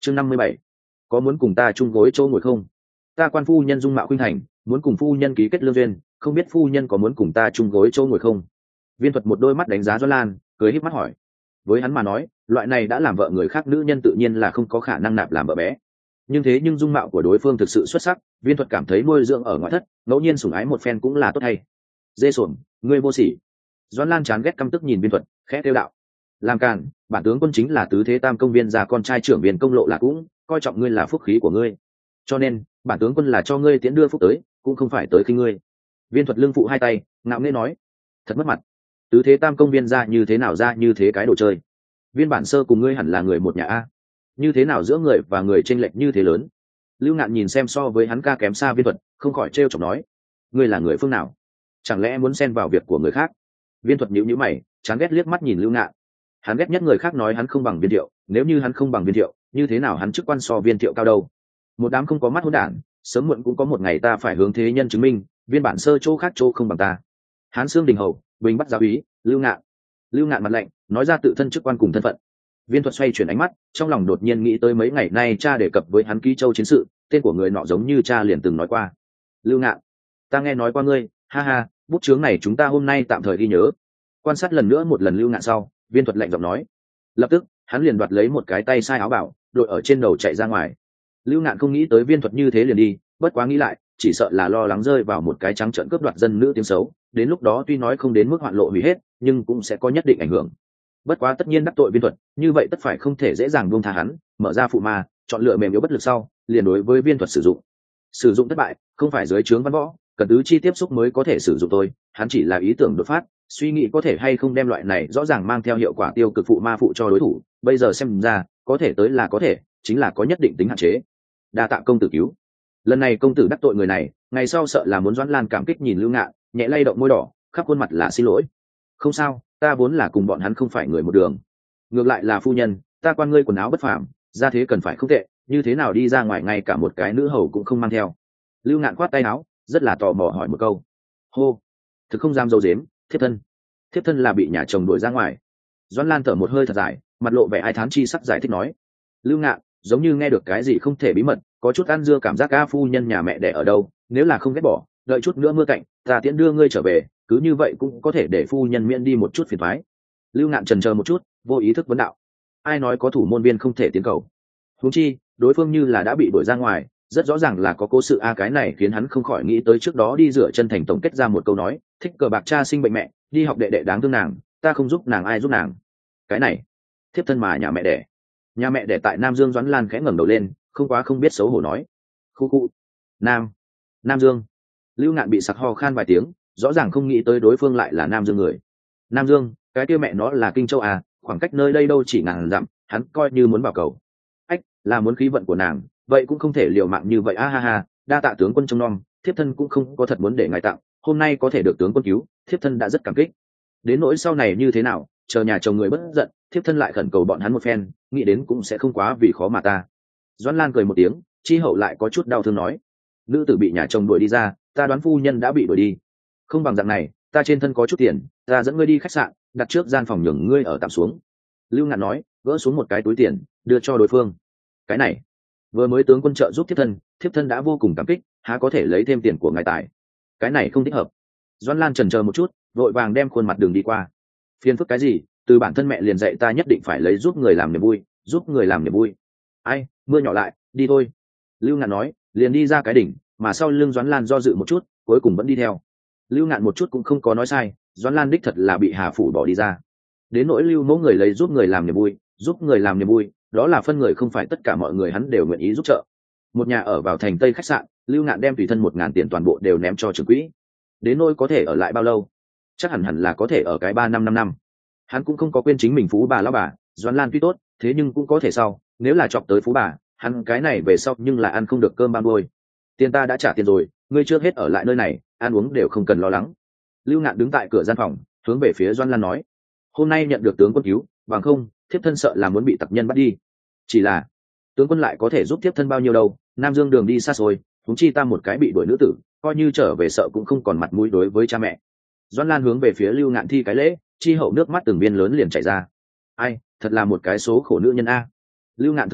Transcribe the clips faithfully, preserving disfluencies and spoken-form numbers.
chương năm mươi bảy, có muốn cùng ta chung gối chỗ ngồi không? Ta quan phu nhân dung mạo khuynh thành, muốn cùng phu nhân ký kết lương duyên, không biết phu nhân có muốn cùng ta chung gối chỗ ngồi không? Viên Thuật một đôi mắt đánh giá Doãn Lan, cười híp mắt hỏi. Với hắn mà nói, loại này đã làm vợ người khác nữ nhân tự nhiên là không có khả năng nạp làm vợ bé. Nhưng thế nhưng dung mạo của đối phương thực sự xuất sắc, Viên Thuật cảm thấy nuôi dưỡng ở ngoại thất, ngẫu nhiên sủng ái một phen cũng là tốt hay. Dê xuồng, ngươi vô sỉ. Doãn Lan chán ghét căm tức nhìn Viên Thuật, khẽ kêu đạo: làm càn, bản tướng quân chính là tứ thế tam công viên gia con trai trưởng viên công lộ là cũng coi trọng ngươi là phúc khí của ngươi, cho nên bản tướng quân là cho ngươi tiễn đưa phúc tới, cũng không phải tới khi ngươi. Viên Thuật lưng phụ hai tay, ngạo nghễ nói: thật mất mặt, tứ thế tam công viên ra như thế nào ra như thế cái đồ chơi. Viên bản sơ cùng ngươi hẳn là người một nhà a, như thế nào giữa người và người chênh lệch như thế lớn. Lưu Ngạn nhìn xem so với hắn ca kém xa Viên Thuật, không khỏi trêu chọc nói: ngươi là người phương nào, chẳng lẽ muốn xen vào việc của người khác? Viên Thuật nhíu nhíu mày, chán ghét liếc mắt nhìn Lưu Ngạn. Hắn ghét nhất người khác nói hắn không bằng Viên Thiệu, nếu như hắn không bằng Viên Thiệu, như thế nào hắn chức quan so Viên Thiệu cao đâu? Một đám không có mắt hỗn đản, sớm muộn cũng có một ngày ta phải hướng thế nhân chứng minh, viên bản sơ chỗ khác chỗ không bằng ta. Hán Xương Đình Hầu, Bình Bắt giáo úy, Lưu Ngạn. Lưu Ngạn mặt lạnh, nói ra tự thân chức quan cùng thân phận. Viên Thuật xoay chuyển ánh mắt, trong lòng đột nhiên nghĩ tới mấy ngày nay cha đề cập với hắn ký châu chiến sự, tên của người nọ giống như cha liền từng nói qua. Lưu Ngạn, ta nghe nói qua ngươi, ha ha, bút chướng này chúng ta hôm nay tạm thời ghi nhớ. Quan sát lần nữa một lần Lưu Ngạn sau, Viên Thuật lạnh giọng nói. Lập tức, hắn liền đoạt lấy một cái tay sai áo bảo, đội ở trên đầu chạy ra ngoài. Lưu Ngạn không nghĩ tới Viên Thuật như thế liền đi, bất quá nghĩ lại, chỉ sợ là lo lắng rơi vào một cái trắng trợn cướp đoạt dân nữ tiếng xấu, đến lúc đó tuy nói không đến mức hoạn lộ hủy hết, nhưng cũng sẽ có nhất định ảnh hưởng. Bất quá tất nhiên đắc tội Viên Thuật, như vậy tất phải không thể dễ dàng buông tha hắn, mở ra phụ ma, chọn lựa mềm yếu bất lực sau, liền đối với Viên Thuật sử dụng. Sử dụng thất bại, không phải dưới trướng văn võ, cần tứ chi tiếp xúc mới có thể sử dụng thôi, hắn chỉ là ý tưởng đột phát, suy nghĩ có thể hay không đem loại này rõ ràng mang theo hiệu quả tiêu cực phụ ma phụ cho đối thủ, bây giờ xem ra, có thể tới là có thể, chính là có nhất định tính hạn chế. Đa tạ công tử cứu. Lần này công tử đắc tội người này, ngày sau sợ là muốn Doãn Lan cảm kích nhìn Lưu Ngạn, nhẹ lay động môi đỏ, khắp khuôn mặt là xin lỗi. Không sao, ta vốn là cùng bọn hắn không phải người một đường. Ngược lại là phu nhân, ta quan ngươi quần áo bất phàm, ra thế cần phải không tệ, như thế nào đi ra ngoài ngay cả một cái nữ hầu cũng không mang theo. Lưu Ngạn khoát tay áo, rất là tò mò hỏi một câu. Hô, thực không dám dâu dếm, thiếp thân. Thiếp thân là bị nhà chồng đuổi ra ngoài. Doãn Lan thở một hơi thật dài, mặt lộ vẻ ai thán chi sắc giải thích nói. Lưu Ngạn giống như nghe được cái gì không thể bí mật, có chút ăn dưa cảm giác a phu nhân nhà mẹ đẻ ở đâu, nếu là không ghét bỏ, đợi chút nữa mưa cạnh, ta tiễn đưa ngươi trở về, cứ như vậy cũng có thể để phu nhân miễn đi một chút phiền toái. Lưu Ngạn chần chờ một chút, vô ý thức vấn đạo. Ai nói có thủ môn viên không thể tiến cầu? Huống chi, đối phương như là đã bị đuổi ra ngoài, rất rõ ràng là có cố sự a cái này khiến hắn không khỏi nghĩ tới trước đó đi rửa chân thành tổng kết ra một câu nói, thích cờ bạc cha sinh bệnh mẹ, đi học đệ đệ đáng thương nàng, ta không giúp nàng ai giúp nàng. Cái này, thiếp thân mà nhà mẹ đẻ. Nhà mẹ đẻ tại Nam Dương. Doãn Lan khẽ ngẩng đầu lên, không quá không biết xấu hổ nói. Khu khu. Nam. Nam Dương. Lưu Ngạn bị sặc ho khan vài tiếng, rõ ràng không nghĩ tới đối phương lại là Nam Dương người. Nam Dương, cái kia mẹ nó là Kinh Châu à, khoảng cách nơi đây đâu chỉ ngàn dặm, hắn coi như muốn vào cầu. Ách, là muốn khí vận của nàng, vậy cũng không thể liều mạng như vậy a ha ha, đa tạ tướng quân trông nom, thiếp thân cũng không có thật muốn để ngài tặng, hôm nay có thể được tướng quân cứu, thiếp thân đã rất cảm kích. Đến nỗi sau này như thế nào, chờ nhà chồng người bất giận, thiếp thân lại khẩn cầu bọn hắn một phen, nghĩ đến cũng sẽ không quá vì khó mà ta. Doãn Lan cười một tiếng, chi hậu lại có chút đau thương nói. Nữ tử bị nhà chồng đuổi đi ra, ta đoán phu nhân đã bị đuổi đi. Không bằng dạng này, ta trên thân có chút tiền, ta dẫn ngươi đi khách sạn, đặt trước gian phòng nhường ngươi ở tạm xuống. Lưu Ngạn nói, gỡ xuống một cái túi tiền, đưa cho đối phương. Cái này, vừa mới tướng quân trợ giúp thiếp thân, thiếp thân đã vô cùng cảm kích, há có thể lấy thêm tiền của ngài tài. Cái này không thích hợp. Doãn Lan chần chờ một chút, vội vàng đem khuôn mặt đường đi qua. Phiền phức cái gì, từ bản thân mẹ liền dạy ta nhất định phải lấy giúp người làm niềm vui, giúp người làm niềm vui. Ai, mưa nhỏ lại, đi thôi. Lưu Ngạn nói, liền đi ra cái đỉnh, mà sau lưng Doãn Lan do dự một chút, cuối cùng vẫn đi theo. Lưu Ngạn một chút cũng không có nói sai, Doãn Lan đích thật là bị Hà phủ bỏ đi ra. Đến nỗi Lưu mẫu người lấy giúp người làm niềm vui, giúp người làm niềm vui, đó là phân người không phải tất cả mọi người hắn đều nguyện ý giúp trợ. Một nhà ở vào thành Tây khách sạn, Lưu Ngạn đem tùy thân một ngàn tiền toàn bộ đều ném cho trưởng quỹ. Đến nỗi có thể ở lại bao lâu, chắc hẳn hẳn là có thể ở cái ba năm năm năm. Hắn cũng không có quên chính mình phú bà lão bà, Doãn Lan tuy tốt, thế nhưng cũng có thể sau, nếu là chọc tới phú bà, hắn cái này về sau nhưng là ăn không được cơm ban đôi. Tiền ta đã trả tiền rồi, ngươi trước hết ở lại nơi này, ăn uống đều không cần lo lắng. Lưu Ngạn đứng tại cửa gian phòng, hướng về phía Doãn Lan nói, hôm nay nhận được tướng quân cứu, bằng không, thiếp thân sợ là muốn bị tặc nhân bắt đi. Chỉ là, tướng quân lại có thể giúp thiếp thân bao nhiêu đâu, Nam Dương đường đi xa xôi, huống chi ta một cái bị đuổi nữ tử, coi như trở về sợ cũng không còn mặt mũi đối với cha mẹ. Doãn Lan hướng về phía Lưu Ngạn thi cái lễ, chi hậu nước mắt từng viên lớn liền chảy ra. Ai, thật là một cái số khổ nữ nhân a. Lưu Ngạn thở dài,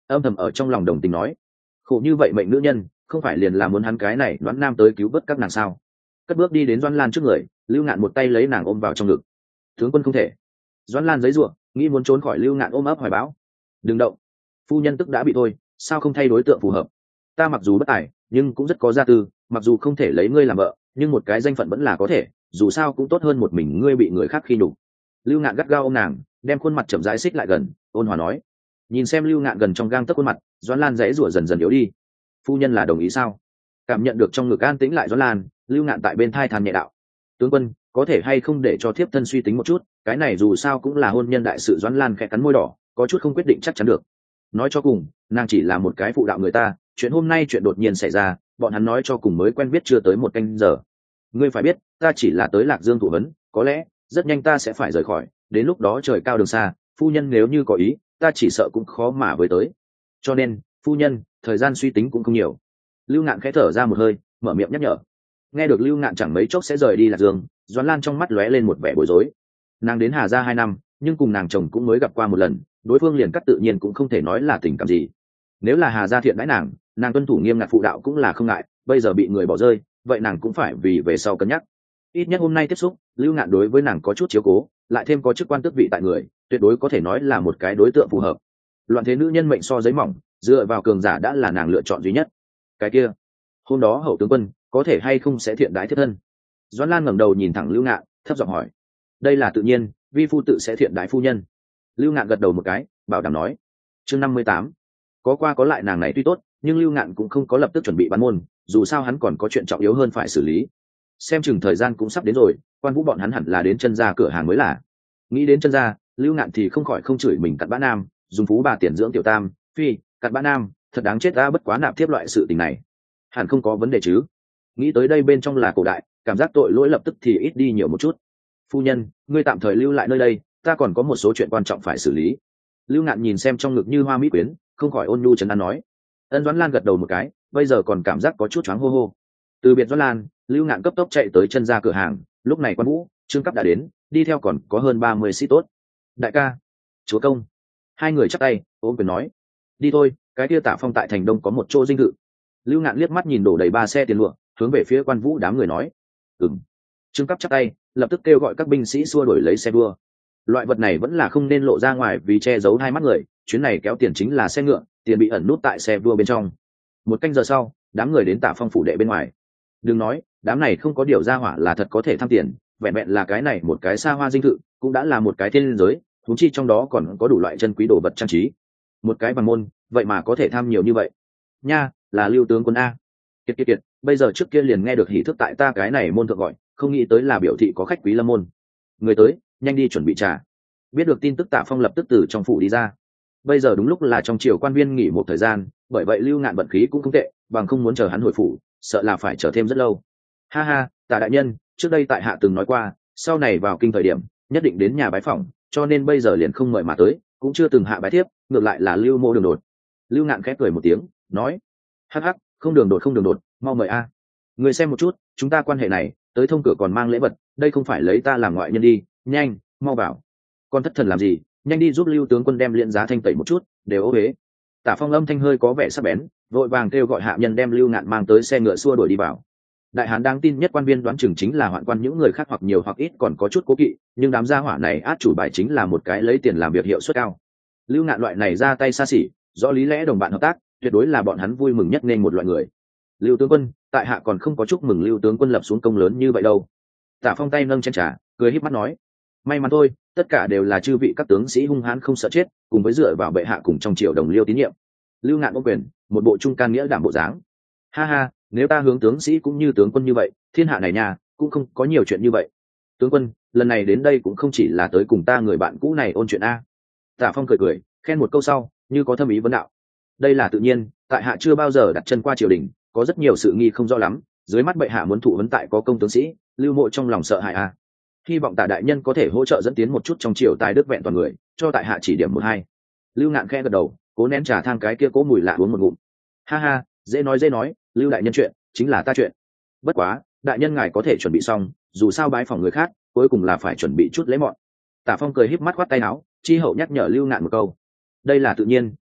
âm thầm ở trong lòng đồng tình nói, khổ như vậy mệnh nữ nhân không phải liền là muốn hắn cái này đoán nam tới cứu vớt các nàng sao. Cất bước đi đến Doãn Lan trước người, Lưu Ngạn một tay lấy nàng ôm vào trong ngực. Tướng quân không thể. Doãn Lan giấy giụa, nghĩ muốn trốn khỏi Lưu Ngạn ôm ấp hoài bão. Đừng động, phu nhân tức đã bị thôi, sao không thay đối tượng phù hợp. Ta mặc dù bất tài nhưng cũng rất có gia tư, mặc dù không thể lấy ngươi làm vợ nhưng một cái danh phận vẫn là có thể, dù sao cũng tốt hơn một mình ngươi bị người khác khi nhục. Lưu Ngạn gắt gao ôm nàng, đem khuôn mặt chậm rãi xích lại gần, ôn hòa nói. Nhìn xem Lưu Ngạn gần trong gang tấc khuôn mặt, Doãn Lan giãy giụa dần dần yếu đi. Phu nhân là đồng ý sao? Cảm nhận được trong ngực an tĩnh lại Doãn Lan, Lưu Ngạn tại bên thai than nhẹ đạo. Tướng quân có thể hay không để cho thiếp thân suy tính một chút, cái này dù sao cũng là hôn nhân đại sự. Doãn Lan khẽ cắn môi đỏ, có chút không quyết định chắc chắn được. Nói cho cùng nàng chỉ là một cái phụ đạo người ta, chuyện hôm nay chuyện đột nhiên xảy ra, bọn hắn nói cho cùng mới quen biết chưa tới một canh giờ. Ngươi phải biết ta chỉ là tới Lạc Dương thụ vấn, có lẽ rất nhanh ta sẽ phải rời khỏi, đến lúc đó trời cao đường xa, phu nhân nếu như có ý ta chỉ sợ cũng khó mà với tới, cho nên phu nhân thời gian suy tính cũng không nhiều. Lưu Ngạn khẽ thở ra một hơi, mở miệng nhắc nhở. Nghe được Lưu Ngạn chẳng mấy chốc sẽ rời đi Lạc Dương, Doãn Lan trong mắt lóe lên một vẻ bối rối. Nàng đến Hà Gia hai năm nhưng cùng nàng chồng cũng mới gặp qua một lần, đối phương liền cắt tự nhiên cũng không thể nói là tình cảm gì. Nếu là Hà Gia thiện đãi nàng, nàng tuân thủ nghiêm ngặt phụ đạo cũng là không ngại, bây giờ bị người bỏ rơi vậy nàng cũng phải vì về sau cân nhắc. Ít nhất hôm nay tiếp xúc, Lưu Ngạn đối với nàng có chút chiếu cố, lại thêm có chức quan tước vị tại người, tuyệt đối có thể nói là một cái đối tượng phù hợp. Loạn thế nữ nhân mệnh so giấy mỏng, dựa vào cường giả đã là nàng lựa chọn duy nhất. Cái kia hôm đó hậu tướng quân có thể hay không sẽ thiện đãi thiết thân? Doãn Lan ngẩng đầu nhìn thẳng Lưu Ngạn, thấp giọng hỏi. Đây là tự nhiên, vi phu tự sẽ thiện đãi phu nhân. Lưu Ngạn gật đầu một cái, bảo đảm nói. Chương năm mươi tám, có qua có lại nàng này tuy tốt, nhưng Lưu Ngạn cũng không có lập tức chuẩn bị bán môn, dù sao hắn còn có chuyện trọng yếu hơn phải xử lý. Xem chừng thời gian cũng sắp đến rồi, Quan Vũ bọn hắn hẳn là đến chân ra cửa hàng mới là. Nghĩ đến chân ra, Lưu Ngạn thì không khỏi không chửi mình cặn bã nam, dùng phú bà tiền dưỡng tiểu tam, phi, cặn bã nam, thật đáng chết ta, bất quá nạp tiếp loại sự tình này. Hẳn không có vấn đề chứ? Nghĩ tới đây bên trong là cổ đại, cảm giác tội lỗi lập tức thì ít đi nhiều một chút. Phu nhân, ngươi tạm thời lưu lại nơi đây, ta còn có một số chuyện quan trọng phải xử lý. Lưu Ngạn nhìn xem trong ngực như hoa mỹ quyến, không khỏi ôn nhu trấn an nói. Ân Doãn Lan gật đầu một cái, bây giờ còn cảm giác có chút choáng hô hô. Từ biệt Doãn Lan, Lưu Ngạn cấp tốc chạy tới chân ra cửa hàng. Lúc này Quan Vũ, Trương Cấp đã đến, đi theo còn có hơn ba mươi sĩ tốt. Đại ca, chúa công. Hai người chắp tay ôm quyền nói. Đi thôi, cái kia Tạ Phong tại thành đông có một chỗ dinh thự. Lưu Ngạn liếc mắt nhìn đổ đầy ba xe tiền lụa, hướng về phía Quan Vũ đám người nói. Ừm. Trương Cấp chắp tay, lập tức kêu gọi các binh sĩ xua đuổi lấy xe đua. Loại vật này vẫn là không nên lộ ra ngoài vì che giấu hai mắt người, chuyến này kéo tiền chính là xe ngựa, tiền bị ẩn nút tại xe đua bên trong. Một canh giờ sau, đám người đến Tạ Phong phủ đệ bên ngoài. Đừng nói, đám này không có điều ra hỏa là thật có thể tham tiền, vẹn vẹn là cái này một cái xa hoa dinh thự, cũng đã là một cái thiên giới, thú chi trong đó còn có đủ loại chân quý đồ vật trang trí. Một cái bằng môn, vậy mà có thể tham nhiều như vậy. Nha, là Lưu tướng quân a. Kiệt kiệt kiệt, bây giờ trước kia liền nghe được hỉ thức tại ta cái này môn thượng gọi, không nghĩ tới là biểu thị có khách quý lâm môn. Người tới, nhanh đi chuẩn bị trà. Biết được tin tức Tạ Phong lập tức từ trong phủ đi ra. Bây giờ đúng lúc là trong triều quan viên nghỉ một thời gian, bởi vậy Lưu Ngạn vận khí cũng không tệ, bằng không muốn chờ hắn hồi phủ, sợ là phải chờ thêm rất lâu. Ha ha, Tạ đại nhân, trước đây tại hạ từng nói qua, sau này vào kinh thời điểm, nhất định đến nhà bái phỏng, cho nên bây giờ liền không mời mà tới, cũng chưa từng hạ bái thiếp, ngược lại là Lưu Mô đường đột. Lưu Ngạn khẽ cười một tiếng, nói: hắc hắc, không đường đột không đường đột, mau mời a. Người xem một chút, chúng ta quan hệ này, tới thông cửa còn mang lễ vật, đây không phải lấy ta làm ngoại nhân đi, nhanh, mau vào. Con thất thần làm gì, nhanh đi giúp Lưu tướng quân đem liên giá thanh tẩy một chút, đều ô huế. Tạ Phong âm thanh hơi có vẻ sắc bén, vội vàng kêu gọi hạ nhân đem Lưu Ngạn mang tới xe ngựa xua đuổi đi vào. Đại hán đáng tin nhất quan viên đoán chừng chính là hoạn quan, những người khác hoặc nhiều hoặc ít còn có chút cố kỵ, nhưng đám gia hỏa này át chủ bài chính là một cái lấy tiền làm việc hiệu suất cao. Lưu Ngạn loại này ra tay xa xỉ, rõ lý lẽ đồng bạn hợp tác, tuyệt đối là bọn hắn vui mừng nhất nên một loại người. Lưu tướng quân, tại hạ còn không có chúc mừng Lưu tướng quân lập xuống công lớn như vậy đâu. Tạ Phong tay nâng chén trà, cười híp mắt nói: may mắn thôi, tất cả đều là chư vị các tướng sĩ hung hãn không sợ chết, cùng với dựa vào bệ hạ cùng trong triều đồng liêu tín nhiệm. Lưu Ngạn ôm quyền, một bộ trung can nghĩa đảm bộ dáng. Ha ha, nếu ta hướng tướng sĩ cũng như tướng quân như vậy, thiên hạ này nha cũng không có nhiều chuyện như vậy. Tướng quân, lần này đến đây cũng không chỉ là tới cùng ta người bạn cũ này ôn chuyện a. Tạ Phong cười cười, khen một câu sau, như có thâm ý vấn đạo: đây là tự nhiên, tại hạ chưa bao giờ đặt chân qua triều đình, có rất nhiều sự nghi không rõ lắm, dưới mắt bệ hạ muốn thụ vấn tại có công tướng sĩ, Lưu Mộ trong lòng sợ hãi a. Hy vọng Tạ đại nhân có thể hỗ trợ dẫn tiến một chút trong triều tài đức vẹn toàn người, cho tại hạ chỉ điểm một hai. Lưu Ngạn khẽ gật đầu, cố nén trà thang cái kia cố mùi lạ uống một ngụm. Ha ha, dễ nói dễ nói, Lưu đại nhân chuyện chính là ta chuyện. Bất quá, đại nhân ngài có thể chuẩn bị xong, dù sao bái phỏng người khác, cuối cùng là phải chuẩn bị chút lễ mọn. Tạ Phong cười híp mắt khoát tay áo, chi hậu nhắc nhở Lưu Ngạn một câu. Đây là tự nhiên,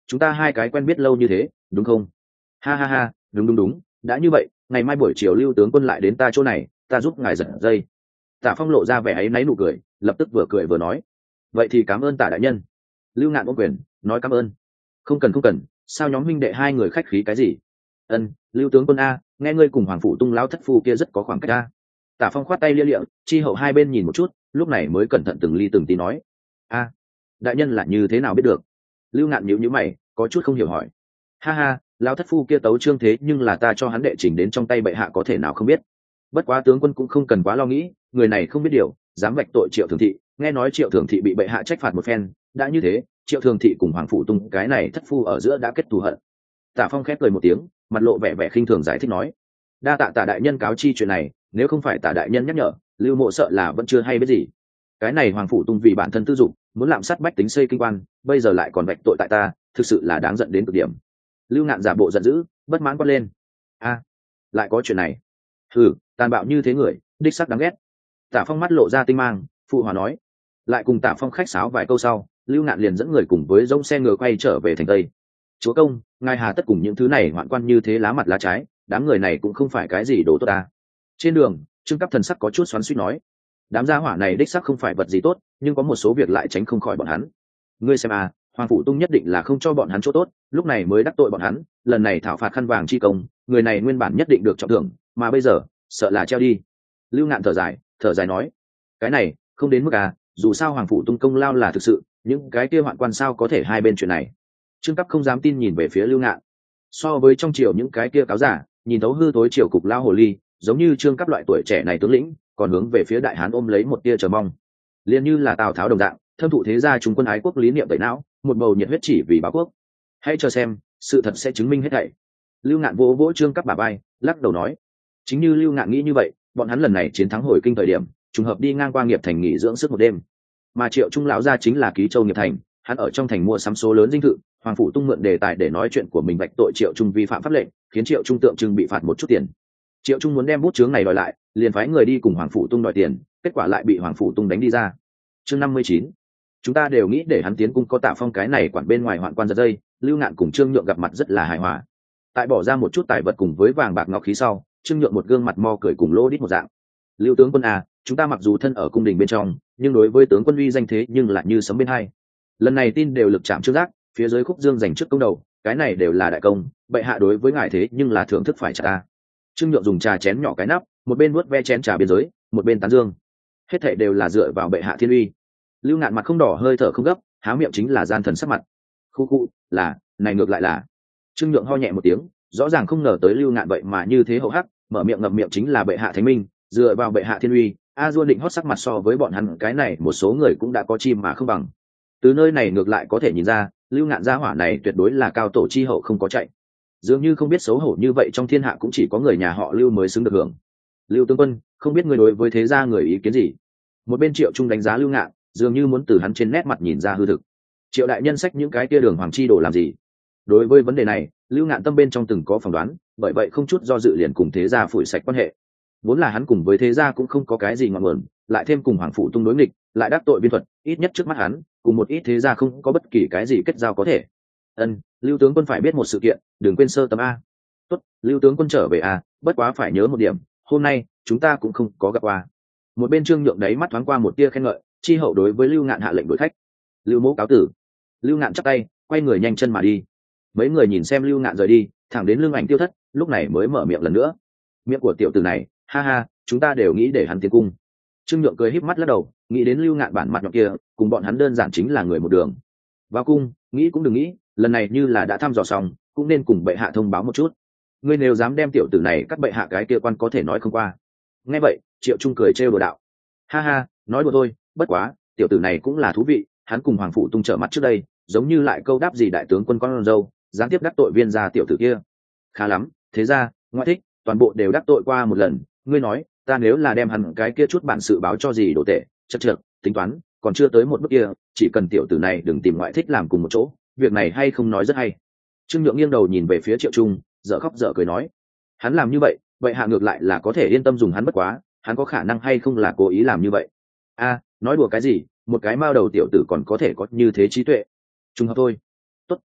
chúng ta hai cái quen biết lâu như thế đúng không? Ha ha ha, đúng đúng đúng, đã như vậy ngày mai buổi chiều Lưu tướng quân lại đến ta chỗ này, ta giúp ngài giật dây. Tả Phong lộ ra vẻ áy náy nụ cười, lập tức vừa cười vừa nói, vậy thì cảm ơn Tả đại nhân. Lưu Ngạn ôm quyền nói cảm ơn. Không cần không cần, sao nhóm huynh đệ hai người khách khí cái gì? Ân, Lưu tướng quân a, nghe ngươi cùng Hoàng phủ Tung lão thất phu kia rất có khoảng cách a. Tả Phong khoát tay lia lịa, chi hậu hai bên nhìn một chút, lúc này mới cẩn thận từng ly từng tí nói, a, đại nhân là như thế nào biết được? Lưu Ngạn nhíu nhíu mày, có chút không hiểu hỏi. Ha ha, lão thất phu kia tấu trương thế nhưng là ta cho hắn đệ trình đến trong tay bệ hạ có thể nào không biết? Bất quá tướng quân cũng không cần quá lo nghĩ, người này không biết điều, dám vạch tội Triệu Thường Thị, nghe nói Triệu Thường Thị bị bệ hạ trách phạt một phen, đã như thế, Triệu Thường Thị cùng Hoàng phủ Tung cái này thất phu ở giữa đã kết thù hận. Tả Phong khép cười một tiếng, mặt lộ vẻ vẻ khinh thường giải thích nói, đa tạ Tả đại nhân cáo chi chuyện này, nếu không phải Tả đại nhân nhắc nhở, Lưu Mộ sợ là vẫn chưa hay biết gì. Cái này Hoàng phủ Tung vì bản thân tư dụng, muốn lạm sát bách tính xây kinh quan, bây giờ lại còn vạch tội tại ta, thực sự là đáng giận đến cực điểm. Lưu Ngạn giả bộ giận dữ, bất mãn quát lên, a, lại có chuyện này? Ừ, tàn bạo như thế người, đích sắc đáng ghét. Tả Phong mắt lộ ra tinh mang, phụ hòa nói. Lại cùng Tả Phong khách sáo vài câu sau, Lưu Ngạn liền dẫn người cùng với dông xe ngựa quay trở về thành Tây. Chúa công, ngài hà tất cùng những thứ này hoạn quan như thế lá mặt lá trái, đám người này cũng không phải cái gì đồ tốt ta. Trên đường, Trương Cấp thần sắc có chút xoắn xuýt nói, đám gia hỏa này đích sắc không phải vật gì tốt, nhưng có một số việc lại tránh không khỏi bọn hắn. Ngươi xem à, Hoàng phủ Tung nhất định là không cho bọn hắn chỗ tốt, lúc này mới đắc tội bọn hắn, lần này thảo phạt khăn vàng chi công, người này nguyên bản nhất định được trọng thưởng, mà bây giờ sợ là treo đi. Lưu Ngạn thở dài thở dài nói, cái này không đến mức à, dù sao Hoàng phủ Tung công lao là thực sự, những cái kia hoạn quan sao có thể hai bên chuyện này. Trương Cấp không dám tin nhìn về phía Lưu Ngạn. So với trong triều những cái kia cáo giả, nhìn thấu hư tối triều cục lao hồ ly, giống như Trương Cấp loại tuổi trẻ này tướng lĩnh, còn hướng về phía đại hán ôm lấy một tia chờ mong. Liên như là Tào Tháo đồng dạng, thâm thụ thế gia chúng quân ái quốc lý niệm tẩy não, một bầu nhiệt huyết chỉ vì báo quốc. Hãy cho xem, sự thật sẽ chứng minh hết thảy. Lưu Ngạn vỗ vỗ Trương Cấp bả vai, lắc đầu nói, chính như Lưu Ngạn nghĩ như vậy, bọn hắn lần này chiến thắng hồi kinh thời điểm, trùng hợp đi ngang qua nghiệp thành nghỉ dưỡng sức một đêm. Mà Triệu Trung lão gia chính là ký châu nghiệp thành, hắn ở trong thành mua sắm số lớn dinh thự, Hoàng phủ Tung mượn đề tài để nói chuyện của mình vạch tội Triệu Trung vi phạm pháp lệnh, khiến Triệu Trung tượng trưng bị phạt một chút tiền. Triệu Trung muốn đem bút chướng này đòi lại, liền phái người đi cùng Hoàng phủ Tung đòi tiền, kết quả lại bị Hoàng phủ Tung đánh đi ra. Chương năm mươi chín, chúng ta đều nghĩ để hắn tiến cung có Tạ Phong cái này quản bên ngoài hoạn quan giật dây. Lưu Ngạn cùng Trương Nhượng gặp mặt rất là hài hòa. Tại bỏ ra một chút tài vật cùng với vàng bạc ngọc khí sau, Trương Nhượng một gương mặt mo cười cùng lô đít một dạng. Lưu tướng quân à, chúng ta mặc dù thân ở cung đình bên trong, nhưng đối với tướng quân uy danh thế nhưng lại như sấm bên hai. Lần này tin đều lực chạm trước giác, phía dưới khúc dương dành trước công đầu, cái này đều là đại công, bệ hạ đối với ngài thế nhưng là thưởng thức phải trả ta. Trương Nhượng dùng trà chén nhỏ cái nắp, một bên nuốt ve chén trà biên giới, một bên tán dương. Hết thảy đều là dựa vào bệ hạ thiên uy. Lưu Ngạn mặt không đỏ hơi thở không gấp, há miệng chính là gian thần sắc mặt. Khu khu, là, này ngược lại là. Trương Nhượng ho nhẹ một tiếng, rõ ràng không ngờ tới Lưu Ngạn vậy mà như thế hậu hắc, mở miệng ngậm miệng chính là bệ hạ thánh minh, dựa vào bệ hạ thiên uy, a dua định hót sắc mặt so với bọn hắn cái này một số người cũng đã có chim mà không bằng. Từ nơi này ngược lại có thể nhìn ra, Lưu Ngạn gia hỏa này tuyệt đối là cao tổ chi hậu không có chạy. Dường như không biết xấu hổ như vậy trong thiên hạ cũng chỉ có người nhà họ Lưu mới xứng được hưởng. Lưu tướng quân, không biết người đối với thế gia người ý kiến gì? Một bên Triệu Trung đánh giá Lưu Ngạn, dường như muốn từ hắn trên nét mặt nhìn ra hư thực. Triệu đại nhân sách những cái tia đường hoàng chi đồ làm gì? Đối với vấn đề này, Lưu Ngạn tâm bên trong từng có phỏng đoán, bởi vậy không chút do dự liền cùng thế gia phủi sạch quan hệ. Vốn là hắn cùng với thế gia cũng không có cái gì ngọn nguồn, lại thêm cùng Hoàng phủ Tung đối nghịch, lại đắc tội Viên Thuật, ít nhất trước mắt hắn, cùng một ít thế gia không có bất kỳ cái gì kết giao có thể. Ân, Lưu tướng quân phải biết một sự kiện, đừng quên sơ tấm a. Tốt, Lưu tướng quân trở về a, bất quá phải nhớ một điểm, hôm nay chúng ta cũng không có gặp qua. Một bên Trương Nhượng đấy mắt thoáng qua một tia khen ngợi, chi hậu đối với Lưu Ngạn hạ lệnh đuổi khách. Lưu Mỗ cáo tử. Lưu Ngạn chắp tay, quay người nhanh chân mà đi. Mấy người nhìn xem Lưu Ngạn rời đi, thẳng đến lưng ảnh tiêu thất, lúc này mới mở miệng lần nữa. Miệng của tiểu tử này, ha ha, chúng ta đều nghĩ để hắn tiến cung. Trương Nhượng cười híp mắt lắc đầu, nghĩ đến Lưu Ngạn bản mặt nhọn kia, cùng bọn hắn đơn giản chính là người một đường. Vào cung, nghĩ cũng đừng nghĩ, lần này như là đã thăm dò xong, cũng nên cùng bệ hạ thông báo một chút. Ngươi nếu dám đem tiểu tử này cắt bệ hạ cái kia quan có thể nói không qua. Nghe vậy, Triệu Trung cười trêu đùa đạo, ha ha, nói đùa thôi, bất quá, tiểu tử này cũng là thú vị, hắn cùng Hoàng phủ Tung trở mặt trước đây, giống như lại câu đáp gì đại tướng quân con dâu, gián tiếp đắc tội Viên gia tiểu tử kia. Khá lắm, thế ra, ngoại thích, toàn bộ đều đắc tội qua một lần, ngươi nói, ta nếu là đem hắn cái kia chút bản sự báo cho gì đồ tệ, chật chật, tính toán, còn chưa tới một bước kia, chỉ cần tiểu tử này đừng tìm ngoại thích làm cùng một chỗ, việc này hay không nói rất hay. Trương Nhượng nghiêng đầu nhìn về phía Triệu Trung, dở khóc dở cười nói, hắn làm như vậy, vậy hạ ngược lại là có thể yên tâm dùng hắn, bất quá, hắn có khả năng hay không là cố ý làm như vậy. A, nói đùa cái gì, một cái mao đầu tiểu tử còn có thể có như thế trí tuệ. Trùng hợp thôi. Tốt,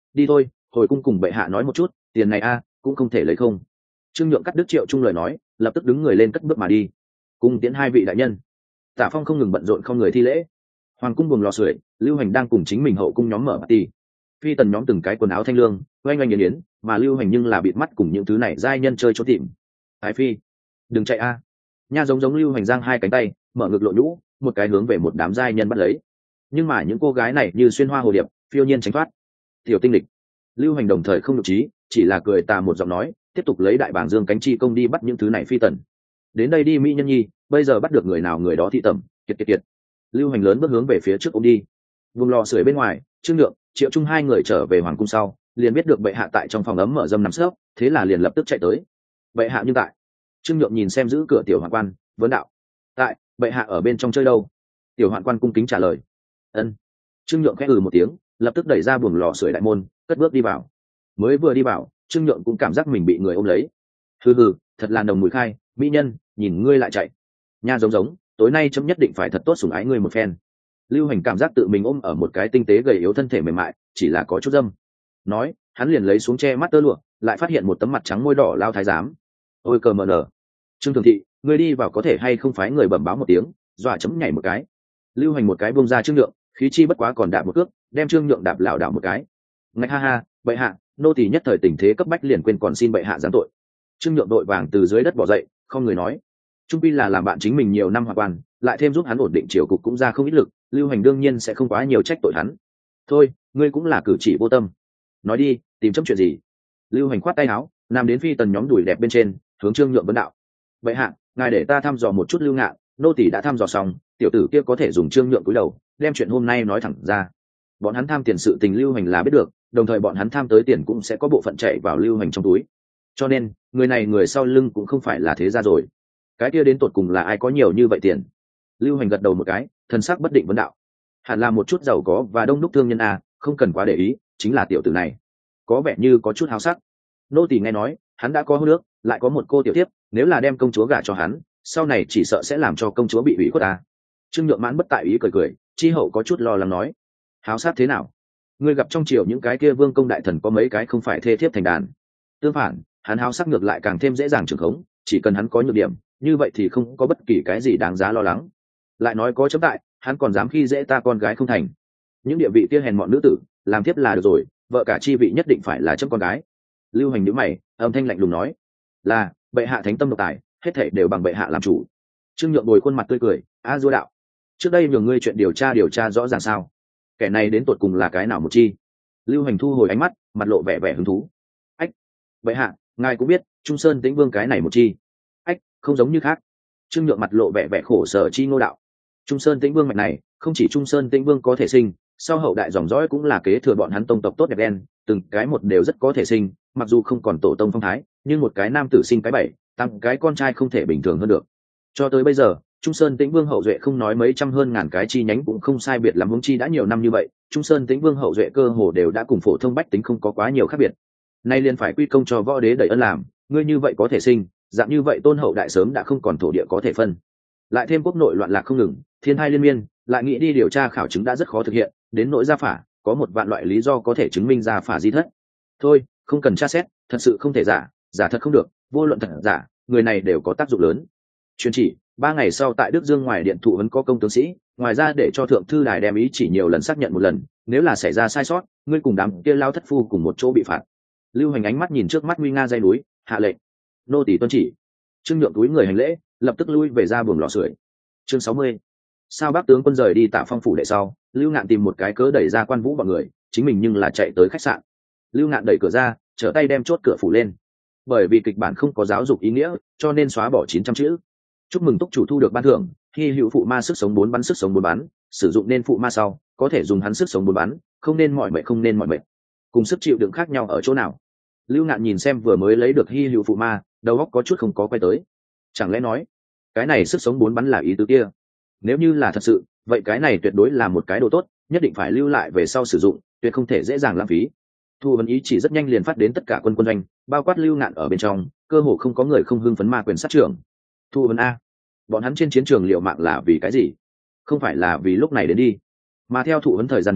đi thôi, hồi cung cùng bệ hạ nói một chút, tiền này a cũng không thể lấy không. Trương Nhượng cắt đứt Triệu Trung lời nói, lập tức đứng người lên cất bước mà đi. Cung tiễn hai vị đại nhân. Tả Phong không ngừng bận rộn không người thi lễ. Hoàng cung buồng lò sưởi, Lưu Hành đang cùng chính mình hậu cung nhóm mở party. Phi tần nhóm từng cái quần áo thanh lương, oanh oanh yến yến, mà Lưu Hành nhưng là bịt mắt cùng những thứ này giai nhân chơi trốn tìm. Thái phi, đừng chạy a. Nha giống giống Lưu Hành giang hai cánh tay, mở ngực lộ nhũ, một cái hướng về một đám giai nhân bắt lấy. Nhưng mà những cô gái này như xuyên hoa hồ điệp, phiêu nhiên tránh thoát. Tiểu tinh lịch. Lưu Hành đồng thời không nhục trí, chỉ là cười tà một giọng nói, tiếp tục lấy đại bảng dương cánh chi công đi bắt những thứ này phi tần. Đến đây đi mỹ nhân nhi, bây giờ bắt được người nào người đó thị tẩm, kiệt kiệt kiệt. Lưu Hành lớn bước hướng về phía trước ôm đi. Vùng lò sưởi bên ngoài, Trương Nhượng, Triệu Trung hai người trở về hoàng cung sau, liền biết được bệ hạ tại trong phòng ấm mở dâm nằm sấp, thế là liền lập tức chạy tới. Bệ hạ nhưng tại. Trương Nhượng nhìn xem giữ cửa tiểu hoạn quan, vấn đạo. Tại, bệ hạ ở bên trong chơi đâu? Tiểu hoạn quan cung kính trả lời. Ân. Trương Nhượng khẽ ừ một tiếng, lập tức đẩy ra buồng lò sưởi đại môn, cất bước đi vào. Mới vừa đi vào, Trương Nhượng cũng cảm giác mình bị người ôm lấy. Hừ hừ, thật là nồng mùi khai, mỹ nhân, nhìn ngươi lại chạy. Nha giống giống, tối nay chấm nhất định phải thật tốt sủng ái ngươi một phen. Lưu Hành cảm giác tự mình ôm ở một cái tinh tế gầy yếu thân thể mềm mại, chỉ là có chút dâm. Nói, hắn liền lấy xuống che mắt tơ lụa, lại phát hiện một tấm mặt trắng môi đỏ lao thái giám. Ôi cờ mờ nở. Trương Thường Thị, ngươi đi vào có thể hay không phái người bẩm báo một tiếng, dọa chấm nhảy một cái. Lưu Hành một cái buông ra Trương Nhượng, khí chi bất quá còn đạp một cước, đem Trương Nhượng đạp lảo đảo một cái. Ngạch ha ha, bệ hạ, nô tỳ nhất thời tình thế cấp bách liền quên còn xin bệ hạ giáng tội. Trương Nhượng đội vàng từ dưới đất bỏ dậy, không người nói. Trung pi là làm bạn chính mình nhiều năm hòa quan, lại thêm giúp hắn ổn định triều cục cũng ra không ít lực, Lưu Hành đương nhiên sẽ không quá nhiều trách tội hắn. Thôi, ngươi cũng là cử chỉ vô tâm. Nói đi, tìm chấm chuyện gì? Lưu Hành khoát tay áo, nằm đến phi tần nhóm đùi đẹp bên trên, hướng Trương Nhượng vấn đạo. Bệ hạ, ngài để ta thăm dò một chút Lưu Ngạn, nô tỳ đã thăm dò xong, tiểu tử kia có thể dùng Trương Nhượng cúi đầu, đem chuyện hôm nay nói thẳng ra. Bọn hắn tham tiền sự tình Lưu Hành là biết được, đồng thời bọn hắn tham tới tiền cũng sẽ có bộ phận chạy vào Lưu Hành trong túi. Cho nên, người này người sau lưng cũng không phải là thế gia rồi. Cái kia đến tột cùng là ai có nhiều như vậy tiền? Lưu Hành gật đầu một cái, thần sắc bất định vấn đạo. Hẳn là một chút giàu có và đông đúc thương nhân a, không cần quá để ý, chính là tiểu tử này. Có vẻ như có chút háo sắc. Nô tỳ nghe nói, hắn đã có hôn nước, lại có một cô tiểu tiếp, nếu là đem công chúa gả cho hắn, sau này chỉ sợ sẽ làm cho công chúa bị ủy khuất a. Trương Nhượng mãn bất tại ý cười cười, chi hậu có chút lo lắng nói. Háo sắc thế nào? Ngươi gặp trong triều những cái kia vương công đại thần có mấy cái không phải thê thiếp thành đàn. Tương phản, hắn háo sắc ngược lại càng thêm dễ dàng trưởng khống, chỉ cần hắn có nhược điểm, như vậy thì không có bất kỳ cái gì đáng giá lo lắng. Lại nói có chấm tại, hắn còn dám khi dễ ta con gái không thành. Những địa vị kia hèn mọn nữ tử, làm tiếp là được rồi, vợ cả chi vị nhất định phải là chấm con gái. Lưu Hành nhíu mày, âm thanh lạnh lùng nói. Là, bệ hạ thánh tâm độc tài, hết thảy đều bằng bệ hạ làm chủ. Trương Nhượng bồi khuôn mặt tươi cười, a dua đạo. Trước đây nhường ngươi chuyện điều tra điều tra rõ ràng sao? Kẻ này đến tột cùng là cái nào một chi? Lưu Hành thu hồi ánh mắt, mặt lộ vẻ vẻ hứng thú. Ách, bệ hạ, ngài cũng biết, Trung Sơn Tĩnh Vương cái này một chi. Ách, không giống như khác. Trương Nhượng mặt lộ vẻ vẻ khổ sở chi ngô đạo. Trung Sơn Tĩnh Vương mạch này, không chỉ Trung Sơn Tĩnh Vương có thể sinh, sau hậu đại dòng dõi cũng là kế thừa bọn hắn tông tộc tốt đẹp đen, từng cái một đều rất có thể sinh, mặc dù không còn tổ tông phong thái, nhưng một cái nam tử sinh cái bảy, tăng cái con trai không thể bình thường hơn được. Cho tới bây giờ, Trung Sơn Tĩnh Vương hậu duệ không nói mấy trăm hơn ngàn cái chi nhánh cũng không sai biệt lắm, huống chi đã nhiều năm như vậy, Trung Sơn Tĩnh Vương hậu duệ cơ hồ đều đã cùng phổ thông bách tính không có quá nhiều khác biệt. Nay liền phải quy công cho võ đế đẩy ân làm, ngươi như vậy có thể sinh, dạng như vậy tôn hậu đại sớm đã không còn thổ địa có thể phân. Lại thêm quốc nội loạn lạc không ngừng, thiên hai liên miên, lại nghĩ đi điều tra khảo chứng đã rất khó thực hiện, đến nỗi gia phả, có một vạn loại lý do có thể chứng minh gia phả di thất. Thôi, không cần tra xét, thật sự không thể giả, giả thật không được, vô luận thật giả, người này đều có tác dụng lớn. Truyền chỉ, ba ngày sau tại Đức Dương ngoài điện thụ vẫn có công tướng sĩ, ngoài ra để cho thượng thư đài đem ý chỉ nhiều lần xác nhận một lần, nếu là xảy ra sai sót, ngươi cùng đám kia lao thất phu cùng một chỗ bị phạt. Lưu Hành ánh mắt nhìn trước mắt nguy nga dây núi, hạ lệnh. Nô tỳ tuân chỉ. Trương Nhượng túi người hành lễ, lập tức lui về ra buồng lò sưởi. Chương sáu mươi. Sao bác tướng quân rời đi Tạ Phong phủ đệ sau, Lưu Ngạn tìm một cái cớ đẩy ra Quan Vũ bọn người, chính mình nhưng là chạy tới khách sạn. Lưu Ngạn đẩy cửa ra, trở tay đem chốt cửa phủ lên. Bởi vì kịch bản không có giáo dục ý nghĩa, cho nên xóa bỏ chín trăm chữ. Chúc mừng túc chủ thu được ban thưởng, hy hữu phụ ma sức sống bốn bắn sức sống bốn bắn, sử dụng nên phụ ma sau, có thể dùng hắn sức sống bốn bắn, không nên mọi mệnh không nên mọi mệnh. Cùng sức chịu đựng khác nhau ở chỗ nào? Lưu Ngạn nhìn xem vừa mới lấy được hy hữu phụ ma, đầu óc có chút không có quay tới. Chẳng lẽ nói, cái này sức sống bốn bắn là ý tứ kia? Nếu như là thật sự, vậy cái này tuyệt đối là một cái đồ tốt, nhất định phải lưu lại về sau sử dụng, tuyệt không thể dễ dàng lãng phí. Thu vấn ý chỉ rất nhanh liền phát đến tất cả quân quân doanh, bao quát Lưu Ngạn ở bên trong, cơ hồ không có người không hưng phấn ma quyền sát trưởng. Thu vấn a, bọn hắn trên chiến trường liệu mạng là vì cái gì? Không phải là vì lúc này đến đi, mà theo thụ vấn thời gian đến,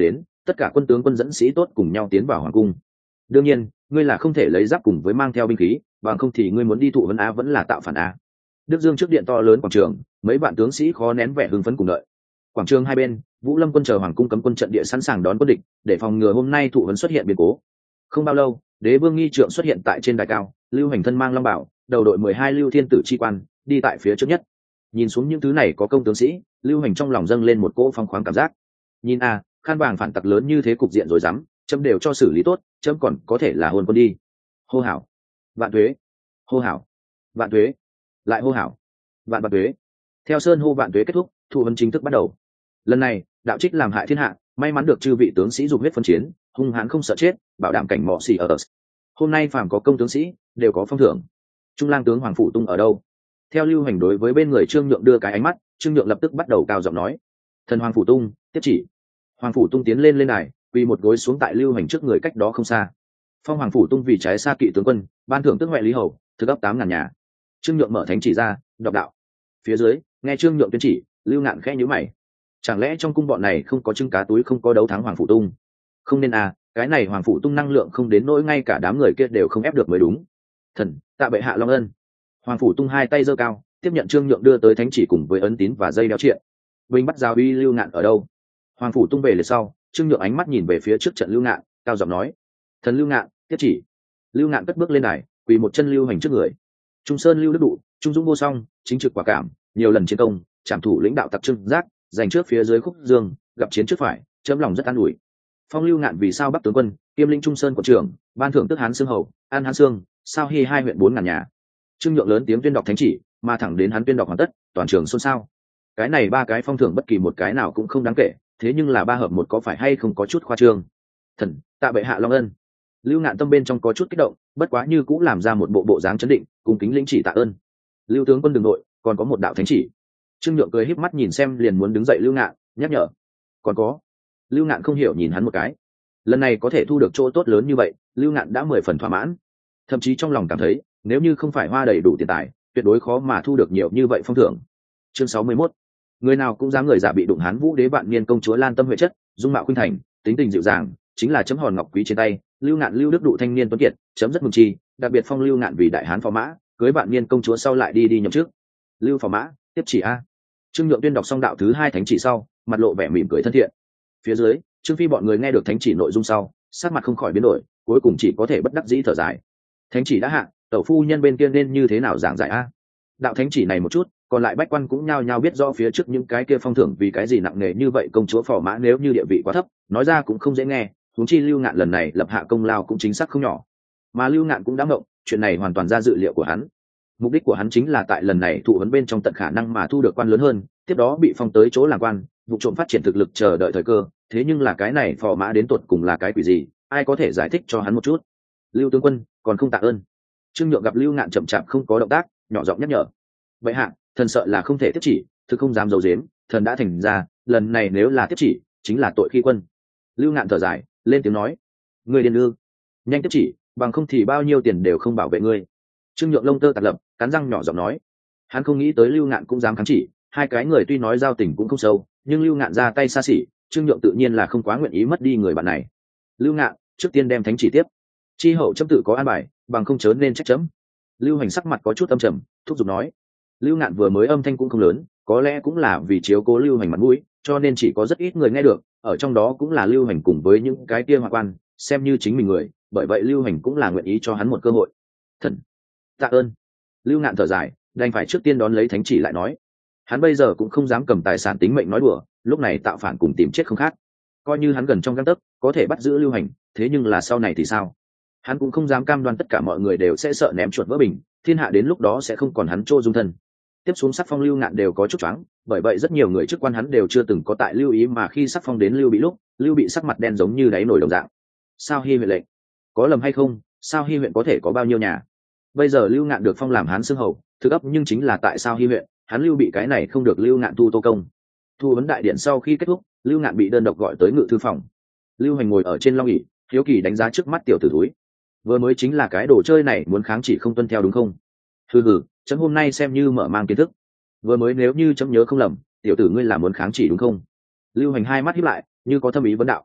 tất cả quân tướng quân dẫn sĩ tốt cùng nhau tiến vào hoàng cung. Đương nhiên ngươi là không thể lấy giáp cùng với mang theo binh khí, bằng không thì ngươi muốn đi thụ vấn á vẫn là tạo phản á. Đức Dương trước điện to lớn quảng trường, mấy vạn tướng sĩ khó nén vẻ hưng phấn cùng đợi. Quảng trường hai bên, Vũ Lâm quân chờ hoàng cung cấm quân trận địa sẵn sàng đón quân địch, để phòng ngừa hôm nay thụ vấn xuất hiện biến cố. Không bao lâu, Đế Vương nghi trượng xuất hiện tại trên đài cao, Lưu Hành thân mang long bảo, đầu đội mười hai lưu thiên tử chi quan, đi tại phía trước nhất. Nhìn xuống những thứ này có công tướng sĩ, Lưu Hành trong lòng dâng lên một cỗ phong khoáng cảm giác. Nhìn a, à, khan vàng phản tặc lớn như thế cục diện rồi dám, chấm đều cho xử lý tốt, chấm còn có thể là hôn quân đi. Hô hảo, vạn tuế, hô hảo, vạn tuế, lại hô hảo, vạn vạn tuế. Theo sơn hô vạn tuế kết thúc, thụ vấn chính thức bắt đầu. Lần này, đạo trích làm hại thiên hạ, may mắn được chư vị tướng sĩ dùng huyết phân chiến, hung hãn không sợ chết, bảo đảm cảnh mọ xỉ ở. Hôm nay phàm có công tướng sĩ đều có phong thưởng. Trung lang tướng Hoàng Phủ Tung ở đâu? Theo Lưu Hành đối với bên người Trương Nhượng đưa cái ánh mắt, Trương Nhượng lập tức bắt đầu cao giọng nói: thần Hoàng Phủ Tung tiếp chỉ. Hoàng Phủ Tung tiến lên lên đài, quỳ một gối xuống tại Lưu Hành trước người cách đó không xa. Phong Hoàng Phủ Tung vì trái xa kỵ tướng quân, ban thưởng tước huệ lý hầu, thực ấp tám ngàn nhà. Trương Nhượng mở thánh chỉ ra, đọc đạo. Phía dưới, nghe Trương Nhượng tuyên chỉ, Lưu Ngạn khẽ nhíu mày. Chẳng lẽ trong cung bọn này không có trứng cá túi, không có đấu thắng Hoàng Phủ Tung? Không nên à, cái này Hoàng Phủ Tung năng lượng không đến nỗi ngay cả đám người kia đều không ép được mới đúng. Thần, tạ bệ hạ long ân. Hoàng Phủ Tung hai tay giơ cao, tiếp nhận Trương Nhượng đưa tới thánh chỉ cùng với ấn tín và dây đeo triện. Vinh bắt giáo uy Lưu Ngạn ở đâu? Hoàng Phủ Tung về liệt sau, Trương Nhượng ánh mắt nhìn về phía trước trận Lưu Ngạn, cao giọng nói: thần Lưu Ngạn tiếp chỉ. Lưu Ngạn cất bước lên đài, quỳ một chân Lưu Hành trước người. Trung Sơn Lưu Đức Đụ, trung dũng vô song, chính trực quả cảm, nhiều lần chiến công, trảm thủ lãnh đạo tập trưng giác, giành trước phía dưới khúc dương, gặp chiến trước phải, chấm lòng rất an ủi. Phong Lưu Ngạn vì sao bắc tướng quân, kiêm lĩnh Trung Sơn quận trưởng, ban thưởng tước hán xương hầu, an hán xương, sao hy hai huyện bốn ngàn nhà. Trương Nhượng lớn tiếng tuyên đọc thánh chỉ, mà thẳng đến hắn tuyên đọc hoàn tất, toàn trường xôn xao. Cái này ba cái phong thưởng bất kỳ một cái nào cũng không đáng kể, thế nhưng là ba hợp một có phải hay không có chút khoa trương. Thần, tạ bệ hạ long ân. Lưu Ngạn tâm bên trong có chút kích động, bất quá như cũng làm ra một bộ bộ dáng chấn định, cùng kính lĩnh chỉ tạ ơn. Lưu tướng quân đường nội, còn có một đạo thánh chỉ. Trương Nhượng cười híp mắt nhìn xem liền muốn đứng dậy Lưu Ngạn, nhắc nhở: còn có. Lưu Ngạn không hiểu nhìn hắn một cái. Lần này có thể thu được chỗ tốt lớn như vậy, Lưu Ngạn đã mười phần thỏa mãn, thậm chí trong lòng cảm thấy nếu như không phải hoa đầy đủ tiền tài, tuyệt đối khó mà thu được nhiều như vậy phong thưởng. Chương sáu mươi mốt. Người nào cũng dám người giả bị đụng. Hán Vũ đế vạn niên công chúa Lan Tâm huệ chất, dung mạo khuynh thành, tính tình dịu dàng, chính là chấm hòn ngọc quý trên tay. Lưu Ngạn Lưu Đức Đụ thanh niên tuấn kiệt, chấm rất mừng chi, đặc biệt phong Lưu Ngạn vì đại hán phò mã, cưới vạn niên công chúa sau lại đi đi nhậm chức. Lưu phò mã tiếp chỉ a. Trương Nhượng tuyên đọc xong đạo thứ hai thánh chỉ sau, mặt lộ vẻ mỉm cười thân thiện. Phía dưới, Trương Phi bọn người nghe được thánh chỉ nội dung sau, sắc mặt không khỏi biến đổi, cuối cùng chỉ có thể bất đắc dĩ thở dài. Thánh chỉ đã hạ, tẩu phu nhân bên kia nên như thế nào giảng giải a? Đạo thánh chỉ này một chút, còn lại bách quan cũng nhao nhao biết rõ phía trước những cái kia phong thưởng vì cái gì nặng nề như vậy. Công chúa phò mã nếu như địa vị quá thấp, nói ra cũng không dễ nghe, huống chi Lưu Ngạn lần này lập hạ công lao cũng chính xác không nhỏ. Mà Lưu Ngạn cũng đã ngộng, chuyện này hoàn toàn ra dự liệu của hắn. Mục đích của hắn chính là tại lần này thụ huấn bên trong tận khả năng mà thu được quan lớn hơn, tiếp đó bị phong tới chỗ làm quan, vụ trộm phát triển thực lực chờ đợi thời cơ. Thế nhưng là cái này phò mã đến tột cùng là cái quỷ gì, ai có thể giải thích cho hắn một chút? Lưu tướng quân còn không tạ ơn. Trương Nhượng gặp Lưu Ngạn chậm chạp không có động tác, nhỏ giọng nhắc nhở: bệ hạ, thần sợ là không thể tiếp chỉ, thực không dám giấu giếm, thần đã thành ra, lần này nếu là tiếp chỉ chính là tội khi quân. Lưu Ngạn thở dài, lên tiếng nói: người điên ư? Nhanh tiếp chỉ, bằng không thì bao nhiêu tiền đều không bảo vệ ngươi. Trương Nhượng lông tơ tạt lập, cắn răng nhỏ giọng nói. Hắn không nghĩ tới Lưu Ngạn cũng dám kháng chỉ, hai cái người tuy nói giao tình cũng không sâu, nhưng Lưu Ngạn ra tay xa xỉ, Trương Nhượng tự nhiên là không quá nguyện ý mất đi người bạn này. Lưu Ngạn, trước tiên đem thánh chỉ tiếp, chi hậu chấm tự có an bài, bằng không chớ nên trách chấm. Lưu Hành sắc mặt có chút âm trầm, thúc giục nói. Lưu Ngạn vừa mới âm thanh cũng không lớn, có lẽ cũng là vì chiếu cố Lưu Hành mặt mũi, cho nên chỉ có rất ít người nghe được, ở trong đó cũng là Lưu Hành cùng với những cái kia hoạn quan, xem như chính mình người, bởi vậy Lưu Hành cũng là nguyện ý cho hắn một cơ hội. Thần, tạ ơn. Lưu Ngạn thở dài, đành phải trước tiên đón lấy thánh chỉ lại nói. Hắn bây giờ cũng không dám cầm tài sản tính mệnh nói đùa, lúc này tạo phản cùng tìm chết không khác. Coi như hắn gần trong gang tấc, có thể bắt giữ Lưu Hành, thế nhưng là sau này thì sao? Hắn cũng không dám cam đoan tất cả mọi người đều sẽ sợ ném chuột vỡ bình, thiên hạ đến lúc đó sẽ không còn hắn trô dung thân. Tiếp xuống sắc phong Lưu Ngạn đều có chút choáng, bởi vậy rất nhiều người chức quan hắn đều chưa từng có tại lưu ý, mà khi sắc phong đến Lưu Bị lúc, Lưu Bị sắc mặt đen giống như đáy nổi đồng dạng. Sao Hy huyện lệnh? Có lầm hay không? Sao Hy huyện có thể có bao nhiêu nhà? Bây giờ Lưu Ngạn được phong làm hán xương hầu, thực ấp nhưng chính là tại sao Hy huyện, hắn Lưu Bị cái này không được Lưu Ngạn thu tô công. Thu vấn đại điện sau khi kết thúc, Lưu Ngạn bị đơn độc gọi tới ngự thư phòng. Lưu Hành ngồi ở trên long ỷ, hiếu kỳ đánh giá trước mắt tiểu tử thúi. Vừa mới chính là cái đồ chơi này muốn kháng chỉ không tuân theo đúng không? Hừ hừ, chấm hôm nay xem như mở mang kiến thức. Vừa mới nếu như chấm nhớ không lầm, tiểu tử ngươi là muốn kháng chỉ đúng không? Lưu Hành hai mắt híp lại, như có thâm ý vấn đạo.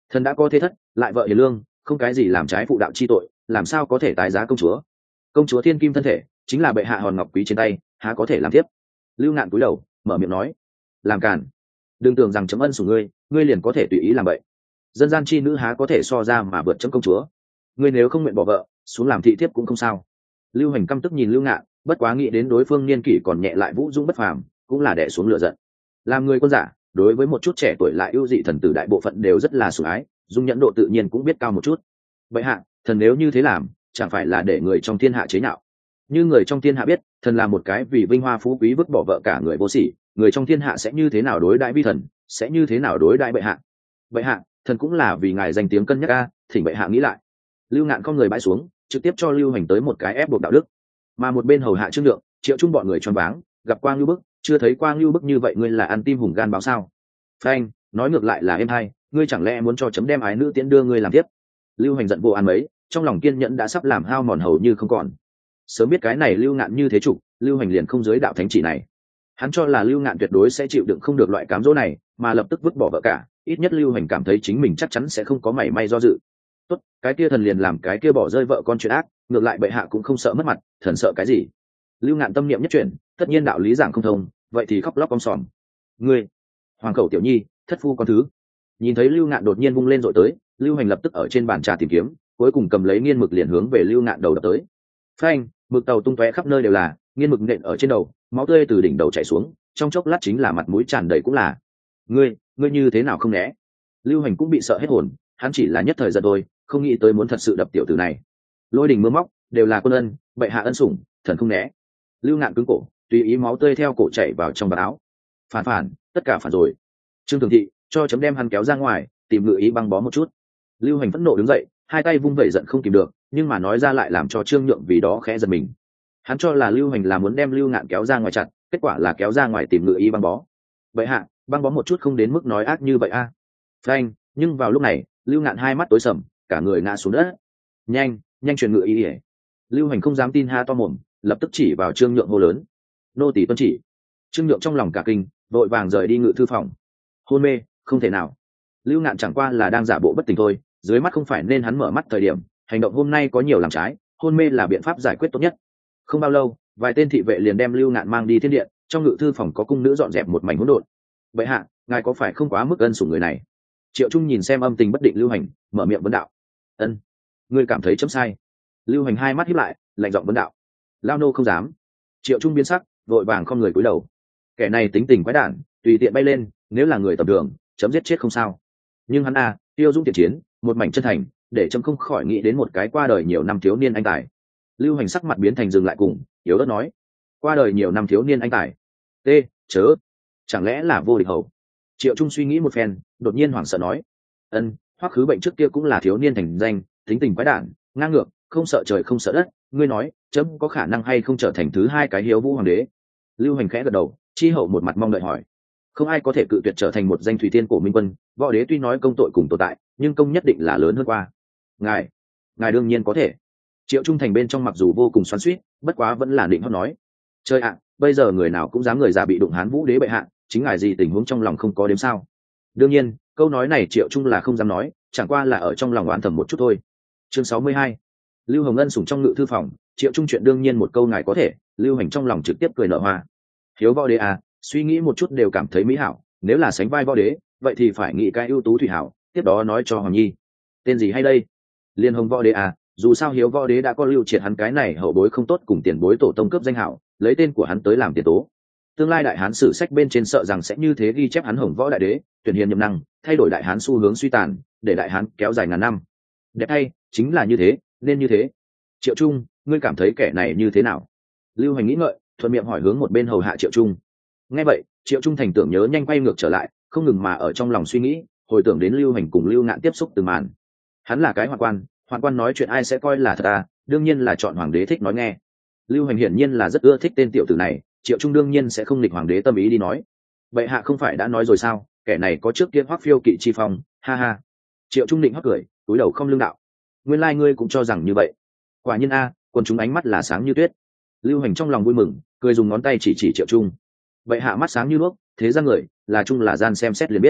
Thần đã có thế thất, lại vợ hiền lương, không cái gì làm trái phụ đạo chi tội, làm sao có thể tái giá công chúa? Công chúa thiên kim thân thể chính là bệ hạ hòn ngọc quý trên tay, há có thể làm tiếp? Lưu Ngạn cúi đầu mở miệng nói, làm cản, đừng tưởng rằng chấm ân sủng ngươi, ngươi liền có thể tùy ý làm vậy. Dân gian chi nữ há có thể so ra mà vượt chấm công chúa? Ngươi nếu không nguyện bỏ vợ, xuống làm thị thiếp cũng không sao. Lưu Hành căm tức nhìn Lưu Ngạn, bất quá nghĩ đến đối phương niên kỷ còn nhẹ lại vũ dũng bất phàm, cũng là đè xuống lửa giận. Làm người quân giả, đối với một chút trẻ tuổi lại ưu dị thần tử đại bộ phận đều rất là sủng ái, dung nhẫn độ tự nhiên cũng biết cao một chút. Vậy hạ, thần nếu như thế làm, chẳng phải là để người trong thiên hạ chế nhạo? Như người trong thiên hạ biết, thần là một cái vì vinh hoa phú quý vứt bỏ vợ cả người vô sỉ, người trong thiên hạ sẽ như thế nào đối đãi vi thần, sẽ như thế nào đối đãi bệ hạ? Bệ hạ, thần cũng là vì ngài danh tiếng cân nhắc a, thỉnh bệ hạ nghĩ lại. Lưu Ngạn con người bãi xuống, trực tiếp cho Lưu Hành tới một cái ép buộc đạo đức. Mà một bên hầu hạ Trương Nhượng, Triệu Trung bọn người choáng váng, gặp Quang Lưu Bức, chưa thấy Quang Lưu Bức như vậy ngươi là ăn tim hùng gan báo sao? Phanh, nói ngược lại là em hay, ngươi chẳng lẽ muốn cho chấm đem ái nữ tiễn đưa ngươi làm tiếp? Lưu Hành giận vô an mấy, trong lòng kiên nhẫn đã sắp làm hao mòn hầu như không còn. Sớm biết cái này Lưu Ngạn như thế chủ, Lưu Hành liền không giới đạo thánh chỉ này. Hắn cho là Lưu Ngạn tuyệt đối sẽ chịu đựng không được loại cám dỗ này, mà lập tức vứt bỏ vợ cả, ít nhất Lưu Hành cảm thấy chính mình chắc chắn sẽ không có mảy may do dự. Tốt, cái kia thần liền làm cái kia bỏ rơi vợ con chuyện ác, ngược lại bệ hạ cũng không sợ mất mặt, thần sợ cái gì? Lưu Ngạn tâm niệm nhất chuyển, tất nhiên đạo lý giảng không thông, vậy thì khóc lóc om sòm. Ngươi, hoàng khẩu tiểu nhi, thất phu con thứ. Nhìn thấy Lưu Ngạn đột nhiên vung lên dội tới, Lưu Hành lập tức ở trên bàn trà tìm kiếm, cuối cùng cầm lấy nghiên mực liền hướng về Lưu Ngạn đầu đập tới. Phanh, mực tàu tung tóe khắp nơi đều là, nghiên mực nện ở trên đầu, máu tươi từ đỉnh đầu chảy xuống, trong chốc lát chính là mặt mũi tràn đầy cũng là. Ngươi, ngươi như thế nào không né? Lưu Hành cũng bị sợ hết hồn, hắn chỉ là nhất thời giận thôi, không nghĩ tới muốn thật sự đập tiểu tử này. Lôi đình mưa móc, đều là quân ân, bệ hạ ân sủng, thần không né. Lưu Ngạn cứng cổ, tùy ý máu tươi theo cổ chảy vào trong vạt áo. Phản phản, tất cả phản rồi. Trương Thường Thị, cho chấm đem hắn kéo ra ngoài, tìm ngự ý băng bó một chút. Lưu Hành phẫn nộ đứng dậy, hai tay vung vẩy giận không kìm được, nhưng mà nói ra lại làm cho Trương Nhượng vì đó khẽ giật mình. Hắn cho là Lưu Hành là muốn đem Lưu Ngạn kéo ra ngoài chặt, kết quả là kéo ra ngoài tìm ngự ý băng bó. Vậy hạ, băng bó một chút không đến mức nói ác như vậy a. À. Phanh, nhưng vào lúc này, Lưu Ngạn hai mắt tối sầm, cả người ngã xuống đất. Nhanh, nhanh truyền ngự ý ỉa. Lưu Hành không dám tin ha to mồm, lập tức chỉ vào Trương Nhượng hô lớn. Nô tỳ tuân chỉ. Trương Nhượng trong lòng cả kinh, vội vàng rời đi ngự thư phòng. Hôn mê, không thể nào. Lưu Ngạn chẳng qua là đang giả bộ bất tỉnh thôi, dưới mắt không phải nên hắn mở mắt thời điểm, hành động hôm nay có nhiều làm trái, hôn mê là biện pháp giải quyết tốt nhất. Không bao lâu, vài tên thị vệ liền đem Lưu Ngạn mang đi thiên điện, trong ngự thư phòng có cung nữ dọn dẹp một mảnh hỗn độn. Vậy hạ, ngài có phải không quá mức ân sủng người này? Triệu Trung nhìn xem âm tình bất định Lưu Hành, mở miệng vấn đạo. Ân, ngươi cảm thấy chấm sai? Lưu Hành hai mắt híp lại, lạnh giọng vấn đạo. Lao nô không dám. Triệu Trung biến sắc, vội vàng không người cúi đầu. Kẻ này tính tình quái đản, tùy tiện bay lên, nếu là người tầm thường, chấm giết chết không sao. Nhưng hắn a, tiêu dung tiền chiến, một mảnh chân thành, để chấm không khỏi nghĩ đến một cái qua đời nhiều năm thiếu niên anh tài. Lưu Hành sắc mặt biến thành dừng lại cùng, yếu ớt nói. Qua đời nhiều năm thiếu niên anh tài. T, chớ, chẳng lẽ là vô địch hầu? Triệu Trung suy nghĩ một phen, đột nhiên hoảng sợ nói. Ân, Hoắc Khứ Bệnh trước kia cũng là thiếu niên thành danh, tính tình quái đản, ngang ngược, không sợ trời không sợ đất. Ngươi nói, chấm có khả năng hay không trở thành thứ hai cái hiếu vũ hoàng đế? Lưu Hành khẽ gật đầu, chi hậu một mặt mong đợi hỏi. Không ai có thể cự tuyệt trở thành một danh thủy tiên cổ minh quân, võ đế tuy nói công tội cùng tồn tại, nhưng công nhất định là lớn hơn qua. Ngài, ngài đương nhiên có thể. Triệu Trung thành bên trong mặc dù vô cùng xoắn xuýt, bất quá vẫn là định hót nói. Chơi ạ, bây giờ người nào cũng dám người già bị đụng hán vũ đế bệ hạ, chính ngài gì tình huống trong lòng không có đếm sao? Đương nhiên, câu nói này Triệu Trung là không dám nói, chẳng qua là ở trong lòng oán thầm một chút thôi. Chương sáu mươi hai, Lưu Hồng Ân sủng trong ngự thư phòng, Triệu Trung chuyện đương nhiên một câu ngài có thể, Lưu Hành trong lòng trực tiếp cười nở hoa. Hiếu võ đế à, suy nghĩ một chút đều cảm thấy mỹ hảo, nếu là sánh vai võ đế, vậy thì phải nghĩ cái ưu tú thủy hảo, tiếp đó nói cho Hoàng Nhi. Tên gì hay đây? Liên Hồng võ đế à, dù sao Hiếu võ đế đã có lưu triệt hắn cái này hậu bối không tốt cùng tiền bối tổ tông cướp danh hảo, lấy tên của hắn tới làm tiền tố. Tương lai đại hán sử sách bên trên sợ rằng sẽ như thế ghi chép hắn Hồng võ đại đế, tuyển hiền nhậm năng, thay đổi đại hán xu hướng suy tàn, để đại hán kéo dài ngàn năm. Đẹp hay, chính là như thế, nên như thế. Triệu Trung, ngươi cảm thấy kẻ này như thế nào? Lưu Hành nghĩ ngợi, thuận miệng hỏi hướng một bên hầu hạ Triệu Trung. Nghe vậy, Triệu Trung thành tưởng nhớ nhanh quay ngược trở lại, không ngừng mà ở trong lòng suy nghĩ, hồi tưởng đến Lưu Hành cùng Lưu Ngạn tiếp xúc từng màn. Hắn là cái hoạn quan, hoạn quan nói chuyện ai sẽ coi là thật à, đương nhiên là chọn hoàng đế thích nói nghe. Lưu Hành hiển nhiên là rất ưa thích tên tiểu tử này, Triệu Trung đương nhiên sẽ không nghịch hoàng đế tâm ý đi nói. Vậy hạ không phải đã nói rồi sao, kẻ này có trước kia Hoắc Phiêu kỵ chi phong, ha ha. Triệu Trung định hót cười, túi đầu không lương đạo. Nguyên lai ngươi cũng cho rằng như vậy. Quả nhiên a, quần chúng ánh mắt là sáng như tuyết. Lưu Hành trong lòng vui mừng, cười dùng ngón tay chỉ chỉ Triệu Trung. Vậy hạ mắt sáng như đuốc, thế ra người là Trung là gian xem xét liền biết.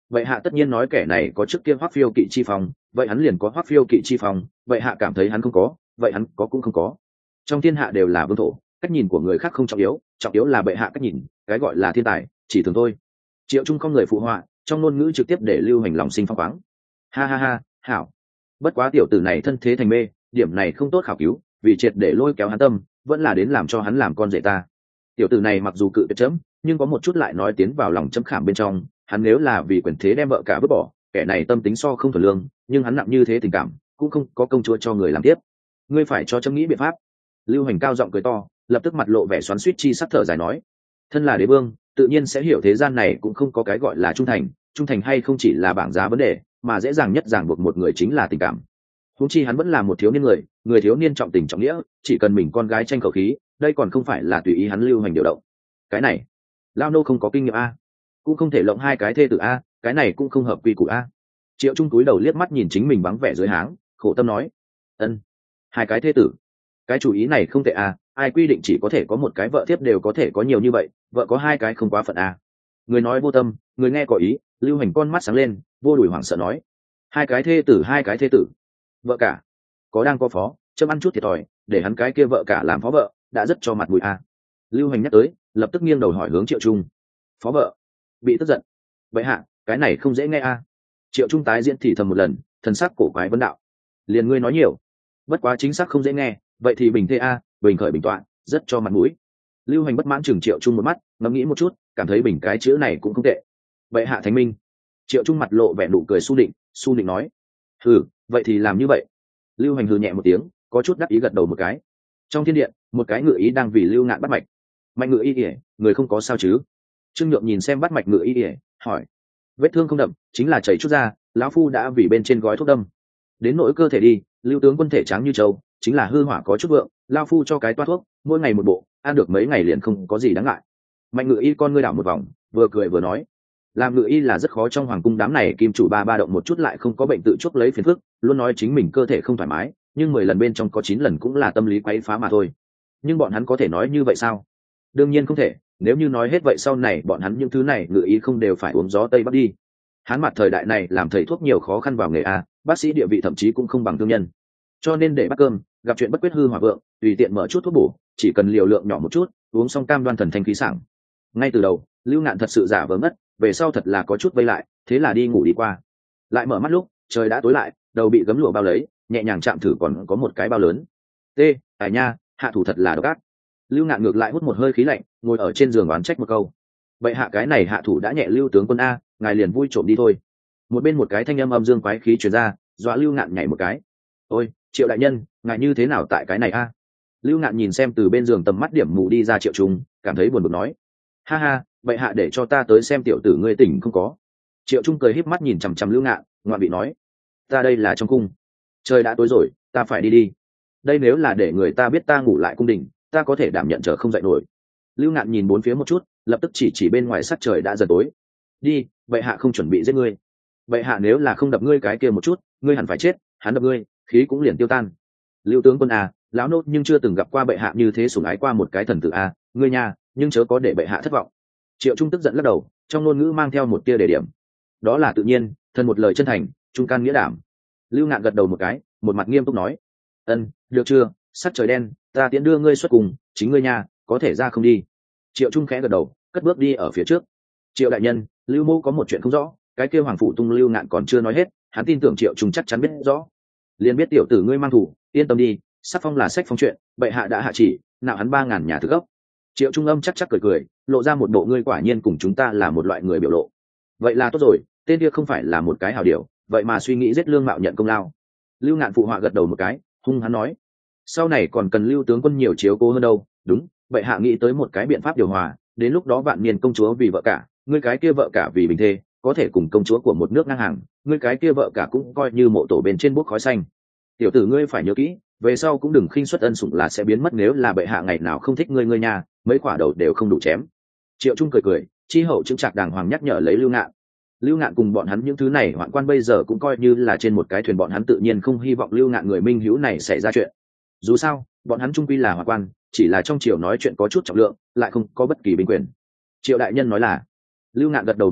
vậy hạ tất nhiên nói kẻ này có trước kia hoắc phiêu kỵ chi phong, vậy hắn liền có hoắc phiêu kỵ chi phong, vậy hạ cảm thấy hắn không có, vậy hắn có cũng không có. Trong thiên hạ đều là vương thổ, cách nhìn của người khác không trọng yếu, trọng yếu là bệ hạ cách nhìn, cái gọi là thiên tài chỉ thường thôi. Triệu Trung không người phụ họa, trong ngôn ngữ trực tiếp để Lưu Hành lòng sinh phong khoáng. Ha ha ha, hảo. Bất quá tiểu tử này thân thế thành mê, điểm này không tốt khảo cứu, vì triệt để lôi kéo hắn tâm, vẫn là đến làm cho hắn làm con rể ta. Tiểu tử này mặc dù cự tuyệt chấm, nhưng có một chút lại nói tiến vào lòng chấm khảm bên trong, hắn nếu là vì quyền thế đem vợ cả vứt bỏ, kẻ này tâm tính so không thuần lương, nhưng hắn nặng như thế tình cảm, cũng không có công chúa cho người làm tiếp. Ngươi phải cho chấm nghĩ biện pháp. Lưu Hành cao giọng cười to, lập tức mặt lộ vẻ xoắn xuýt chi sắc thở dài nói: thân là đế vương, tự nhiên sẽ hiểu thế gian này cũng không có cái gọi là trung thành, trung thành hay không chỉ là bảng giá vấn đề, mà dễ dàng nhất ràng buộc một người chính là tình cảm. Huống chi hắn vẫn là một thiếu niên người, người thiếu niên trọng tình trọng nghĩa, chỉ cần mình con gái tranh khẩu khí, đây còn không phải là tùy ý hắn Lưu Hành điều động. Cái này, lao nô không có kinh nghiệm a, cũng không thể lộng hai cái thê tử a, cái này cũng không hợp quy củ a. Triệu Trung túi đầu liếc mắt nhìn chính mình vắng vẻ dưới háng, khổ tâm nói: ân, hai cái thê tử, cái chủ ý này không tệ a, ai quy định chỉ có thể có một cái vợ thiếp đều có thể có nhiều như vậy, vợ có hai cái không quá phận a. Người nói vô tâm, người nghe có ý. Lưu Hành con mắt sáng lên, vô đùi hoảng sợ nói: hai cái thê tử, hai cái thê tử, vợ cả có đang có phó, chấm ăn chút thiệt thòi, để hắn cái kia vợ cả làm phó vợ, đã rất cho mặt mũi a. Lưu Hành nhắc tới, lập tức nghiêng đầu hỏi hướng Triệu Trung: phó vợ? Bị tức giận. Vậy hạ, cái này không dễ nghe a. Triệu Trung tái diễn thì thầm một lần, thần sắc cổ quái vấn đạo: liền ngươi nói nhiều, bất quá chính xác không dễ nghe, vậy thì bình thê a, bình khởi bình tọa, rất cho mặt mũi. Lưu Hành bất mãn chừng Triệu Trung một mắt, ngẫm nghĩ một chút, cảm thấy bình cái chữ này cũng không tệ. Vậy hạ thánh minh. Triệu Trung mặt lộ vẻ nụ cười su định, su định nói: hừ, vậy thì làm như vậy. Lưu Hành hừ nhẹ một tiếng, có chút đắc ý gật đầu một cái. Trong thiên điện, một cái ngự ý đang vì Lưu Ngạn bắt mạch. Mạnh ngự y ỉa, người không có sao chứ? Trương Nhượng nhìn xem bắt mạch ngự y ỉa, hỏi: vết thương không đậm, chính là chảy chút ra, lão phu đã vì bên trên gói thuốc đâm. Đến nỗi cơ thể đi, Lưu tướng quân thể trắng như trâu, chính là hư hỏa có chút vượng, lão phu cho cái toa thuốc, mỗi ngày một bộ, ăn được mấy ngày liền không có gì đáng ngại. Mạnh ngự y con ngươi đảo một vòng, vừa cười vừa nói: làm ngự y là rất khó, trong hoàng cung đám này kim chủ ba ba động một chút lại không có bệnh tự chuốc lấy phiền phức, luôn nói chính mình cơ thể không thoải mái, nhưng mười lần bên trong có chín lần cũng là tâm lý quấy phá mà thôi. Nhưng bọn hắn có thể nói như vậy sao? Đương nhiên không thể, nếu như nói hết vậy sau này bọn hắn những thứ này ngự ý không đều phải uống gió tây bắc đi. Hắn mặt thời đại này làm thầy thuốc nhiều khó khăn vào nghề a, bác sĩ địa vị thậm chí cũng không bằng thương nhân, cho nên để bắt cơm gặp chuyện bất quyết hư hỏa vượng, tùy tiện mở chút thuốc bổ, chỉ cần liều lượng nhỏ một chút, uống xong cam đoan thần thanh khí sảng. Ngay từ đầu Lưu Ngạn thật sự giả vờ ngất, về sau thật là có chút vây lại, thế là đi ngủ đi qua. Lại mở mắt lúc trời đã tối lại, đầu bị gấm lụa bao lấy, nhẹ nhàng chạm thử còn có một cái bao lớn. T, tài nha, hạ thủ thật là độc ác. Lưu Ngạn ngược lại hút một hơi khí lạnh, ngồi ở trên giường oán trách một câu: vậy hạ cái này hạ thủ đã nhẹ, Lưu tướng quân a, ngài liền vui trộm đi thôi. Một bên một cái thanh âm âm dương quái khí truyền ra, dọa Lưu Ngạn nhảy một cái. Ôi, Triệu đại nhân, ngài như thế nào tại cái này a? Lưu Ngạn nhìn xem từ bên giường tầm mắt điểm mù đi ra Triệu Trung, cảm thấy buồn bực nói: ha ha, vậy hạ để cho ta tới xem tiểu tử ngươi tỉnh không có. Triệu Trung cười híp mắt nhìn chằm chằm Lưu Ngạn, ngoạn vị nói: ta đây là trong cung, trời đã tối rồi, ta phải đi đi. Đây nếu là để người ta biết ta ngủ lại cung đình, ta có thể đảm nhận chờ không dậy nổi. Lưu Ngạn nhìn bốn phía một chút, lập tức chỉ chỉ bên ngoài sắc trời đã dần tối. Đi, vậy hạ không chuẩn bị giết ngươi. Vậy hạ nếu là không đập ngươi cái kia một chút, ngươi hẳn phải chết, hắn đập ngươi, khí cũng liền tiêu tan. Lưu tướng quân à, lão nô nhưng chưa từng gặp qua bệ hạ như thế sủng ái qua một cái thần tử à, ngươi nha, nhưng chớ có để bệ hạ thất vọng. Triệu Trung tức giận lắc đầu, trong ngôn ngữ mang theo một tia đề điểm. Đó là tự nhiên, thần một lời chân thành, trung can nghĩa đảm. Lưu Ngạn gật đầu một cái, một mặt nghiêm túc nói: ân, được chưa, sắc trời đen, ta tiễn đưa ngươi xuất cùng, chính ngươi nha, có thể ra không đi. Triệu Trung khẽ gật đầu, cất bước đi ở phía trước. Triệu đại nhân, Lưu mô có một chuyện không rõ, cái kêu hoàng phụ tung Lưu Ngạn còn chưa nói hết, hắn tin tưởng Triệu Trung chắc chắn biết rõ. Liền biết tiểu tử ngươi mang thủ, yên tâm đi, sắc phong là sách phong chuyện, bệ hạ đã hạ chỉ, nào hắn ba ngàn nhà thực gốc. Triệu Trung âm chắc chắc cười cười, lộ ra một bộ ngươi quả nhiên cùng chúng ta là một loại người biểu lộ. Vậy là tốt rồi, tên kia không phải là một cái hảo điều, vậy mà suy nghĩ giết Lương Mạo nhận công lao. Lưu Ngạn phụ họa gật đầu một cái, hung hắn nói: sau này còn cần Lưu tướng quân nhiều chiếu cố hơn đâu. Đúng, vậy hạ nghĩ tới một cái biện pháp điều hòa, đến lúc đó vạn niên công chúa vì vợ cả, ngươi cái kia vợ cả vì bình thê, có thể cùng công chúa của một nước ngang hàng, ngươi cái kia vợ cả cũng coi như mộ tổ bên trên bốc khói xanh. Tiểu tử ngươi phải nhớ kỹ, về sau cũng đừng khinh suất ân sủng là sẽ biến mất, nếu là bệ hạ ngày nào không thích ngươi ngươi nhà, mấy quả đầu đều không đủ chém. Triệu Trung cười cười, chi hậu chứng trạc đàng hoàng nhắc nhở lấy Lưu Ngạn. Lưu Ngạn cùng bọn hắn những thứ này hoạn quan bây giờ cũng coi như là trên một cái thuyền, bọn hắn tự nhiên không hy vọng Lưu Ngạn người minh hữu này xảy ra chuyện. Dù sao bọn hắn trung quy là hoạn quan, chỉ là trong triều nói chuyện có chút trọng lượng, lại không có bất kỳ binh quyền. Triệu đại nhân nói là. Lưu Ngạn gật đầu một cái,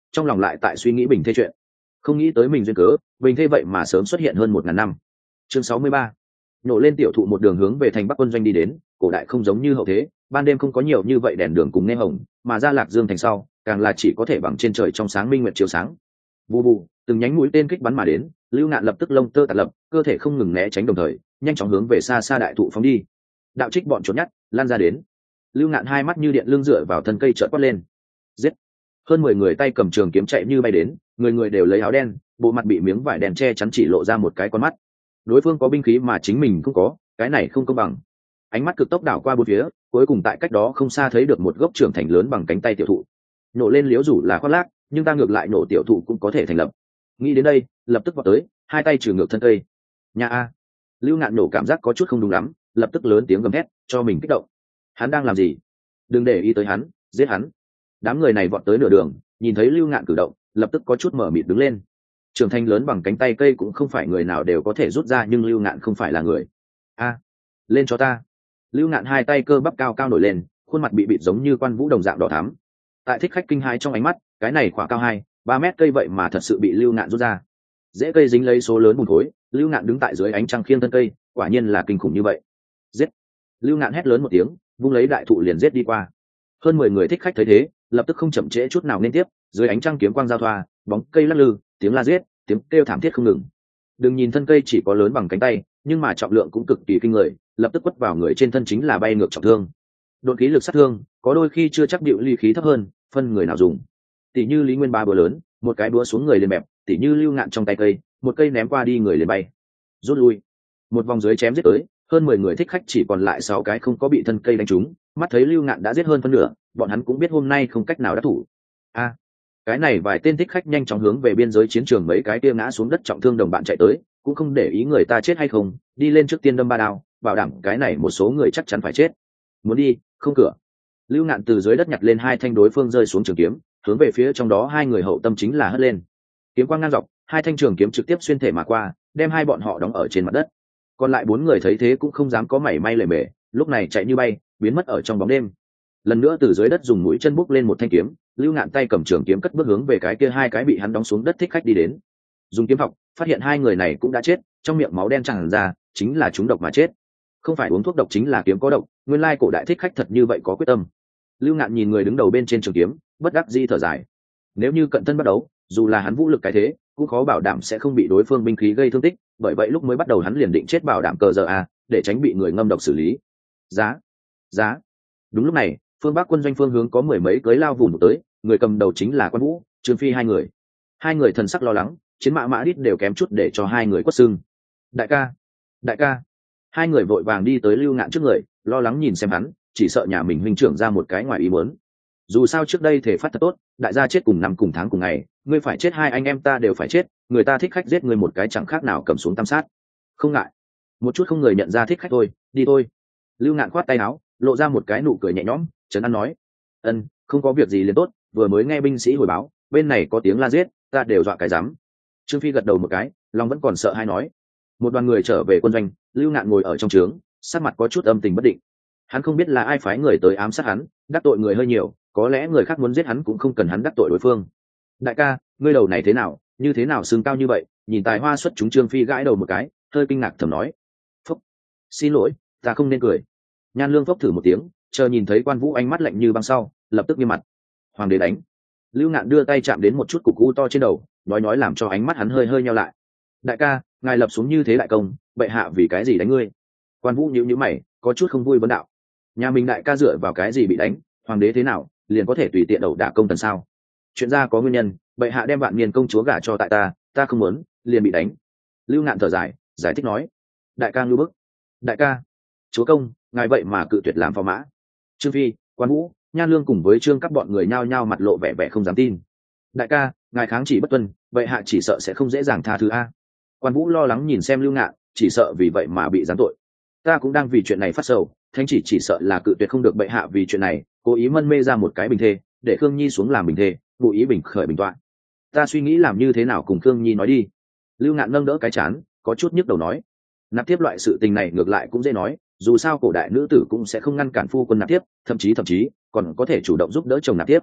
trong lòng lại tại suy nghĩ bình thê chuyện. Không nghĩ tới mình duyên cớ bình thê vậy mà sớm xuất hiện hơn một ngàn năm. Chương sáu mươi ba. Nổ lên tiểu thụ một đường hướng về thành Bắc quân doanh đi đến. Cổ đại không giống như hậu thế, ban đêm không có nhiều như vậy đèn đường cùng nghe hồng, mà ra Lạc Dương thành sau càng là chỉ có thể bằng trên trời trong sáng minh nguyệt chiếu sáng. Bù bù, từng nhánh mũi tên kích bắn mà đến, Lưu Ngạn lập tức lông tơ tạt lập, cơ thể không ngừng né tránh, đồng thời nhanh chóng hướng về xa xa đại thụ phóng đi. Đạo trích bọn trốn nhát lan ra đến. Lưu Ngạn hai mắt như điện lưng dựa vào thân cây chợt quát lên. Giết! Hơn mười người tay cầm trường kiếm chạy như bay đến, người người đều lấy áo đen, bộ mặt bị miếng vải đen che chắn, chỉ lộ ra một cái con mắt. Đối phương có binh khí mà chính mình không có, cái này không công bằng. Ánh mắt cực tốc đảo qua bốn phía, cuối cùng tại cách đó không xa thấy được một gốc trưởng thành lớn bằng cánh tay tiểu thụ. Nổ lên liếu rủ là khoác lác, nhưng ta ngược lại nổ tiểu thụ cũng có thể thành lập. Nghĩ đến đây, lập tức vọt tới, hai tay trừ ngược thân cây. Nhà a! Lưu Ngạn nổ cảm giác có chút không đúng lắm, lập tức lớn tiếng gầm hét, cho mình kích động. Hắn đang làm gì? Đừng để ý tới hắn, giết hắn! Đám người này vọt tới nửa đường, nhìn thấy Lưu Ngạn cử động, lập tức có chút mở mịt đứng lên. Trưởng thành lớn bằng cánh tay cây cũng không phải người nào đều có thể rút ra, nhưng Lưu Ngạn không phải là người. A! Lên cho ta! Lưu Ngạn hai tay cơ bắp cao cao nổi lên, khuôn mặt bị bịt giống như Quan Vũ đồng dạng đỏ thắm. Tại thích khách kinh hai trong ánh mắt, cái này khoảng cao hai ba mét cây vậy mà thật sự bị Lưu Ngạn rút ra. Dễ cây dính lấy số lớn bùn khối, Lưu Ngạn đứng tại dưới ánh trăng khiêng thân cây, quả nhiên là kinh khủng như vậy. Giết! Lưu Ngạn hét lớn một tiếng, vung lấy đại thụ liền giết đi qua. Hơn mười người thích khách thấy thế, lập tức không chậm trễ chút nào nên tiếp, dưới ánh trăng kiếm quang giao thoa, bóng cây lắc lư, tiếng la giết, tiếng kêu thảm thiết không ngừng. Đừng nhìn thân cây chỉ có lớn bằng cánh tay, nhưng mà trọng lượng cũng cực kỳ kinh người, lập tức quất vào người trên thân chính là bay ngược trọng thương. Đột khí lực sát thương, có đôi khi chưa chắc điệu ly khí thấp hơn, phân người nào dùng. Tỷ như Lý Nguyên ba búa lớn, một cái búa xuống người liền bẹp, tỷ như Lưu Ngạn trong tay cây, một cây ném qua đi người liền bay. Rút lui. Một vòng dưới chém giết tới, hơn mười người thích khách chỉ còn lại sáu cái không có bị thân cây đánh trúng, mắt thấy Lưu Ngạn đã giết hơn phân nửa, bọn hắn cũng biết hôm nay không cách nào đắc thủ. A, cái này vài tên thích khách nhanh chóng hướng về biên giới chiến trường, mấy cái kia ngã xuống đất trọng thương đồng bạn chạy tới, cũng không để ý người ta chết hay không, đi lên trước tiên đâm ba đao, bảo đảm cái này một số người chắc chắn phải chết. Muốn đi, không cửa. Lưu Ngạn từ dưới đất nhặt lên hai thanh đối phương rơi xuống trường kiếm, hướng về phía trong đó hai người hậu tâm chính là hất lên. Kiếm quang ngang dọc, hai thanh trường kiếm trực tiếp xuyên thể mà qua, đem hai bọn họ đóng ở trên mặt đất. Còn lại bốn người thấy thế cũng không dám có mảy may lề mề, lúc này chạy như bay, biến mất ở trong bóng đêm. Lần nữa từ dưới đất dùng mũi chân búc lên một thanh kiếm, Lưu Ngạn tay cầm trường kiếm cất bước hướng về cái kia hai cái bị hắn đóng xuống đất thích khách đi đến. Dùng kiếm học, phát hiện hai người này cũng đã chết, trong miệng máu đen tràn ra, chính là trúng độc mà chết. Không phải uống thuốc độc, chính là kiếm có độc, nguyên lai cổ đại thích khách thật như vậy có quyết tâm. Lưu Ngạn nhìn người đứng đầu bên trên trường kiếm, bất đắc dĩ thở dài. Nếu như cận thân bắt đấu, dù là hắn vũ lực cái thế, cũng khó bảo đảm sẽ không bị đối phương binh khí gây thương tích, bởi vậy lúc mới bắt đầu hắn liền định chết bảo đảm cờ giờ a, để tránh bị người ngâm độc xử lý. Giá, giá. Đúng lúc này, phương Bắc quân doanh phương hướng có mười mấy cưới lao vùn tới, người cầm đầu chính là Quan Vũ, Trương Phi hai người. Hai người thần sắc lo lắng, chiến mã mã đít đều kém chút để cho hai người quất xương. Đại ca, đại ca. Hai người vội vàng đi tới Lưu Ngạn trước người, lo lắng nhìn xem hắn, chỉ sợ nhà mình huynh trưởng ra một cái ngoài ý muốn. Dù sao trước đây thể phát thật tốt, đại gia chết cùng năm cùng tháng cùng ngày, ngươi phải chết, hai anh em ta đều phải chết, người ta thích khách giết ngươi một cái chẳng khác nào cầm xuống tam sát. Không ngại, một chút không người nhận ra thích khách thôi, đi thôi. Lưu Ngạn khoát tay áo, lộ ra một cái nụ cười nhẹ nhõm, trấn an nói: ân, không có việc gì liền tốt, vừa mới nghe binh sĩ hồi báo, bên này có tiếng la giết, ta đều dọa cái rắm. Trương Phi gật đầu một cái, lòng vẫn còn sợ hay nói. Một đoàn người trở về quân doanh, Lưu Ngạn ngồi ở trong trướng, sắc mặt có chút âm tình bất định. Hắn không biết là ai phái người tới ám sát hắn, đắc tội người hơi nhiều, có lẽ người khác muốn giết hắn cũng không cần hắn đắc tội đối phương. Đại ca, ngươi đầu này thế nào, như thế nào xương cao như vậy? Nhìn tài hoa xuất chúng, Trương Phi gãi đầu một cái, hơi kinh ngạc thầm nói: phúc, xin lỗi, ta không nên cười. Nhan Lương phốc thử một tiếng, chờ nhìn thấy Quan Vũ ánh mắt lạnh như băng sau, lập tức nghiêm mặt. Hoàng đế đánh. Lưu Ngạn đưa tay chạm đến một chút cục u to trên đầu, nói nói làm cho ánh mắt hắn hơi hơi nheo lại. Đại ca, ngài lập xuống như thế đại công, bệ hạ vì cái gì đánh ngươi? Quan Vũ nhíu nhíu mày, có chút không vui vấn đạo. Nhà mình đại ca dựa vào cái gì bị đánh? Hoàng đế thế nào liền có thể tùy tiện đầu đả công tần sao? Chuyện ra có nguyên nhân, bệ hạ đem vạn niên công chúa gả cho tại ta, ta không muốn, liền bị đánh. Lưu Ngạn thở dài, giải thích nói: đại ca ngưu bức. Đại ca, chúa công, ngài vậy mà cự tuyệt làm phò mã. Trương Phi, Quan Vũ, Nhan Lương cùng với Trương các bọn người nhao nhao mặt lộ vẻ vẻ không dám tin. Đại ca, ngài kháng chỉ bất tuân, bệ hạ chỉ sợ sẽ không dễ dàng tha thứ a. Quan Vũ lo lắng nhìn xem Lưu Ngạn, chỉ sợ vì vậy mà bị giáng tội. Ta cũng đang vì chuyện này phát sầu, thánh chỉ chỉ sợ là cự tuyệt không được bệ hạ vì chuyện này, cố ý mân mê ra một cái bình thê, để Khương Nhi xuống làm bình thê, vụ ý bình khởi bình tọa. Ta suy nghĩ làm như thế nào cùng Khương Nhi nói đi. Lưu Ngạn nâng đỡ cái chán, có chút nhức đầu nói: nạp tiếp loại sự tình này ngược lại cũng dễ nói, dù sao cổ đại nữ tử cũng sẽ không ngăn cản phu quân nạp tiếp, thậm chí thậm chí còn có thể chủ động giúp đỡ chồng nạp tiếp.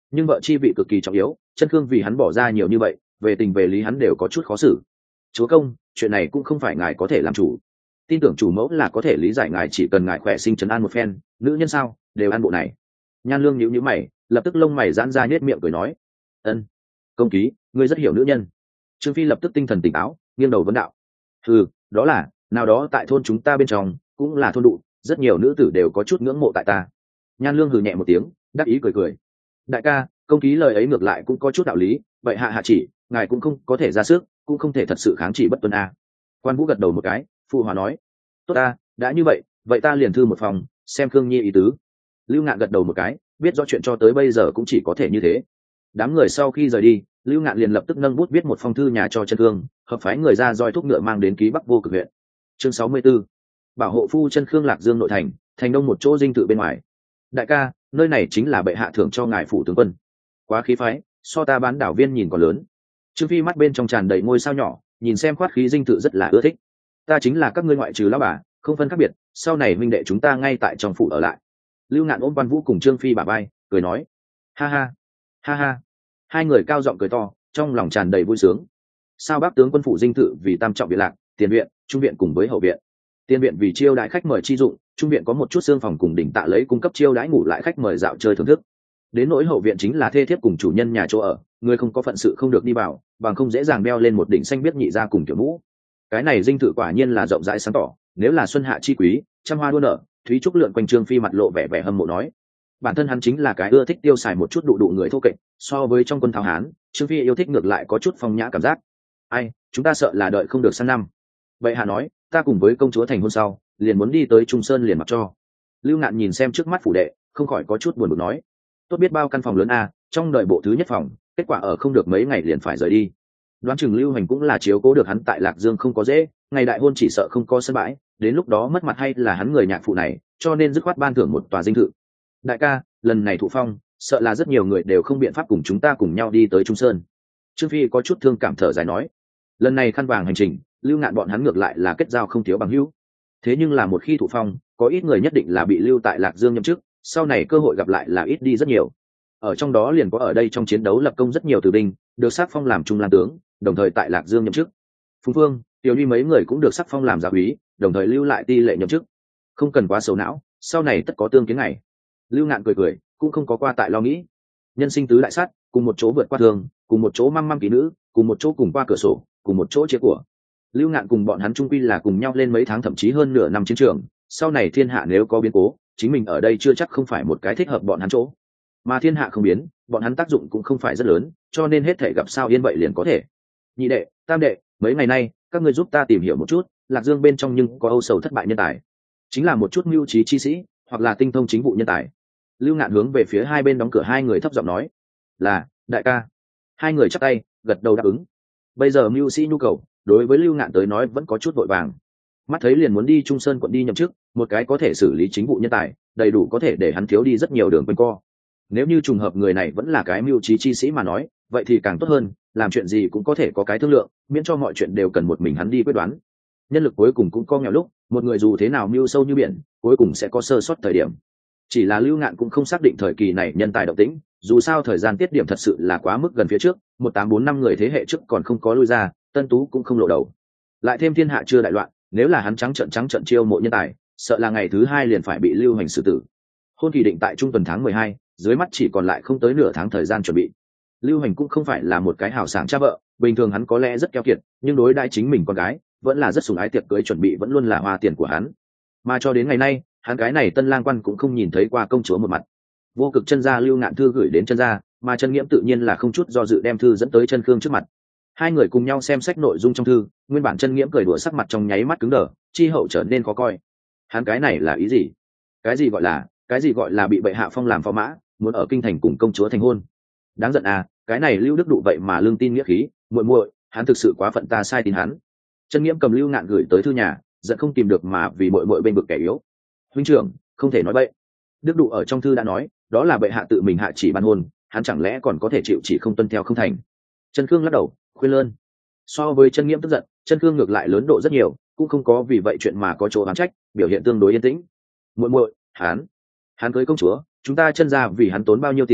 nhưng vợ chi vị cực kỳ trọng yếu, chân khương vì hắn bỏ ra nhiều như vậy, về tình về lý hắn đều có chút khó xử. Chúa công, chuyện này cũng không phải ngài có thể làm chủ, tin tưởng chủ mẫu là có thể lý giải ngài, chỉ cần ngài khỏe sinh trấn an một phen, nữ nhân sao đều ăn bộ này. Nhan Lương nhíu nhíu mày, lập tức lông mày giãn ra nhếch miệng cười nói, ân, công ký, ngươi rất hiểu nữ nhân. Trương Phi lập tức tinh thần tỉnh táo, nghiêng đầu vấn đạo, ừ, đó là nào đó tại thôn chúng ta bên trong cũng là thôn đụ, rất nhiều nữ tử đều có chút ngưỡng mộ tại ta. Nhan Lương hừ nhẹ một tiếng, đắc ý cười cười, đại ca, công ký lời ấy ngược lại cũng có chút đạo lý, vậy hạ hạ chỉ ngài cũng không có thể ra sức, cũng không thể thật sự kháng chỉ bất tuân a. Quan Vũ gật đầu một cái, phụ hòa nói, tốt ta, đã như vậy vậy ta liền thư một phòng xem Khương Nhi ý tứ. Lưu Ngạn gật đầu một cái, biết rõ chuyện cho tới bây giờ cũng chỉ có thể như thế. Đám người sau khi rời đi, Lưu Ngạn liền lập tức nâng bút viết một phong thư nhà cho Chân Khương, hợp phái người ra roi thúc ngựa mang đến ký Bắc Vô Cực huyện. Chương sáu mươi 64. Bảo hộ phu Chân Khương Lạc Dương nội thành, thành đông một chỗ dinh thự bên ngoài. Đại ca, nơi này chính là bệ hạ thưởng cho ngài phủ tướng quân. Quá khí phái, so ta bán đảo viên nhìn còn lớn. Trương Phi mắt bên trong tràn đầy ngôi sao nhỏ, nhìn xem khoát khí dinh thự rất là ưa thích. Ta chính là các ngươi ngoại trừ lão bà, không phân khác biệt, sau này huynh đệ chúng ta ngay tại trong phủ ở lại. Lưu Ngạn ôm Quan Vũ cùng Trương Phi bả vai, cười nói, ha ha, ha ha. Hai người cao giọng cười to, trong lòng tràn đầy vui sướng. Sao Bắc tướng quân phủ dinh thự vì tam trọng viện lạc, tiền viện, trung viện cùng với hậu viện. Tiền viện vì chiêu đãi khách mời chi dụng, trung viện có một chút xương phòng cùng đỉnh tạ lấy cung cấp chiêu đãi ngủ lại khách mời dạo chơi thưởng thức. Đến nỗi hậu viện chính là thê thiếp cùng chủ nhân nhà chỗ ở, người không có phận sự không được đi vào, bằng không dễ dàng đeo lên một đỉnh xanh biết nhị ra cùng kiểu mũ. Cái này dinh thự quả nhiên là rộng rãi sáng tỏ, nếu là xuân hạ chi quý, trăm hoa đua nở. Thúy Trúc lượn quanh Trương Phi mặt lộ vẻ vẻ hâm mộ nói, bản thân hắn chính là cái ưa thích tiêu xài một chút đụ đụ người thô kệch, so với trong quân tháo hán, Trương Phi yêu thích ngược lại có chút phong nhã cảm giác. Ai, chúng ta sợ là đợi không được sang năm. Vậy hạ nói, ta cùng với công chúa thành hôn sau, liền muốn đi tới Trung Sơn liền mặc cho. Lưu Ngạn nhìn xem trước mắt phủ đệ, không khỏi có chút buồn bực nói, tốt biết bao căn phòng lớn a, trong đợi bộ thứ nhất phòng, kết quả ở không được mấy ngày liền phải rời đi. Đoán chừng Lưu Hành cũng là chiếu cố được hắn tại Lạc Dương không có dễ, ngày đại hôn chỉ sợ không có sân bãi, đến lúc đó mất mặt hay là hắn người nhạc phụ này, cho nên dứt khoát ban thưởng một tòa dinh thự. Đại ca, lần này thụ phong, sợ là rất nhiều người đều không biện pháp cùng chúng ta cùng nhau đi tới Trung Sơn. Trương Phi có chút thương cảm thở dài nói, lần này khăn vàng hành trình, Lưu Ngạn bọn hắn ngược lại là kết giao không thiếu bằng hữu. Thế nhưng là một khi thụ phong, có ít người nhất định là bị lưu tại Lạc Dương nhậm chức, sau này cơ hội gặp lại là ít đi rất nhiều. Ở trong đó liền có ở đây trong chiến đấu lập công rất nhiều tử binh, được sắc phong làm trung lang tướng, đồng thời tại Lạc Dương nhậm chức. Phùng Phương, Tiểu Ly mấy người cũng được sắc phong làm giáo úy, đồng thời lưu lại ti lệ nhậm chức. Không cần quá xấu não, sau này tất có tương kiến ngày. Lưu Ngạn cười cười, cũng không có qua tại lo nghĩ. Nhân sinh tứ đại sát, cùng một chỗ vượt qua thường, cùng một chỗ măng măng kỹ nữ, cùng một chỗ cùng qua cửa sổ, cùng một chỗ chia của. Lưu Ngạn cùng bọn hắn trung quy là cùng nhau lên mấy tháng thậm chí hơn nửa năm chiến trường, sau này thiên hạ nếu có biến cố, chính mình ở đây chưa chắc không phải một cái thích hợp bọn hắn chỗ. Mà thiên hạ không biến, bọn hắn tác dụng cũng không phải rất lớn, cho nên hết thể gặp sao yên vậy liền có thể. Nhị đệ, tam đệ, mấy ngày nay các ngươi giúp ta tìm hiểu một chút, Lạc Dương bên trong nhưng có âu sầu thất bại nhân tài, chính là một chút mưu trí chi sĩ, hoặc là tinh thông chính vụ nhân tài. Lưu Ngạn hướng về phía hai bên đóng cửa hai người thấp giọng nói, là đại ca. Hai người chắp tay gật đầu đáp ứng. Bây giờ mưu sĩ nhu cầu đối với Lưu Ngạn tới nói vẫn có chút vội vàng, mắt thấy liền muốn đi Trung Sơn quận đi nhậm chức, một cái có thể xử lý chính vụ nhân tài, đầy đủ có thể để hắn thiếu đi rất nhiều đường quanh co. Nếu như trùng hợp người này vẫn là cái mưu trí chi sĩ mà nói, vậy thì càng tốt hơn, làm chuyện gì cũng có thể có cái thương lượng, miễn cho mọi chuyện đều cần một mình hắn đi quyết đoán. Nhân lực cuối cùng cũng có nghèo lúc, một người dù thế nào mưu sâu như biển, cuối cùng sẽ có sơ sót thời điểm. Chỉ là Lưu Ngạn cũng không xác định thời kỳ này nhân tài động tĩnh, dù sao thời gian tiết điểm thật sự là quá mức gần phía trước, một tám bốn năm người thế hệ trước còn không có lui ra, Tân Tú cũng không lộ đầu. Lại thêm thiên hạ chưa đại loạn, nếu là hắn trắng trợn trắng trợn chiêu mộ nhân tài, sợ là ngày thứ hai liền phải bị Lưu Hành xử tử. Hôn kỳ định tại trung tuần tháng mười hai, dưới mắt chỉ còn lại không tới nửa tháng thời gian chuẩn bị. Lưu Hành cũng không phải là một cái hào sảng cha vợ, bình thường hắn có lẽ rất keo kiệt, nhưng đối đãi chính mình con gái, vẫn là rất sủng ái, tiệc cưới chuẩn bị vẫn luôn là hoa tiền của hắn. Mà cho đến ngày nay, hắn cái này tân lang quan cũng không nhìn thấy qua công chúa một mặt. Vô Cực chân gia Lưu Ngạn thư gửi đến chân gia, mà Chân Nghiễm tự nhiên là không chút do dự đem thư dẫn tới Chân Khương trước mặt. Hai người cùng nhau xem sách nội dung trong thư, nguyên bản Chân Nghiễm cười đùa sắc mặt trong nháy mắt cứng đờ, chi hậu trở nên khó coi. Hắn cái này là ý gì? Cái gì gọi là, cái gì gọi là bị bệ hạ phong làm phó mã, muốn ở kinh thành cùng công chúa thành hôn? Đáng giận à, cái này Lưu Đức Đụ vậy mà lương tin nghĩa khí, muội muội, hắn thực sự quá phận, ta sai tin hắn. Chân Nghiễm cầm Lưu Ngạn gửi tới thư nhà, giận không kìm được mà vì muội muội bên bực kẻ yếu. Huynh trưởng, không thể nói bậy. Đức Đụ ở trong thư đã nói, đó là bệ hạ tự mình hạ chỉ ban hôn, hắn chẳng lẽ còn có thể chịu chỉ không tuân theo không thành? Chân Khương lắc đầu, khuyên lơn. So với Chân Nghiễm tức giận, Chân Khương ngược lại lớn độ rất nhiều, cũng không có vì vậy chuyện mà có chỗ oán trách, biểu hiện tương đối yên tĩnh. Muội muội, hắn, hắn cưới công chúa, chúng ta Chân gia vì hắn tốn bao nhiêu tiền,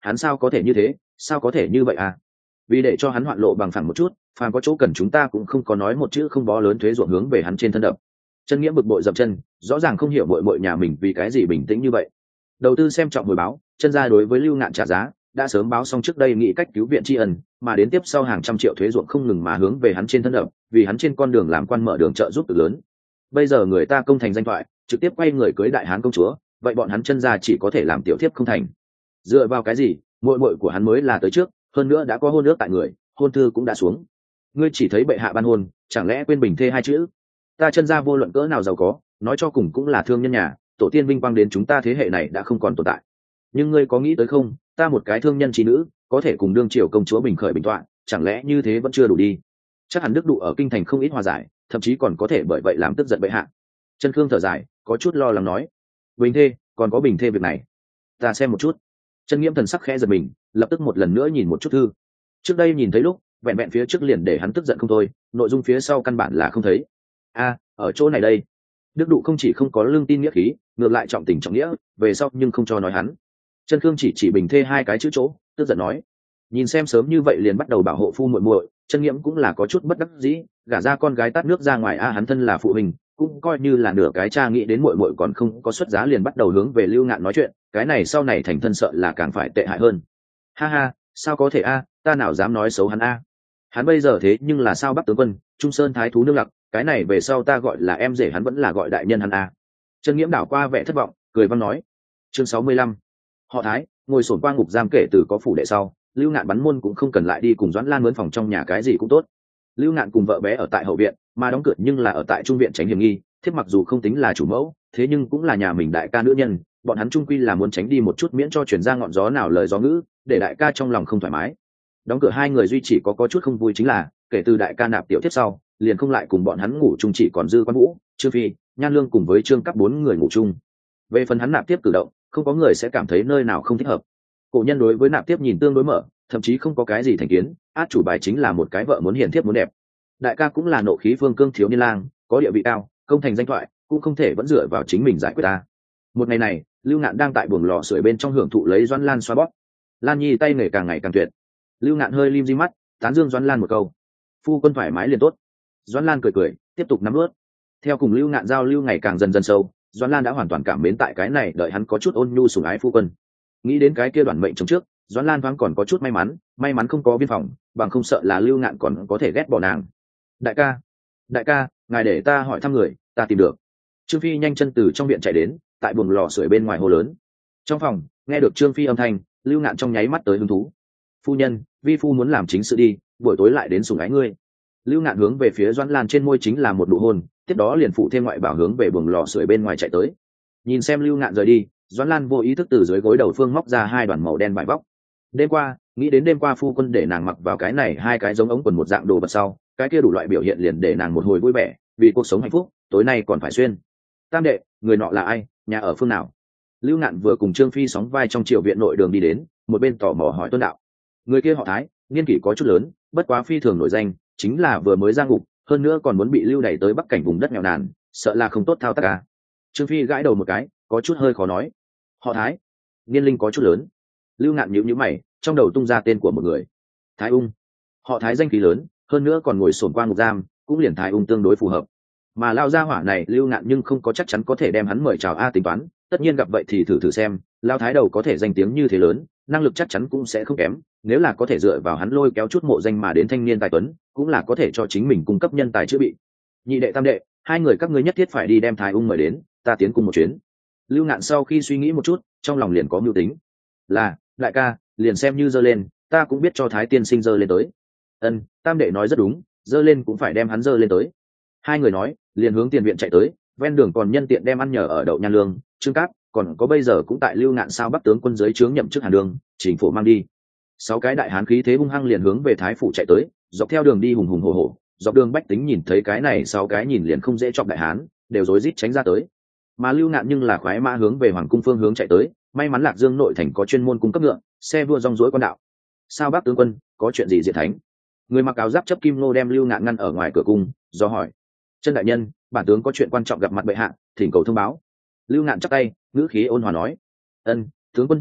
hắn sao có thể như thế, sao có thể như vậy à? Vì để cho hắn hoạn lộ bằng phẳng một chút, phàm có chỗ cần chúng ta cũng không có nói một chữ không bó lớn thuế ruộng hướng về hắn trên thân đập. Chân Nghĩa bực bội dậm chân, rõ ràng không hiểu muội muội nhà mình vì cái gì bình tĩnh như vậy. Đầu tư xem trọng hồi báo, chân gia đối với Lưu Ngạn trả giá đã sớm báo xong trước đây nghĩ cách cứu viện tri ân, mà đến tiếp sau hàng trăm triệu thuế ruộng không ngừng mà hướng về hắn trên thân đập, vì hắn trên con đường làm quan mở đường trợ giúp cực lớn. Bây giờ người ta công thành danh thoại, trực tiếp quay người cưới đại hán công chúa, vậy bọn hắn chân gia chỉ có thể làm tiểu thiếp không thành. Dựa vào cái gì, muội muội của hắn mới là tới trước, hơn nữa đã có hôn ước tại người, hôn thư cũng đã xuống. Ngươi chỉ thấy bệ hạ ban hôn, chẳng lẽ quên bình thê hai chữ? Ta chân gia vô luận cỡ nào giàu có, nói cho cùng cũng là thương nhân nhà, tổ tiên vinh quang đến chúng ta thế hệ này đã không còn tồn tại. Nhưng ngươi có nghĩ tới không, ta một cái thương nhân trí nữ có thể cùng đương triều công chúa bình khởi bình tọa, chẳng lẽ như thế vẫn chưa đủ đi? Chắc hẳn đức độ ở kinh thành không ít hòa giải, thậm chí còn có thể bởi vậy làm tức giận bệ hạ. Chân Khương thở dài, có chút lo lắng nói, bình thê, còn có bình thê việc này, ta xem một chút. Chân Nghiễm thần sắc khẽ giật mình, lập tức một lần nữa nhìn một chút thư. Trước đây nhìn thấy lúc vẹn vẹn phía trước liền để hắn tức giận không thôi, nội dung phía sau căn bản là không thấy. A, ở chỗ này đây. Đức Độ không chỉ không có lương tin nghĩa khí, ngược lại trọng tình trọng nghĩa, về sau nhưng không cho nói hắn. Chân Khương chỉ chỉ bình thê hai cái chữ chỗ, tức giận nói, nhìn xem sớm như vậy liền bắt đầu bảo hộ phu muội muội, Chân Nghiễm cũng là có chút bất đắc dĩ, gả ra con gái tát nước ra ngoài a, hắn thân là phụ huynh, cũng coi như là nửa cái cha nghĩ đến muội muội còn không có xuất giá liền bắt đầu hướng về Lưu Ngạn nói chuyện, cái này sau này thành thân sợ là càng phải tệ hại hơn. Ha ha, sao có thể a, ta nào dám nói xấu hắn a. Hắn bây giờ thế nhưng là sao Bắc tướng quân, Trung Sơn thái thú nương lặc, cái này về sau ta gọi là em rể hắn vẫn là gọi đại nhân hắn a. Chân Nghiễm đảo qua vẻ thất vọng, cười văng nói. Chương sáu mươi lăm. Họ Thái, ngồi sổn qua ngục giam kể từ có phủ đệ sau, Lưu Ngạn bắn môn cũng không cần lại đi cùng Doãn Lan mướn phòng trong nhà cái gì cũng tốt. Lưu Ngạn cùng vợ bé ở tại hậu viện, mà đóng cửa nhưng là ở tại trung viện tránh hiểm nghi, thiếp mặc dù không tính là chủ mẫu, thế nhưng cũng là nhà mình đại ca nữ nhân, bọn hắn trung quy là muốn tránh đi một chút miễn cho truyền ra ngọn gió nào lời gió ngữ, để đại ca trong lòng không thoải mái. Đóng cửa hai người duy chỉ có có chút không vui chính là, kể từ đại ca nạp tiểu thiếp sau, liền không lại cùng bọn hắn ngủ chung, chỉ còn dư Quan Vũ, Trương Phi, Nhan Lương cùng với Trương Cáp bốn người ngủ chung. Về phần hắn nạp tiếp cử động, không có người sẽ cảm thấy nơi nào không thích hợp. Cổ nhân đối với nạp tiếp nhìn tương đối mở, thậm chí không có cái gì thành kiến, át chủ bài chính là một cái vợ muốn hiền thiếp muốn đẹp. Đại ca cũng là nộ khí phương cương thiếu niên lang, có địa vị cao, công thành danh thoại, cũng không thể vẫn dựa vào chính mình giải quyết ta. Một ngày này, Lưu Ngạn đang tại buồng lò sưởi bên trong hưởng thụ lấy Doãn Lan xoa bóp. Lan Nhi tay nghề càng ngày càng tuyệt. Lưu Ngạn hơi lim di mắt, tán dương Doãn Lan một câu. Phu quân thoải mái liền tốt. Doãn Lan cười cười, tiếp tục nắm ướt. Theo cùng Lưu Ngạn giao lưu ngày càng dần dần sâu, Doãn Lan đã hoàn toàn cảm mến tại cái này, đợi hắn có chút ôn nhu sủng ái phu quân. Nghĩ đến cái kia đoàn mệnh trong trước, Doãn Lan thoáng còn có chút may mắn, may mắn không có biên phòng, bằng không sợ là Lưu Ngạn còn có thể ghét bỏ nàng. Đại ca, đại ca, ngài để ta hỏi thăm người, ta tìm được. Trương Phi nhanh chân từ trong viện chạy đến, tại buồng lò sưởi bên ngoài hô lớn. Trong phòng, nghe được Trương Phi âm thanh, Lưu Ngạn trong nháy mắt tới hứng thú. Phu nhân, vi phu muốn làm chính sự đi, buổi tối lại đến sủng ái ngươi. Lưu Ngạn hướng về phía Doãn Lan trên môi chính là một nụ hôn, tiếp đó liền phụ thêm ngoại bảo hướng về buồng lò sưởi bên ngoài chạy tới. Nhìn xem Lưu Ngạn rời đi, Doãn Lan vô ý thức từ dưới gối đầu phương móc ra hai đoàn màu đen vải vóc. Đêm qua, nghĩ đến đêm qua phu quân để nàng mặc vào cái này hai cái giống ống quần một dạng đồ vật sau, cái kia đủ loại biểu hiện liền để nàng một hồi vui vẻ, vì cuộc sống hạnh phúc, tối nay còn phải xuyên. Tam đệ, người nọ là ai, nhà ở phương nào? Lưu Ngạn vừa cùng Trương Phi sóng vai trong triều viện nội đường đi đến, một bên tò mò hỏi Tuân đạo. Người kia họ Thái, niên kỷ có chút lớn, bất quá phi thường nổi danh, chính là vừa mới ra ngục, hơn nữa còn muốn bị lưu đày tới bắc cảnh vùng đất nghèo nàn, sợ là không tốt thao tác cả. Trương Phi gãi đầu một cái, có chút hơi khó nói. Họ Thái, niên linh có chút lớn. Lưu Ngạn nhíu nhíu mày, trong đầu tung ra tên của một người. Thái Ung. Họ Thái danh khí lớn, hơn nữa còn ngồi sồn qua ngục giam, cũng liền Thái Ung tương đối phù hợp. Mà lao gia hỏa này Lưu Ngạn nhưng không có chắc chắn có thể đem hắn mời chào a tính toán, tất nhiên gặp vậy thì thử thử xem, lao thái đầu có thể danh tiếng như thế lớn, năng lực chắc chắn cũng sẽ không kém, nếu là có thể dựa vào hắn lôi kéo chút mộ danh mà đến thanh niên tài tuấn, cũng là có thể cho chính mình cung cấp nhân tài chữa bị. Nhị đệ tam đệ, hai người các ngươi nhất thiết phải đi đem Thái Ung mời đến, ta tiến cùng một chuyến. Lưu Ngạn sau khi suy nghĩ một chút, trong lòng liền có mưu tính. Là, đại ca, liền xem như dơ lên, ta cũng biết cho Thái tiên sinh dơ lên tới. Ân, tam đệ nói rất đúng, dơ lên cũng phải đem hắn dơ lên tới. Hai người nói, liền hướng tiền viện chạy tới, ven đường còn nhân tiện đem ăn nhờ ở đậu Nhan Lương, Trương Cáp, còn có bây giờ cũng tại Lưu Ngạn sao Bắc tướng quân dưới trướng nhậm chức Hàn Đường, chỉnh phủ mang đi. Sáu cái đại hán khí thế hung hăng liền hướng về Thái phủ chạy tới, dọc theo đường đi hùng hùng hổ hổ, dọc đường bách tính nhìn thấy cái này sáu cái nhìn liền không dễ chọc đại hán, đều rối rít tránh ra tới. Mà Lưu Ngạn nhưng là khoái mã hướng về hoàng cung phương hướng chạy tới, may mắn Lạc Dương nội thành có chuyên môn cung cấp ngựa, xe vua rong rối quan đạo. Sao Bắc tướng quân, có chuyện gì diệt thánh? Người mặc áo giáp chấp kim nô đem Lưu Ngạn ngăn ở ngoài cửa cung, do hỏi. Chân đại nhân, bản tướng có chuyện quan trọng gặp mặt bệ hạ, thỉnh cầu thông báo. Lưu Ngạn chắp tay, ngữ khí ôn hòa nói. Ân, tướng quân chi hậu,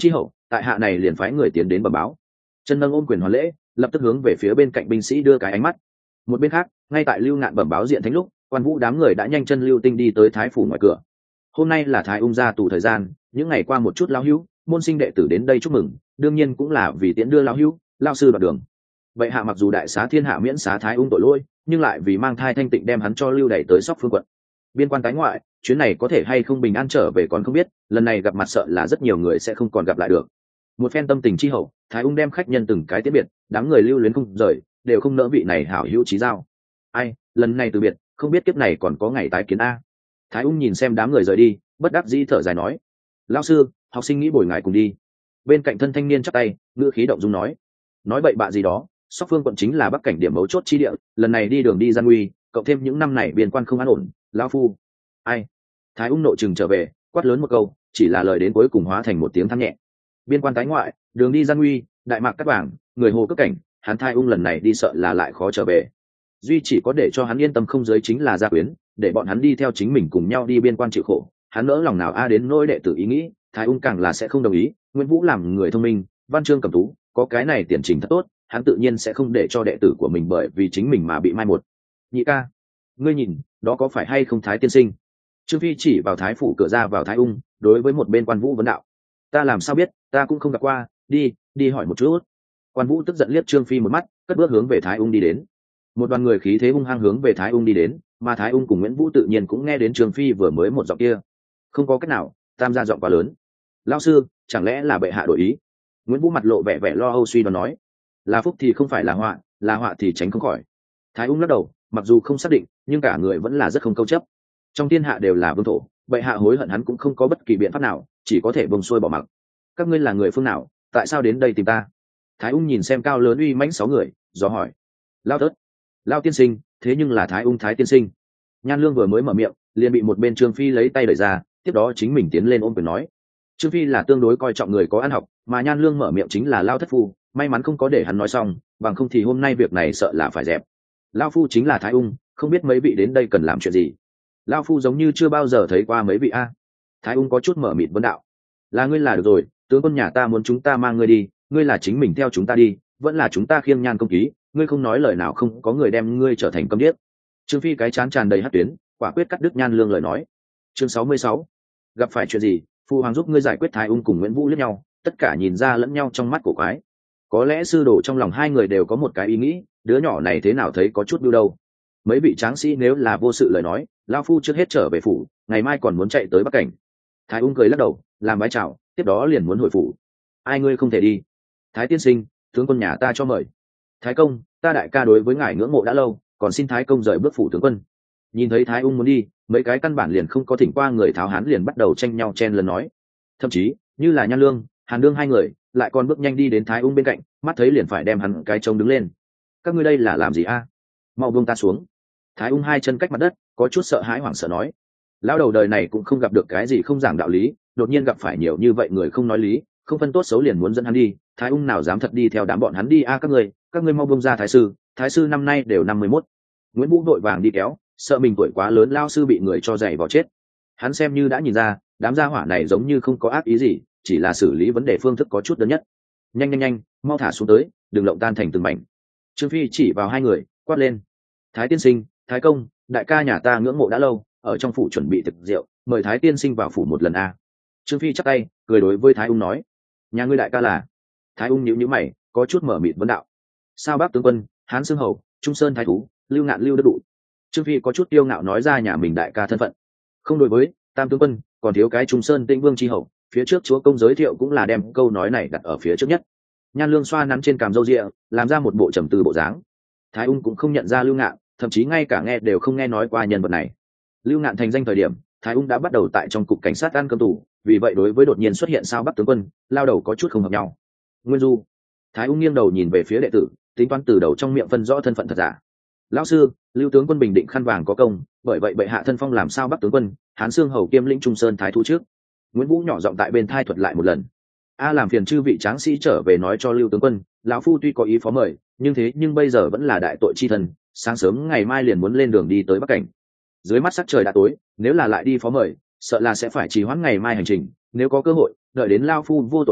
tại hạ này liền phái người tiến đến bẩm báo. Chân nâng ôm quyền hoàn lễ, lập tức hướng về phía bên cạnh binh sĩ đưa cái ánh mắt. Một bên khác, ngay tại Lưu Ngạn bẩm báo diện thánh lúc, Quan Vũ đám người đã nhanh chân lưu tinh đi tới thái phủ ngoài cửa. Hôm nay là thái ung ra tù thời gian, những ngày qua một chút lão hữu môn sinh đệ tử đến đây chúc mừng, đương nhiên cũng là vì tiễn đưa lão hữu lão sư đoạt đường. Vậy hạ mặc dù đại xá thiên hạ miễn xá thái ung tội lỗi, nhưng lại vì mang thai thanh tịnh đem hắn cho lưu đẩy tới Sóc Phương quận. Biên quan tái ngoại, chuyến này có thể hay không bình an trở về còn không biết, lần này gặp mặt sợ là rất nhiều người sẽ không còn gặp lại được. Một phen tâm tình chi hậu, thái ung đem khách nhân từng cái tiễn biệt, đám người lưu luyến không rời, đều không nỡ vị này hảo hữu chí giao. Ai, lần này từ biệt, không biết kiếp này còn có ngày tái kiến a. Thái ung nhìn xem đám người rời đi, bất đắc dĩ thở dài nói: Lão sư, học sinh nghĩ bồi ngài cùng đi. Bên cạnh thân thanh niên chắp tay, ngữ khí động dung nói: nói bậy bạ gì đó, Sóc Phương quận chính là bắc cảnh điểm mấu chốt chi địa, lần này đi đường đi gian nguy, cộng thêm những năm này biên quan không an ổn, lão phu. Ai? Thái ung nội chừng trở về, quát lớn một câu, chỉ là lời đến cuối cùng hóa thành một tiếng than nhẹ. Biên quan tái ngoại, đường đi gian nguy, đại mạc cắt bảng, người hồ cất cảnh, hắn Thái ung lần này đi sợ là lại khó trở về. Duy chỉ có để cho hắn yên tâm không giới chính là gia quyến, để bọn hắn đi theo chính mình cùng nhau đi biên quan chịu khổ, hắn nỡ lòng nào a đến nỗi đệ tử ý nghĩ, Thái ung càng là sẽ không đồng ý. Nguyễn Vũ làm người thông minh, văn chương cầm tú, có cái này tiền trình thật tốt, hắn tự nhiên sẽ không để cho đệ tử của mình bởi vì chính mình mà bị mai một. Nhị ca, ngươi nhìn, đó có phải hay không Thái tiên sinh? Trương Phi chỉ vào thái phủ cửa ra vào Thái ung, đối với một bên Quan Vũ vấn đạo. Ta làm sao biết, ta cũng không gặp qua, đi, đi hỏi một chút. Quan Vũ tức giận liếc Trương Phi một mắt, cất bước hướng về Thái ung đi đến. Một đoàn người khí thế hung hăng hướng về Thái ung đi đến, mà Thái ung cùng Nguyễn Vũ tự nhiên cũng nghe đến Trương Phi vừa mới một giọng kia. Không có cách nào, tam gia giọng quá lớn. Lão sư, chẳng lẽ là bệ hạ đổi ý? Nguyễn Vũ mặt lộ vẻ vẻ lo âu suy đoán nói. Là phúc thì không phải là họa, là họa thì tránh không khỏi. Thái ung lắc đầu, mặc dù không xác định, nhưng cả người vẫn là rất không câu chấp. Trong thiên hạ đều là vương thổ, bệ hạ hối hận hắn cũng không có bất kỳ biện pháp nào, chỉ có thể bông xuôi bỏ mặc. Các ngươi là người phương nào, tại sao đến đây tìm ta? Thái ung nhìn xem cao lớn uy mãnh sáu người, dò hỏi. Lao tớt, Lao tiên sinh, thế nhưng là Thái ung Thái tiên sinh. Nhan Lương vừa mới mở miệng, liền bị một bên Trương Phi lấy tay đẩy ra, tiếp đó chính mình tiến lên ôm quyền nói. Trương Phi là tương đối coi trọng người có ăn học, mà Nhan Lương mở miệng chính là Lao thất phu, may mắn không có để hắn nói xong, bằng không thì hôm nay việc này sợ là phải dẹp. Lao phu chính là Thái ung, không biết mấy vị đến đây cần làm chuyện gì. Lao phu giống như chưa bao giờ thấy qua mấy vị a. Thái ung có chút mở mịt vấn đạo. Là ngươi là được rồi, tướng quân nhà ta muốn chúng ta mang ngươi đi, ngươi là chính mình theo chúng ta đi, vẫn là chúng ta khiêng Nhan công ký, ngươi không nói lời nào không có người đem ngươi trở thành câm điếc. Trương Phi cái chán tràn đầy hắc tuyến, quả quyết cắt đứt Nhan Lương lời nói. Chương sáu mươi sáu, gặp phải chuyện gì? Phu hoàng giúp ngươi giải quyết Thái ung cùng Nguyễn Vũ liếc nhau, tất cả nhìn ra lẫn nhau trong mắt của quái. Có lẽ sư đồ trong lòng hai người đều có một cái ý nghĩ, đứa nhỏ này thế nào thấy có chút biêu đâu. Mấy vị tráng sĩ nếu là vô sự lời nói, lão phu trước hết trở về phủ, ngày mai còn muốn chạy tới Bắc Cảnh. Thái ung cười lắc đầu, làm bái chào, tiếp đó liền muốn hồi phủ. Ai ngươi không thể đi? Thái tiên sinh, tướng quân nhà ta cho mời. Thái công, ta đại ca đối với ngài ngưỡng mộ đã lâu, còn xin Thái công rời bước phủ tướng quân. Nhìn thấy Thái ung muốn đi, mấy cái căn bản liền không có thỉnh qua người tháo hán liền bắt đầu tranh nhau chen lần nói. Thậm chí, như là Nhan Lương, Hàn Đương hai người, lại còn bước nhanh đi đến Thái ung bên cạnh, mắt thấy liền phải đem hắn cái trông đứng lên. Các ngươi đây là làm gì a? Mau buông ta xuống. Thái ung hai chân cách mặt đất, có chút sợ hãi hoảng sợ nói. Lão đầu đời này cũng không gặp được cái gì không giảng đạo lý, đột nhiên gặp phải nhiều như vậy người không nói lý, không phân tốt xấu liền muốn dẫn hắn đi. Thái ung nào dám thật đi theo đám bọn hắn đi a. Các ngươi, các ngươi mau buông ra thái sư, thái sư năm nay đều năm mươi mốt. Nguyễn Vũ vội vàng đi kéo, sợ mình tuổi quá lớn lao sư bị người cho giày vào chết. Hắn xem như đã nhìn ra, đám gia hỏa này giống như không có ác ý gì, chỉ là xử lý vấn đề phương thức có chút đơn nhất. Nhanh nhanh nhanh, mau thả xuống tới, đừng lộng tan thành từng mảnh. Trương Phi chỉ vào hai người, quát lên. Thái tiên sinh, Thái công, đại ca nhà ta ngưỡng mộ đã lâu, ở trong phủ chuẩn bị thực rượu, mời Thái tiên sinh vào phủ một lần a. Trương Phi chắp tay, cười đối với Thái ung nói. Nhà ngươi đại ca là? Thái ung nhíu nhíu mày, có chút mở mịt vấn đạo. Sao bác tướng quân, Hán Xương Hầu, Trung Sơn Thái thú, Lưu Ngạn Lưu Đất Đủ. Trương Phi có chút kiêu ngạo nói ra nhà mình đại ca thân phận. Không đối với Tam tướng quân, còn thiếu cái Trung Sơn Tĩnh Vương chi hậu, phía trước chúa công giới thiệu cũng là đem câu nói này đặt ở phía trước nhất. Nhan Lương xoa nắn trên cằm râu ria, làm ra một bộ trầm tư bộ dáng. Thái ung cũng không nhận ra Lưu Ngạn, thậm chí ngay cả nghe đều không nghe nói qua nhân vật này. Lưu Ngạn thành danh thời điểm, Thái ung đã bắt đầu tại trong cục cảnh sát ăn cơm tù, vì vậy đối với đột nhiên xuất hiện sao Bắc tướng quân, lao đầu có chút không hợp nhau. Nguyên du. Thái ung nghiêng đầu nhìn về phía đệ tử, tính toán từ đầu trong miệng phân rõ thân phận thật giả. Lão sư, Lưu tướng quân bình định khăn vàng có công, bởi vậy bệ hạ thân phong làm sao Bắc tướng quân, Hán Xương Hầu kiêm lĩnh Trung Sơn Thái thú trước. Nguyễn Vũ nhỏ giọng tại bên thai thuật lại một lần. A làm phiền chư vị tráng sĩ trở về nói cho Lưu tướng quân, lão phu tuy có ý phó mời, nhưng thế nhưng bây giờ vẫn là đại tội chi thần, sáng sớm ngày mai liền muốn lên đường đi tới Bắc Cảnh. Dưới mắt sắc trời đã tối, nếu là lại đi phó mời, sợ là sẽ phải trì hoãn ngày mai hành trình, nếu có cơ hội, đợi đến lao phu vô tội ngày,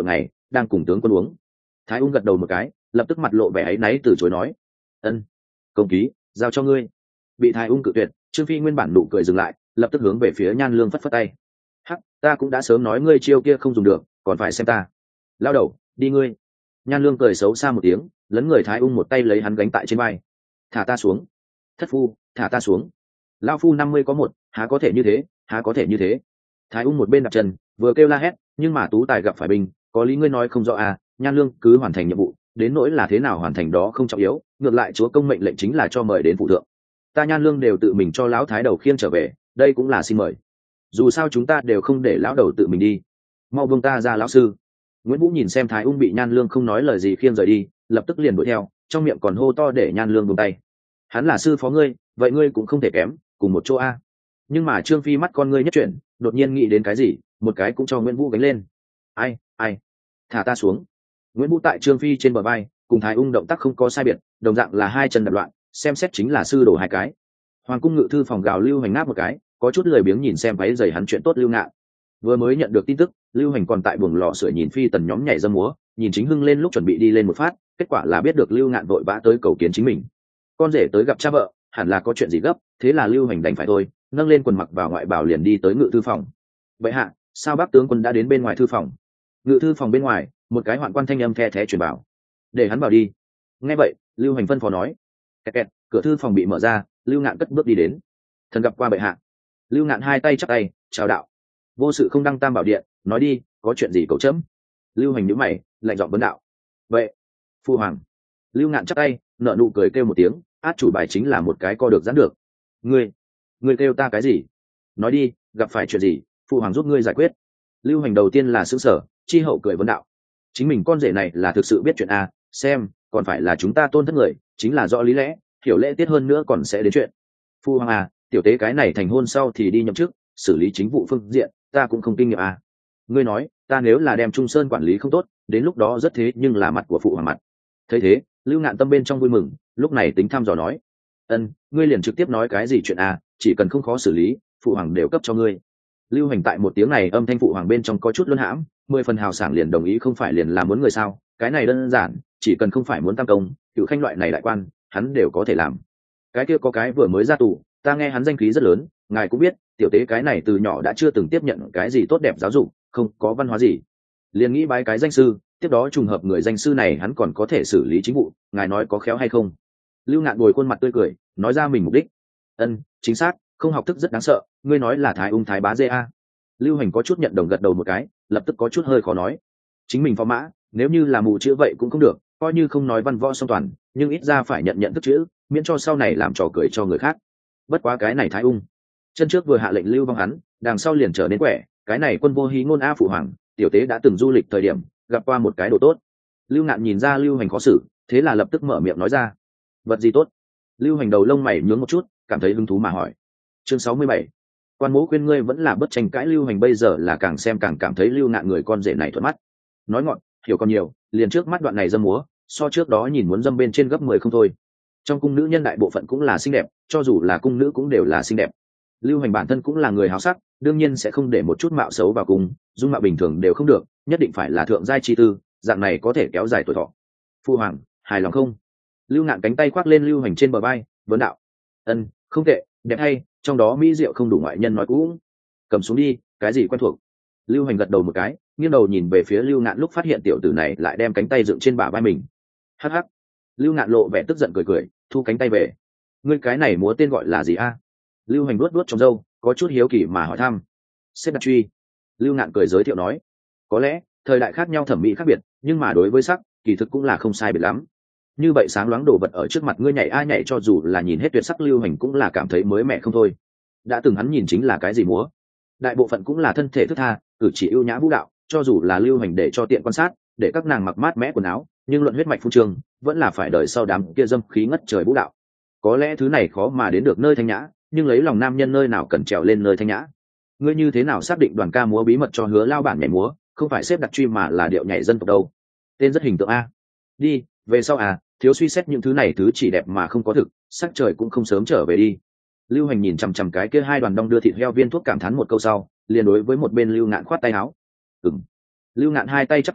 đang cùng tướng quân uống. Thái ung gật đầu một cái, lập tức mặt lộ vẻ áy náy từ chối nói: ân, công ký giao cho ngươi. Bị Thái ung cự tuyệt, Trương Phi nguyên bản nụ cười dừng lại, lập tức hướng về phía Nhan Lương phất phất tay: hắc, ta cũng đã sớm nói ngươi chiêu kia không dùng được, còn phải xem ta. Lao đầu, đi ngươi. Nhan Lương cười xấu xa một tiếng, lấn người Thái ung một tay lấy hắn gánh tại trên vai: thả ta xuống. Thất phu, thả ta xuống. Lao phu năm mươi có một, há có thể như thế, há có thể như thế. Thái ung một bên đặt chân vừa kêu la hét, nhưng mà tú tài gặp phải binh, có lý ngươi nói không rõ à. Nhan Lương cứ hoàn thành nhiệm vụ, đến nỗi là thế nào hoàn thành đó không trọng yếu, ngược lại chúa công mệnh lệnh chính là cho mời đến phụ thượng. Ta Nhan Lương đều tự mình cho lão thái đầu khiêng trở về, đây cũng là xin mời. Dù sao chúng ta đều không để lão đầu tự mình đi. Mau buông ta ra lão sư. Nguyễn Vũ nhìn xem Thái ung bị Nhan Lương không nói lời gì khiêng rời đi, lập tức liền đuổi theo, trong miệng còn hô to để Nhan Lương buông tay. Hắn là sư phó ngươi, vậy ngươi cũng không thể kém, cùng một chỗ a. Nhưng mà Trương Phi mắt con ngươi nhất chuyển, đột nhiên nghĩ đến cái gì, một cái cũng cho Nguyễn Vũ gánh lên. Ai, ai, thả ta xuống. Nguyễn Vũ tại Trương Phi trên bờ vai, cùng Thái ung động tác không có sai biệt, đồng dạng là hai chân đập loạn, xem xét chính là sư đổ hai cái. Hoàng cung ngự thư phòng gào Lưu Hành ngáp một cái, có chút lười biếng nhìn xem váy giày hắn chuyện tốt Lưu Ngạn. Vừa mới nhận được tin tức, Lưu Hành còn tại buồng lò sưởi nhìn phi tần nhóm nhảy dâm múa, nhìn chính hưng lên lúc chuẩn bị đi lên một phát, kết quả là biết được Lưu Ngạn vội vã tới cầu kiến chính mình. Con rể tới gặp cha vợ, hẳn là có chuyện gì gấp, thế là Lưu Hành đành phải thôi, nâng lên quần mặc vào ngoại bào liền đi tới ngự thư phòng. Vậy hạ, sao bác tướng quân đã đến bên ngoài thư phòng? Ngự thư phòng bên ngoài, một cái hoạn quan thanh âm the thé truyền bảo: để hắn vào đi. Nghe vậy, Lưu Hành phân phó nói: kẹt kẹt, cửa thư phòng bị mở ra, Lưu Ngạn cất bước đi đến. Thần gặp qua bệ hạ. Lưu Ngạn hai tay chắp tay chào đạo: vô sự không đăng tam bảo điện, nói đi, có chuyện gì cầu chấm. Lưu Hành nhíu mày, lạnh giọng vấn đạo: vậy phu hoàng. Lưu Ngạn chắp tay nở nụ cười kêu một tiếng, át chủ bài chính là một cái co được giãn được. Ngươi, ngươi kêu ta cái gì? Nói đi, gặp phải chuyện gì, phu hoàng giúp ngươi giải quyết. Lưu Hành đầu tiên là sững sờ, chi hậu cười vấn đạo: chính mình con rể này là thực sự biết chuyện à, xem, còn phải là chúng ta tôn thất người, chính là rõ lý lẽ, hiểu lễ tiết hơn nữa còn sẽ đến chuyện. Phu hoàng à, tiểu tế cái này thành hôn sau thì đi nhậm chức, xử lý chính vụ phương diện, ta cũng không kinh nghiệm à. Ngươi nói, ta nếu là đem Trung Sơn quản lý không tốt, đến lúc đó rất thế nhưng là mặt của phụ hoàng mặt. Thấy thế, Lưu Ngạn tâm bên trong vui mừng, lúc này tính thăm dò nói: ân, ngươi liền trực tiếp nói cái gì chuyện à, chỉ cần không khó xử lý, phụ hoàng đều cấp cho ngươi. Lưu Hành tại một tiếng này âm thanh phụ hoàng bên trong có chút luân hãm, mười phần hào sảng liền đồng ý, không phải liền là muốn người sao, cái này đơn giản, chỉ cần không phải muốn tam công, cựu khanh loại này đại quan, hắn đều có thể làm. Cái kia có cái vừa mới ra tù, ta nghe hắn danh khí rất lớn, ngài cũng biết, tiểu tế cái này từ nhỏ đã chưa từng tiếp nhận cái gì tốt đẹp giáo dục, không có văn hóa gì, liền nghĩ bái cái danh sư, tiếp đó trùng hợp người danh sư này hắn còn có thể xử lý chính vụ, ngài nói có khéo hay không? Lưu Ngạn bồi khuôn mặt tươi cười, nói ra mình mục đích. Ân, chính xác, không học thức rất đáng sợ, ngươi nói là Thái ung thái bá dê a. Lưu Hành có chút nhận đồng gật đầu một cái, lập tức có chút hơi khó nói. Chính mình phó mã, nếu như là mù chữ vậy cũng không được, coi như không nói văn võ song toàn, nhưng ít ra phải nhận nhận thức chữ, miễn cho sau này làm trò cười cho người khác. Bất quá cái này Thái ung, chân trước vừa hạ lệnh lưu vong hắn, đằng sau liền trở nên quẻ, cái này quân vô hí ngôn a phụ hoàng, tiểu tế đã từng du lịch thời điểm, gặp qua một cái đồ tốt. Lưu Ngạn nhìn ra Lưu Hành khó xử, thế là lập tức mở miệng nói ra: vật gì tốt? Lưu Hành đầu lông mày nhướng một chút, cảm thấy hứng thú mà hỏi. Chương sáu mươi bảy, quan mỗ khuyên ngươi vẫn là bất tranh cãi. Lưu Hành bây giờ là càng xem càng cảm thấy Lưu Ngạn người con rể này thuận mắt, nói ngọn hiểu còn nhiều, liền trước mắt đoạn này dâm múa, so trước đó nhìn muốn dâm bên trên gấp mười không thôi. Trong cung nữ nhân đại bộ phận cũng là xinh đẹp, cho dù là cung nữ cũng đều là xinh đẹp. Lưu Hành bản thân cũng là người háo sắc, đương nhiên sẽ không để một chút mạo xấu vào cung, dung mạo bình thường đều không được, nhất định phải là thượng giai chi tư, dạng này có thể kéo dài tuổi thọ. Phu hoàng hài lòng không? Lưu Ngạn cánh tay khoác lên Lưu Hành trên bờ vai, vấn đạo. Ân, không tệ, đẹp hay, trong đó mỹ diệu không đủ ngoại nhân nói cũ. Cầm xuống đi, cái gì quen thuộc. Lưu Hành gật đầu một cái, nghiêng đầu nhìn về phía Lưu Ngạn lúc phát hiện tiểu tử này lại đem cánh tay dựng trên bả vai mình. Hắc hắc. Lưu Ngạn lộ vẻ tức giận cười cười, thu cánh tay về. Ngươi cái này múa tên gọi là gì a? Lưu Hành vuốt vuốt trong râu, có chút hiếu kỳ mà hỏi thăm. Xếp đặt truy. Lưu Ngạn cười giới thiệu nói. Có lẽ thời đại khác nhau thẩm mỹ khác biệt, nhưng mà đối với sắc, kỳ thực cũng là không sai biệt lắm. Như vậy sáng loáng đồ vật ở trước mặt ngươi nhảy a nhảy, cho dù là nhìn hết tuyệt sắc Lưu Hành cũng là cảm thấy mới mẻ không thôi. Đã từng hắn nhìn chính là cái gì múa, đại bộ phận cũng là thân thể thức tha, cử chỉ ưu nhã vũ đạo, cho dù là Lưu Hành để cho tiện quan sát, để các nàng mặc mát mẽ quần áo, nhưng luận huyết mạch phun trường vẫn là phải đợi sau đám kia dâm khí ngất trời vũ đạo. Có lẽ thứ này khó mà đến được nơi thanh nhã, nhưng lấy lòng nam nhân nơi nào cần trèo lên nơi thanh nhã. Ngươi như thế nào xác định đoàn ca múa bí mật cho Hứa lao bản nhảy múa không phải xếp đặt truy mà là điệu nhảy dân tộc đâu? Tên rất hình tượng a. Đi về sau à, thiếu suy xét những thứ này, thứ chỉ đẹp mà không có thực, sắc trời cũng không sớm trở về đi. Lưu Hành nhìn chằm chằm cái kia hai đoàn đong đưa thịt heo viên thuốc, cảm thán một câu sau liền đối với một bên Lưu Ngạn khoát tay áo. Ừm. Lưu Ngạn hai tay chắp tay,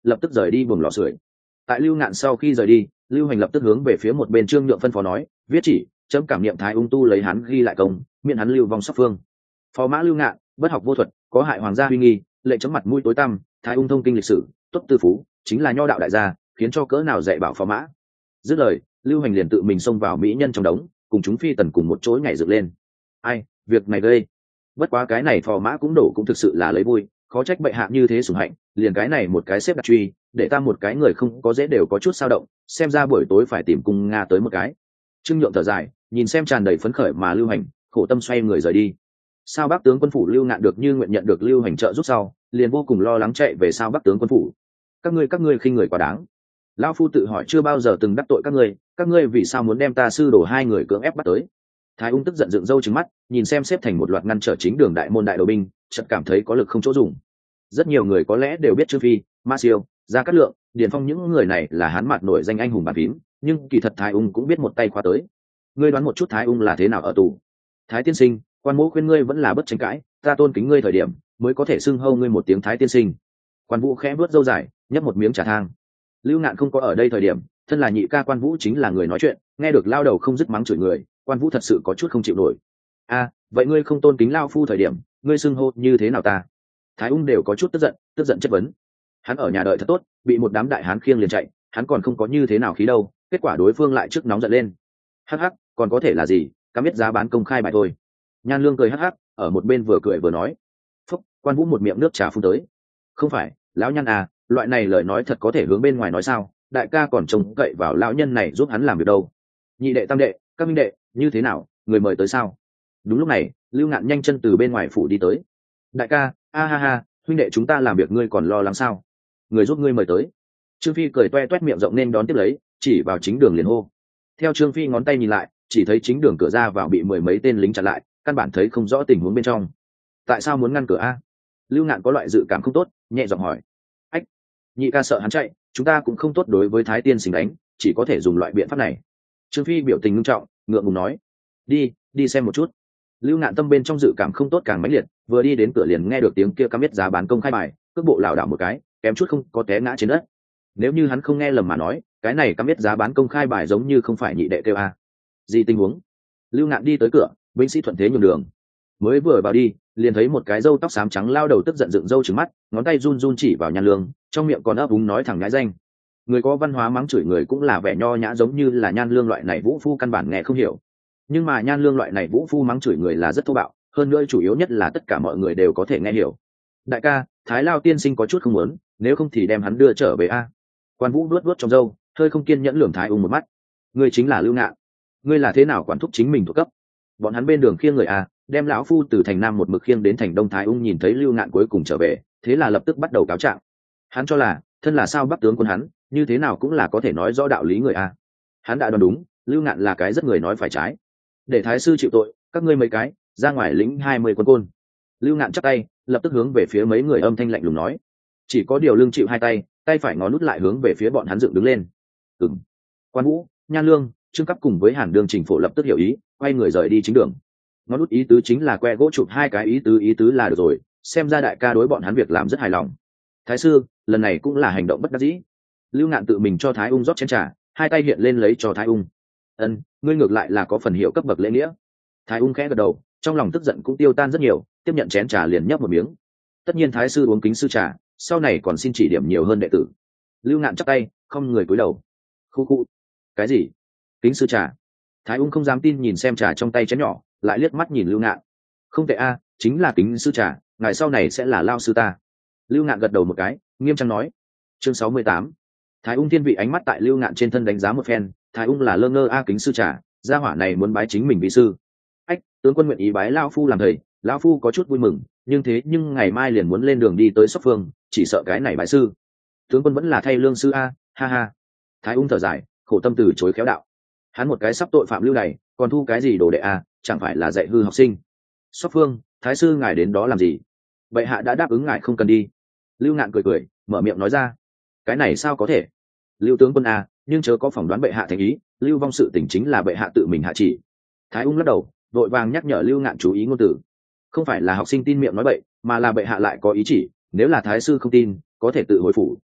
lập tức rời đi buồng lò sưởi. Tại Lưu Ngạn sau khi rời đi, Lưu Hành lập tức hướng về phía một bên Trương Nhượng phân phó nói, viết chỉ chấm cảm niệm Thái Ung tu lấy hắn ghi lại công, miễn hắn lưu vong sóc phương. Phó mã Lưu Ngạn bất học vô thuật, có hại hoàng gia uy nghi, lệnh chấm mặt mũi tối tăm. Thái Ung thông kinh lịch sử, tuất tư phú, chính là nho đạo đại gia, khiến cho cỡ nào dạy bảo phó mã. Dứt lời, Lưu Hành liền tự mình xông vào mỹ nhân trong đống, cùng chúng phi tần cùng một chỗ nhảy dựng lên. Ai, việc này gây. Bất quá cái này phò mã cũng đổ cũng thực sự là lấy vui, khó trách bệ hạ như thế sủng hạnh, liền cái này một cái xếp đặt truy, để ta một cái người không có dễ đều có chút sao động, xem ra buổi tối phải tìm cung nga tới một cái. Trương Nhượng thở dài, nhìn xem tràn đầy phấn khởi mà Lưu Hành, khổ tâm xoay người rời đi. Sao Bắc tướng quân phủ Lưu Ngạn được như nguyện nhận được Lưu Hành trợ giúp sau, liền vô cùng lo lắng chạy về Sao Bắc tướng quân phủ. Các ngươi các ngươi khinh người quá đáng. Lão phu tự hỏi chưa bao giờ từng đắc tội các ngươi, các ngươi vì sao muốn đem ta sư đổ hai người cưỡng ép bắt tới? Thái Ung tức giận dựng râu trừng mắt, nhìn xem xếp thành một loạt ngăn trở chính đường đại môn đại đầu binh, chợt cảm thấy có lực không chỗ dùng. Rất nhiều người có lẽ đều biết Trương Phi, Ma Siêu, Gia Cát Lượng, Điền Phong những người này là hán mặt nổi danh anh hùng bàn phím, nhưng kỳ thật Thái Ung cũng biết một tay khóa tới. Ngươi đoán một chút Thái Ung là thế nào ở tù? Thái tiên sinh, quan mỗ khuyên ngươi vẫn là bất tranh cãi, ta tôn kính ngươi thời điểm, mới có thể xưng hâu ngươi một tiếng Thái tiên sinh. Quan Vũ khẽ bước râu dài, nhấp một miếng trà thang. Lưu Ngạn không có ở đây thời điểm, thân là nhị ca Quan Vũ chính là người nói chuyện, nghe được lao đầu không dứt mắng chửi người, Quan Vũ thật sự có chút không chịu nổi. A, vậy ngươi không tôn kính lao phu thời điểm, ngươi xưng hô như thế nào ta? Thái Ung đều có chút tức giận, tức giận chất vấn. Hắn ở nhà đợi thật tốt, bị một đám đại hán khiêng liền chạy, hắn còn không có như thế nào khí đâu, kết quả đối phương lại trước nóng giận lên. Hắc hắc, còn có thể là gì, cắm biết giá bán công khai bài thôi. Nhan Lương cười hắc hắc, ở một bên vừa cười vừa nói. Phúc, Quan Vũ một miệng nước trà phun tới. Không phải, lão Nhan à, loại này lời nói thật có thể hướng bên ngoài nói sao? Đại ca còn trông cậy vào lão nhân này giúp hắn làm việc đâu. Nhị đệ tam đệ, các minh đệ, như thế nào, người mời tới sao? Đúng lúc này, Lưu Ngạn nhanh chân từ bên ngoài phủ đi tới. Đại ca, a ha ha, huynh đệ chúng ta làm việc ngươi còn lo lắng sao? Người giúp ngươi mời tới. Trương Phi cười toe toét miệng rộng nên đón tiếp lấy, chỉ vào chính đường liền hô. Theo Trương Phi ngón tay nhìn lại, chỉ thấy chính đường cửa ra vào bị mười mấy tên lính chặn lại, căn bản thấy không rõ tình huống bên trong. Tại sao muốn ngăn cửa a? Lưu Ngạn có loại dự cảm không tốt, nhẹ giọng hỏi. Ách, nhị ca sợ hắn chạy, chúng ta cũng không tốt đối với Thái tiên sinh đánh, chỉ có thể dùng loại biện pháp này. Trương Phi biểu tình nghiêm trọng, ngượng ngùng nói. Đi, đi xem một chút. Lưu Ngạn tâm bên trong dự cảm không tốt càng mãnh liệt, vừa đi đến cửa liền nghe được tiếng kia cắm biết giá bán công khai bài, cước bộ lảo đảo một cái, kém chút không có té ngã trên đất. Nếu như hắn không nghe lầm mà nói, cái này cắm biết giá bán công khai bài giống như không phải nhị đệ kêu a. Gì tình huống? Lưu Ngạn đi tới cửa, binh sĩ thuận thế nhường đường. Mới vừa vào đi, liền thấy một cái râu tóc xám trắng lao đầu tức giận dựng râu trừng mắt, ngón tay run run chỉ vào Nhan Lương, trong miệng còn ấp úng nói thẳng nhãi danh. Người có văn hóa mắng chửi người cũng là vẻ nho nhã giống như là Nhan Lương loại này vũ phu căn bản nghe không hiểu. Nhưng mà Nhan Lương loại này vũ phu mắng chửi người là rất thô bạo, hơn nữa chủ yếu nhất là tất cả mọi người đều có thể nghe hiểu. Đại ca, Thái Lao tiên sinh có chút không muốn, nếu không thì đem hắn đưa trở về a. Quan Vũ luốt luốt trong râu, hơi không kiên nhẫn lườm Thái Ung một mắt. Ngươi chính là Lưu Ngạn, ngươi là thế nào quản thúc chính mình thuộc cấp? Bọn hắn bên đường khiêng người a, đem lão phu từ thành Nam một mực khiêng đến thành Đông. Thái Ung nhìn thấy Lưu Ngạn cuối cùng trở về, thế là lập tức bắt đầu cáo trạng. Hắn cho là, thân là Sao Bắc tướng quân hắn, như thế nào cũng là có thể nói rõ đạo lý người a. Hắn đã đoán đúng, Lưu Ngạn là cái rất người nói phải trái. Để thái sư chịu tội, các ngươi mấy cái ra ngoài lĩnh hai mươi quân côn. Lưu Ngạn chắp tay, lập tức hướng về phía mấy người âm thanh lạnh lùng nói. Chỉ có điều lương chịu hai tay, tay phải ngó nút lại hướng về phía bọn hắn dựng đứng lên. Ừm. Quan Vũ, Nhan Lương, Trương Cấp cùng với Hàn Đường Trình Phổ lập tức hiểu ý, quay người rời đi chính đường. Ngó nút ý tứ chính là que gỗ chụp hai cái ý tứ ý tứ là được rồi, xem ra đại ca đối bọn hắn việc làm rất hài lòng. Thái sư, lần này cũng là hành động bất đắc dĩ. Lưu Ngạn tự mình cho Thái Ung rót chén trà, hai tay hiện lên lấy cho Thái Ung. Ân, ngươi ngược lại là có phần hiệu cấp bậc lễ nghĩa. Thái Ung khẽ gật đầu, trong lòng tức giận cũng tiêu tan rất nhiều, tiếp nhận chén trà liền nhấp một miếng. Tất nhiên thái sư uống kính sư trà, sau này còn xin chỉ điểm nhiều hơn đệ tử. Lưu Ngạn chắp tay, không người cúi đầu. Khu khu. Cái gì? Kính sư trà? Thái Ung không dám tin nhìn xem trà trong tay chén nhỏ, lại liếc mắt nhìn Lưu Ngạn. Không tệ a, chính là kính sư trà, ngày sau này sẽ là lao sư ta. Lưu Ngạn gật đầu một cái, nghiêm trang nói. Chương sáu mươi tám. Thái Ung thiên vị ánh mắt tại Lưu Ngạn trên thân đánh giá một phen. Thái Ung là lơ ngơ a kính sư trà, gia hỏa này muốn bái chính mình vị sư. Ách, tướng quân nguyện ý bái lão phu làm thầy, lão phu có chút vui mừng, nhưng thế nhưng ngày mai liền muốn lên đường đi tới Sóc Phương, chỉ sợ cái này bái sư. Tướng quân vẫn là thay lương sư a, ha ha. Thái Ung thở dài, khổ tâm từ chối khéo đạo. Hắn một cái sắp tội phạm lưu này, còn thu cái gì đồ đệ a, chẳng phải là dạy hư học sinh. Sóc Phương, thái sư ngài đến đó làm gì? Bệ hạ đã đáp ứng ngài không cần đi. Lưu Ngạn cười cười, mở miệng nói ra. Cái này sao có thể? Lưu tướng quân a, nhưng chớ có phỏng đoán bệ hạ thành ý, Lưu Vong sự tình chính là bệ hạ tự mình hạ chỉ. Thái Ung lắc đầu, vội vàng nhắc nhở Lưu Ngạn chú ý ngôn từ. Không phải là học sinh tin miệng nói bậy, mà là bệ hạ lại có ý chỉ, nếu là thái sư không tin, có thể tự hồi phủ,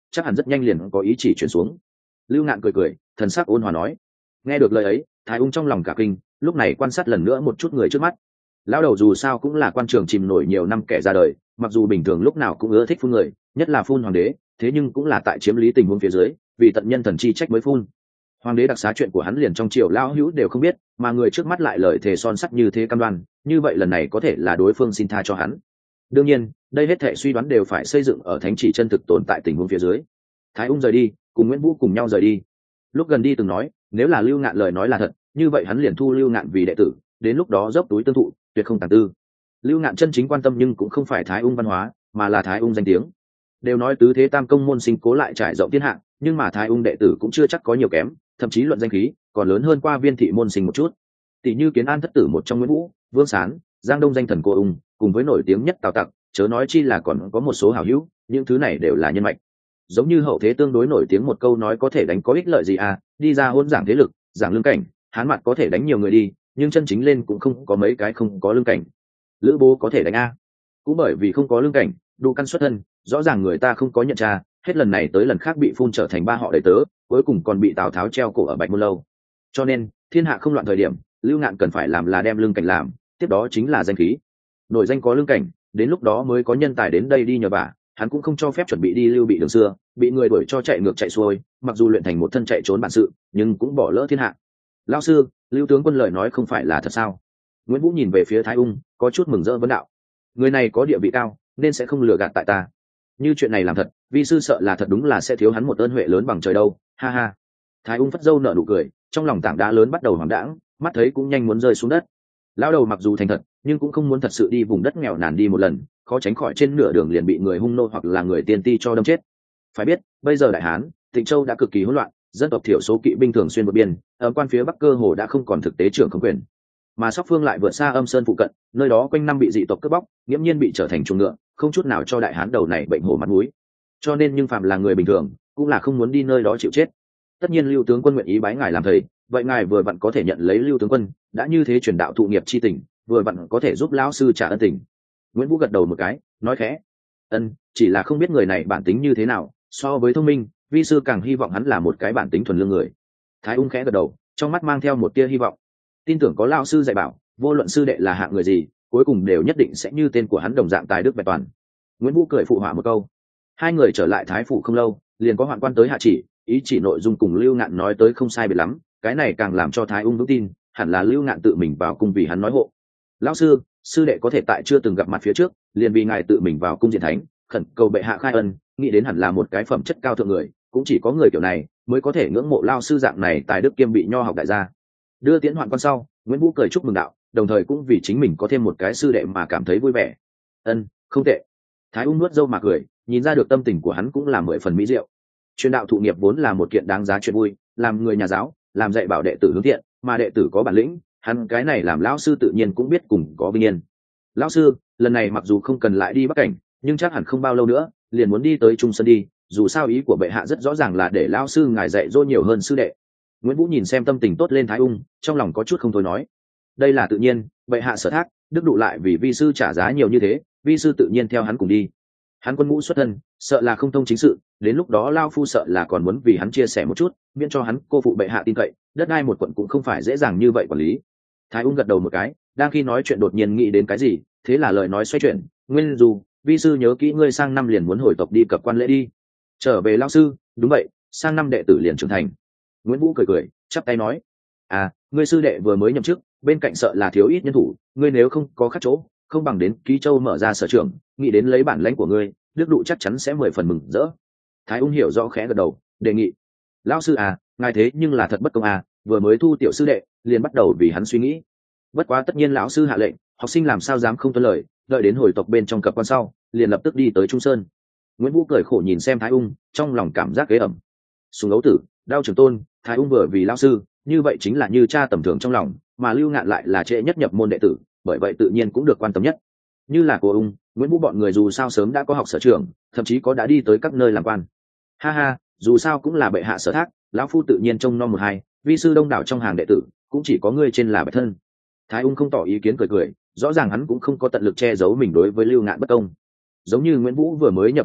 chắc hẳn rất nhanh liền có ý chỉ chuyển xuống. Lưu Ngạn cười cười, thần sắc ôn hòa nói. Nghe được lời ấy, Thái Ung trong lòng cả kinh, lúc này quan sát lần nữa một chút người trước mắt. Lão đầu dù sao cũng là quan trường chìm nổi nhiều năm kẻ ra đời, mặc dù bình thường lúc nào cũng ưa thích phun người, nhất là phun hoàng đế, thế nhưng cũng là tại chiếm lý tình huống phía dưới, vì tận nhân thần chi trách mới phun. Hoàng đế đặc xá chuyện của hắn liền trong triều lão hữu đều không biết, mà người trước mắt lại lời thề son sắt như thế cam đoan, như vậy lần này có thể là đối phương xin tha cho hắn. Đương nhiên, đây hết thảy suy đoán đều phải xây dựng ở thánh chỉ chân thực tồn tại tình huống phía dưới. Thái Ung rời đi, cùng Nguyễn Vũ cùng nhau rời đi. Lúc gần đi từng nói, nếu là Lưu Ngạn lời nói là thật, như vậy hắn liền thu Lưu Ngạn vì đệ tử, đến lúc đó dốc túi tương thụ, tuyệt không tàng tư. Lưu Ngạn chân chính quan tâm nhưng cũng không phải Thái Ung văn hóa, mà là Thái Ung danh tiếng. Đều nói tứ thế tam công môn sinh cố lại trải rộng thiên hạ, nhưng mà Thái Ung đệ tử cũng chưa chắc có nhiều kém, thậm chí luận danh khí còn lớn hơn qua Viên thị môn sinh một chút. Tỷ như Kiến An thất tử một trong Nguyễn Vũ, Vương Sán, Giang Đông danh thần cô Ung, cùng với nổi tiếng nhất Tào Tặc, chớ nói chi là còn có một số hảo hữu, những thứ này đều là nhân mạch. Giống như hậu thế tương đối nổi tiếng một câu nói có thể đánh có ích lợi gì à, đi ra hôn giảng thế lực, giảng lương cảnh, hán mặt có thể đánh nhiều người đi, nhưng chân chính lên cũng không có mấy cái không có lương cảnh. Lữ Bố có thể đánh a, cũng bởi vì không có lương cảnh, đủ căn xuất thân, rõ ràng người ta không có nhận tra, hết lần này tới lần khác bị phun trở thành ba họ đầy tớ, cuối cùng còn bị Tào Tháo treo cổ ở Bạch Môn Lâu. Cho nên thiên hạ không loạn thời điểm, Lưu Ngạn cần phải làm là đem lương cảnh làm, tiếp đó chính là danh khí. Nổi danh có lương cảnh, đến lúc đó mới có nhân tài đến đây đi nhờ vả, hắn cũng không cho phép chuẩn bị đi lưu bị đường xưa, bị người đuổi cho chạy ngược chạy xuôi, mặc dù luyện thành một thân chạy trốn bản sự, nhưng cũng bỏ lỡ thiên hạ. Lão sư, Lưu tướng quân lời nói không phải là thật sao? Nguyễn Vũ nhìn về phía Thái Ung, có chút mừng rỡ vấn đạo. Người này có địa vị cao, nên sẽ không lừa gạt tại ta. Như chuyện này làm thật, vi sư sợ là thật đúng là sẽ thiếu hắn một ơn huệ lớn bằng trời đâu. Ha ha. Thái Ung phất dâu nở nụ cười, trong lòng tảng đá lớn bắt đầu hoảng đãng, mắt thấy cũng nhanh muốn rơi xuống đất. Lão đầu mặc dù thành thật, nhưng cũng không muốn thật sự đi vùng đất nghèo nàn đi một lần, khó tránh khỏi trên nửa đường liền bị người hung nô hoặc là người tiên ti cho đâm chết. Phải biết, bây giờ Đại Hán, Tịnh Châu đã cực kỳ hỗn loạn, dân tộc thiểu số kỵ binh thường xuyên vượt biên, ở quan phía bắc cơ hồ đã không còn thực tế trưởng không quyền, mà Sóc Phương lại vượt xa Âm Sơn phụ cận, nơi đó quanh năm bị dị tộc cướp bóc, nghiễm nhiên bị trở thành chuồng ngựa, không chút nào cho Đại Hán đầu này bệnh hổ mặt mũi. Cho nên nhưng phạm là người bình thường, cũng là không muốn đi nơi đó chịu chết. Tất nhiên Lưu tướng quân nguyện ý bái ngài làm thầy, vậy ngài vừa vặn có thể nhận lấy Lưu tướng quân, đã như thế truyền đạo thụ nghiệp chi tình, vừa vặn có thể giúp lão sư trả ân tình. Nguyễn Vũ gật đầu một cái, nói khẽ, ân, chỉ là không biết người này bản tính như thế nào, so với thông minh, vi sư càng hy vọng hắn là một cái bản tính thuần lương người. Thái Ung khẽ gật đầu, trong mắt mang theo một tia hy vọng, tin tưởng có lão sư dạy bảo, vô luận sư đệ là hạng người gì, cuối cùng đều nhất định sẽ như tên của hắn đồng dạng tài đức vẹn toàn. Nguyễn Vũ cười phụ họa một câu. Hai người trở lại Thái phủ không lâu, liền có hoạn quan tới hạ chỉ, ý chỉ nội dung cùng Lưu Ngạn nói tới không sai biệt lắm, cái này càng làm cho Thái Ung vững tin, hẳn là Lưu Ngạn tự mình vào cung vì hắn nói hộ. Lão sư, sư đệ có thể tại chưa từng gặp mặt phía trước, liền vì ngài tự mình vào cung diện thánh, khẩn cầu bệ hạ khai ân, nghĩ đến hẳn là một cái phẩm chất cao thượng người, cũng chỉ có người kiểu này mới có thể ngưỡng mộ lao sư dạng này tài đức kiêm bị nho học đại gia. Đưa tiễn hoạn quan sau, Nguyễn Vũ cười chúc mừng đạo, đồng thời cũng vì chính mình có thêm một cái sư đệ mà cảm thấy vui vẻ. Ân, không tệ. Thái Ung nuốt dâu mà cười, nhìn ra được tâm tình của hắn cũng là mười phần mỹ diệu. Truyền đạo thụ nghiệp vốn là một kiện đáng giá chuyện vui, làm người nhà giáo, làm dạy bảo đệ tử hướng thiện, mà đệ tử có bản lĩnh, hắn cái này làm lão sư tự nhiên cũng biết cùng có vinh yên. Lão sư, lần này mặc dù không cần lại đi Bắc Cảnh, nhưng chắc hẳn không bao lâu nữa, liền muốn đi tới Trung Sơn đi, dù sao ý của bệ hạ rất rõ ràng là để lão sư ngài dạy dỗ nhiều hơn sư đệ. Nguyễn Vũ nhìn xem tâm tình tốt lên Thái Ung, trong lòng có chút không thôi nói, đây là tự nhiên, bệ hạ sở thác, đức đụ lại vì vi sư trả giá nhiều như thế, vi sư tự nhiên theo hắn cùng đi. Hắn quân ngũ xuất thân, sợ là không thông chính sự, đến lúc đó lao phu sợ là còn muốn vì hắn chia sẻ một chút, miễn cho hắn cô phụ bệ hạ tin cậy, đất đai một quận cũng không phải dễ dàng như vậy quản lý. Thái Ung gật đầu một cái, đang khi nói chuyện đột nhiên nghĩ đến cái gì, thế là lời nói xoay chuyển, nguyên dù vi sư nhớ kỹ ngươi sang năm liền muốn hồi tộc đi cập quan lễ đi. Trở về lao sư, đúng vậy, sang năm đệ tử liền trưởng thành. Nguyễn Vũ cười cười, chắp tay nói, à, ngươi sư đệ vừa mới nhậm chức, bên cạnh sợ là thiếu ít nhân thủ, ngươi nếu không có khác chỗ, không bằng đến Ký Châu mở ra sở trường, nghĩ đến lấy bản lãnh của ngươi, đức đụ chắc chắn sẽ mười phần mừng rỡ. Thái Ung hiểu rõ khẽ gật đầu, đề nghị, lão sư à, ngài thế nhưng là thật bất công à, vừa mới thu tiểu sư đệ, liền bắt đầu vì hắn suy nghĩ. Bất quá tất nhiên lão sư hạ lệnh, học sinh làm sao dám không tuân lời, đợi đến hồi tộc bên trong cập quan sau, liền lập tức đi tới Trung Sơn. Nguyễn Vũ cười khổ nhìn xem Thái Ung, trong lòng cảm giác ghế ẩm. Sùng ấu tử, đao trường tôn, Thái Ung vừa vì lão sư, như vậy chính là như cha tầm thường trong lòng, mà Lưu Ngạn lại là trễ nhất nhập môn đệ tử, bởi vậy tự nhiên cũng được quan tâm nhất. Như là cô Ung, Nguyễn Vũ bọn người dù sao sớm đã có học sở trường, thậm chí có đã đi tới các nơi làm quan. Ha ha, dù sao cũng là bệ hạ sở thác, lão phu tự nhiên trông nom một hai, vi sư đông đảo trong hàng đệ tử, cũng chỉ có ngươi trên là bạch thân. Thái Ung không tỏ ý kiến cười cười, rõ ràng hắn cũng không có tận lực che giấu mình đối với Lưu Ngạn bất công. Giống như Nguyễn Vũ vừa mới nhập một lúc,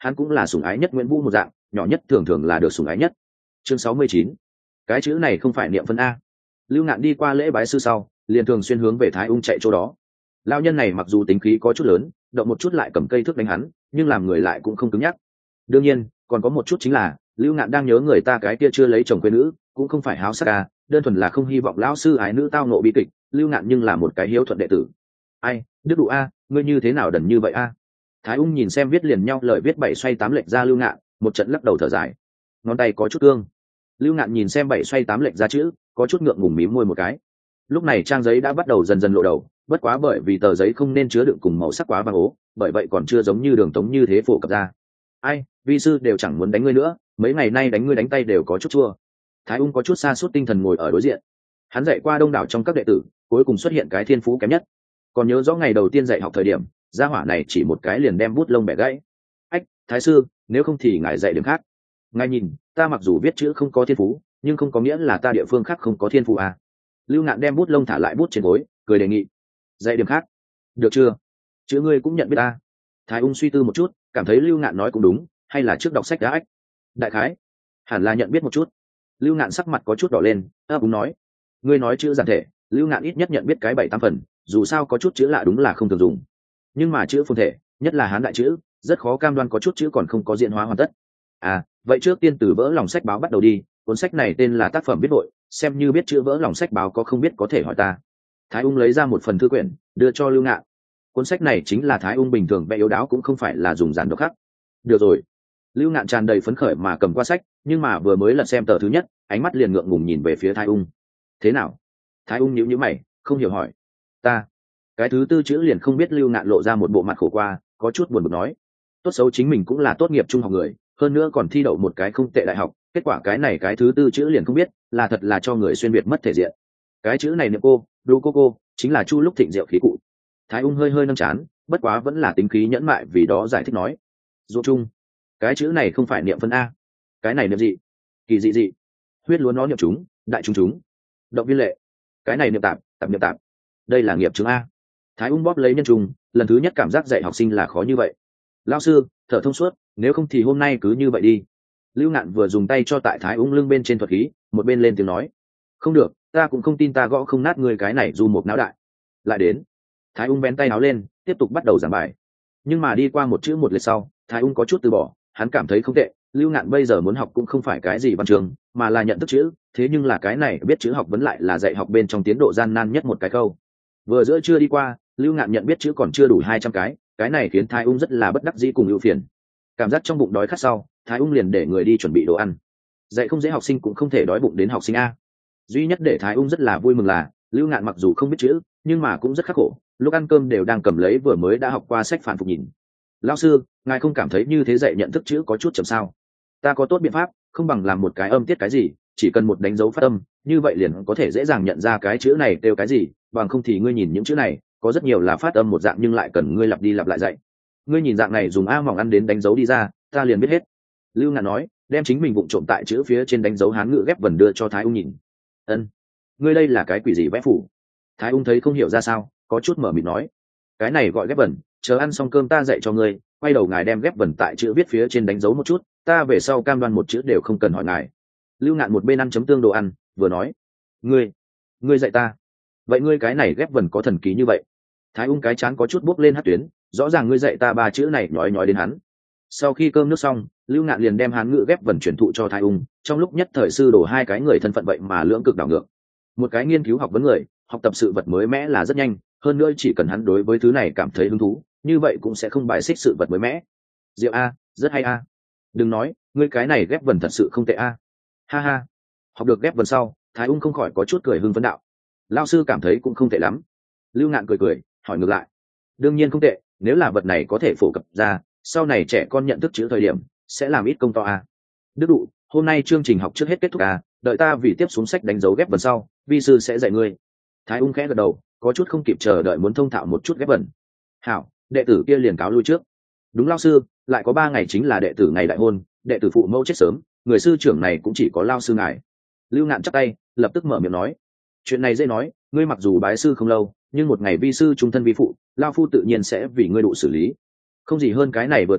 hắn cũng là sủng ái nhất Nguyễn Vũ một dạng, nhỏ nhất thường thường là được sủng ái nhất. Chương sáu mươi chín. Cái chữ này không phải niệm phân a. Lưu Ngạn đi qua lễ bái sư sau, liền thường xuyên hướng về Thái Ung chạy chỗ đó. Lão nhân này mặc dù tính khí có chút lớn, động một chút lại cầm cây thước đánh hắn, nhưng làm người lại cũng không cứng nhắc. Đương nhiên, còn có một chút chính là, Lưu Ngạn đang nhớ người ta cái kia chưa lấy chồng quê nữ, cũng không phải háo sắc a, đơn thuần là không hy vọng lão sư ái nữ tao nộ bi kịch. Lưu Ngạn nhưng là một cái hiếu thuận đệ tử. Ai, Đức Đụ a, ngươi như thế nào đần như vậy a? Thái Ung nhìn xem viết liền nhau lời viết bảy xoay tám lệch ra Lưu Ngạn, một trận lắc đầu thở dài, ngón tay có chút cương. Lưu Ngạn nhìn xem bảy xoay tám lệch ra chữ, có chút ngượng ngùng mím môi một cái. Lúc này trang giấy đã bắt đầu dần dần lộ đầu, bất quá bởi vì tờ giấy không nên chứa đựng cùng màu sắc quá vàng ố, bởi vậy còn chưa giống như đường tống như thế phổ cập ra. Ai, vi sư đều chẳng muốn đánh ngươi nữa, mấy ngày nay đánh ngươi đánh tay đều có chút chua. Thái Ung có chút sa sút tinh thần ngồi ở đối diện. Hắn dạy qua đông đảo trong các đệ tử, cuối cùng xuất hiện cái thiên phú kém nhất. Còn nhớ rõ ngày đầu tiên dạy học thời điểm, gia hỏa này chỉ một cái liền đem bút lông bẻ gãy. Ách, thái sư, nếu không thì ngài dạy điểm khác. Ngài nhìn, ta mặc dù viết chữ không có thiên phú, nhưng không có nghĩa là ta địa phương khác không có thiên phú à. Lưu Ngạn đem bút lông thả lại bút trên gối, cười đề nghị. Dạy điểm khác. Được chưa? Chữ ngươi cũng nhận biết ta. Thái Ung suy tư một chút, cảm thấy Lưu Ngạn nói cũng đúng, hay là trước đọc sách đã ách. Đại khái, hẳn là nhận biết một chút. Lưu Ngạn sắc mặt có chút đỏ lên, ấp úng nói. Ngươi nói chữ giản thể, Lưu Ngạn ít nhất nhận biết cái bảy tám phần, dù sao có chút chữ lạ đúng là không thường dùng. Nhưng mà chữ phồn thể, nhất là hán đại chữ, rất khó cam đoan có chút chữ còn không có diễn hóa hoàn tất. À, vậy trước tiên từ vỡ lòng sách báo bắt đầu đi, cuốn sách này tên là tác phẩm viết vội, xem như biết chữ vỡ lòng sách báo có không biết có thể hỏi ta. Thái Ung lấy ra một phần thư quyển, đưa cho Lưu Ngạn. Cuốn sách này chính là Thái Ung bình thường vẽ yếu đáo cũng không phải là dùng giản độc khắc. Được rồi. Lưu Ngạn tràn đầy phấn khởi mà cầm qua sách, nhưng mà vừa mới lật xem tờ thứ nhất, ánh mắt liền ngượng ngùng nhìn về phía Thái Ung. Thế nào? Thái Ung nhíu nhíu mày, không hiểu hỏi. Ta. Cái thứ tư chữ liền không biết. Lưu Ngạn lộ ra một bộ mặt khổ qua, có chút buồn bực nói. Tốt xấu chính mình cũng là tốt nghiệp trung học người, hơn nữa còn thi đậu một cái không tệ đại học, kết quả cái này cái thứ tư chữ liền không biết, là thật là cho người xuyên việt mất thể diện. Cái chữ này niệm cô, đu cô cô, chính là Chu Lúc Thịnh rượu khí cụ. Thái Ung hơi hơi nâng chán, bất quá vẫn là tính khí nhẫn mại vì đó giải thích nói. Dụ chung, cái chữ này không phải niệm phân a, cái này niệm gì? Kỳ dị dị. Huyết lúa nó niệm chúng, đại chúng chúng. Động viên lệ, cái này niệm tạp, tạp niệm tạp. Đây là nghiệp chứng a. Thái Ung bóp lấy nhân trùng, lần thứ nhất cảm giác dạy học sinh là khó như vậy. Lão sư, thở thông suốt, nếu không thì hôm nay cứ như vậy đi. Lưu Ngạn vừa dùng tay cho tại Thái Ung lưng bên trên thuật khí, một bên lên tiếng nói. Không được, ta cũng không tin ta gõ không nát người cái này du một não đại. Lại đến. Thái Ung bén tay áo lên, tiếp tục bắt đầu giảng bài. Nhưng mà đi qua một chữ một lượt sau, Thái Ung có chút từ bỏ, hắn cảm thấy không tệ. Lưu Ngạn bây giờ muốn học cũng không phải cái gì văn trường, mà là nhận thức chữ, thế nhưng là cái này biết chữ học vẫn lại là dạy học bên trong tiến độ gian nan nhất một cái câu. Vừa giữa chưa đi qua, Lưu Ngạn nhận biết chữ còn chưa đủ hai trăm cái, cái này khiến Thái Ung rất là bất đắc dĩ cùng ưu phiền. Cảm giác trong bụng đói khát sau, Thái Ung liền để người đi chuẩn bị đồ ăn. Dạy không dễ học sinh cũng không thể đói bụng đến học sinh a. Duy nhất để Thái Ung rất là vui mừng là, Lưu Ngạn mặc dù không biết chữ, nhưng mà cũng rất khắc khổ, lúc ăn cơm đều đang cầm lấy vừa mới đã học qua sách phản phục nhìn. Lão sư, ngài không cảm thấy như thế dạy nhận thức chữ có chút chậm sao? Ta có tốt biện pháp, không bằng làm một cái âm tiết cái gì, chỉ cần một đánh dấu phát âm, như vậy liền có thể dễ dàng nhận ra cái chữ này kêu cái gì, bằng không thì ngươi nhìn những chữ này, có rất nhiều là phát âm một dạng nhưng lại cần ngươi lặp đi lặp lại dạy. Ngươi nhìn dạng này dùng a mỏng ăn đến đánh dấu đi ra, ta liền biết hết. Lưu Ngạn nói, đem chính mình vụng trộm tại chữ phía trên đánh dấu hán ngữ ghép vần đưa cho Thái Ung nhìn. Ân, ngươi đây là cái quỷ gì vẽ phủ? Thái Ung thấy không hiểu ra sao, có chút mở miệng nói, cái này gọi ghép vần, chờ ăn xong cơm ta dạy cho ngươi. Quay đầu ngài đem ghép vần tại chữ viết phía trên đánh dấu một chút, ta về sau cam đoan một chữ đều không cần hỏi ngài. Lưu Ngạn một bên ăn chấm tương đồ ăn, vừa nói, ngươi, ngươi dạy ta. Vậy ngươi cái này ghép vần có thần kỳ như vậy? Thái Ung cái chán có chút bốc lên hát tuyến, rõ ràng ngươi dạy ta ba chữ này nói nói đến hắn. Sau khi cơm nước xong, Lưu Ngạn liền đem hán ngữ ghép vần truyền thụ cho Thái Ung, trong lúc nhất thời sư đổ hai cái người thân phận vậy mà lưỡng cực đảo ngược. Một cái nghiên cứu học vấn người, học tập sự vật mới mẽ là rất nhanh, hơn nữa chỉ cần hắn đối với thứ này cảm thấy hứng thú, như vậy cũng sẽ không bài xích sự vật mới mẽ. Diệu a, rất hay a. Đừng nói, ngươi cái này ghép vần thật sự không tệ a. Ha ha. Học được ghép vần sau, Thái Ung không khỏi có chút cười hưng phấn đạo. Lão sư cảm thấy cũng không tệ lắm. Lưu Ngạn cười cười, hỏi ngược lại. Đương nhiên không tệ, nếu là vật này có thể phổ cập ra, sau này trẻ con nhận thức chữ thời điểm sẽ làm ít công to a. Đức Đụ, hôm nay chương trình học trước hết kết thúc a, đợi ta vì tiếp xuống sách đánh dấu ghép vần sau, vi sư sẽ dạy ngươi. Thái Ung khẽ gật đầu, có chút không kịp chờ đợi muốn thông thạo một chút ghép vần. Hảo, đệ tử kia liền cáo lui trước. Đúng lão sư, lại có ba ngày chính là đệ tử ngày đại hôn, đệ tử phụ mẫu chết sớm, người sư trưởng này cũng chỉ có lão sư ngài. Lưu Ngạn chắp tay, lập tức mở miệng nói, chuyện này dễ nói, ngươi mặc dù bái sư không lâu, nhưng một ngày vi sư trung thân vi phụ, lão phu tự nhiên sẽ vì ngươi đủ xử lý. Không gì hơn cái này vừa tới,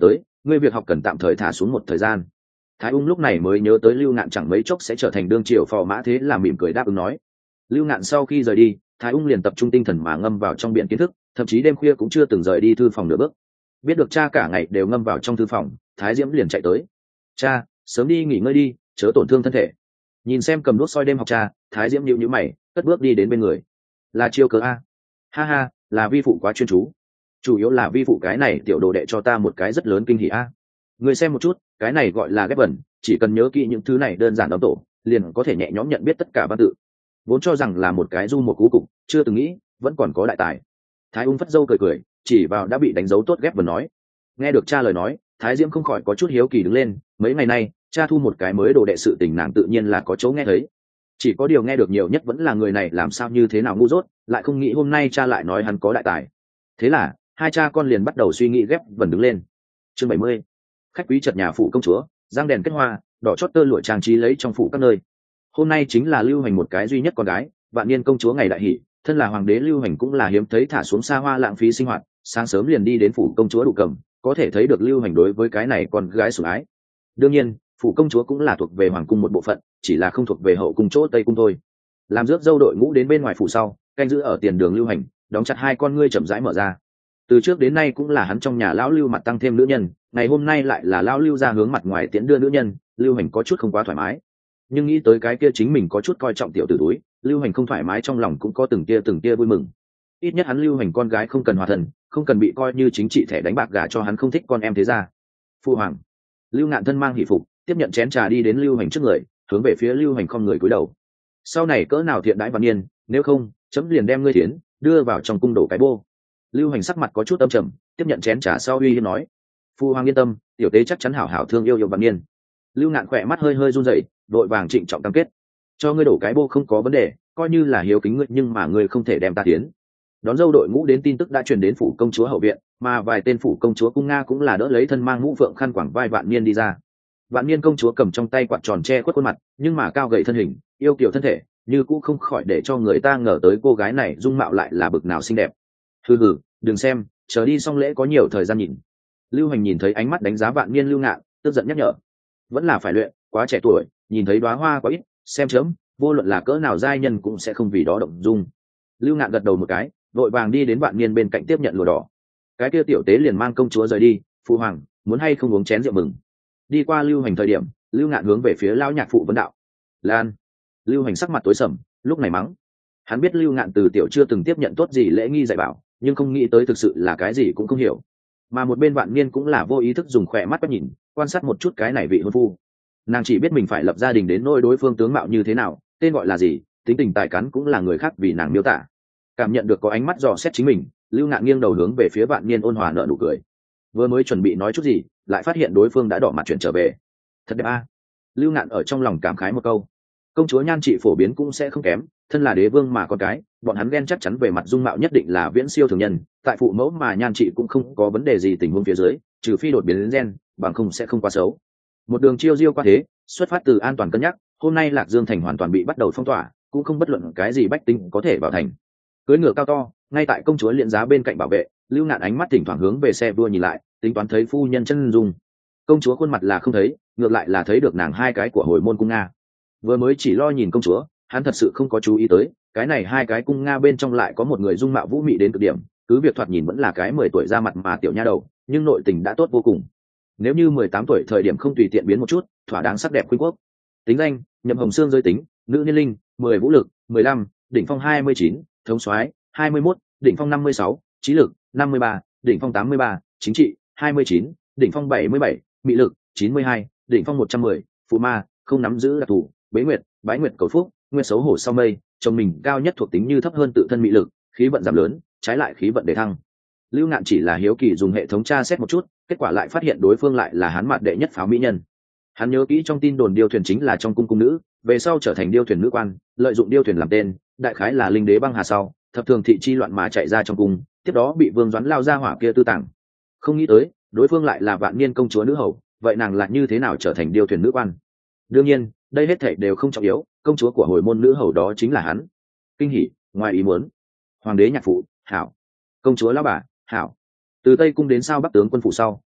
ngươi việc học cần tạm thời thả xuống một thời gian. Thái ung lúc này mới nhớ tới Lưu Ngạn chẳng mấy chốc sẽ trở thành đương triều phò mã, thế là mỉm cười đáp ứng nói. Lưu Ngạn sau khi rời đi, Thái ung liền tập trung tinh thần mà ngâm vào trong biển kiến thức, thậm chí đêm khuya cũng chưa từng rời đi thư phòng nửa bước. Biết được cha cả ngày đều ngâm vào trong thư phòng, Thái Diễm liền chạy tới. Cha, sớm đi nghỉ ngơi đi, chớ tổn thương thân thể. Nhìn xem cầm đuốc soi đêm học cha, Thái Diễm nhíu nhíu mày, cất bước đi đến bên người. Là chiêu cớ a? Ha ha, là vi phụ quá chuyên chú. Chủ yếu là vi phụ cái này tiểu đồ đệ cho ta một cái rất lớn kinh hỉ a. Người xem một chút, cái này gọi là ghép vần, chỉ cần nhớ kỹ những thứ này đơn giản đóng tổ, liền có thể nhẹ nhõm nhận biết tất cả văn tự. Vốn cho rằng là một cái du một cú cục, chưa từng nghĩ vẫn còn có đại tài. Thái ung phất dâu cười cười, chỉ vào đã bị đánh dấu tốt ghép vần nói. Nghe được cha lời nói, Thái Diễm không khỏi có chút hiếu kỳ đứng lên. Mấy ngày nay cha thu một cái mới đồ đệ sự tình nàng tự nhiên là có chỗ nghe thấy, chỉ có điều nghe được nhiều nhất vẫn là người này làm sao như thế nào ngu dốt, lại không nghĩ hôm nay cha lại nói hắn có đại tài. Thế là hai cha con liền bắt đầu suy nghĩ ghép vần đứng lên. Chương bảy mươi. Khách quý chợt nhà phủ công chúa, giang đèn kết hoa, đỏ chót tơ lụa trang trí lấy trong phủ các nơi. Hôm nay chính là Lưu Hành một cái duy nhất con gái, vạn niên công chúa ngày đại hỷ, thân là hoàng đế Lưu Hành cũng là hiếm thấy thả xuống xa hoa lãng phí sinh hoạt, sáng sớm liền đi đến phủ công chúa đủ cầm, có thể thấy được Lưu Hành đối với cái này con gái sủng ái. Đương nhiên phủ công chúa cũng là thuộc về hoàng cung một bộ phận, chỉ là không thuộc về hậu cung chỗ tây cung thôi. Làm rước dâu đội ngũ đến bên ngoài phủ sau, canh giữ ở tiền đường Lưu Hành đóng chặt hai con ngươi chậm rãi mở ra. Từ trước đến nay cũng là hắn trong nhà lão Lưu mặt tăng thêm nữ nhân, ngày hôm nay lại là lão Lưu ra hướng mặt ngoài tiễn đưa nữ nhân, Lưu Hành có chút không quá thoải mái. Nhưng nghĩ tới cái kia chính mình có chút coi trọng tiểu tử túi, Lưu Hành không thoải mái trong lòng cũng có từng tia từng tia vui mừng. Ít nhất hắn Lưu Hành con gái không cần hòa thần, không cần bị coi như chính trị thẻ đánh bạc gả cho hắn không thích con em thế ra. Phu hoàng. Lưu Ngạn thân mang hỷ phục, tiếp nhận chén trà đi đến Lưu Hành trước người, hướng về phía Lưu Hành không người cúi đầu. Sau này cỡ nào thiện đãi vạn niên, nếu không chấm liền đem ngươi thiến đưa vào trong cung đổ cái bô. Lưu Hành sắc mặt có chút âm trầm, tiếp nhận chén trà sau uy hiếp nói. Phu hoàng yên tâm, tiểu tế chắc chắn hảo hảo thương yêu yêu vạn niên. Lưu Ngạn khỏe mắt hơi hơi run rẩy, đội vàng trịnh trọng cam kết. Cho ngươi đổ cái bô không có vấn đề, coi như là hiếu kính ngươi, nhưng mà ngươi không thể đem ta tiến. Đón dâu đội ngũ đến tin tức đã truyền đến phủ công chúa hậu viện, mà vài tên phủ công chúa cung nga cũng là đỡ lấy thân mang mũ phượng khăn quàng vai vạn niên đi ra. Vạn niên công chúa cầm trong tay quạt tròn che khuất khuôn mặt, nhưng mà cao gầy thân hình, yêu kiều thân thể, như cũng không khỏi để cho người ta ngờ tới cô gái này dung mạo lại là bực nào xinh đẹp. Hừ hừ, đừng xem, chờ đi xong lễ có nhiều thời gian nhìn. Lưu Hành nhìn thấy ánh mắt đánh giá vạn niên Lưu Ngạn, tức giận nhắc nhở. Vẫn là phải luyện, quá trẻ tuổi, nhìn thấy đóa hoa quá ít, xem chớm, vô luận là cỡ nào giai nhân cũng sẽ không vì đó động dung. Lưu Ngạn gật đầu một cái, vội vàng đi đến vạn niên bên cạnh tiếp nhận lụa đỏ. Cái kia tiểu tế liền mang công chúa rời đi. Phụ hoàng, muốn hay không uống chén rượu mừng? Đi qua Lưu Hành thời điểm, Lưu Ngạn hướng về phía lão nhạc phụ vấn đạo. Lan. Lưu Hành sắc mặt tối sầm, lúc này mắng. Hắn biết Lưu Ngạn từ tiểu chưa từng tiếp nhận tốt gì lễ nghi dạy bảo, nhưng không nghĩ tới thực sự là cái gì cũng không hiểu. Mà một bên vạn niên cũng là vô ý thức dùng khỏe mắt quét nhìn, quan sát một chút cái này vị hôn phu. Nàng chỉ biết mình phải lập gia đình đến nỗi đối phương tướng mạo như thế nào, tên gọi là gì, tính tình tài cán cũng là người khác vì nàng miêu tả. Cảm nhận được có ánh mắt dò xét chính mình, Lưu Ngạn nghiêng đầu hướng về phía vạn niên ôn hòa nở nụ cười. Vừa mới chuẩn bị nói chút gì, lại phát hiện đối phương đã đỏ mặt chuyển trở về. Thật đẹp a. Lưu Ngạn ở trong lòng cảm khái một câu. Công chúa nhan trị phổ biến cũng sẽ không kém, thân là đế vương mà con cái, bọn hắn ghen chắc chắn về mặt dung mạo nhất định là viễn siêu thường nhân, tại phụ mẫu mà nhan trị cũng không có vấn đề gì tình huống phía dưới, trừ phi đột biến đến gen, bằng không sẽ không quá xấu. Một đường chiêu diêu qua thế, xuất phát từ an toàn cân nhắc, hôm nay Lạc Dương thành hoàn toàn bị bắt đầu phong tỏa, cũng không bất luận cái gì bách tính có thể vào thành. Cưỡi ngựa cao to, ngay tại công chúa liễn giá bên cạnh bảo vệ, Lưu Ngạn ánh mắt thỉnh thoảng hướng về xe vua nhìn lại, tính toán thấy phu nhân chân dung. Công chúa khuôn mặt là không thấy, ngược lại là thấy được nàng hai cái của hồi môn cung nga. Vừa mới chỉ lo nhìn công chúa, hắn thật sự không có chú ý tới, cái này hai cái cung nga bên trong lại có một người dung mạo vũ mị đến cực điểm, cứ việc thoạt nhìn vẫn là cái mười tuổi ra mặt mà tiểu nha đầu, nhưng nội tình đã tốt vô cùng. Nếu như mười tám tuổi thời điểm không tùy tiện biến một chút, thỏa đáng sắc đẹp khuynh quốc. Tính danh: Nhậm Hồng Sương, giới tính: nữ niên linh, mười vũ lực, mười lăm, đỉnh phong hai mươi chín, thống soái hai mươi mốt, đỉnh phong năm mươi sáu, trí lực năm mươi ba, đỉnh phong tám mươi ba, chính trị hai mươi chín, đỉnh phong bảy mươi bảy, mị lực chín mươi hai, đỉnh phong một trăm mười, phụ ma, không nắm giữ đặc thù, bế nguyệt, bái nguyệt cầu phúc, nguyên xấu hổ sau mây, chồng mình cao nhất thuộc tính như thấp hơn tự thân mị lực, khí vận giảm lớn, trái lại khí vận đề thăng. Lưu Ngạn chỉ là hiếu kỳ dùng hệ thống tra xét một chút, kết quả lại phát hiện đối phương lại là hán mạt đệ nhất pháo mỹ nhân. Hắn nhớ kỹ trong tin đồn điêu thuyền chính là trong cung cung nữ, về sau trở thành điêu thuyền nữ quan, lợi dụng điêu thuyền làm tên, đại khái là linh đế băng hà sau, thập thường thị chi loạn mà chạy ra trong cung, tiếp đó bị Vương Doãn lao ra hỏa kia tư tàng. Không nghĩ tới, đối phương lại là vạn niên công chúa nữ hầu, vậy nàng lại như thế nào trở thành điêu thuyền nữ quan? Đương nhiên, đây hết thảy đều không trọng yếu, công chúa của hồi môn nữ hầu đó chính là hắn. Kinh hỉ, ngoài ý muốn. Hoàng đế nhạc phụ, hảo. Công chúa lão bà, hảo. Từ Tây cung đến sao Bắc tướng quân phủ sau,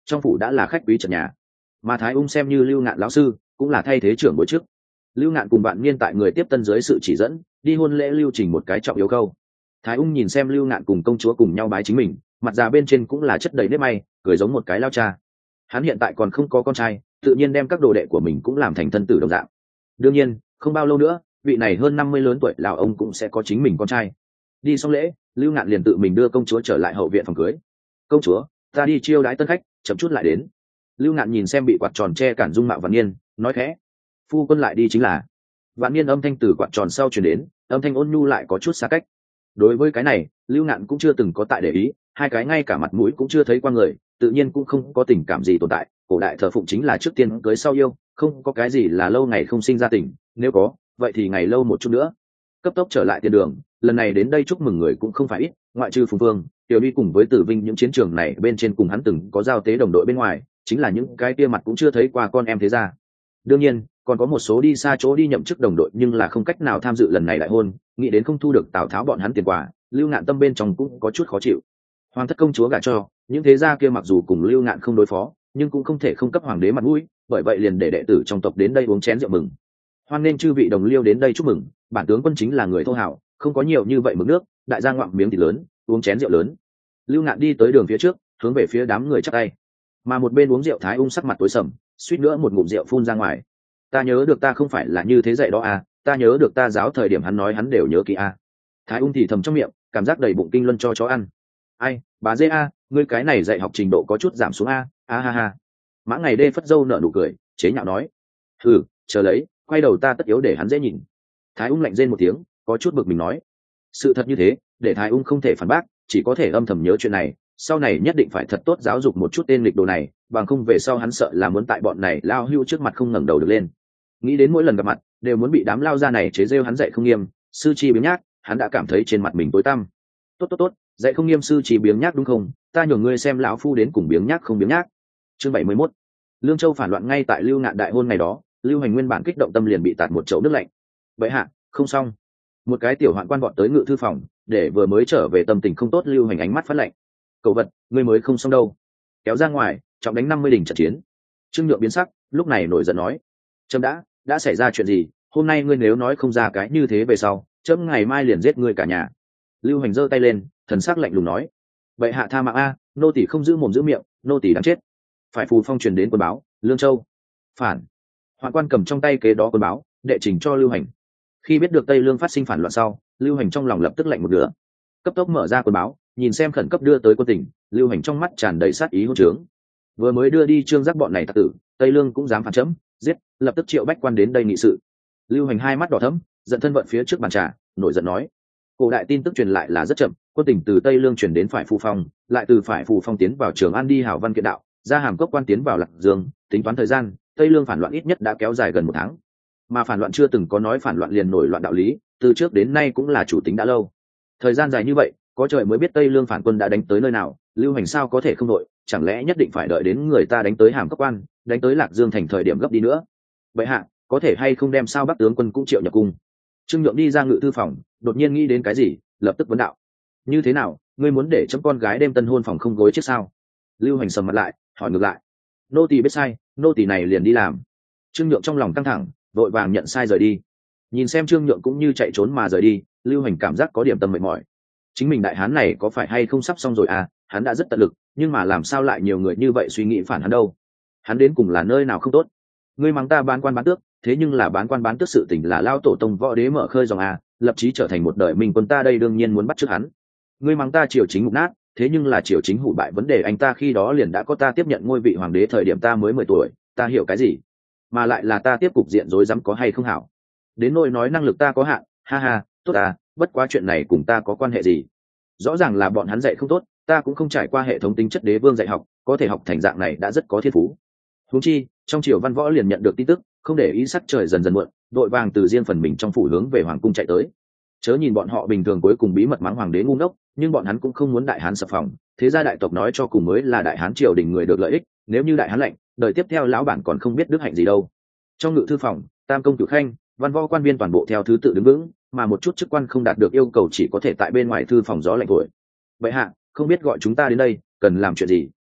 trong phủ đã là khách quý trần nhà, mà Thái Ung xem như Lưu Ngạn lão sư cũng là thay thế trưởng bối trước. Lưu Ngạn cùng Vạn Niên tại người tiếp tân dưới sự chỉ dẫn đi hôn lễ lưu trình một cái trọng yếu câu. Thái Ung nhìn xem Lưu Ngạn cùng công chúa cùng nhau bái chính mình, mặt già bên trên cũng là chất đầy nếp may, cười giống một cái lao cha. Hắn hiện tại còn không có con trai, tự nhiên đem các đồ đệ của mình cũng làm thành thân tử đồng dạng. Đương nhiên không bao lâu nữa vị này hơn năm mươi lớn tuổi lão ông cũng sẽ có chính mình con trai. Đi xong lễ, Lưu Ngạn liền tự mình đưa công chúa trở lại hậu viện phòng cưới. Công chúa, ta đi chiêu đãi tân khách, chậm chút lại đến. Lưu Ngạn nhìn xem bị quạt tròn che cản dung mạo Vạn Niên, nói khẽ. Phu quân lại đi chính là. Vạn Niên âm thanh từ quạt tròn sau truyền đến, âm thanh ôn nhu lại có chút xa cách. Đối với cái này, Lưu Ngạn cũng chưa từng có tại để ý, hai cái ngay cả mặt mũi cũng chưa thấy qua người, tự nhiên cũng không có tình cảm gì tồn tại. Cổ đại thờ phụng chính là trước tiên cưới sau yêu, không có cái gì là lâu ngày không sinh ra tình, nếu có, vậy thì ngày lâu một chút nữa. Cấp tốc trở lại tiền đường, lần này đến đây chúc mừng người cũng không phải ít, ngoại trừ Phùng Vương, Tiểu Ly cùng với Tử Vinh những chiến trường này bên trên cùng hắn từng có giao tế đồng đội bên ngoài, chính là những cái kia mặt cũng chưa thấy qua con em thế gia. Đương nhiên, còn có một số đi xa chỗ đi nhậm chức đồng đội nhưng là không cách nào tham dự lần này đại hôn, nghĩ đến không thu được Tào Tháo bọn hắn tiền quà, Lưu Ngạn tâm bên trong cũng có chút khó chịu. Hoàng thất công chúa gả cho những thế gia kia mặc dù cùng Lưu Ngạn không đối phó, nhưng cũng không thể không cấp hoàng đế mặt mũi, bởi vậy liền để đệ tử trong tộc đến đây uống chén rượu mừng. Hoan nên chư vị đồng liêu đến đây chúc mừng, bản tướng quân chính là người thô hảo, không có nhiều như vậy mực nước, đại gia ngoạm miếng thịt lớn, uống chén rượu lớn. Lưu Ngạn đi tới đường phía trước, hướng về phía đám người chắp tay. Mà một bên uống rượu Thái Ung sắc mặt tối sầm, suýt nữa một ngụm rượu phun ra ngoài. Ta nhớ được ta không phải là như thế dạy đó à, ta nhớ được ta giáo thời điểm hắn nói hắn đều nhớ kỹ à. Thái Ung thì thầm trong miệng, cảm giác đầy bụng kinh luân cho chó ăn. Ai, bà dê a, ngươi cái này dạy học trình độ có chút giảm xuống a, a ha ha. Mã Ngày Đê phất dâu nở nụ cười, chế nhạo nói. Hừ, chờ lấy, quay đầu ta tất yếu để hắn dễ nhìn. Thái Ung lạnh rên một tiếng, có chút bực mình nói. Sự thật như thế, để Thái Ung không thể phản bác, chỉ có thể âm thầm nhớ chuyện này, sau này nhất định phải thật tốt giáo dục một chút tên nghịch đồ này, bằng không về sau hắn sợ là muốn tại bọn này lao hưu trước mặt không ngẩng đầu được lên. Nghĩ đến mỗi lần gặp mặt đều muốn bị đám lao ra này chế rêu hắn dạy không nghiêm, sư chi biếng nhác, hắn đã cảm thấy trên mặt mình tối tăm. Tốt tốt tốt, dạy không nghiêm sư chi biếng nhác đúng không? Ta nhường ngươi xem lão phu đến cùng biếng nhác không biếng nhác. Chương bảy mươi mốt. Lương Châu phản loạn ngay tại Lưu Ngạn đại hôn ngày đó, Lưu Hành nguyên bản kích động tâm liền bị tạt một chậu nước lạnh. Vậy hạ, không xong. Một cái tiểu hoạn quan vọt tới ngự thư phòng, để vừa mới trở về tâm tình không tốt Lưu Hành ánh mắt phát lạnh. Cậu vật, ngươi mới không xong đâu. Kéo ra ngoài, trọng đánh năm mươi đỉnh trận chiến. Trương Nhượng biến sắc, lúc này nổi giận nói: "Trâm đã, đã xảy ra chuyện gì? Hôm nay ngươi nếu nói không ra cái như thế về sau, chấm ngày mai liền giết ngươi cả nhà." Lưu Hành giơ tay lên, thần sắc lạnh lùng nói: "Vậy hạ tha mạng a, nô tỳ không giữ mồm giữ miệng, nô tỳ đáng chết." Phải phù phong truyền đến quân báo, Lương Châu phản. Hoạn quan cầm trong tay kế đó quân báo, đệ trình cho Lưu Hành. Khi biết được Tây Lương phát sinh phản loạn sau, Lưu Hành trong lòng lập tức lạnh một nửa. Cấp tốc mở ra quân báo, nhìn xem khẩn cấp đưa tới quân tỉnh, Lưu Hành trong mắt tràn đầy sát ý hỗn trướng. Vừa mới đưa đi Trương Giác bọn này tặc tử, Tây Lương cũng dám phản chấm, giết, lập tức triệu bách quan đến đây nghị sự. Lưu Hành hai mắt đỏ thẫm, giận thân vận phía trước bàn trà, nổi giận nói: "Cổ đại tin tức truyền lại là rất chậm, quân tỉnh từ Tây Lương truyền đến phải phù phong, lại từ phải phù phong tiến vào Trường An đi hảo văn kiện đạo, ra hàm cốc quan tiến vào Lạc Dương, tính toán thời gian, Tây Lương phản loạn ít nhất đã kéo dài gần một tháng. Mà phản loạn chưa từng có nói phản loạn liền nổi loạn đạo lý, từ trước đến nay cũng là chủ tính đã lâu. Thời gian dài như vậy, có trời mới biết Tây Lương phản quân đã đánh tới nơi nào, Lưu Hành sao có thể không đội, chẳng lẽ nhất định phải đợi đến người ta đánh tới hàm cốc quan, đánh tới Lạc Dương thành thời điểm gấp đi nữa. Vậy hạ, có thể hay không đem sao Bắc tướng quân cũng triệu nhập cung?" Trương Nhượng đi ra ngự thư phòng, đột nhiên nghĩ đến cái gì, lập tức vấn đạo: "Như thế nào, ngươi muốn để chấm con gái đêm tân hôn phòng không gối chết sao?" Lưu Hành sầm mặt lại, hỏi ngược lại: "Nô tỳ biết sai, nô tỳ này liền đi làm." Trương Nhượng trong lòng căng thẳng, vội vàng nhận sai rời đi. Nhìn xem Trương Nhượng cũng như chạy trốn mà rời đi, Lưu Hành cảm giác có điểm tâm mệt mỏi. Chính mình đại hán này có phải hay không sắp xong rồi à? Hắn đã rất tận lực, nhưng mà làm sao lại nhiều người như vậy suy nghĩ phản hắn đâu? Hắn đến cùng là nơi nào không tốt? Ngươi mắng ta bán quan bán tước, thế nhưng là bán quan bán tước sự tình là lao tổ tông võ đế mở khơi dòng à, lập chí trở thành một đời mình quân ta đây đương nhiên muốn bắt trước hắn. Ngươi mắng ta triều chính mục nát, thế nhưng là triều chính hủ bại vấn đề anh ta khi đó liền đã có ta tiếp nhận ngôi vị hoàng đế thời điểm ta mới mười tuổi, ta hiểu cái gì? Mà lại là ta tiếp cục diện rối rắm có hay không hảo? Đến nỗi nói năng lực ta có hạn, ha ha, tốt à, bất quá chuyện này cùng ta có quan hệ gì? Rõ ràng là bọn hắn dạy không tốt, ta cũng không trải qua hệ thống tính chất đế vương dạy học, có thể học thành dạng này đã rất có thiên phú. Huống chi, trong triều văn võ liền nhận được tin tức, không để ý sắc trời dần dần muộn, đội vàng từ riêng phần mình trong phủ hướng về hoàng cung chạy tới. Chớ nhìn bọn họ bình thường cuối cùng bí mật mắng hoàng đế ngu ngốc, nhưng bọn hắn cũng không muốn đại hán sập phòng, thế gia đại tộc nói cho cùng mới là đại hán triều đình người được lợi ích, nếu như đại hán lệnh, đời tiếp theo lão bản còn không biết đức hạnh gì đâu. Trong ngự thư phòng, tam công cửu khanh, văn võ quan viên toàn bộ theo thứ tự đứng vững, mà một chút chức quan không đạt được yêu cầu chỉ có thể tại bên ngoài thư phòng gió lạnh thổi. Vậy hạ, không biết gọi chúng ta đến đây cần làm chuyện gì?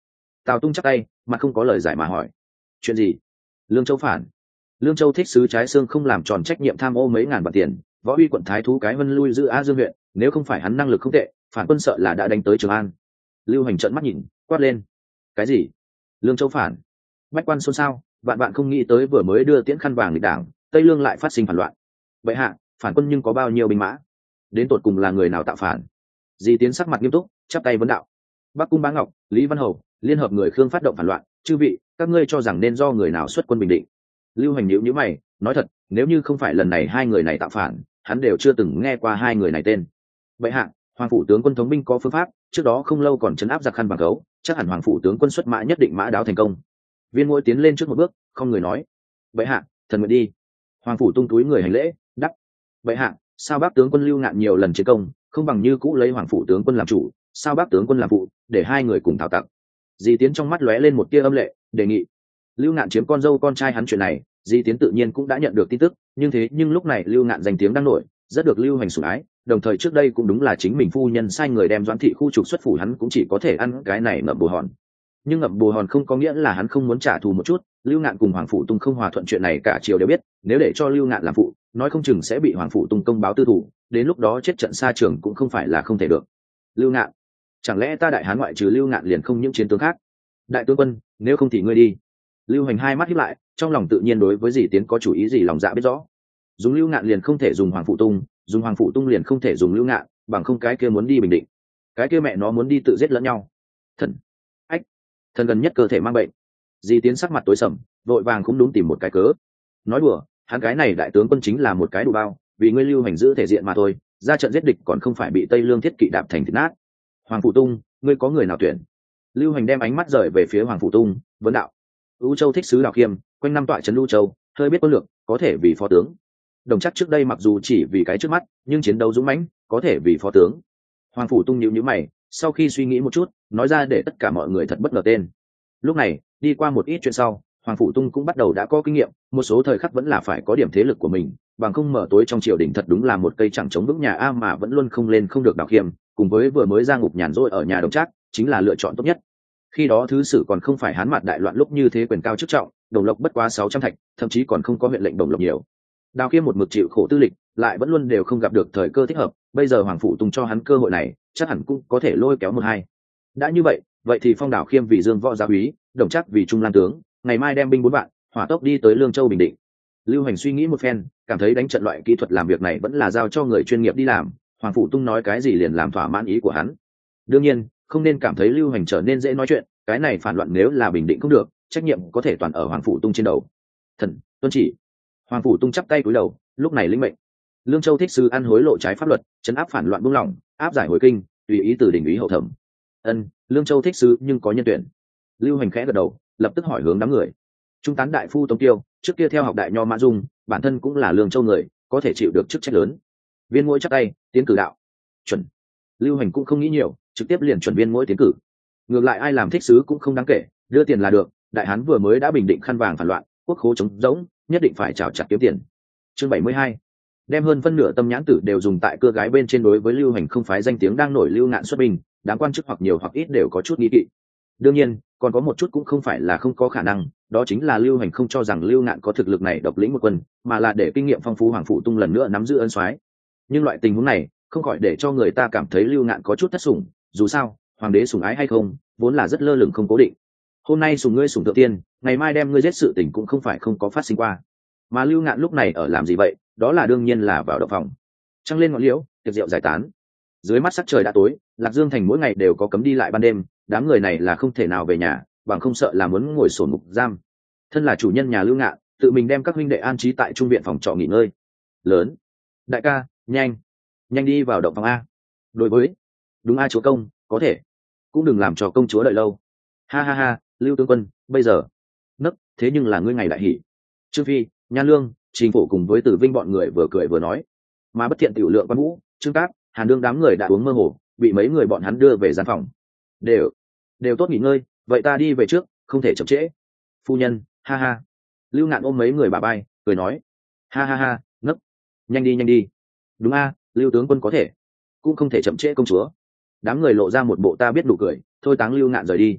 Tào Tung chắp tay mà không có lời giải mà hỏi: chuyện gì? Lương Châu phản. Lương Châu thích sứ trái xương không làm tròn trách nhiệm tham ô mấy ngàn bạc tiền, võ uy quận thái thú cái vân lui giữ a Dương huyện, nếu không phải hắn năng lực không tệ, phản quân sợ là đã đánh tới Trường An. Lưu Hành trợn mắt nhìn, quát lên: cái gì? Lương Châu phản? Bách quan xôn xao, bạn bạn không nghĩ tới vừa mới đưa tiễn khăn vàng lịch đảng, Tây Lương lại phát sinh phản loạn. Vậy hạ, phản quân nhưng có bao nhiêu binh mã? Đến tột cùng là người nào tạo phản? Di Tiến sắc mặt nghiêm túc, chắp tay vấn đạo. Bắc Cung Bá Ngọc, Lý Văn Hầu liên hợp người Khương phát động phản loạn, chư vị, các ngươi cho rằng nên do người nào xuất quân bình định? Lưu Hành nhíu nhíu mày, nói thật, nếu như không phải lần này hai người này tạo phản, hắn đều chưa từng nghe qua hai người này tên. Vậy hạ, Hoàng phủ tướng quân thống binh có phương pháp, trước đó không lâu còn trấn áp giặc khăn vàng gấu, chắc hẳn Hoàng phủ tướng quân xuất mã nhất định mã đáo thành công. Viên Ngũi tiến lên trước một bước, không người nói: vậy hạ, thần nguyện đi. Hoàng phủ tung túi người hành lễ, đáp: vậy hạ, sao bác tướng quân Lưu Ngạn nhiều lần chiến công, không bằng như cũ lấy Hoàng phủ tướng quân làm chủ, sao bác tướng quân làm phụ, để hai người cùng thảo tặng. Di Tiến trong mắt lóe lên một tia âm lệ, đề nghị. Lưu Ngạn chiếm con dâu con trai hắn chuyện này, Di Tiến tự nhiên cũng đã nhận được tin tức, nhưng thế nhưng lúc này Lưu Ngạn danh tiếng đang nổi, rất được Lưu Hành sủng ái, đồng thời trước đây cũng đúng là chính mình phu nhân sai người đem Doãn thị khu trục xuất phủ, hắn cũng chỉ có thể ăn cái này ngậm bồ hòn. Nhưng ngậm bồ hòn không có nghĩa là hắn không muốn trả thù một chút. Lưu Ngạn cùng Hoàng phủ Tung không hòa thuận chuyện này cả triều đều biết, nếu để cho Lưu Ngạn làm phụ, nói không chừng sẽ bị Hoàng phủ Tung công báo tư thủ, đến lúc đó chết trận xa trường cũng không phải là không thể được. Lưu Ngạn, chẳng lẽ ta đại hán ngoại trừ Lưu Ngạn liền không những chiến tướng khác? Đại tướng quân, nếu không thì ngươi đi. Lưu Hành hai mắt híp lại, trong lòng tự nhiên đối với Dì Tiến có chủ ý gì lòng dạ biết rõ. Dùng Lưu Ngạn liền không thể dùng Hoàng phủ Tung, dùng Hoàng phủ Tung liền không thể dùng Lưu Ngạn, bằng không cái kia muốn đi bình định, cái kia mẹ nó muốn đi tự giết lẫn nhau. Thần, ách, thần gần nhất cơ thể mang bệnh. Dì Tiến sắc mặt tối sầm, vội vàng cũng đúng tìm một cái cớ. Nói đùa, hắn cái này đại tướng quân chính là một cái đủ bao, vì ngươi Lưu Hành giữ thể diện mà thôi, ra trận giết địch còn không phải bị Tây Lương thiết kỵ đạp thành thịt nát. Hoàng phủ Tung, ngươi có người nào tuyển? Lưu Hành đem ánh mắt rời về phía Hoàng phủ Tung, vấn đạo. U Châu thích sứ Đào Khiêm, quanh năm tọa trấn U Châu, hơi biết quân lược, có thể vì phó tướng. Đồng chắc trước đây mặc dù chỉ vì cái trước mắt, nhưng chiến đấu dũng mãnh, có thể vì phó tướng. Hoàng phủ Tung nhíu nhíu mày, sau khi suy nghĩ một chút, nói ra để tất cả mọi người thật bất ngờ tên. Lúc này, đi qua một ít chuyện sau, Hoàng phủ Tung cũng bắt đầu đã có kinh nghiệm, một số thời khắc vẫn là phải có điểm thế lực của mình, bằng không mở tối trong triều đình thật đúng là một cây chẳng chống vững nhà a mà vẫn luôn không lên không được. Đào Khiêm, cùng với vừa mới ra ngục nhàn rỗi ở nhà Đồng Trác, chính là lựa chọn tốt nhất. Khi đó thứ sử còn không phải Hán Mạt đại loạn lúc như thế quyền cao chức trọng, đồng lộc bất quá sáu trăm thạch, thậm chí còn không có huyện lệnh đồng lộc nhiều. Đào Khiêm một mực chịu khổ tư lịch, lại vẫn luôn đều không gặp được thời cơ thích hợp, bây giờ Hoàng phủ Tung cho hắn cơ hội này, chắc hẳn cũng có thể lôi kéo một hai. Đã như vậy, vậy thì phong Đào Khiêm vì Dương võ gia úy, Đồng Trác vì trung lan tướng, ngày mai đem binh bốn vạn, hỏa tốc đi tới Lương Châu bình định. Lưu Hành suy nghĩ một phen, cảm thấy đánh trận loại kỹ thuật làm việc này vẫn là giao cho người chuyên nghiệp đi làm, Hoàng phủ Tung nói cái gì liền làm thỏa mãn ý của hắn. Đương nhiên, không nên cảm thấy Lưu Hành trở nên dễ nói chuyện, cái này phản loạn nếu là bình định không được, trách nhiệm có thể toàn ở Hoàng phủ Tung trên đầu. Thần tuân chỉ. Hoàng phủ Tung chắp tay cúi đầu, lúc này lĩnh mệnh. Lương Châu thích sứ ăn hối lộ trái pháp luật, trấn áp phản loạn buông lỏng, áp giải hồi kinh, tùy ý từ đỉnh úy hậu thẩm. Ân, Lương Châu thích sứ nhưng có nhân tuyển. Lưu Hành khẽ gật đầu, lập tức hỏi hướng đám người. Trung tán đại phu Tống Tiêu, trước kia theo học đại nho Mã Dung, bản thân cũng là Lương Châu người, có thể chịu được chức trách lớn. Viên Ngũi chắp tay, tiến cử đạo. Chuẩn. Lưu Hành cũng không nghĩ nhiều, trực tiếp liền chuẩn Viên Ngũi tiến cử. Ngược lại ai làm thích sứ cũng không đáng kể, đưa tiền là được, đại hán vừa mới đã bình định khăn vàng phản loạn, quốc khố trống rỗng, nhất định phải chào chặt kiếm tiền. Chương bảy mươi hai, đem hơn phân nửa tâm nhãn tử đều dùng tại cưa gái bên trên. Đối với Lưu Hành không phái danh tiếng đang nổi Lưu Ngạn xuất binh, đáng quan chức hoặc nhiều hoặc ít đều có chút nghi kỵ. Đương nhiên, còn có một chút cũng không phải là không có khả năng, đó chính là Lưu Hành không cho rằng Lưu Ngạn có thực lực này độc lĩnh một quân, mà là để kinh nghiệm phong phú Hoàng phủ Tung lần nữa nắm giữ ân soái. Nhưng loại tình huống này không khỏi để cho người ta cảm thấy Lưu Ngạn có chút thất sủng, dù sao, hoàng đế sủng ái hay không, vốn là rất lơ lửng không cố định. Hôm nay sủng ngươi sủng thượng tiên, ngày mai đem ngươi giết sự tình cũng không phải không có phát sinh qua. Mà Lưu Ngạn lúc này ở làm gì vậy? Đó là đương nhiên là vào động phòng, trăng lên ngọn liễu, tiệc rượu giải tán. Dưới mắt sắc trời đã tối, Lạc Dương thành mỗi ngày đều có cấm đi lại ban đêm, đám người này là không thể nào về nhà, bằng không sợ là muốn ngồi sổn ngục giam. Thân là chủ nhân nhà Lưu Ngạn, tự mình đem các huynh đệ an trí tại trung viện phòng trọ nghỉ ngơi. Lớn, đại ca, nhanh, nhanh đi vào động phòng a. Đối với, đúng a chúa công, có thể, cũng đừng làm cho công chúa đợi lâu. Ha ha ha, Lưu tướng quân, bây giờ, nấc, thế nhưng là ngươi ngày đại hỷ. Trương Phi, Nhan Lương, Trình Phổ cùng với Tử Vinh bọn người vừa cười vừa nói. Mà bất thiện tiểu lượng Quan Vũ, Trương Cáp, Hàn Đương đám người đã uống mơ hồ, bị mấy người bọn hắn đưa về gian phòng. Đều, đều tốt nghỉ ngơi, vậy ta đi về trước, không thể chậm trễ. Phu nhân, ha ha. Lưu Ngạn ôm mấy người bà bay, cười nói. Ha ha ha, nấc, nhanh đi nhanh đi. Đúng a, Lưu tướng quân có thể, cũng không thể chậm trễ công chúa. Đám người lộ ra một bộ ta biết đủ cười, thôi táng Lưu Ngạn rời đi.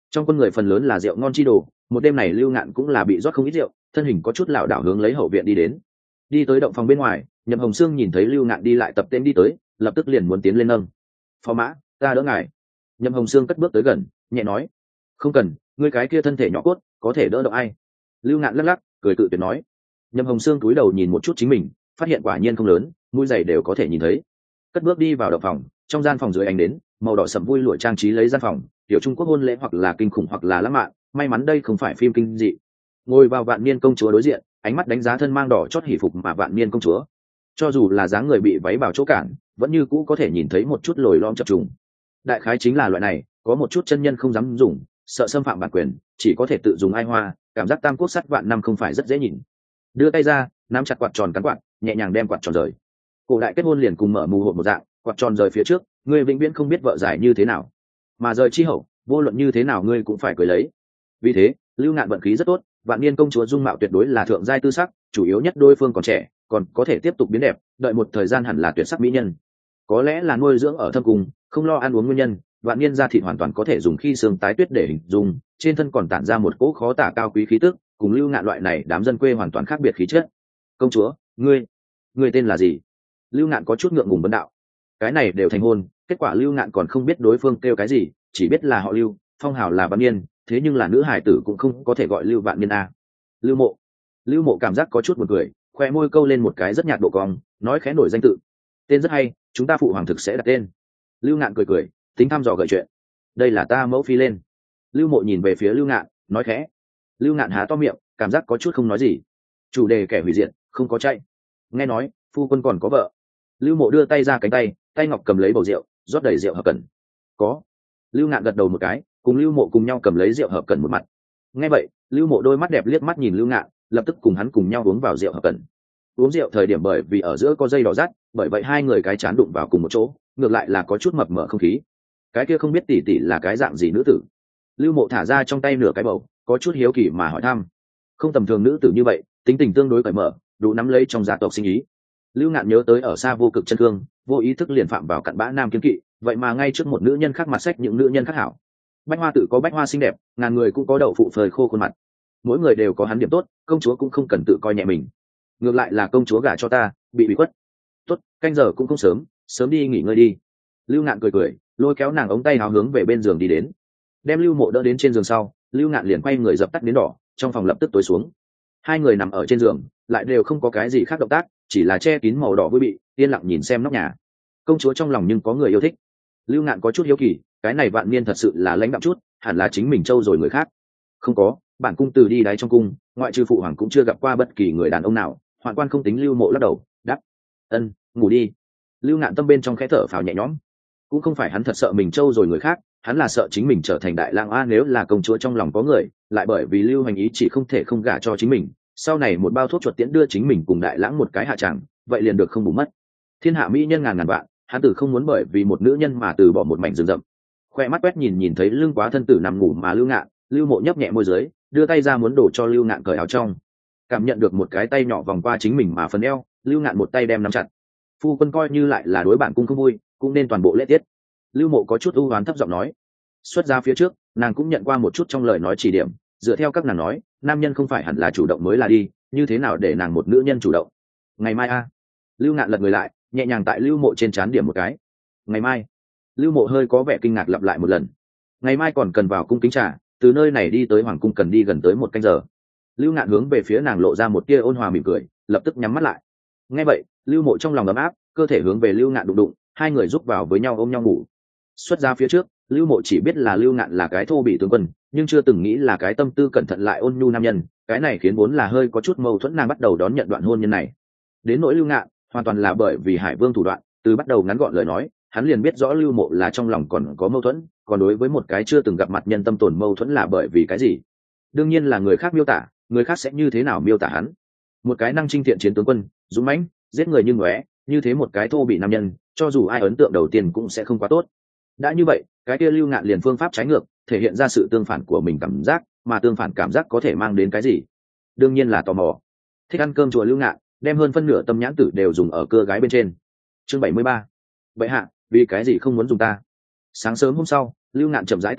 trong quân người phần lớn là rượu ngon chi đồ, một đêm này Lưu Ngạn cũng là bị rót không ít rượu, thân hình có chút lảo đảo hướng lấy hậu viện đi đến. Đi tới động phòng bên ngoài, Nhậm Hồng Sương nhìn thấy Lưu Ngạn đi lại tập tên đi tới, lập tức liền muốn tiến lên nâng. "Phó mã, ta đỡ ngài." Nhậm Hồng Sương cất bước tới gần, nhẹ nói: "Không cần, ngươi cái kia thân thể nhỏ cốt, có thể đỡ được ai?" Lưu Ngạn lắc lắc, cười cự tuyệt nói. Nhậm Hồng Sương cúi đầu nhìn một chút chính mình, phát hiện quả nhiên không lớn, mũi giày đều có thể nhìn thấy. Cất bước đi vào động phòng, trong gian phòng dưới ánh đến, màu đỏ sẫm vui lụa trang trí lấy gian phòng, tiểu Trung Quốc hôn lễ hoặc là kinh khủng hoặc là lãng mạn, may mắn đây không phải phim kinh dị. Ngồi vào Vạn Niên công chúa đối diện, ánh mắt đánh giá thân mang đỏ chót hỉ phục mà Vạn Niên công chúa. Cho dù là dáng người bị váy bảo chỗ cản, vẫn như cũ có thể nhìn thấy một chút lồi lõm chập trùng. Đại khái chính là loại này, có một chút chân nhân không dám dùng, sợ xâm phạm bản quyền, chỉ có thể tự dùng ai hoa, cảm giác tam quốc sắt vạn năm không phải rất dễ nhìn. Đưa tay ra, nắm chặt quạt tròn cắn quạt, nhẹ nhàng đem quạt tròn rời. Cổ đại kết hôn liền cùng mở mù hộp một dạng, quạt tròn rời phía trước, ngươi vĩnh viễn không biết vợ giải như thế nào, mà rời chi hậu, vô luận như thế nào ngươi cũng phải cười lấy. Vì thế, Lưu Ngạn vận khí rất tốt, Vạn Niên công chúa dung mạo tuyệt đối là thượng giai tư sắc, chủ yếu nhất đối phương còn trẻ, còn có thể tiếp tục biến đẹp, đợi một thời gian hẳn là tuyệt sắc mỹ nhân. Có lẽ là nuôi dưỡng ở thâm cung, không lo ăn uống nguyên nhân, Vạn Niên da thịt hoàn toàn có thể dùng khi xương tái tuyết để hình dung, trên thân còn tản ra một cỗ khó tả cao quý khí tức, cùng Lưu Ngạn loại này đám dân quê hoàn toàn khác biệt khí chất. "Công chúa, ngươi, ngươi tên là gì?" Lưu Ngạn có chút ngượng ngùng vấn đạo. Cái này đều thành hôn, kết quả Lưu Ngạn còn không biết đối phương kêu cái gì, chỉ biết là họ Lưu, phong hào là Vạn Niên, thế nhưng là nữ hải tử cũng không có thể gọi Lưu Vạn Niên a. Lưu Mộ. Lưu Mộ cảm giác có chút buồn cười, khoe môi câu lên một cái rất nhạt độ cong, nói khẽ nổi danh tự. "Tên rất hay, chúng ta phụ hoàng thực sẽ đặt tên." Lưu Ngạn cười cười, tính thăm dò gợi chuyện. "Đây là ta mẫu phi lên." Lưu Mộ nhìn về phía Lưu Ngạn, nói khẽ. Lưu Ngạn há to miệng, cảm giác có chút không nói gì. Chủ đề kẻ hủy diệt, không có chạy. Nghe nói, phu quân còn có vợ. Lưu Mộ đưa tay ra cánh tay, tay ngọc cầm lấy bầu rượu, rót đầy rượu hợp cẩn. "Có." Lưu Ngạn gật đầu một cái, cùng Lưu Mộ cùng nhau cầm lấy rượu hợp cẩn một mặt. Nghe vậy, Lưu Mộ đôi mắt đẹp liếc mắt nhìn Lưu Ngạn, lập tức cùng hắn cùng nhau uống vào rượu hợp cẩn. Uống rượu thời điểm bởi vì ở giữa có dây đỏ rắt, bởi vậy hai người cái chán đụng vào cùng một chỗ, ngược lại là có chút mập mờ không khí. Cái kia không biết tỷ tỷ là cái dạng gì nữ tử. Lưu Mộ thả ra trong tay nửa cái bầu, có chút hiếu kỳ mà hỏi thăm. Không tầm thường nữ tử như vậy, tính tình tương đối cởi mở, đủ nắm lấy trong gia tộc sinh ý. Lưu Ngạn nhớ tới ở xa vô cực chân cương, vô ý thức liền phạm vào cặn bã nam kiếm kỵ, vậy mà ngay trước một nữ nhân khác mặt sách những nữ nhân khác hảo. Bách hoa tự có bách hoa xinh đẹp, ngàn người cũng có đậu phụ phơi khô khuôn mặt. Mỗi người đều có hắn điểm tốt, công chúa cũng không cần tự coi nhẹ mình. Ngược lại là công chúa gả cho ta, bị bị khuất. Tốt, canh giờ cũng không sớm, sớm đi nghỉ ngơi đi. Lưu Ngạn cười cười, lôi kéo nàng ống tay áo hướng về bên giường đi đến. Đem Lưu Mộ đỡ đến trên giường sau, Lưu Ngạn liền quay người dập tắt đến đỏ, trong phòng lập tức tối xuống. Hai người nằm ở trên giường, lại đều không có cái gì khác động tác, chỉ là che kín màu đỏ vui bị, yên lặng nhìn xem nóc nhà. Công chúa trong lòng nhưng có người yêu thích. Lưu Ngạn có chút hiếu kỳ, cái này Vạn Niên thật sự là lãnh đạm chút, hẳn là chính mình trâu rồi người khác. Không có, bản cung từ đi đáy trong cung, ngoại trừ phụ hoàng cũng chưa gặp qua bất kỳ người đàn ông nào. Hoạn quan không tính Lưu Mộ lắc đầu, đáp: "Ân, ngủ đi." Lưu Ngạn tâm bên trong khẽ thở phào nhẹ nhõm. Cũng không phải hắn thật sợ mình trâu rồi người khác, hắn là sợ chính mình trở thành đại lang a, nếu là công chúa trong lòng có người, lại bởi vì Lưu Hành ý chỉ không thể không gả cho chính mình, sau này một bao thuốc chuột tiễn đưa chính mình cùng đại lãng một cái hạ tràng, vậy liền được không bù mất. Thiên hạ mỹ nhân ngàn ngàn vạn, hắn tử không muốn bởi vì một nữ nhân mà từ bỏ một mảnh rừng rậm. Khoe mắt quét nhìn nhìn thấy lưng quá thân tử nằm ngủ mà Lưu Ngạn, Lưu Mộ nhấp nhẹ môi dưới, đưa tay ra muốn đổ cho Lưu Ngạn cởi áo trong. Cảm nhận được một cái tay nhỏ vòng qua chính mình mà phần eo, Lưu Ngạn một tay đem nắm chặt. Phu quân coi như lại là đối bản cung không vui, cũng nên toàn bộ lễ tiết. Lưu Mộ có chút ưu hoán thấp giọng nói. Xuất ra phía trước, nàng cũng nhận qua một chút trong lời nói chỉ điểm, dựa theo các nàng nói, nam nhân không phải hẳn là chủ động mới là đi, như thế nào để nàng một nữ nhân chủ động. Ngày mai a. Lưu Ngạn lật người lại, nhẹ nhàng tại Lưu Mộ trên trán điểm một cái. Ngày mai. Lưu Mộ hơi có vẻ kinh ngạc lặp lại một lần. Ngày mai còn cần vào cung kính trà, từ nơi này đi tới hoàng cung cần đi gần tới một canh giờ. Lưu Ngạn hướng về phía nàng lộ ra một tia ôn hòa mỉm cười, lập tức nhắm mắt lại. Nghe vậy, Lưu Mộ trong lòng ấm áp, cơ thể hướng về Lưu Ngạn đụng đụng, hai người giúp vào với nhau ôm nhau ngủ. Xuất ra phía trước, Lưu Mộ chỉ biết là Lưu Ngạn là cái thô bị tướng quân, nhưng chưa từng nghĩ là cái tâm tư cẩn thận lại ôn nhu nam nhân, cái này khiến vốn là hơi có chút mâu thuẫn nàng bắt đầu đón nhận đoạn hôn nhân này. Đến nỗi Lưu Ngạn, hoàn toàn là bởi vì Hải Vương thủ đoạn, từ bắt đầu ngắn gọn lời nói, hắn liền biết rõ Lưu Mộ là trong lòng còn có mâu thuẫn, còn đối với một cái chưa từng gặp mặt nhân tâm tồn mâu thuẫn là bởi vì cái gì? Đương nhiên là người khác miêu tả, người khác sẽ như thế nào miêu tả hắn? Một cái năng chinh thiện chiến tướng quân, dũng mãnh, giết người như ngóe, như thế một cái thô bị nam nhân, cho dù ai ấn tượng đầu tiên cũng sẽ không quá tốt. Đã như vậy, cái kia Lưu Ngạn liền phương pháp trái ngược, thể hiện ra sự tương phản của mình cảm giác, mà tương phản cảm giác có thể mang đến cái gì? Đương nhiên là tò mò. Thích ăn cơm chùa Lưu Ngạn, đem hơn phân nửa tâm nhãn tử đều dùng ở cưa gái bên trên. Chương bảy mươi ba. Vậy hạ, vì cái gì không muốn dùng ta? Sáng sớm hôm sau, Lưu Ngạn chậm rãi tỉnh lại,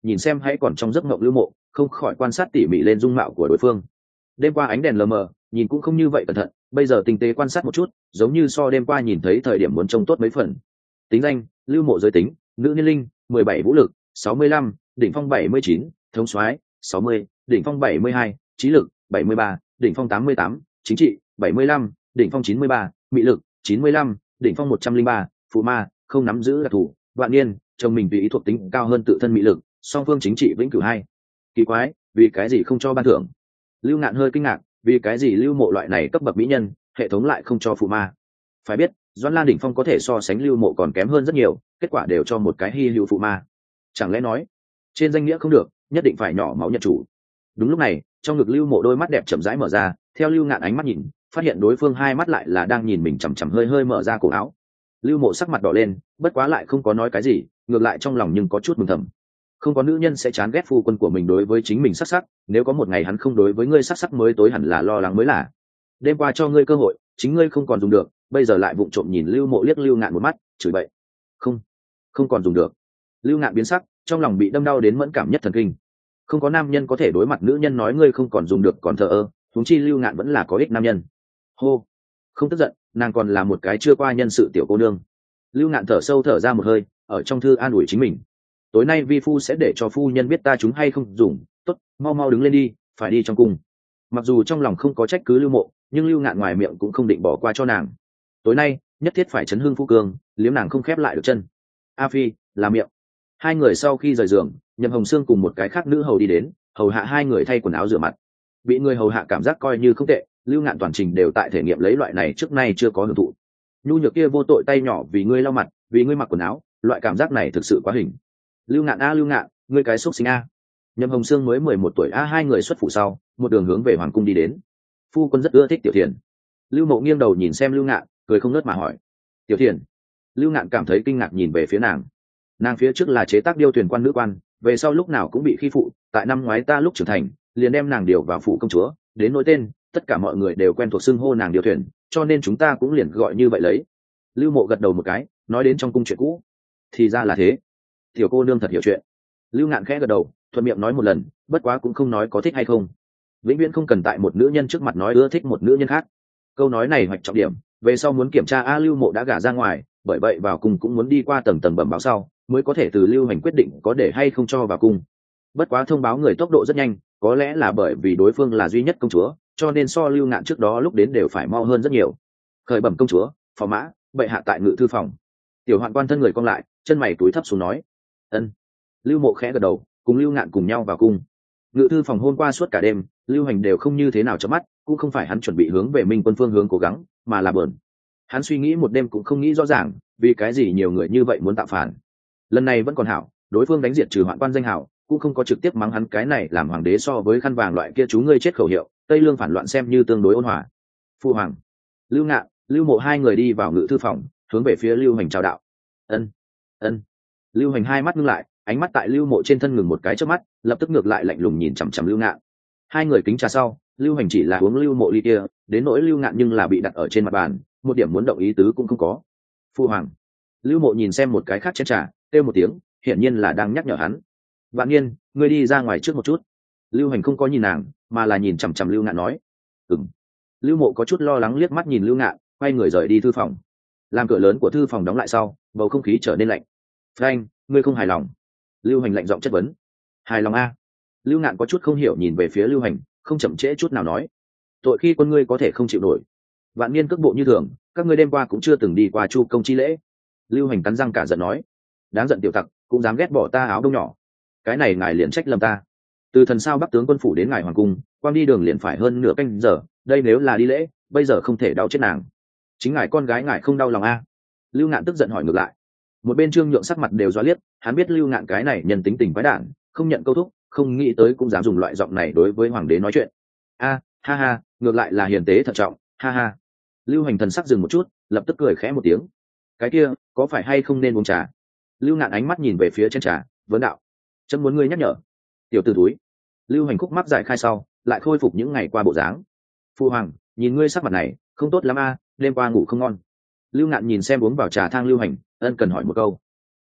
nhìn xem hãy còn trong giấc mộng lưu mộ, không khỏi quan sát tỉ mỉ lên dung mạo của đối phương. Đêm qua ánh đèn lờ mờ, nhìn cũng không như vậy cẩn thận, bây giờ tinh tế quan sát một chút, giống như so đêm qua nhìn thấy thời điểm muốn trông tốt mấy phần. Tính danh: lưu mộ, giới tính nữ, niên linh mười bảy, vũ lực sáu mươi lăm, đỉnh phong bảy mươi chín, thống soái sáu mươi, đỉnh phong bảy mươi hai, trí lực bảy mươi ba, đỉnh phong tám mươi tám, chính trị bảy mươi lăm, đỉnh phong chín mươi ba, mị lực chín mươi lăm, đỉnh phong một trăm linh ba, phụ ma không nắm giữ đặc thù, vạn niên chồng mình vì ý thuộc tính cao hơn tự thân mị lực, song phương chính trị vĩnh cửu hai. Kỳ quái, vì cái gì không cho ban thưởng? Lưu Ngạn hơi kinh ngạc, vì cái gì lưu mộ loại này cấp bậc mỹ nhân hệ thống lại không cho phụ ma? Phải biết Doãn Lan đỉnh phong có thể so sánh lưu mộ còn kém hơn rất nhiều, kết quả đều cho một cái hy hữu phụ ma. Chẳng lẽ nói trên danh nghĩa không được, nhất định phải nhỏ máu nhận chủ? Đúng lúc này, trong ngực lưu mộ đôi mắt đẹp chậm rãi mở ra, theo Lưu Ngạn ánh mắt nhìn, phát hiện đối phương hai mắt lại là đang nhìn mình chằm chằm, hơi hơi mở ra cổ áo. Lưu mộ sắc mặt đỏ lên, bất quá lại không có nói cái gì, ngược lại trong lòng nhưng có chút mừng thầm. Không có nữ nhân sẽ chán ghét phu quân của mình đối với chính mình sắc sắc, nếu có một ngày hắn không đối với ngươi sắc sắc mới tối hẳn là lo lắng mới là. Đêm qua cho ngươi cơ hội, chính ngươi không còn dùng được, bây giờ lại vụng trộm nhìn Lưu mộ liếc Lưu Ngạn một mắt, chửi bậy. Không, không còn dùng được. Lưu Ngạn biến sắc, trong lòng bị đâm đau đến mẫn cảm nhất thần kinh. Không có nam nhân có thể đối mặt nữ nhân nói ngươi không còn dùng được còn thờ ơ, huống chi Lưu Ngạn vẫn là có ích nam nhân. Hô, không tức giận, nàng còn là một cái chưa qua nhân sự tiểu cô nương. Lưu Ngạn thở sâu thở ra một hơi, ở trong thư an ủi chính mình. Tối nay vi phu sẽ để cho phu nhân biết ta chúng hay không dùng, tốt, mau mau đứng lên đi, phải đi trong cung. Mặc dù trong lòng không có trách cứ Lưu Mộ, nhưng Lưu Ngạn ngoài miệng cũng không định bỏ qua cho nàng. Tối nay nhất thiết phải chấn hưng phu cương, liếm nàng không khép lại được chân. A Phi, là miệng. Hai người sau khi rời giường, Nhậm Hồng Sương cùng một cái khác nữ hầu đi đến, hầu hạ hai người thay quần áo rửa mặt. Bị người hầu hạ cảm giác coi như không tệ, Lưu Ngạn toàn trình đều tại thể nghiệm lấy loại này trước nay chưa có hưởng thụ. Nhu nhược kia vô tội tay nhỏ vì ngươi lau mặt, vì ngươi mặc quần áo, loại cảm giác này thực sự quá hình. Lưu Ngạn a Lưu Ngạn, ngươi cái xúc sinh a. Nhậm Hồng Sương mới mười một tuổi a, hai người xuất phủ sau, một đường hướng về hoàng cung đi đến. Phu quân rất ưa thích Tiểu Thiền. Lưu Mộ nghiêng đầu nhìn xem Lưu Ngạn, cười không ngớt mà hỏi. Tiểu Thiền? Lưu Ngạn cảm thấy kinh ngạc nhìn về phía nàng. Nàng phía trước là chế tác điêu thuyền quan nữ quan, về sau lúc nào cũng bị khi phụ, tại năm ngoái ta lúc trưởng thành, liền đem nàng điều vào phủ công chúa, đến nỗi tên, tất cả mọi người đều quen thuộc xưng hô nàng điêu thuyền, cho nên chúng ta cũng liền gọi như vậy lấy. Lưu Mộ gật đầu một cái, nói đến trong cung chuyện cũ. Thì ra là thế. Tiểu cô nương thật hiểu chuyện. Lưu Ngạn khẽ gật đầu, thuận miệng nói một lần, bất quá cũng không nói có thích hay không. Vĩnh viễn không cần tại một nữ nhân trước mặt nói ưa thích một nữ nhân khác. Câu nói này hoạch trọng điểm, về sau muốn kiểm tra a Lưu Mộ đã gả ra ngoài, bởi vậy vào cung cũng muốn đi qua tầng tầng bẩm báo sau, mới có thể từ Lưu Hành quyết định có để hay không cho vào cung. Bất quá thông báo người tốc độ rất nhanh, có lẽ là bởi vì đối phương là duy nhất công chúa, cho nên so Lưu Ngạn trước đó lúc đến đều phải mau hơn rất nhiều. Khởi bẩm công chúa, phò mã, bệ hạ tại ngự thư phòng. Tiểu Hoạn quan thân người cong lại, chân mày túi thấp xuống nói. Ân. Lưu Mộ khẽ gật đầu, cùng Lưu Ngạn cùng nhau vào cung. Ngự thư phòng hôm qua suốt cả đêm, Lưu Hành đều không như thế nào chớp mắt, cũng không phải hắn chuẩn bị hướng về Minh quân phương hướng cố gắng, mà là bờn. Hắn suy nghĩ một đêm cũng không nghĩ rõ ràng, vì cái gì nhiều người như vậy muốn tạo phản. Lần này vẫn còn hảo, đối phương đánh diệt trừ Hoạn quan danh hảo, cũng không có trực tiếp mắng hắn cái này làm hoàng đế so với khăn vàng loại kia chú ngươi chết khẩu hiệu, Tây Lương phản loạn xem như tương đối ôn hòa. Phu hoàng. Lưu Ngạn, Lưu Mộ hai người đi vào ngự thư phòng, hướng về phía Lưu Hành chào đạo. Ân, ân. Lưu Hành hai mắt ngưng lại, ánh mắt tại Lưu Mộ trên thân ngừng một cái chớp mắt, lập tức ngược lại lạnh lùng nhìn chằm chằm Lưu Ngạn. Hai người kính trà sau, Lưu Hành chỉ là uống Lưu Mộ ly kia, đến nỗi Lưu Ngạn nhưng là bị đặt ở trên mặt bàn, một điểm muốn động ý tứ cũng không có. Phu hoàng. Lưu Mộ nhìn xem một cái khác chén trà, kêu một tiếng, hiển nhiên là đang nhắc nhở hắn. Vạn Niên, ngươi đi ra ngoài trước một chút. Lưu Hành không có nhìn nàng, mà là nhìn chằm chằm Lưu Ngạn nói. Ừm. Lưu Mộ có chút lo lắng liếc mắt nhìn Lưu Ngạn, quay người rời đi thư phòng. Làm cửa lớn của thư phòng đóng lại sau, bầu không khí trở nên lạnh. Frank, ngươi không hài lòng? Lưu Hành lạnh giọng chất vấn. Hài lòng a? Lưu Ngạn có chút không hiểu nhìn về phía Lưu Hành, không chậm trễ chút nào nói. Tội khi quân ngươi có thể không chịu nổi. Vạn Niên cước bộ như thường, các ngươi đêm qua cũng chưa từng đi qua chu công chi lễ. Lưu Hành cắn răng cả giận nói. Đáng giận tiểu tặc, cũng dám ghét bỏ ta áo đông nhỏ. Cái này ngài liền trách lầm ta. Từ thần sao bắc tướng quân phủ đến ngài hoàng cung, quang đi đường liền phải hơn nửa canh giờ, đây nếu là đi lễ, bây giờ không thể đau chết nàng. Chính ngài con gái ngài không đau lòng a? Lưu Ngạn tức giận hỏi ngược lại. Một bên Trương Nhượng sắc mặt đều doa liếc, hắn biết Lưu Ngạn cái này nhân tính tình quái đản, không nhận câu thúc, không nghĩ tới cũng dám dùng loại giọng này đối với hoàng đế nói chuyện. A, ha ha, ngược lại là hiền tế thận trọng, ha ha. Lưu Hành thần sắc dừng một chút, lập tức cười khẽ một tiếng. Cái kia, có phải hay không nên uống trà? Lưu Ngạn ánh mắt nhìn về phía trên trà, vấn đạo. Chấm muốn ngươi nhắc nhở. Tiểu tử túi. Lưu Hành khúc mắc giải khai sau, lại khôi phục những ngày qua bộ dáng. Phu hoàng, nhìn ngươi sắc mặt này, không tốt lắm a, đêm qua ngủ không ngon. Lưu Ngạn nhìn xem uống vào trà thang Lưu Hành, ân cần hỏi một câu.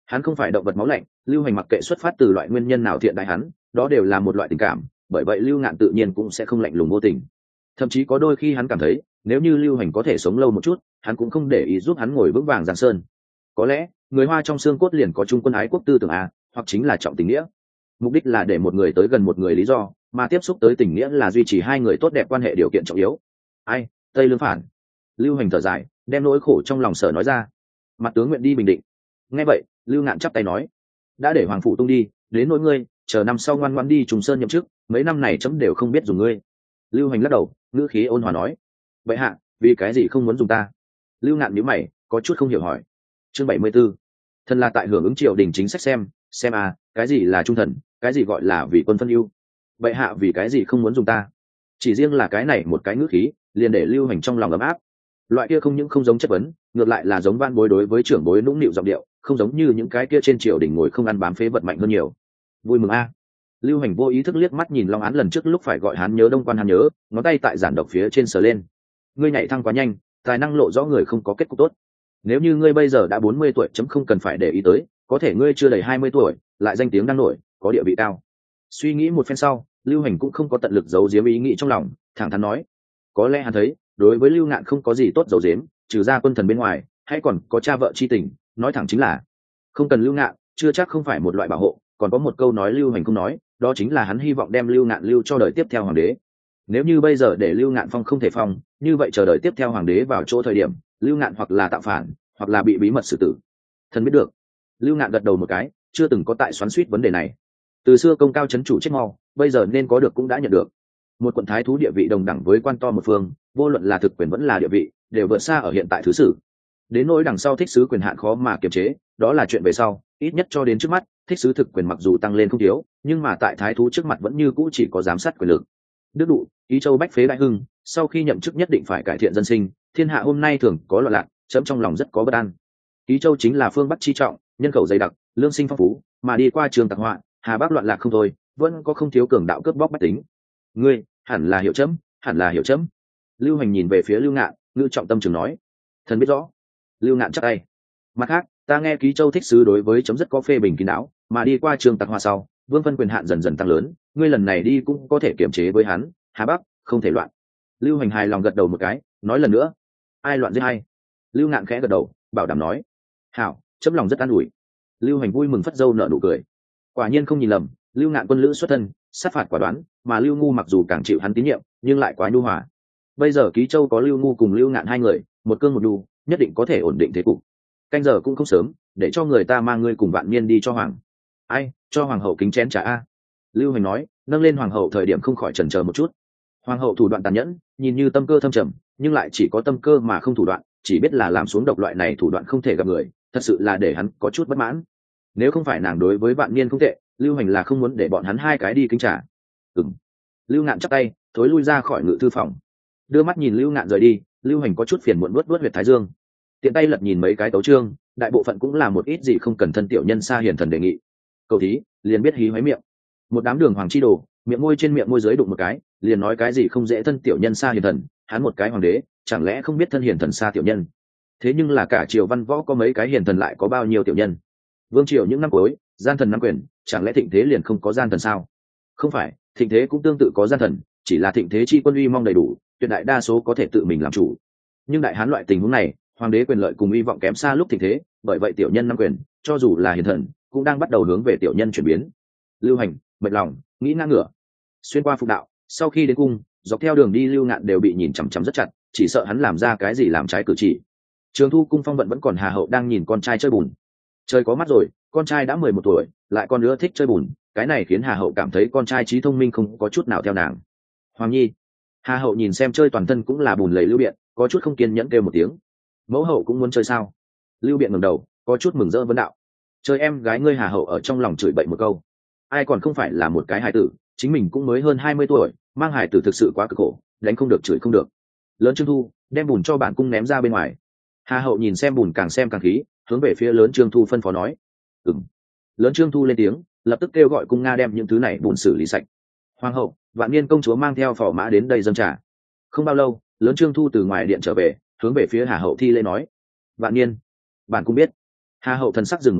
Hắn không phải động vật máu lạnh, Lưu Hành mặc kệ xuất phát từ loại nguyên nhân nào thiện đại hắn, đó đều là một loại tình cảm, bởi vậy Lưu Ngạn tự nhiên cũng sẽ không lạnh lùng vô tình. Thậm chí có đôi khi hắn cảm thấy, nếu như Lưu Hành có thể sống lâu một chút, hắn cũng không để ý giúp hắn ngồi vững vàng Giang Sơn. Có lẽ, người Hoa trong xương cốt liền có chung quân ái quốc tư tưởng a, hoặc chính là trọng tình nghĩa. Mục đích là để một người tới gần một người lý do, mà tiếp xúc tới tình nghĩa là duy trì hai người tốt đẹp quan hệ điều kiện trọng yếu. Ai, Tây Lương phản. Lưu Hành thở dài, đem nỗi khổ trong lòng sở nói ra. Mặt tướng nguyện đi bình định. Nghe vậy, Lưu Ngạn chắp tay nói, đã để hoàng phủ tung đi, đến nỗi ngươi, chờ năm sau ngoan ngoãn đi Trùng Sơn nhậm chức, mấy năm này chấm đều không biết dùng ngươi. Lưu Hành lắc đầu, ngữ khí ôn hòa nói, vậy hạ, vì cái gì không muốn dùng ta? Lưu Ngạn nhíu mày, có chút không hiểu hỏi. Chương bảy mươi 74. Thần là tại hưởng ứng triều đình chính sách xem, xem à, cái gì là trung thần, cái gì gọi là vì quân phân ưu. Vậy hạ vì cái gì không muốn dùng ta? Chỉ riêng là cái này một cái ngữ khí, liền để Lưu Hành trong lòng ấm áp. Loại kia không những không giống chất vấn, ngược lại là giống van bối đối với trưởng bối nũng nịu giọng điệu, không giống như những cái kia trên triều đình ngồi không ăn bám phế vật mạnh hơn nhiều. Vui mừng a. Lưu Hành vô ý thức liếc mắt nhìn Long Án lần trước lúc phải gọi hắn nhớ đông quan hắn nhớ, ngón tay tại giản độc phía trên sờ lên. Ngươi nhảy thăng quá nhanh, tài năng lộ rõ người không có kết cục tốt. Nếu như ngươi bây giờ đã bốn mươi tuổi chấm không cần phải để ý tới, có thể ngươi chưa đầy hai mươi tuổi, lại danh tiếng đang nổi, có địa vị cao. Suy nghĩ một phen sau, Lưu Hành cũng không có tận lực giấu giếm ý nghĩ trong lòng, thẳng thắn nói, có lẽ hắn thấy, đối với Lưu Ngạn không có gì tốt giấu giếm, trừ ra quân thần bên ngoài, hay còn có cha vợ chi tình, nói thẳng chính là không cần Lưu Ngạn, chưa chắc không phải một loại bảo hộ, còn có một câu nói Lưu Hành không nói, đó chính là hắn hy vọng đem Lưu Ngạn lưu cho đời tiếp theo hoàng đế. Nếu như bây giờ để Lưu Ngạn phong không thể phong, như vậy chờ đợi tiếp theo hoàng đế vào chỗ thời điểm, Lưu Ngạn hoặc là tạo phản, hoặc là bị bí mật xử tử. Thần biết được. Lưu Ngạn gật đầu một cái, chưa từng có tại xoắn xuýt vấn đề này. Từ xưa công cao chấn chủ chết mau, bây giờ nên có được cũng đã nhận được. Một quận thái thú địa vị đồng đẳng với quan to một phương, vô luận là thực quyền vẫn là địa vị, đều vượt xa ở hiện tại thứ sử. Đến nỗi đằng sau thích sứ quyền hạn khó mà kiềm chế, đó là chuyện về sau, ít nhất cho đến trước mắt, thích sứ thực quyền mặc dù tăng lên không thiếu, nhưng mà tại thái thú trước mặt vẫn như cũ chỉ có giám sát quyền lực. Đức Đụ, Ý Châu Bách phế đại hưng, sau khi nhậm chức nhất định phải cải thiện dân sinh, thiên hạ hôm nay thường có loạn lạc, chấm trong lòng rất có bất an. Ý Châu chính là phương Bắc chi trọng, nhân khẩu dày đặc, lương sinh phong phú, mà đi qua trường tạc họa, Hà Bắc loạn lạc không thôi, vẫn có không thiếu cường đạo cướp bóc bách tính. Ngươi, hẳn là hiểu chấm, hẳn là hiểu chấm. Lưu Hành nhìn về phía Lưu Ngạn, ngữ trọng tâm trường nói, thần biết rõ. Lưu Ngạn chắc tay. Mặt khác, ta nghe Ký Châu thích sứ đối với chấm rất có phê bình kín đáo, mà đi qua trường tạc họa sau, vương phân quyền hạn dần dần tăng lớn, ngươi lần này đi cũng có thể kiểm chế với hắn, Hà Bắc không thể loạn. Lưu Hành hài lòng gật đầu một cái, nói lần nữa, ai loạn giết hay? Lưu Ngạn khẽ gật đầu, bảo đảm nói, hảo, chấm lòng rất an ủi. Lưu Hành vui mừng phất dâu nở nụ cười. Quả nhiên không nhìn lầm, Lưu Ngạn quân lữ xuất thân, sát phạt quả đoán, mà Lưu Ngu mặc dù càng chịu hắn tín nhiệm, nhưng lại quá nhu hòa. Bây giờ Ký Châu có Lưu Ngu cùng Lưu Ngạn hai người, một cương một nhu, nhất định có thể ổn định thế cục. Canh giờ cũng không sớm, để cho người ta mang ngươi cùng Vạn Niên đi cho hoàng. Ai, cho hoàng hậu kính chén trà a. Lưu Hành nói, nâng lên hoàng hậu thời điểm không khỏi chần chờ một chút. Hoàng hậu thủ đoạn tàn nhẫn, nhìn như tâm cơ thâm trầm, nhưng lại chỉ có tâm cơ mà không thủ đoạn, chỉ biết là làm xuống độc loại này thủ đoạn không thể gặp người, thật sự là để hắn có chút bất mãn. Nếu không phải nàng đối với Vạn Niên không tệ, Lưu Hành là không muốn để bọn hắn hai cái đi kính trà. Ừm. Lưu Ngạn chắp tay, thối lui ra khỏi ngự thư phòng. Đưa mắt nhìn Lưu Ngạn rời đi, Lưu Hành có chút phiền muộn nuốt nuốt huyệt thái dương. Tiện tay lật nhìn mấy cái tấu chương, đại bộ phận cũng là một ít gì không cần thân tiểu nhân xa hiền thần đề nghị. Cầu thí, liền biết hí hoáy miệng. Một đám đường hoàng chi đồ, miệng môi trên miệng môi dưới đụng một cái, liền nói cái gì không dễ thân tiểu nhân xa hiền thần, hắn một cái hoàng đế, chẳng lẽ không biết thân hiền thần xa tiểu nhân. Thế nhưng là cả triều văn võ có mấy cái hiền thần lại có bao nhiêu tiểu nhân. Vương triều những năm cuối, gian thần nắm quyền, chẳng lẽ thịnh thế liền không có gian thần sao? Không phải, thịnh thế cũng tương tự có gian thần, chỉ là thịnh thế chi quân uy mong đầy đủ, tuyệt đại đa số có thể tự mình làm chủ. Nhưng đại hán loại tình huống này, hoàng đế quyền lợi cùng uy vọng kém xa lúc thịnh thế, bởi vậy tiểu nhân nắm quyền, cho dù là hiền thần, cũng đang bắt đầu hướng về tiểu nhân chuyển biến. Lưu Hành mệt lòng, nghĩ ngang ngửa. Xuyên qua phục đạo, sau khi đến cung, dọc theo đường đi Lưu Ngạn đều bị nhìn chằm chằm rất chặt, chỉ sợ hắn làm ra cái gì làm trái cử chỉ. Trường Thu cung phong vận vẫn còn Hà hậu đang nhìn con trai chơi bùn. Trời có mắt rồi, con trai đã mười một tuổi, lại con nữa thích chơi bùn, cái này khiến Hà hậu cảm thấy con trai trí thông minh không có chút nào theo nàng. Hoàng nhi. Hà hậu nhìn xem chơi toàn thân cũng là bùn lầy Lưu Biện, có chút không kiên nhẫn kêu một tiếng. Mẫu hậu cũng muốn chơi sao? Lưu Biện ngẩng đầu, có chút mừng rỡ vấn đạo. Chơi em gái ngươi. Hà hậu ở trong lòng chửi bậy một câu. Ai còn không phải là một cái hài tử, chính mình cũng mới hơn hai mươi tuổi, mang hài tử thực sự quá cực khổ, đánh không được chửi không được. Lớn Trương Thu đem bùn cho bản cung ném ra bên ngoài. Hà hậu nhìn xem bùn càng xem càng khí, hướng về phía Lớn Trương Thu phân phó nói. Ừm. Lớn Trương Thu lên tiếng, lập tức kêu gọi cung nga đem những thứ này bùn xử lý sạch. Hoàng hậu, Vạn Niên công chúa mang theo phò mã đến đây dâng trà. Không bao lâu, Lớn Trương Thu từ ngoài điện trở về, hướng về phía Hà hậu thi lễ nói. Vạn Niên, bản cung biết. Hà hậu thần sắc dừng một chút,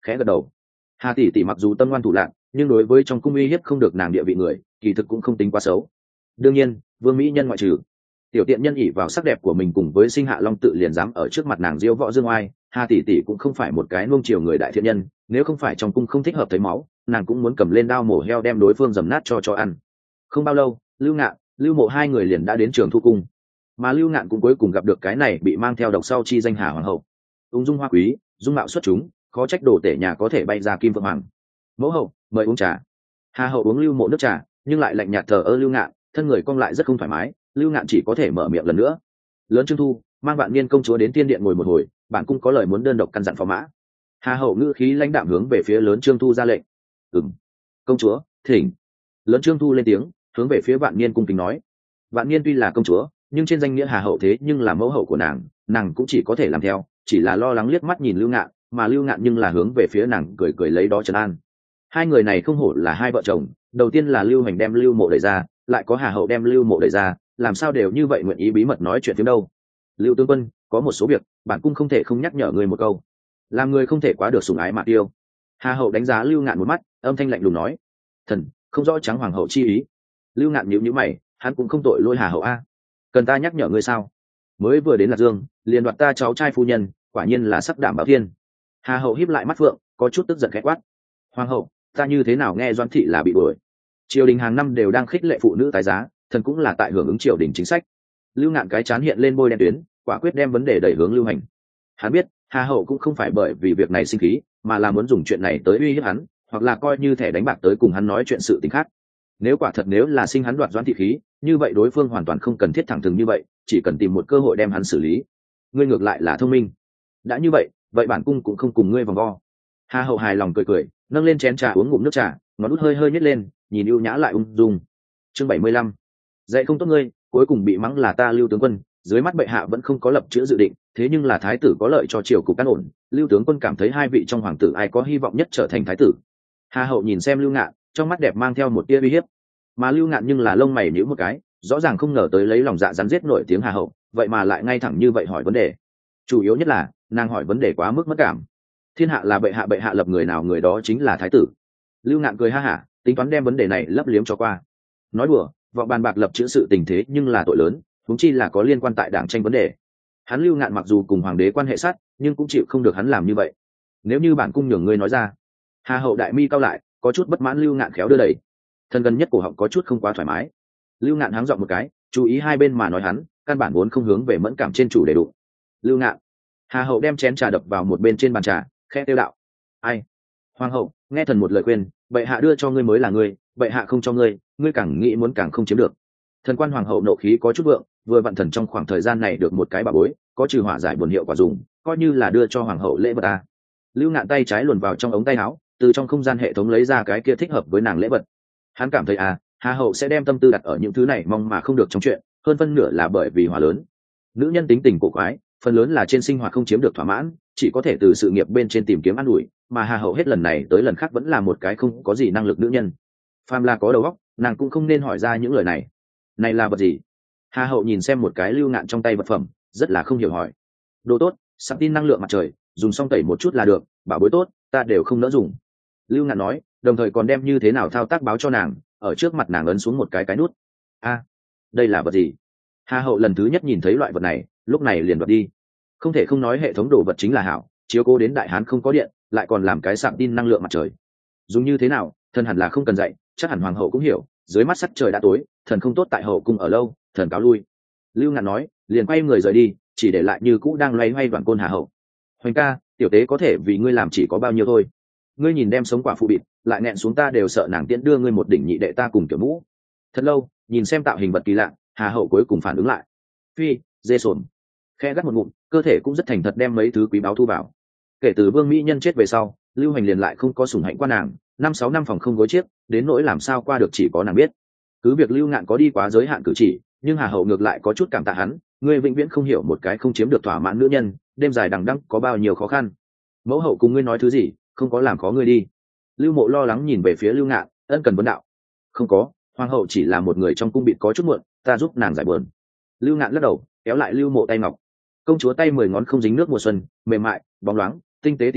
khẽ gật đầu. Hà tỷ tỷ mặc dù tâm ngoan thủ lạn, nhưng đối với trong cung uy hiếp không được nàng địa vị người, kỳ thực cũng không tính quá xấu. Đương nhiên vương mỹ nhân ngoại trừ. Tiểu tiện nhân ỉ vào sắc đẹp của mình cùng với sinh hạ long tự liền dám ở trước mặt nàng diêu võ dương oai. Hà tỷ tỷ cũng không phải một cái nuông chiều người đại thiện nhân, nếu không phải trong cung không thích hợp thấy máu, nàng cũng muốn cầm lên đao mổ heo đem đối phương dầm nát cho cho ăn. Không bao lâu, Lưu Ngạn, Lưu Mộ hai người liền đã đến Trường Thu cung, mà Lưu Ngạn cũng cuối cùng gặp được cái này bị mang theo độc sau chi danh Hà hoàng hậu. Ung dung hoa quý, dung mạo xuất chúng, khó trách đồ tể nhà có thể bay ra kim vượng hoàng. Mẫu hậu, mời uống trà. Hà hậu uống Lưu Mộ nước trà, nhưng lại lạnh nhạt thờ ơ Lưu Ngạn, thân người cong lại rất không thoải mái. Lưu Ngạn chỉ có thể mở miệng lần nữa. Lớn Trương Thu, mang Vạn Niên công chúa đến tiên điện ngồi một hồi, bản cung có lời muốn đơn độc căn dặn phò mã. Hà hậu ngữ khí lãnh đạm hướng về phía Lớn Trương Thu ra lệnh. Ừm, công chúa, thỉnh. Lớn Trương Thu lên tiếng, hướng về phía Vạn Niên cung kính nói. Vạn Niên tuy là công chúa, nhưng trên danh nghĩa Hà hậu thế nhưng là mẫu hậu của nàng, nàng cũng chỉ có thể làm theo, chỉ là lo lắng liếc mắt nhìn Lưu Ngạn, mà Lưu Ngạn nhưng là hướng về phía nàng cười cười lấy đó trấn an. Hai người này không hổ là hai vợ chồng, đầu tiên là Lưu Hành đem Lưu Mộ đẩy ra, lại có Hà hậu đem Lưu Mộ đẩy ra, làm sao đều như vậy nguyện ý bí mật nói chuyện tiếng đâu. Lưu tướng quân, có một số việc bản cung không thể không nhắc nhở ngươi một câu, làm người không thể quá được sủng ái mà tiêu. Hà hậu đánh giá Lưu Ngạn một mắt, âm thanh lạnh lùng nói. Thần không rõ trắng hoàng hậu chi ý. Lưu Ngạn nhíu nhíu mày, hắn cũng không tội lỗi Hà hậu a. Cần ta nhắc nhở ngươi sao? Mới vừa đến Lạc Dương, liền đoạt ta cháu trai phu nhân, quả nhiên là sắc đảm báo thiên. Hà hậu híp lại mắt phượng, có chút tức giận khẽ quát. Hoàng hậu, ta như thế nào nghe Doãn thị là bị đuổi? Triều đình hàng năm đều đang khích lệ phụ nữ tái giá, thần cũng là tại hưởng ứng triều đình chính sách. Lưu Ngạn cái chán hiện lên bôi đen tuyến, quả quyết đem vấn đề đẩy hướng Lưu Hành. Hắn biết Hà hậu cũng không phải bởi vì việc này sinh khí, mà là muốn dùng chuyện này tới uy hiếp hắn, hoặc là coi như thẻ đánh bạc tới cùng hắn nói chuyện sự tình khác. Nếu quả thật nếu là sinh hắn đoạt Doãn thị khí, như vậy đối phương hoàn toàn không cần thiết thẳng thừng như vậy, chỉ cần tìm một cơ hội đem hắn xử lý. Ngươi ngược lại là thông minh. Đã như vậy, vậy bản cung cũng không cùng ngươi vòng vo. Hà hậu hài lòng cười cười, nâng lên chén trà uống ngụm nước trà, ngón út hơi hơi nhếch lên, nhìn ưu nhã lại ung dung. Chương bảy mươi lăm. Dạy không tốt ngươi, cuối cùng bị mắng là ta Lưu tướng quân, dưới mắt bệ hạ vẫn không có lập chữ dự định, thế nhưng là thái tử có lợi cho triều cục căn ổn, Lưu tướng quân cảm thấy hai vị trong hoàng tử ai có hy vọng nhất trở thành thái tử. Hà hậu nhìn xem Lưu Ngạn, trong mắt đẹp mang theo một tia uy hiếp, mà Lưu Ngạn nhưng là lông mày nhíu một cái, rõ ràng không ngờ tới lấy lòng dạ rắn giết nổi tiếng Hà hậu, vậy mà lại ngay thẳng như vậy hỏi vấn đề. Chủ yếu nhất là nàng hỏi vấn đề quá mức mất cảm. Thiên hạ là bệ hạ, bệ hạ lập người nào người đó chính là thái tử. Lưu Ngạn cười ha hả, tính toán đem vấn đề này lấp liếm cho qua. Nói đùa, vọng bàn bạc lập chữ sự tình thế nhưng là tội lớn, huống chi là có liên quan tại đảng tranh vấn đề. Hắn Lưu Ngạn mặc dù cùng hoàng đế quan hệ sát, nhưng cũng chịu không được hắn làm như vậy. Nếu như bản cung nhường ngươi nói ra. Hà hậu đại mi cao lại, có chút bất mãn Lưu Ngạn khéo đưa đẩy. Thân gần nhất cổ họng có chút không quá thoải mái. Lưu Ngạn háng giọng một cái, chú ý hai bên mà nói hắn, căn bản vốn không hướng về mẫn cảm trên chủ đề đủ. Lưu Ngạn. Hà hậu đem chén trà đập vào một bên trên bàn trà, khẽ tiêu đạo. Ai? Hoàng hậu, nghe thần một lời khuyên, bệ hạ đưa cho ngươi mới là ngươi, bệ hạ không cho ngươi, ngươi càng nghĩ muốn càng không chiếm được. Thần quan hoàng hậu nộ khí có chút vượng, vừa vặn thần trong khoảng thời gian này được một cái bà bối, có trừ hỏa giải buồn hiệu quả dùng, coi như là đưa cho hoàng hậu lễ vật ta. Lưu Ngạn tay trái luồn vào trong ống tay áo, từ trong không gian hệ thống lấy ra cái kia thích hợp với nàng lễ vật. Hắn cảm thấy à, Hà hậu sẽ đem tâm tư đặt ở những thứ này mong mà không được trong chuyện, hơn phân nửa là bởi vì hỏa lớn. Nữ nhân tính tình cổ quái, phần lớn là trên sinh hoạt không chiếm được thỏa mãn, chỉ có thể từ sự nghiệp bên trên tìm kiếm an ủi, mà Hà hậu hết lần này tới lần khác vẫn là một cái không có gì năng lực nữ nhân. Phàm là có đầu óc, nàng cũng không nên hỏi ra những lời này. Này là vật gì? Hà hậu nhìn xem một cái Lưu Ngạn trong tay vật phẩm, rất là không hiểu hỏi. Đồ tốt, sạc tin năng lượng mặt trời, dùng xong tẩy một chút là được, bảo bối tốt, ta đều không nỡ dùng. Lưu Ngạn nói, đồng thời còn đem như thế nào thao tác báo cho nàng, ở trước mặt nàng ấn xuống một cái cái nút. A, đây là vật gì? Hà hậu lần thứ nhất nhìn thấy loại vật này, lúc này liền đoạt đi. Không thể không nói hệ thống đồ vật chính là hảo, chiếu cố đến đại hán không có điện, lại còn làm cái sạc tin năng lượng mặt trời. Dùng như thế nào, thần hẳn là không cần dạy, chắc hẳn hoàng hậu cũng hiểu, dưới mắt sắc trời đã tối, thần không tốt tại hậu cung ở lâu, thần cáo lui. Lưu Ngạn nói, liền quay người rời đi, chỉ để lại như cũ đang loay hoay đoàn côn Hà hậu. Hoành ca, tiểu tế có thể vì ngươi làm chỉ có bao nhiêu thôi. Ngươi nhìn đem sống quả phụ bịt, lại nghẹn xuống ta đều sợ nàng tiễn đưa ngươi một đỉnh nhị đệ ta cùng kiểu mũ. Thật lâu, nhìn xem tạo hình vật kỳ lạ, Hà hậu cuối cùng phản ứng lại. Phi, dê sồn. Khe gắt một ngụm, cơ thể cũng rất thành thật đem mấy thứ quý báu thu vào. Kể từ Vương mỹ nhân chết về sau, Lưu Hành liền lại không có sủng hạnh qua nàng, năm sáu năm phòng không gối chiếc, đến nỗi làm sao qua được chỉ có nàng biết. Cứ việc Lưu Ngạn có đi quá giới hạn cử chỉ, nhưng Hà hậu ngược lại có chút cảm tạ hắn, ngươi vĩnh viễn không hiểu một cái không chiếm được thỏa mãn nữ nhân, đêm dài đằng đẵng có bao nhiêu khó khăn. Mẫu hậu cùng ngươi nói thứ gì, không có làm khó ngươi đi. Lưu Mộ lo lắng nhìn về phía Lưu Ngạn, ân cần vấn đạo. Không có, hoàng hậu chỉ là một người trong cung bị có chút muộn, ta giúp nàng giải buồn. Lưu Ngạn lắc đầu, kéo lại Lưu Mộ tay ngọc. Công chúa tay mười ngón không dính nước mùa xuân, mềm mại, bóng loáng, tinh tế tỉ mỉ,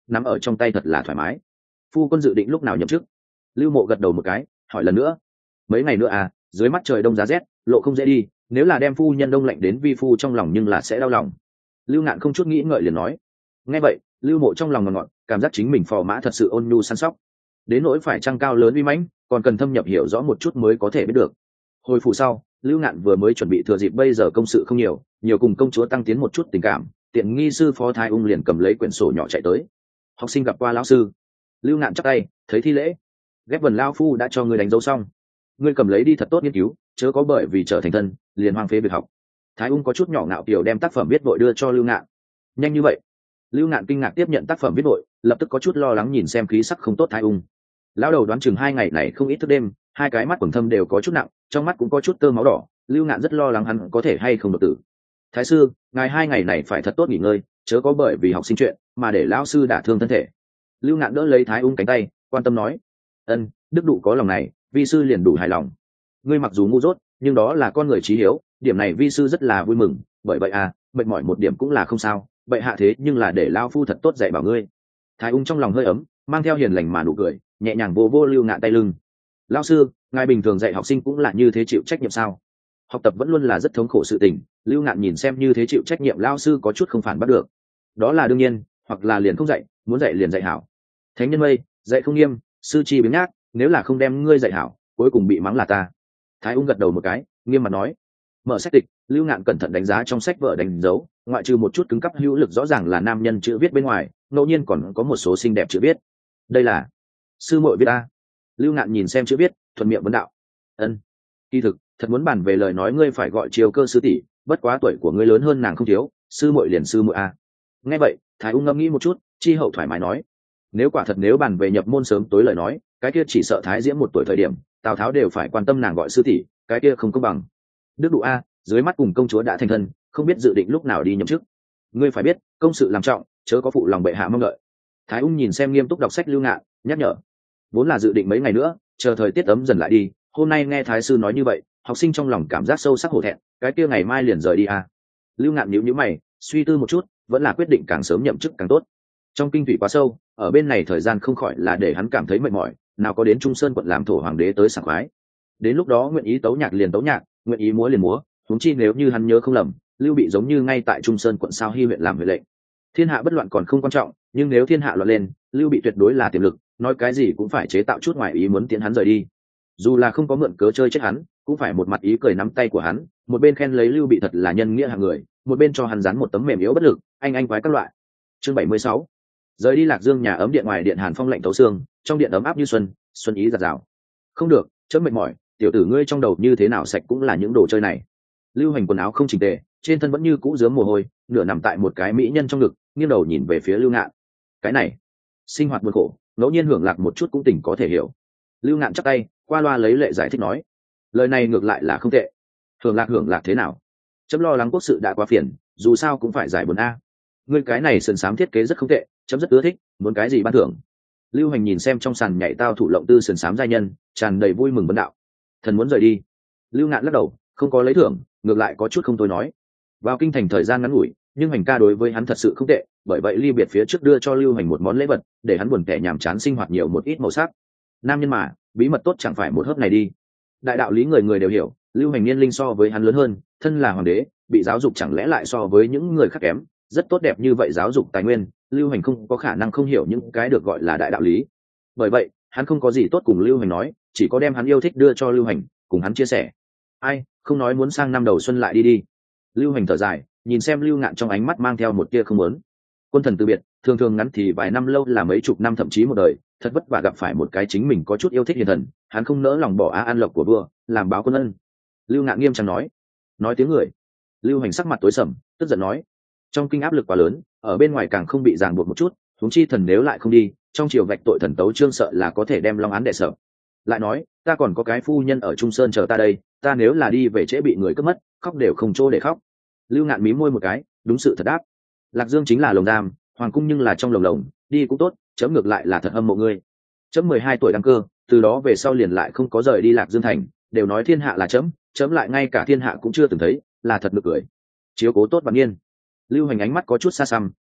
nắm ở trong tay thật là thoải mái. Phu quân dự định lúc nào nhậm chức? Lưu Mộ gật đầu một cái, hỏi lần nữa. Mấy ngày nữa à, dưới mắt trời đông giá rét, lộ không dễ đi, nếu là đem phu nhân đông lạnh đến vi phu trong lòng nhưng là sẽ đau lòng. Lưu Ngạn không chút nghĩ ngợi liền nói. Nghe vậy, Lưu Mộ trong lòng ngọt ngọt, cảm giác chính mình phò mã thật sự ôn nhu săn sóc. Đến nỗi phải trăng cao lớn uy mãnh, còn cần thâm nhập hiểu rõ một chút mới có thể biết được. Hồi phủ sau, Lưu Ngạn vừa mới chuẩn bị thừa dịp bây giờ công sự không nhiều, nhiều cùng công chúa tăng tiến một chút tình cảm, tiện nghi sư phó Thái Ung liền cầm lấy quyển sổ nhỏ chạy tới. Học sinh gặp qua lão sư. Lưu Ngạn chắp tay, thấy thi lễ. Ghép vần lao phu đã cho ngươi đánh dấu xong, ngươi cầm lấy đi thật tốt nghiên cứu, chớ có bởi vì trở thành thân liền hoang phế việc học. Thái Ung có chút nhỏ ngạo kiểu đem tác phẩm viết vội đưa cho Lưu Ngạn. Nhanh như vậy? Lưu Ngạn kinh ngạc tiếp nhận tác phẩm viết vội, lập tức có chút lo lắng nhìn xem khí sắc không tốt Thái Ung. Lão đầu đoán chừng hai ngày này không ít thức đêm, hai cái mắt quầng thâm đều có chút nặng, trong mắt cũng có chút tơ máu đỏ. Lưu Ngạn rất lo lắng hắn có thể hay không đột tử. Thái sư, ngài hai ngày này phải thật tốt nghỉ ngơi, chớ có bởi vì học sinh chuyện mà để lão sư đả thương thân thể. Lưu Ngạn đỡ lấy Thái Ung cánh tay, quan tâm nói. Ân, đức độ có lòng này, vi sư liền đủ hài lòng. Ngươi mặc dù ngu dốt, nhưng đó là con người trí hiếu, điểm này vi sư rất là vui mừng. Bởi vậy à, mệt mỏi một điểm cũng là không sao, vậy hạ thế nhưng là để lao phu thật tốt dạy bảo ngươi. Thái Ung trong lòng hơi ấm, mang theo hiền lành mà nụ cười, nhẹ nhàng vô vô Lưu Ngạn tay lưng. Lão sư, ngài bình thường dạy học sinh cũng là như thế chịu trách nhiệm sao? Học tập vẫn luôn là rất thống khổ sự tình. Lưu Ngạn nhìn xem như thế chịu trách nhiệm lao sư có chút không phản bắt được. Đó là đương nhiên, hoặc là liền không dạy, muốn dạy liền dạy hảo. Thánh nhân mây, dạy không nghiêm, sư chi biếng nhác, nếu là không đem ngươi dạy hảo, cuối cùng bị mắng là ta. Thái Ung gật đầu một cái, nghiêm mặt nói. Mở sách tịch, Lưu Ngạn cẩn thận đánh giá trong sách vở đánh dấu, ngoại trừ một chút cứng cắp hữu lực rõ ràng là nam nhân chữ viết bên ngoài, ngẫu nhiên còn có một số xinh đẹp chữ viết. Đây là sư muội viết a. Lưu Ngạn nhìn xem chữ viết, thuận miệng vấn đạo. Ân. Kỳ thực, thật muốn bàn về lời nói ngươi phải gọi Triều Cơ sư tỷ, bất quá tuổi của ngươi lớn hơn nàng không thiếu, sư muội liền sư muội a. Nghe vậy, Thái Ung ngẫm nghĩ một chút, chi hậu thoải mái nói. Nếu quả thật nếu bàn về nhập môn sớm tối lời nói, cái kia chỉ sợ Thái Diễm một tuổi thời điểm, Tào Tháo đều phải quan tâm nàng gọi sư tỷ, cái kia không công bằng. Đức đủ a, dưới mắt cùng công chúa đã thành thân, không biết dự định lúc nào đi nhậm chức. Ngươi phải biết, công sự làm trọng, chớ có phụ lòng bệ hạ mong đợi. Thái Ung nhìn xem nghiêm túc đọc sách Lưu Ngạn, nhắc nhở. Vốn là dự định mấy ngày nữa, chờ thời tiết ấm dần lại đi, hôm nay nghe Thái sư nói như vậy, học sinh trong lòng cảm giác sâu sắc hổ thẹn, cái kia ngày mai liền rời đi a. Lưu Ngạn nhíu nhíu mày, suy tư một chút, vẫn là quyết định càng sớm nhậm chức càng tốt. Trong kinh thủy quá sâu, ở bên này thời gian không khỏi là để hắn cảm thấy mệt mỏi, nào có đến Trung Sơn quận làm thổ hoàng đế tới sảng khoái. Đến lúc đó nguyện ý tấu nhạc liền tấu nhạc, nguyện ý múa liền múa, huống chi nếu như hắn nhớ không lầm, Lưu Bị giống như ngay tại Trung Sơn quận Sao Hy huyện làm huệ lệnh. Thiên hạ bất loạn còn không quan trọng, nhưng nếu thiên hạ loạn lên, Lưu Bị tuyệt đối là tiềm lực, nói cái gì cũng phải chế tạo chút ngoài ý muốn tiến hắn rời đi. Dù là không có mượn cớ chơi chết hắn, cũng phải một mặt ý cười nắm tay của hắn, một bên khen lấy Lưu Bị thật là nhân nghĩa hạng người, một bên cho hắn dán một tấm mềm yếu bất lực, anh anh quái các loại. Chương bảy mươi sáu. Rời đi Lạc Dương nhà ấm điện ngoài điện hàn phong lạnh thấu xương, trong điện ấm áp như xuân, xuân ý giạt rào. Không được, chớp mệt mỏi, tiểu tử ngươi trong đầu như thế nào sạch cũng là những đồ chơi này. Lưu Hành quần áo không chỉnh tề, trên thân vẫn như cũ dướng mồ hôi, nửa nằm tại một cái mỹ nhân trong ngực, nghiêng đầu nhìn về phía Lưu Ngạn. Cái này, sinh hoạt buồn khổ, ngẫu nhiên hưởng lạc một chút cũng tỉnh có thể hiểu. Lưu Ngạn chắp tay, qua loa lấy lệ giải thích nói, lời này ngược lại là không tệ. Hưởng lạc hưởng lạc thế nào? Chấm lo lắng quốc sự đã quá phiền, dù sao cũng phải giải buồn a. Ngươi cái này sườn xám thiết kế rất không tệ, chấm rất ưa thích, muốn cái gì ban thưởng? Lưu Hành nhìn xem trong sàn nhảy tao thủ lộng tư sườn xám giai nhân, tràn đầy vui mừng vấn đạo. Thần muốn rời đi. Lưu Ngạn lắc đầu, không có lấy thưởng, ngược lại có chút không tôi nói. Vào kinh thành thời gian ngắn ngủi, nhưng Hành ca đối với hắn thật sự không tệ, bởi vậy ly biệt phía trước đưa cho Lưu Hành một món lễ vật, để hắn buồn tẻ nhàm chán sinh hoạt nhiều một ít màu sắc. Nam nhân mà, bí mật tốt chẳng phải một hớp này đi. Đại đạo lý người người đều hiểu, Lưu Hành niên linh so với hắn lớn hơn, thân là hoàng đế, bị giáo dục chẳng lẽ lại so với những người khác kém, rất tốt đẹp như vậy giáo dục tài nguyên, Lưu Hành không có khả năng không hiểu những cái được gọi là đại đạo lý. Bởi vậy, hắn không có gì tốt cùng Lưu Hành nói, chỉ có đem hắn yêu thích đưa cho Lưu Hành, cùng hắn chia sẻ. Ai, không nói muốn sang năm đầu xuân lại đi đi. Lưu Hành thở dài, nhìn xem Lưu Ngạn trong ánh mắt mang theo một tia không muốn. Quân thần từ biệt, thường thường ngắn thì vài năm, lâu là mấy chục năm thậm chí một đời, thật vất vả gặp phải một cái chính mình có chút yêu thích hiền thần, hắn không nỡ lòng bỏ á an lộc của vua, làm báo quân ân. Lưu Ngạn nghiêm trang nói. Nói tiếng người. Lưu Hành sắc mặt tối sầm, tức giận nói. Trong kinh áp lực quá lớn, ở bên ngoài càng không bị ràng buộc một chút, huống chi thần nếu lại không đi, trong triều vạch tội thần tấu trương sợ là có thể đem long án đệ sợ. Lại nói, ta còn có cái phu nhân ở Trung Sơn chờ ta đây, ta nếu là đi về trễ bị người cướp mất, khóc đều không chỗ để khóc. Lưu Ngạn mí môi một cái, đúng sự thật đáp. Lạc Dương chính là lồng giam, hoàng cung nhưng là trong lồng lồng, đi cũng tốt, chấm ngược lại là thật hâm mộ ngươi. Chấm mười hai tuổi đăng cơ, từ đó về sau liền lại không có rời đi Lạc Dương thành, đều nói thiên hạ là chấm, chấm lại ngay cả thiên hạ cũng chưa từng thấy, là thật nực cười. Chiếu cố tốt Vạn Nghiên. Lưu Hành ánh mắt có chút xa xăm,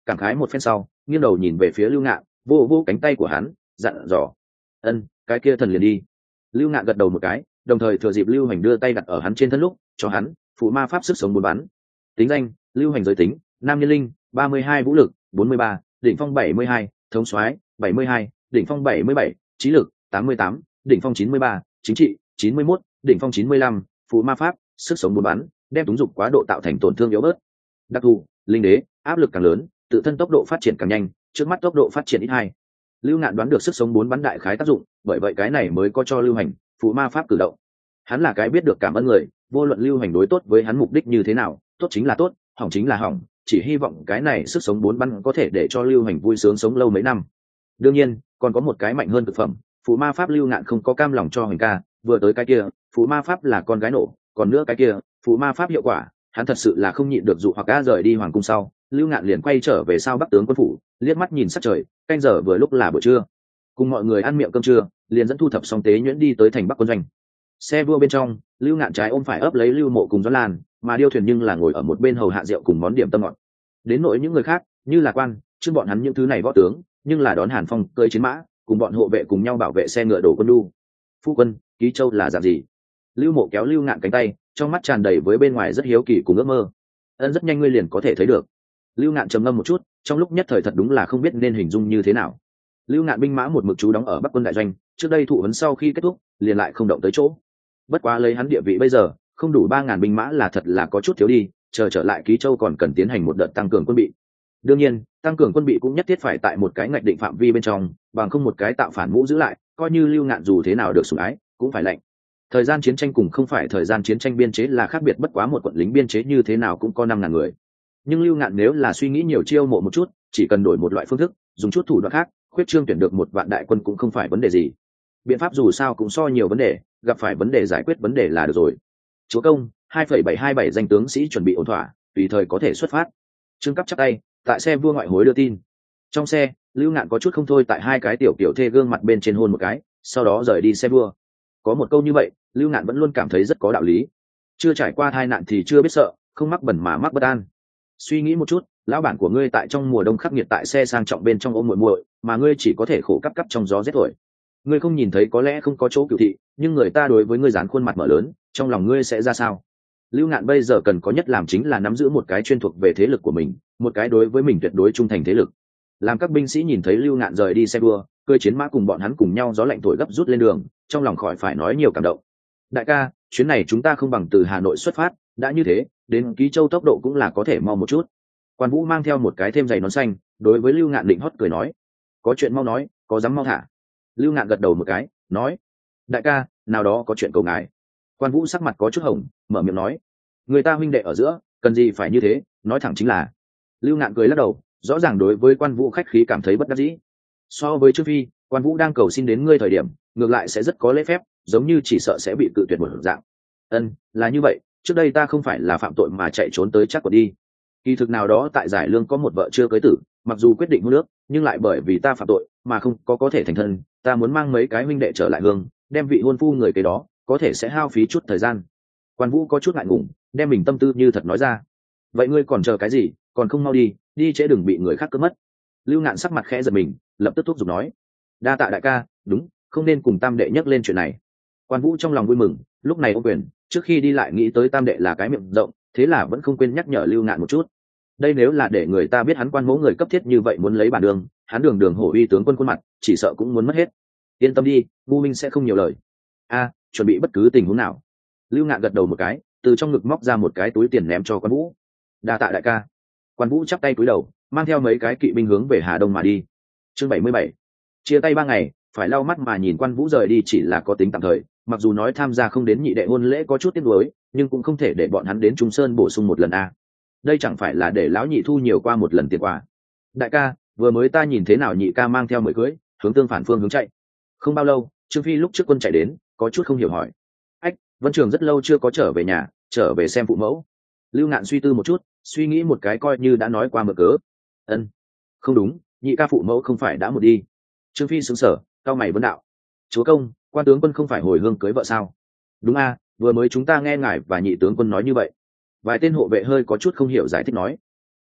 cảm khái một phen sau nghiêng đầu nhìn về phía Lưu Ngạn, vô vô cánh tay của hắn, dặn dò: ân, cái kia thần liền đi. Lưu Ngạn gật đầu một cái, đồng thời thừa dịp Lưu Hành đưa tay đặt ở hắn trên thân lúc cho hắn phụ ma pháp sức sống bốn bắn. Tính danh: Lưu Hành, giới tính nam, nhân linh, ba mươi hai, vũ lực bốn mươi ba, đỉnh phong bảy mươi hai, thống soái bảy mươi hai, đỉnh phong bảy mươi bảy, trí lực tám mươi tám, đỉnh phong chín mươi ba, chính trị chín mươi mốt, đỉnh phong chín mươi lăm, phụ ma pháp sức sống bốn bắn, đem túng dục quá độ tạo thành tổn thương yếu bớt. Đặc thù: linh đế, áp lực càng lớn tự thân tốc độ phát triển càng nhanh, trước mắt tốc độ phát triển ít hai. Lưu Ngạn đoán được sức sống bốn bắn đại khái tác dụng, bởi vậy cái này mới có cho Lưu Hành phụ ma pháp cử động. Hắn là cái biết được cảm ơn người, vô luận Lưu Hành đối tốt với hắn mục đích như thế nào, tốt chính là tốt, hỏng chính là hỏng, chỉ hy vọng cái này sức sống bốn bắn có thể để cho Lưu Hành vui sướng sống lâu mấy năm. Đương nhiên còn có một cái mạnh hơn thực phẩm, phụ ma pháp. Lưu Ngạn không có cam lòng cho Hành ca, vừa tới cái kia phụ ma pháp là con gái nổ, còn nữa cái kia phụ ma pháp hiệu quả hắn thật sự là không nhịn được dụ hoặc đã rời đi hoàng cung sau. Lưu Ngạn liền quay trở về sao Bắc tướng quân phủ, liếc mắt nhìn sắc trời, canh giờ vừa lúc là buổi trưa, cùng mọi người ăn miệng cơm trưa, liền dẫn thu thập xong tế nhuyễn đi tới thành Bắc quân doanh. Xe vua bên trong, Lưu Ngạn trái ôm phải ấp lấy Lưu Mộ cùng Doãn Lan, mà Điêu Thuyền nhưng là ngồi ở một bên hầu hạ rượu cùng món điểm tâm ngọt. Đến nỗi những người khác, như là quan, chứ bọn hắn những thứ này võ tướng, nhưng là đón Hàn Phong cưỡi chiến mã, cùng bọn hộ vệ cùng nhau bảo vệ xe ngựa đổ quân đu. Phu quân, Ký Châu là dạng gì? Lưu Mộ kéo Lưu Ngạn cánh tay, trong mắt tràn đầy với bên ngoài rất hiếu kỳ cùng ước mơ. Ân, rất nhanh ngươi liền có thể thấy được. Lưu Ngạn trầm ngâm một chút, trong lúc nhất thời thật đúng là không biết nên hình dung như thế nào. Lưu Ngạn binh mã một mực trú đóng ở Bắc quân đại doanh, trước đây thụ huấn sau khi kết thúc, liền lại không động tới chỗ. Bất quá lấy hắn địa vị bây giờ, không đủ ba ngàn binh mã là thật là có chút thiếu đi, chờ trở lại Ký Châu còn cần tiến hành một đợt tăng cường quân bị. Đương nhiên, tăng cường quân bị cũng nhất thiết phải tại một cái ngạch định phạm vi bên trong, bằng không một cái tạo phản mũ giữ lại, coi như Lưu Ngạn dù thế nào được sủng ái, cũng phải lệnh. Thời gian chiến tranh cùng không phải thời gian chiến tranh biên chế là khác biệt, bất quá một quận lính biên chế như thế nào cũng có năm ngàn người. Nhưng Lưu Ngạn nếu là suy nghĩ nhiều chiêu mộ một chút, chỉ cần đổi một loại phương thức, dùng chút thủ đoạn khác, khuyết trương tuyển được một vạn đại quân cũng không phải vấn đề gì. Biện pháp dù sao cũng so nhiều vấn đề, gặp phải vấn đề giải quyết vấn đề là được rồi. Chúa công, hai phẩy bảy hai bảy danh tướng sĩ chuẩn bị ổn thỏa, tùy thời có thể xuất phát. Trương Cấp chắp tay, tại xe vua ngoại hối đưa tin. Trong xe, Lưu Ngạn có chút không thôi tại hai cái tiểu tiểu thê gương mặt bên trên hôn một cái, sau đó rời đi xe vua. Có một câu như vậy, Lưu Ngạn vẫn luôn cảm thấy rất có đạo lý. Chưa trải qua tai nạn thì chưa biết sợ, không mắc bẩn mà mắc bất an. Suy nghĩ một chút, lão bản của ngươi tại trong mùa đông khắc nghiệt tại xe sang trọng bên trong ôm muội muội, mà ngươi chỉ có thể khổ cấp cấp trong gió rét thổi. Ngươi không nhìn thấy có lẽ không có chỗ cửu thị, nhưng người ta đối với ngươi dán khuôn mặt mở lớn, trong lòng ngươi sẽ ra sao? Lưu Ngạn bây giờ cần có nhất làm chính là nắm giữ một cái chuyên thuộc về thế lực của mình, một cái đối với mình tuyệt đối trung thành thế lực. Làm các binh sĩ nhìn thấy Lưu Ngạn rời đi xe đua, cưỡi chiến mã cùng bọn hắn cùng nhau gió lạnh thổi gấp rút lên đường, trong lòng khỏi phải nói nhiều cảm động. Đại ca, chuyến này chúng ta không bằng từ Hà Nội xuất phát, đã như thế, đến Ký Châu tốc độ cũng là có thể mau một chút. Quan Vũ mang theo một cái thêm giày nón xanh, đối với Lưu Ngạn định hót cười nói: có chuyện mau nói, có dám mau thả. Lưu Ngạn gật đầu một cái, nói: đại ca, nào đó có chuyện cầu ngài. Quan Vũ sắc mặt có chút hồng, mở miệng nói: người ta huynh đệ ở giữa, cần gì phải như thế, nói thẳng chính là. Lưu Ngạn cười lắc đầu, rõ ràng đối với Quan Vũ khách khí cảm thấy bất đắc dĩ. So với Trương Phi, Quan Vũ đang cầu xin đến ngươi thời điểm, ngược lại sẽ rất có lễ phép, giống như chỉ sợ sẽ bị cự tuyệt một dạng. Ân, là như vậy, trước đây ta không phải là phạm tội mà chạy trốn tới chắc của đi. Kỳ thực nào đó tại Giải Lương có một vợ chưa cưới tử, mặc dù quyết định hôn nước, nhưng lại bởi vì ta phạm tội mà không có có thể thành thân, ta muốn mang mấy cái huynh đệ trở lại hương, đem vị hôn phu người kế đó, có thể sẽ hao phí chút thời gian. Quan Vũ có chút ngại ngùng, đem mình tâm tư như thật nói ra. Vậy ngươi còn chờ cái gì, còn không mau đi, đi trễ đừng bị người khác cướp mất. Lưu Ngạn sắc mặt khẽ giật mình, lập tức thúc giục nói: đa tạ đại ca, đúng, không nên cùng tam đệ nhắc lên chuyện này. Quan Vũ trong lòng vui mừng, lúc này ô quyền, trước khi đi lại nghĩ tới tam đệ là cái miệng rộng, thế là vẫn không quên nhắc nhở Lưu Ngạn một chút. Đây nếu là để người ta biết hắn Quan mẫu người cấp thiết như vậy muốn lấy bản đường, hắn đường đường hổ uy tướng quân khuôn mặt, chỉ sợ cũng muốn mất hết. Yên tâm đi, Vu Minh sẽ không nhiều lời. A, chuẩn bị bất cứ tình huống nào. Lưu Ngạn gật đầu một cái, từ trong ngực móc ra một cái túi tiền ném cho Quan Vũ. Đa tạ đại ca. Quan Vũ chắp tay cúi đầu, mang theo mấy cái kỵ binh hướng về Hà Đông mà đi. Chương bảy mươi bảy. Chia tay ba ngày, phải lau mắt mà nhìn Quan Vũ rời đi chỉ là có tính tạm thời, mặc dù nói tham gia không đến nhị đệ hôn lễ có chút tiếc nuối, nhưng cũng không thể để bọn hắn đến Trung Sơn bổ sung một lần a. Đây chẳng phải là để lão nhị thu nhiều qua một lần tiền quà. Đại ca, vừa mới ta nhìn thế nào nhị ca mang theo mười cưới, hướng tương phản phương hướng chạy. Không bao lâu, Trương Phi lúc trước quân chạy đến, có chút không hiểu hỏi: ách, Vân Trường rất lâu chưa có trở về nhà, trở về xem phụ mẫu. Lưu Ngạn suy tư một chút, suy nghĩ một cái coi như đã nói qua mở cớ. Ân, không đúng, nhị ca phụ mẫu không phải đã một đi. Trương Phi sững sờ, cao mày vấn đạo: chúa công, quan tướng quân không phải hồi hương cưới vợ sao? Đúng a, vừa mới chúng ta nghe ngài và nhị tướng quân nói như vậy. Vài tên hộ vệ hơi có chút không hiểu giải thích nói: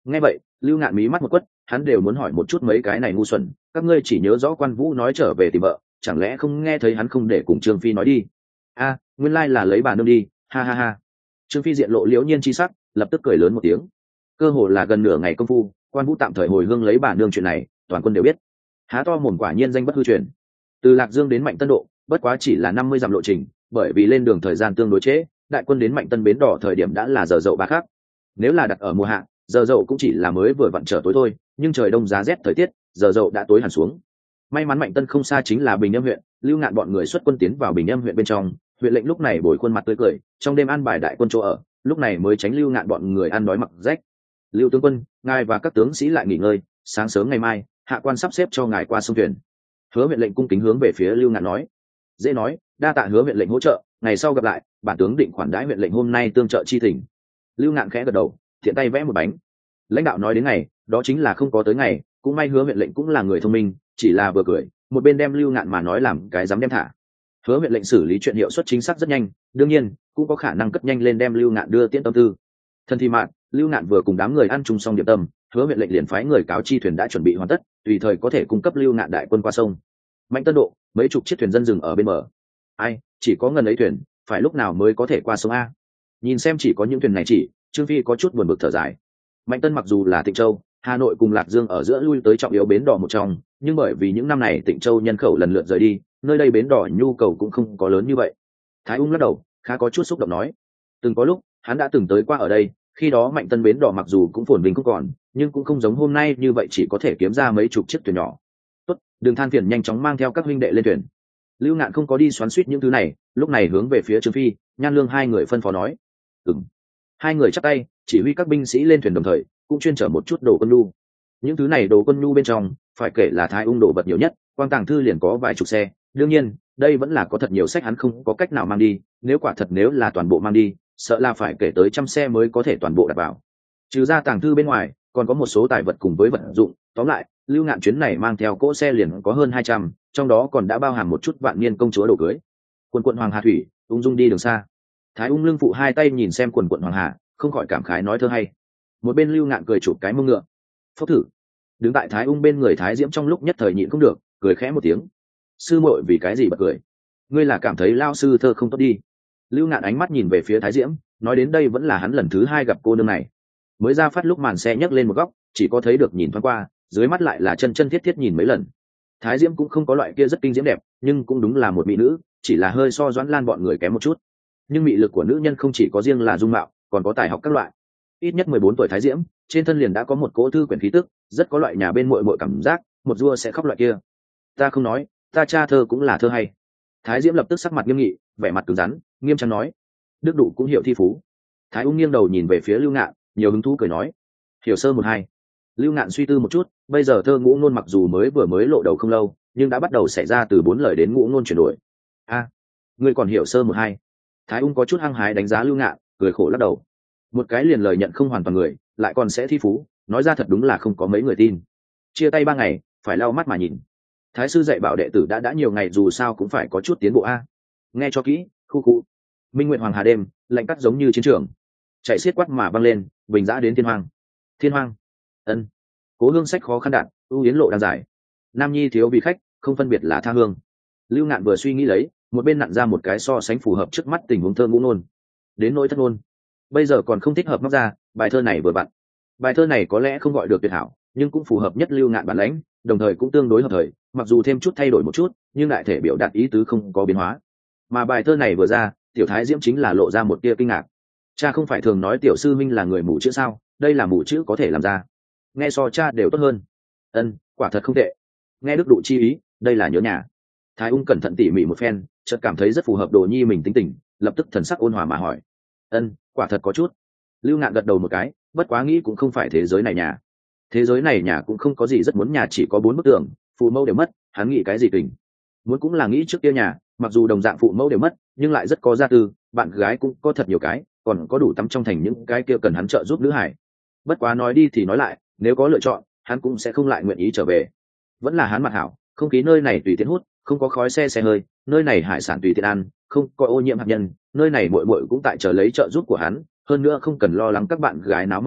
Nghe vậy Lưu Ngạn mí mắt một quất, hắn đều muốn hỏi một chút mấy cái này ngu xuẩn, các ngươi chỉ nhớ rõ Quan Vũ nói trở về tìm vợ, chẳng lẽ không nghe thấy hắn không để cùng Trương Phi nói đi? A, nguyên lai là lấy bà nương đi, ha ha ha. Trương Phi diện lộ liễu nhiên chi sắc, lập tức cười lớn một tiếng. Cơ hồ là gần nửa ngày công phu, Quan Vũ tạm thời hồi hương lấy bà nương chuyện này, toàn quân đều biết. Há to mồm quả nhiên danh bất hư truyền. Từ Lạc Dương đến Mạnh Tân Độ, bất quá chỉ là năm mươi dặm lộ trình, bởi vì lên đường thời gian tương đối trễ, đại quân đến Mạnh Tân bến đỏ thời điểm đã là giờ dậu ba khác. Nếu là đặt ở mùa hạ, giờ dậu cũng chỉ là mới vừa vặn trở tối thôi, nhưng trời đông giá rét thời tiết, giờ dậu đã tối hẳn xuống. May mắn Mạnh Tân không xa chính là Bình Âm huyện, Lưu Ngạn bọn người xuất quân tiến vào Bình Âm huyện bên trong, huyện lệnh lúc này bồi khuôn mặt tươi cười, trong đêm an bài đại quân chỗ ở, lúc này mới tránh Lưu Ngạn bọn người ăn đói mặc rách. Lưu tướng quân, ngài và các tướng sĩ lại nghỉ ngơi, sáng sớm ngày mai, hạ quan sắp xếp cho ngài qua sông thuyền. Hứa huyện lệnh cung kính hướng về phía Lưu Ngạn nói. Dễ nói, đa tạ Hứa huyện lệnh hỗ trợ, ngày sau gặp lại, bản tướng định khoản đãi huyện lệnh hôm nay tương trợ chi thỉnh. Lưu Ngạn khẽ gật đầu, thiện tay vẽ một bánh. Lãnh đạo nói đến ngày, đó chính là không có tới ngày, cũng may Hứa huyện lệnh cũng là người thông minh, chỉ là vừa cười, một bên đem Lưu Ngạn mà nói làm cái dám đem thả. Hứa huyện lệnh xử lý chuyện hiệu suất chính xác rất nhanh, đương nhiên cũng có khả năng cất nhanh lên đem Lưu Ngạn đưa tiễn tâm tư. Thân thì mạn, Lưu Ngạn vừa cùng đám người ăn chung xong điểm tâm, Hứa huyện lệnh liền phái người cáo chi thuyền đã chuẩn bị hoàn tất, tùy thời có thể cung cấp Lưu Ngạn đại quân qua sông. Mạnh Tân Độ, mấy chục chiếc thuyền dân dừng ở bên bờ. Ai, chỉ có ngần ấy thuyền, phải lúc nào mới có thể qua sông a? Nhìn xem chỉ có những thuyền này chỉ, Trương Phi có chút buồn bực thở dài. Mạnh Tân mặc dù là Tịnh Châu, Hà Nội cùng Lạc Dương ở giữa lui tới trọng yếu bến đò một trong, nhưng bởi vì những năm này Tịnh Châu nhân khẩu lần lượt rời đi, nơi đây bến đò nhu cầu cũng không có lớn như vậy. Thái Ung lắc đầu, khá có chút xúc động nói, từng có lúc hắn đã từng tới qua ở đây, khi đó Mạnh Tân bến đò mặc dù cũng phồn vinh không còn, nhưng cũng không giống hôm nay như vậy chỉ có thể kiếm ra mấy chục chiếc thuyền nhỏ. Tốt, Đường than phiền nhanh chóng mang theo các huynh đệ lên thuyền. Lưu Ngạn không có đi xoắn xuýt những thứ này, lúc này hướng về phía Trương Phi, Nhan Lương hai người phân phó nói. Ừm. Hai người chắp tay, chỉ huy các binh sĩ lên thuyền đồng thời, cũng chuyên chở một chút đồ quân nhu. Những thứ này đồ quân nhu bên trong, phải kể là Thái Ung đồ vật nhiều nhất, Quang Tàng Thư liền có vài chục xe. Đương nhiên, đây vẫn là có thật nhiều sách hắn không có cách nào mang đi, nếu quả thật nếu là toàn bộ mang đi, sợ là phải kể tới trăm xe mới có thể toàn bộ đặt vào. Trừ ra Tàng Thư bên ngoài, còn có một số tài vật cùng với vật dụng, tóm lại, Lưu Ngạn chuyến này mang theo cỗ xe liền có hơn hai trăm, trong đó còn đã bao hàm một chút vạn niên công chúa đồ cưới. Quần quận Hoàng Hà thủy, ung dung đi đường xa. Thái Ung lưng phụ hai tay nhìn xem quần quận Hoàng Hà, không khỏi cảm khái nói thơ hay. Một bên Lưu Ngạn cười chụp cái mông ngựa. Phốc thử. Đứng tại Thái Ung bên người Thái Diễm trong lúc nhất thời nhịn không được, cười khẽ một tiếng. Sư muội vì cái gì bật cười? Ngươi là cảm thấy lao sư thơ không tốt đi? Lưu Ngạn ánh mắt nhìn về phía Thái Diễm, nói đến đây vẫn là hắn lần thứ hai gặp cô nương này. Mới ra phát lúc màn xe nhấc lên một góc, chỉ có thấy được nhìn thoáng qua, dưới mắt lại là chân chân thiết thiết nhìn mấy lần. Thái Diễm cũng không có loại kia rất kinh diễm đẹp, nhưng cũng đúng là một mỹ nữ, chỉ là hơi so Doãn Lan bọn người kém một chút. Nhưng mị lực của nữ nhân không chỉ có riêng là dung mạo, còn có tài học các loại. Ít nhất mười bốn tuổi Thái Diễm, trên thân liền đã có một cỗ thư quyển khí tức, rất có loại nhà bên muội muội cảm giác, một vua sẽ khóc loại kia. Ta không nói, ta cha thơ cũng là thơ hay. Thái Diễm lập tức sắc mặt nghiêm nghị, vẻ mặt cứng rắn, nghiêm trang nói. Đức Đủ cũng hiểu thi phú. Thái Ung nghiêng đầu nhìn về phía Lưu Ngạn, nhiều hứng thú cười nói. Hiểu sơ một hai. Lưu Ngạn suy tư một chút, bây giờ thơ ngũ ngôn mặc dù mới vừa mới lộ đầu không lâu, nhưng đã bắt đầu xảy ra từ bốn lời đến ngũ ngôn chuyển đổi. A, à, ngươi còn hiểu sơ một hai. Thái Ung có chút hăng hái đánh giá Lưu Ngạn, cười khổ lắc đầu. Một cái liền lời nhận không hoàn toàn người, lại còn sẽ thi phú, nói ra thật đúng là không có mấy người tin. Chia tay ba ngày, phải lau mắt mà nhìn. Thái sư dạy bảo đệ tử đã đã nhiều ngày dù sao cũng phải có chút tiến bộ a. Nghe cho kỹ, khu khu. Minh Nguyệt Hoàng Hà đêm, lạnh cắt giống như chiến trường. Chạy xiết quát mà văng lên, bình dã đến thiên hoang. Thiên hoang. Ân. Cố hương sách khó khăn đạt, ưu yến lộ đang giải. Nam nhi thiếu vị khách, không phân biệt là tha hương. Lưu Ngạn vừa suy nghĩ lấy, một bên nặn ra một cái so sánh phù hợp trước mắt tình huống thơ ngũ nôn. Đến nỗi thất ngôn, bây giờ còn không thích hợp móc ra, bài thơ này vừa vặn. Bài thơ này có lẽ không gọi được tuyệt hảo, nhưng cũng phù hợp nhất Lưu Ngạn bản lãnh, đồng thời cũng tương đối hợp thời, mặc dù thêm chút thay đổi một chút, nhưng đại thể biểu đạt ý tứ không có biến hóa. Mà bài thơ này vừa ra, Tiểu Thái Diễm chính là lộ ra một tia kinh ngạc. Cha không phải thường nói tiểu sư minh là người mù chữ sao, đây là mù chữ có thể làm ra. Nghe so cha đều tốt hơn. Ân, quả thật không tệ. Nghe Đức Đủ chi ý, đây là nhớ nhà. Thái Ung cẩn thận tỉ mỉ một phen, chợt cảm thấy rất phù hợp Đồ Nhi mình tính tình, lập tức thần sắc ôn hòa mà hỏi. Ân, quả thật có chút. Lưu Ngạn gật đầu một cái, bất quá nghĩ cũng không phải thế giới này nhà. Thế giới này nhà cũng không có gì rất muốn, nhà chỉ có bốn bức tường, phụ mẫu đều mất, hắn nghĩ cái gì kình. Muốn cũng là nghĩ trước kia nhà, mặc dù đồng dạng phụ mẫu đều mất, nhưng lại rất có gia tư, bạn gái cũng có thật nhiều cái, còn có đủ tắm trong thành những cái kia cần hắn trợ giúp nữ hải. Bất quá nói đi thì nói lại, nếu có lựa chọn, hắn cũng sẽ không lại nguyện ý trở về. Vẫn là hắn mặt hảo, không khí nơi này tùy tiện hút, không có khói xe xe hơi, nơi này hải sản tùy tiện ăn, không có ô nhiễm hạt nhân, nơi này muội muội cũng tại chờ lấy trợ giúp của hắn, hơn nữa không cần lo lắng các bạn gái náo mâu thuẫn,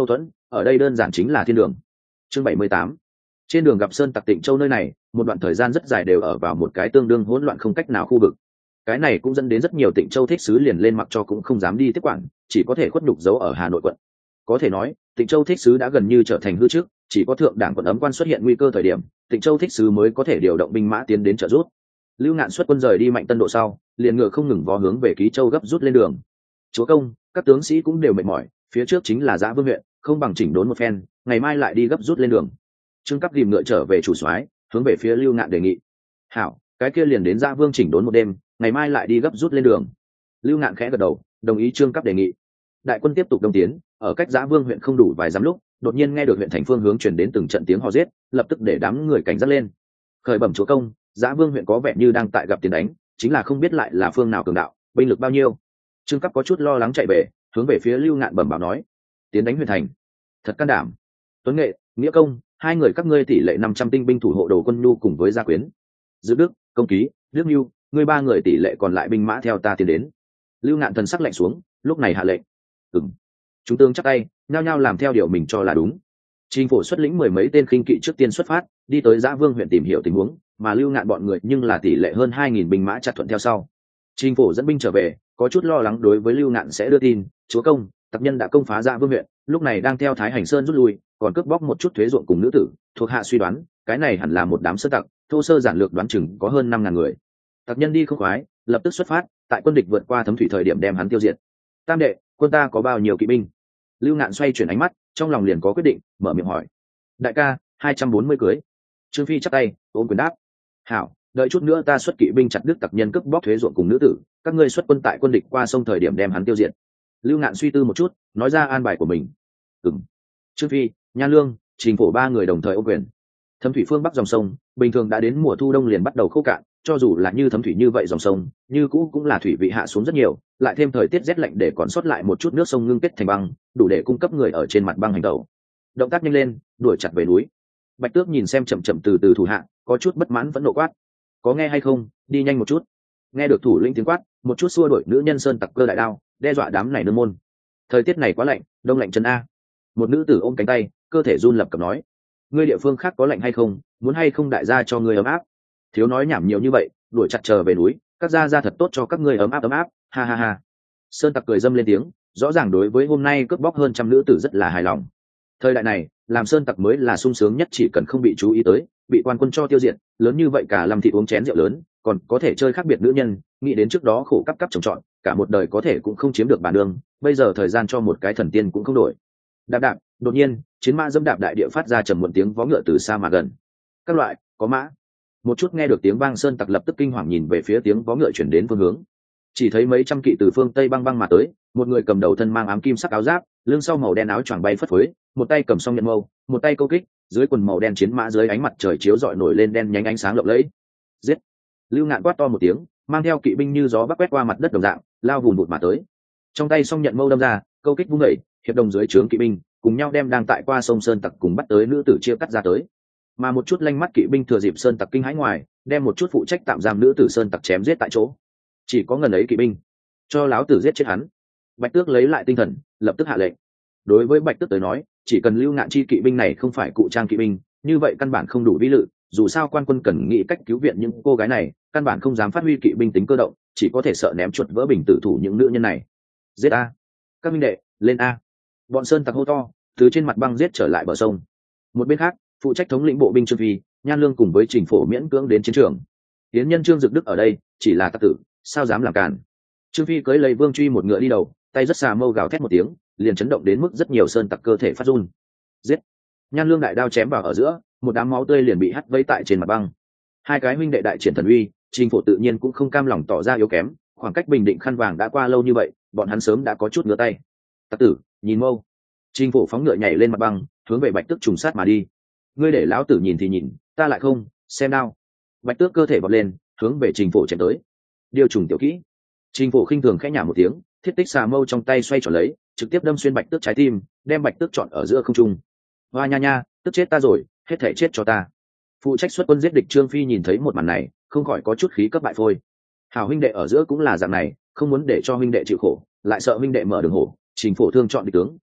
ở đây đơn giản chính là thiên đường. Chương bảy mươi tám. Trên đường gặp sơn tặc Tịnh Châu nơi này, một đoạn thời gian rất dài đều ở vào một cái tương đương hỗn loạn không cách nào khu vực. Cái này cũng dẫn đến rất nhiều Tịnh Châu thích sứ liền lên mặc cho cũng không dám đi tiếp quản, chỉ có thể khuất nhục giấu ở Hà Nội quận. Có thể nói, Tịnh Châu thích sứ đã gần như trở thành hư trước, chỉ có thượng đảng quận ấm quan xuất hiện nguy cơ thời điểm, Tịnh Châu thích sứ mới có thể điều động binh mã tiến đến trợ giúp. Lưu Ngạn xuất quân rời đi Mạnh Tân Độ sau, liền ngựa không ngừng vó hướng về Ký Châu gấp rút lên đường. Chúa công, các tướng sĩ cũng đều mệt mỏi, phía trước chính là Dã Vương huyện, không bằng chỉnh đốn một phen, ngày mai lại đi gấp rút lên đường. Trương Cấp ghìm ngựa trở về chủ soái, hướng về phía Lưu Ngạn đề nghị. Hảo, cái kia liền đến Dã Vương chỉnh đốn một đêm, ngày mai lại đi gấp rút lên đường. Lưu Ngạn khẽ gật đầu, đồng ý Trương Cấp đề nghị. Đại quân tiếp tục đông tiến, ở cách Dã Vương huyện không đủ vài dặm lúc, đột nhiên nghe được huyện thành phương hướng truyền đến từng trận tiếng hò giết, lập tức để đám người cảnh giác lên. Khởi bẩm chúa công, Dã Vương huyện có vẻ như đang tại gặp tiền đánh, chính là không biết lại là phương nào cường đạo, binh lực bao nhiêu. Trương Cấp có chút lo lắng chạy về, hướng về phía Lưu Ngạn bẩm báo nói: tiến đánh huyện thành, thật can đảm. Tuấn Nghệ, Nghĩa Công, hai người các ngươi tỷ lệ năm trăm tinh binh thủ hộ đồ quân nhu cùng với Gia Quyến. Dự Đức, Công Ký, Đức Nhu, ngươi ba người tỷ lệ còn lại binh mã theo ta tiến đến. Lưu Ngạn thần sắc lạnh xuống, lúc này hạ lệnh. Ừm. Chúng tướng chắp tay, nhao nhao làm theo điều mình cho là đúng. Trình Phổ xuất lĩnh mười mấy tên khinh kỵ trước tiên xuất phát, đi tới Dã Vương huyện tìm hiểu tình huống, mà Lưu Ngạn bọn người nhưng là tỷ lệ hơn hai nghìn binh mã chặt thuận theo sau. Trình Phổ dẫn binh trở về, có chút lo lắng đối với Lưu Ngạn sẽ đưa tin, chúa công, tặc nhân đã công phá Dã Vương huyện, lúc này đang theo Thái Hành Sơn rút lui, còn cướp bóc một chút thuế ruộng cùng nữ tử, thuộc hạ suy đoán, cái này hẳn là một đám sơn tặc, thô sơ giản lược đoán chừng có hơn năm ngàn người. Tặc nhân đi không khoái, lập tức xuất phát, tại quân địch vượt qua thấm thủy thời điểm đem hắn tiêu diệt. Tam đệ, quân ta có bao nhiêu kỵ binh? Lưu Ngạn xoay chuyển ánh mắt, trong lòng liền có quyết định, mở miệng hỏi. Đại ca, hai trăm bốn mươi cưới. Trương Phi chắp tay, ôm quyền đáp. Hảo, đợi chút nữa ta xuất kỵ binh chặt đứt tặc nhân cướp bóc thuế ruộng cùng nữ tử, các ngươi xuất quân tại quân địch qua sông thời điểm đem hắn tiêu diệt. Lưu Ngạn suy tư một chút, nói ra an bài của mình. Ừm. Trương Phi, Nha Lương, Trình Phổ ba người đồng thời ôm quyền. Thấm thủy phương bắc dòng sông, bình thường đã đến mùa thu đông liền bắt đầu khô cạn, cho dù là như thấm thủy như vậy dòng sông, như cũ cũng là thủy vị hạ xuống rất nhiều, lại thêm thời tiết rét lạnh để còn sót lại một chút nước sông ngưng kết thành băng, đủ để cung cấp người ở trên mặt băng hành tẩu. Động tác nhanh lên, đuổi chặt về núi. Bạch Tước nhìn xem chậm chậm từ từ thủ hạ, có chút bất mãn vẫn nộ quát: có nghe hay không, đi nhanh một chút. Nghe được thủ lĩnh tiếng quát, một chút xua đuổi nữ nhân sơn tặc cơ đại đao, đe dọa đám này nương môn. Thời tiết này quá lạnh, đông lạnh chân a. Một nữ tử ôm cánh tay, cơ thể run lập cập nói: ngươi địa phương khác có lạnh hay không, muốn hay không đại gia cho ngươi ấm áp. Thiếu nói nhảm nhiều như vậy, đuổi chặt chờ về núi, các gia gia thật tốt cho các ngươi ấm áp ấm áp, ha ha ha. Sơn tặc cười dâm lên tiếng, rõ ràng đối với hôm nay cướp bóc hơn trăm nữ tử rất là hài lòng. Thời đại này, làm sơn tặc mới là sung sướng nhất, chỉ cần không bị chú ý tới, bị quan quân cho tiêu diệt, lớn như vậy cả làm thịt uống chén rượu lớn, còn có thể chơi khác biệt nữ nhân, nghĩ đến trước đó khổ cấp cấp trồng trọt, cả một đời có thể cũng không chiếm được bản đường, bây giờ thời gian cho một cái thần tiên cũng không đổi. Đạp đạp, đột nhiên, chiến mã dẫm đạp đại địa phát ra trầm một tiếng vó ngựa từ xa mà gần. Các loại, có mã. Một chút nghe được tiếng vang, sơn tặc lập tức kinh hoàng nhìn về phía tiếng vó ngựa chuyển đến phương hướng. Chỉ thấy mấy trăm kỵ từ phương tây băng băng mà tới, một người cầm đầu thân mang ám kim sắc áo giáp, lưng sau màu đen áo choàng bay phất phới, một tay cầm song nhận mâu, một tay câu kích, dưới quần màu đen chiến mã dưới ánh mặt trời chiếu rọi nổi lên đen nhánh ánh sáng lộng lẫy. Giết! Lưu Ngạn quát to một tiếng, mang theo kỵ binh như gió bắc quét qua mặt đất đồng dạng, lao vùn vụt mà tới. Trong tay song nhận mâu đâm ra, câu kích vung đẩy, hiệp đồng dưới trướng kỵ binh cùng nhau đem đang tại qua sông sơn tặc cùng bắt tới nữ tử chia cắt ra tới. Mà một chút lanh mắt kỵ binh thừa dịp sơn tặc kinh hãi ngoài, đem một chút phụ trách tạm giam nữ tử sơn tặc chém giết tại chỗ. Chỉ có ngần ấy kỵ binh, cho láo tử giết chết hắn. Bạch Tước lấy lại tinh thần, lập tức hạ lệnh. Đối với Bạch Tước tới nói, chỉ cần Lưu Ngạn chi kỵ binh này không phải cụ trang kỵ binh, như vậy căn bản không đủ vĩ lự, dù sao quan quân cần nghĩ cách cứu viện những cô gái này, căn bản không dám phát huy kỵ binh tính cơ động, chỉ có thể sợ ném chuột vỡ bình tử thủ những nữ nhân này. Giết a! Các minh đệ, lên a! Bọn sơn tặc hô to, từ trên mặt băng giết trở lại bờ sông. Một bên khác, phụ trách thống lĩnh bộ binh Trương Phi, Nhan Lương cùng với Trình Phổ miễn cưỡng đến chiến trường. Tiến nhân Trương Dực Đức ở đây, chỉ là tặc tử, sao dám làm cản. Trương Phi cưỡi lấy Vương Truy một ngựa đi đầu, tay rất xà mâu gào thét một tiếng, liền chấn động đến mức rất nhiều sơn tặc cơ thể phát run. Giết! Nhan Lương đại đao chém vào ở giữa, một đám máu tươi liền bị hắt vây tại trên mặt băng. Hai cái huynh đệ đại triển thần uy, Trình Phổ tự nhiên cũng không cam lòng tỏ ra yếu kém, khoảng cách bình định khăn vàng đã qua lâu như vậy, bọn hắn sớm đã có chút ngửa tay. Tặc tử, nhìn mâu! Trình Phổ phóng ngựa nhảy lên mặt băng, hướng về Bạch Tước trùng sát mà đi. Ngươi để lão tử nhìn thì nhìn, ta lại không, xem đao. Bạch Tước cơ thể vọt lên, hướng về Trình Phổ chém tới. Điều trùng tiểu kỹ. Trình Phổ khinh thường khẽ nhả một tiếng, thiết tích xà mâu trong tay xoay tròn lấy, trực tiếp đâm xuyên Bạch Tước trái tim, đem Bạch Tước chọn ở giữa không trung. Hoa nha nha, tức chết ta rồi, hết thể chết cho ta. Phụ trách xuất quân giết địch Trương Phi nhìn thấy một màn này, không khỏi có chút khí cấp bại phôi. Hảo huynh đệ ở giữa cũng là dạng này, không muốn để cho huynh đệ chịu khổ, lại sợ huynh đệ mở đường hổ. Trình Phổ thương chọn địch tướng,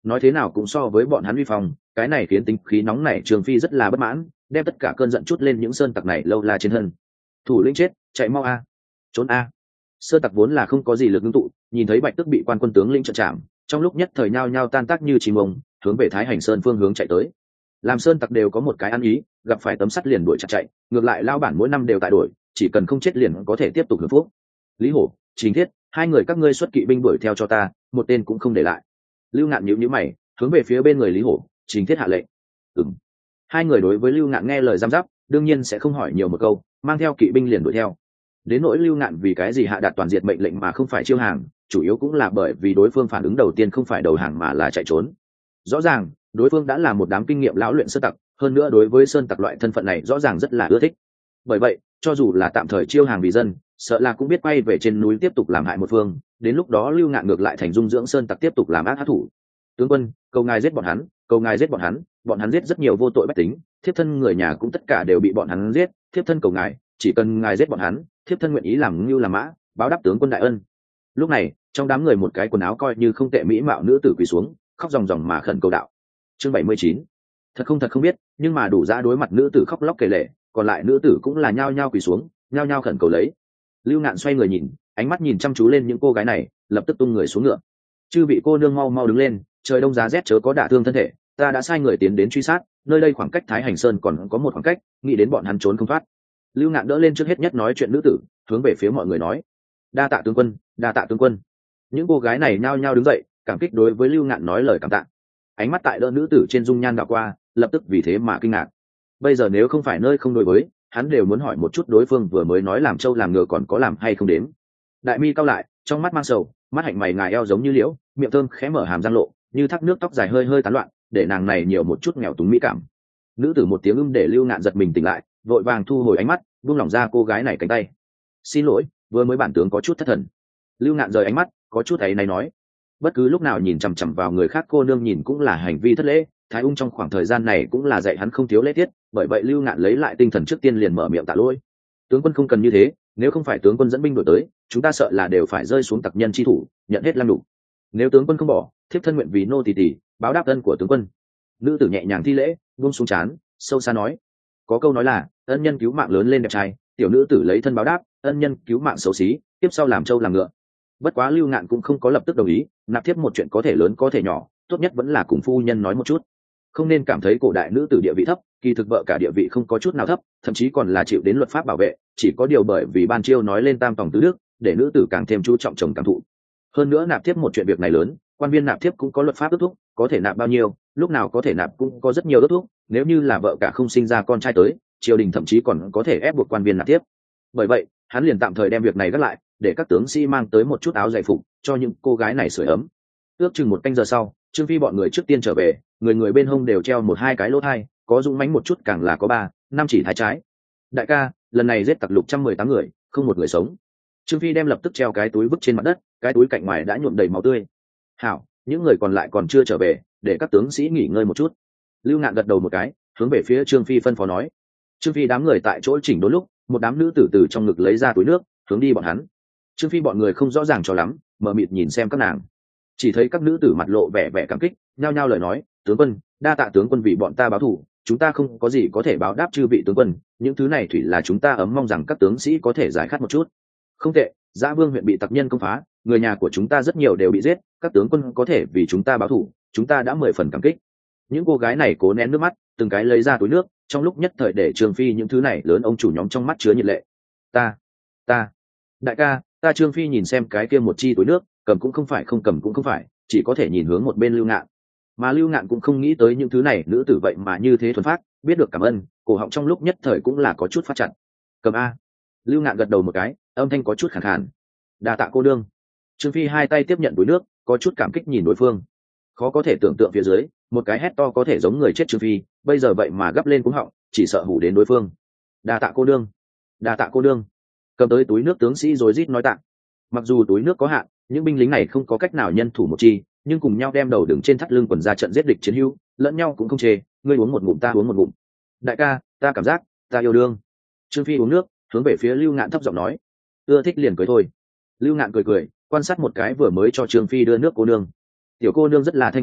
nói thế nào cũng so với bọn hắn uy phong, cái này khiến tính khí nóng này Trương Phi rất là bất mãn, đem tất cả cơn giận chút lên những sơn tặc này lâu la trên thân. Thủ lĩnh chết, chạy mau a, trốn a. Sơn tặc vốn là không có gì lực ngưng tụ, nhìn thấy Bạch Tước bị quan quân tướng lĩnh trợn chạm, trong lúc nhất thời nhao nhao tan tác như chim ông, hướng về Thái Hành Sơn phương hướng chạy tới. Làm sơn tặc đều có một cái ăn ý, gặp phải tấm sắt liền đuổi chặt chạy, ngược lại lao bản mỗi năm đều tại đuổi, chỉ cần không chết liền có thể tiếp tục hưởng phúc. Lý Hổ, Trình Thiết, hai người các ngươi xuất kỵ binh đuổi theo cho ta, một tên cũng không để lại. Lưu Ngạn nhíu nhíu mày, hướng về phía bên người Lý Hổ, Trình Thiết hạ lệnh. Ừm. Hai người đối với Lưu Ngạn nghe lời giam giáp, đương nhiên sẽ không hỏi nhiều một câu, mang theo kỵ binh liền đuổi theo. Đến nỗi Lưu Ngạn vì cái gì hạ đạt toàn diệt mệnh lệnh mà không phải chiêu hàng, chủ yếu cũng là bởi vì đối phương phản ứng đầu tiên không phải đầu hàng mà là chạy trốn. Rõ ràng, đối phương đã là một đám kinh nghiệm lão luyện sơn tặc, hơn nữa đối với sơn tặc loại thân phận này rõ ràng rất là ưa thích. Bởi vậy, cho dù là tạm thời chiêu hàng vì dân, sợ là cũng biết quay về trên núi tiếp tục làm hại một phương, đến lúc đó Lưu Ngạn ngược lại thành dung dưỡng sơn tặc tiếp tục làm ác hát thủ. Tướng quân, cầu ngài giết bọn hắn, cầu ngài giết bọn hắn, bọn hắn giết rất nhiều vô tội bách tính, thiếp thân người nhà cũng tất cả đều bị bọn hắn giết, thiếp thân cầu ngài, chỉ cần ngài giết bọn hắn, thiếp thân nguyện ý làm ngưu làm mã, báo đáp tướng quân đại ân. Lúc này, trong đám người một cái quần áo coi như không tệ mỹ mạo nữ tử quỳ xuống, khóc ròng ròng mà khẩn cầu đạo. Chương bảy mươi chín. Thật không thật không biết, nhưng mà đủ dã đối mặt nữ tử khóc lóc kể lể, còn lại nữ tử cũng là nhao nhao quỳ xuống, nhao nhao khẩn cầu lấy. Lưu Ngạn xoay người nhìn, ánh mắt nhìn chăm chú lên những cô gái này, lập tức tung người xuống ngựa. Chư vị cô nương mau mau đứng lên, trời đông giá rét chớ có đả thương thân thể, ta đã sai người tiến đến truy sát, nơi đây khoảng cách Thái Hành Sơn còn có một khoảng cách, nghĩ đến bọn hắn trốn không thoát. Lưu Ngạn đỡ lên trước hết nhất nói chuyện nữ tử, hướng về phía mọi người nói: đa tạ tướng quân, đa tạ tướng quân. Những cô gái này nhao nhao đứng dậy, cảm kích đối với Lưu Ngạn nói lời cảm tạ. Ánh mắt tại đỡ nữ tử trên dung nhan đảo qua, lập tức vì thế mà kinh ngạc. Bây giờ nếu không phải nơi không đối với, hắn đều muốn hỏi một chút đối phương vừa mới nói làm trâu làm ngựa còn có làm hay không đến. Đại mi cao lại, trong mắt mang sầu, mắt hạnh mày ngài eo giống như liễu, miệng thơm khẽ mở hàm răng lộ, như thác nước tóc dài hơi hơi tán loạn, để nàng này nhiều một chút nghèo túng mỹ cảm. Nữ tử một tiếng ưm để Lưu Ngạn giật mình tỉnh lại, vội vàng thu hồi ánh mắt, buông lỏng ra cô gái này cánh tay. Xin lỗi, vừa mới bản tướng có chút thất thần. Lưu Ngạn rời ánh mắt, có chút ấy này nói. Bất cứ lúc nào nhìn chằm chằm vào người khác cô nương nhìn cũng là hành vi thất lễ, Thái Ung trong khoảng thời gian này cũng là dạy hắn không thiếu lễ tiết, bởi vậy Lưu Ngạn lấy lại tinh thần trước tiên liền mở miệng tạ lỗi. Tướng quân không cần như thế, nếu không phải tướng quân dẫn binh đuổi tới, chúng ta sợ là đều phải rơi xuống tặc nhân chi thủ, nhận hết lăng đủ. Nếu tướng quân không bỏ, thiếp thân nguyện vì nô tỳ tỳ, báo đáp ân của tướng quân. Nữ tử nhẹ nhàng thi lễ, buông xuống trán, sâu xa nói: có câu nói là ân nhân cứu mạng lớn lên đẹp trai, tiểu nữ tử lấy thân báo đáp, ân nhân cứu mạng xấu xí, tiếp sau làm trâu làm ngựa. Bất quá Lưu Ngạn cũng không có lập tức đồng ý, nạp thiếp một chuyện có thể lớn có thể nhỏ, tốt nhất vẫn là cùng phu nhân nói một chút, không nên cảm thấy cổ đại nữ tử địa vị thấp, kỳ thực vợ cả địa vị không có chút nào thấp, thậm chí còn là chịu đến luật pháp bảo vệ, chỉ có điều bởi vì ban chiêu nói lên tam tòng tứ đức, để nữ tử càng thêm chú trọng chồng cảm thụ. Hơn nữa nạp thiếp một chuyện việc này lớn, quan viên nạp thiếp cũng có luật pháp ước thúc, có thể nạp bao nhiêu, lúc nào có thể nạp cũng có rất nhiều ước thúc, nếu như là vợ cả không sinh ra con trai tới, triều đình thậm chí còn có thể ép buộc quan viên nạp thiếp. Bởi vậy, hắn liền tạm thời đem việc này gác lại, để các tướng sĩ mang tới một chút áo dày phục cho những cô gái này sưởi ấm. Ước chừng một canh giờ sau, Trương Phi bọn người trước tiên trở về, người người bên hông đều treo một hai cái lỗ thai, có dũng mãnh một chút càng là có ba năm chỉ thái trái. Đại ca, lần này giết tặc lục trăm mười tám người, không một người sống. Trương Phi đem lập tức treo cái túi vứt trên mặt đất, cái túi cạnh ngoài đã nhuộm đầy máu tươi. Hảo, những người còn lại còn chưa trở về, để các tướng sĩ nghỉ ngơi một chút. Lưu Ngạn gật đầu một cái, hướng về phía Trương Phi phân phó nói. Trương Phi đám người tại chỗ chỉnh đốn lúc, một đám nữ tử từ trong ngực lấy ra túi nước, hướng đi bọn hắn. Trương Phi bọn người không rõ ràng cho lắm, mờ mịt nhìn xem các nàng, chỉ thấy các nữ tử mặt lộ vẻ vẻ cảm kích, nhao nhao lời nói: tướng quân, đa tạ tướng quân vì bọn ta báo thù, chúng ta không có gì có thể báo đáp chư vị tướng quân, những thứ này thủy là chúng ta ấm mong rằng các tướng sĩ có thể giải khát một chút. Không tệ, Dã Vương huyện bị tặc nhân công phá, người nhà của chúng ta rất nhiều đều bị giết, các tướng quân có thể vì chúng ta báo thù, chúng ta đã mười phần cảm kích. Những cô gái này cố nén nước mắt, từng cái lấy ra túi nước, trong lúc nhất thời để Trương Phi những thứ này lớn ông chủ nhóm trong mắt chứa nhiệt lệ. Ta, ta, đại ca, ta Trương Phi nhìn xem cái kia một chi túi nước, cầm cũng không phải không cầm cũng không phải, chỉ có thể nhìn hướng một bên Lưu Ngạn. Mà Lưu Ngạn cũng không nghĩ tới những thứ này nữ tử vậy mà như thế thuần phát, biết được cảm ơn, cổ họng trong lúc nhất thời cũng là có chút phát chặt. Cầm a. Lưu Ngạn gật đầu một cái, âm thanh có chút khàn khàn. Đa tạ cô đương. Trương Phi hai tay tiếp nhận túi nước, có chút cảm kích nhìn đối phương. Khó có thể tưởng tượng phía dưới, một cái hét to có thể giống người chết Trương Phi, bây giờ vậy mà gấp lên cuống họng, chỉ sợ hù đến đối phương. Đa tạ cô đương. Đa tạ cô đương. Cầm tới túi nước tướng sĩ rồi rít nói tạ. Mặc dù túi nước có hạn, những binh lính này không có cách nào nhân thủ một chi, nhưng cùng nhau đem đầu đứng trên thắt lưng quần ra trận giết địch chiến hữu, lẫn nhau cũng không chê, ngươi uống một ngụm ta uống một ngụm. Đại ca, ta cảm giác ta yêu đương. Trương Phi uống nước, hướng về phía Lưu Ngạn thấp giọng nói: ưa thích liền cưới thôi. Lưu Ngạn cười cười, quan sát một cái vừa mới cho Trương Phi đưa nước cô nương. Tiểu cô nương rất là thanh tú,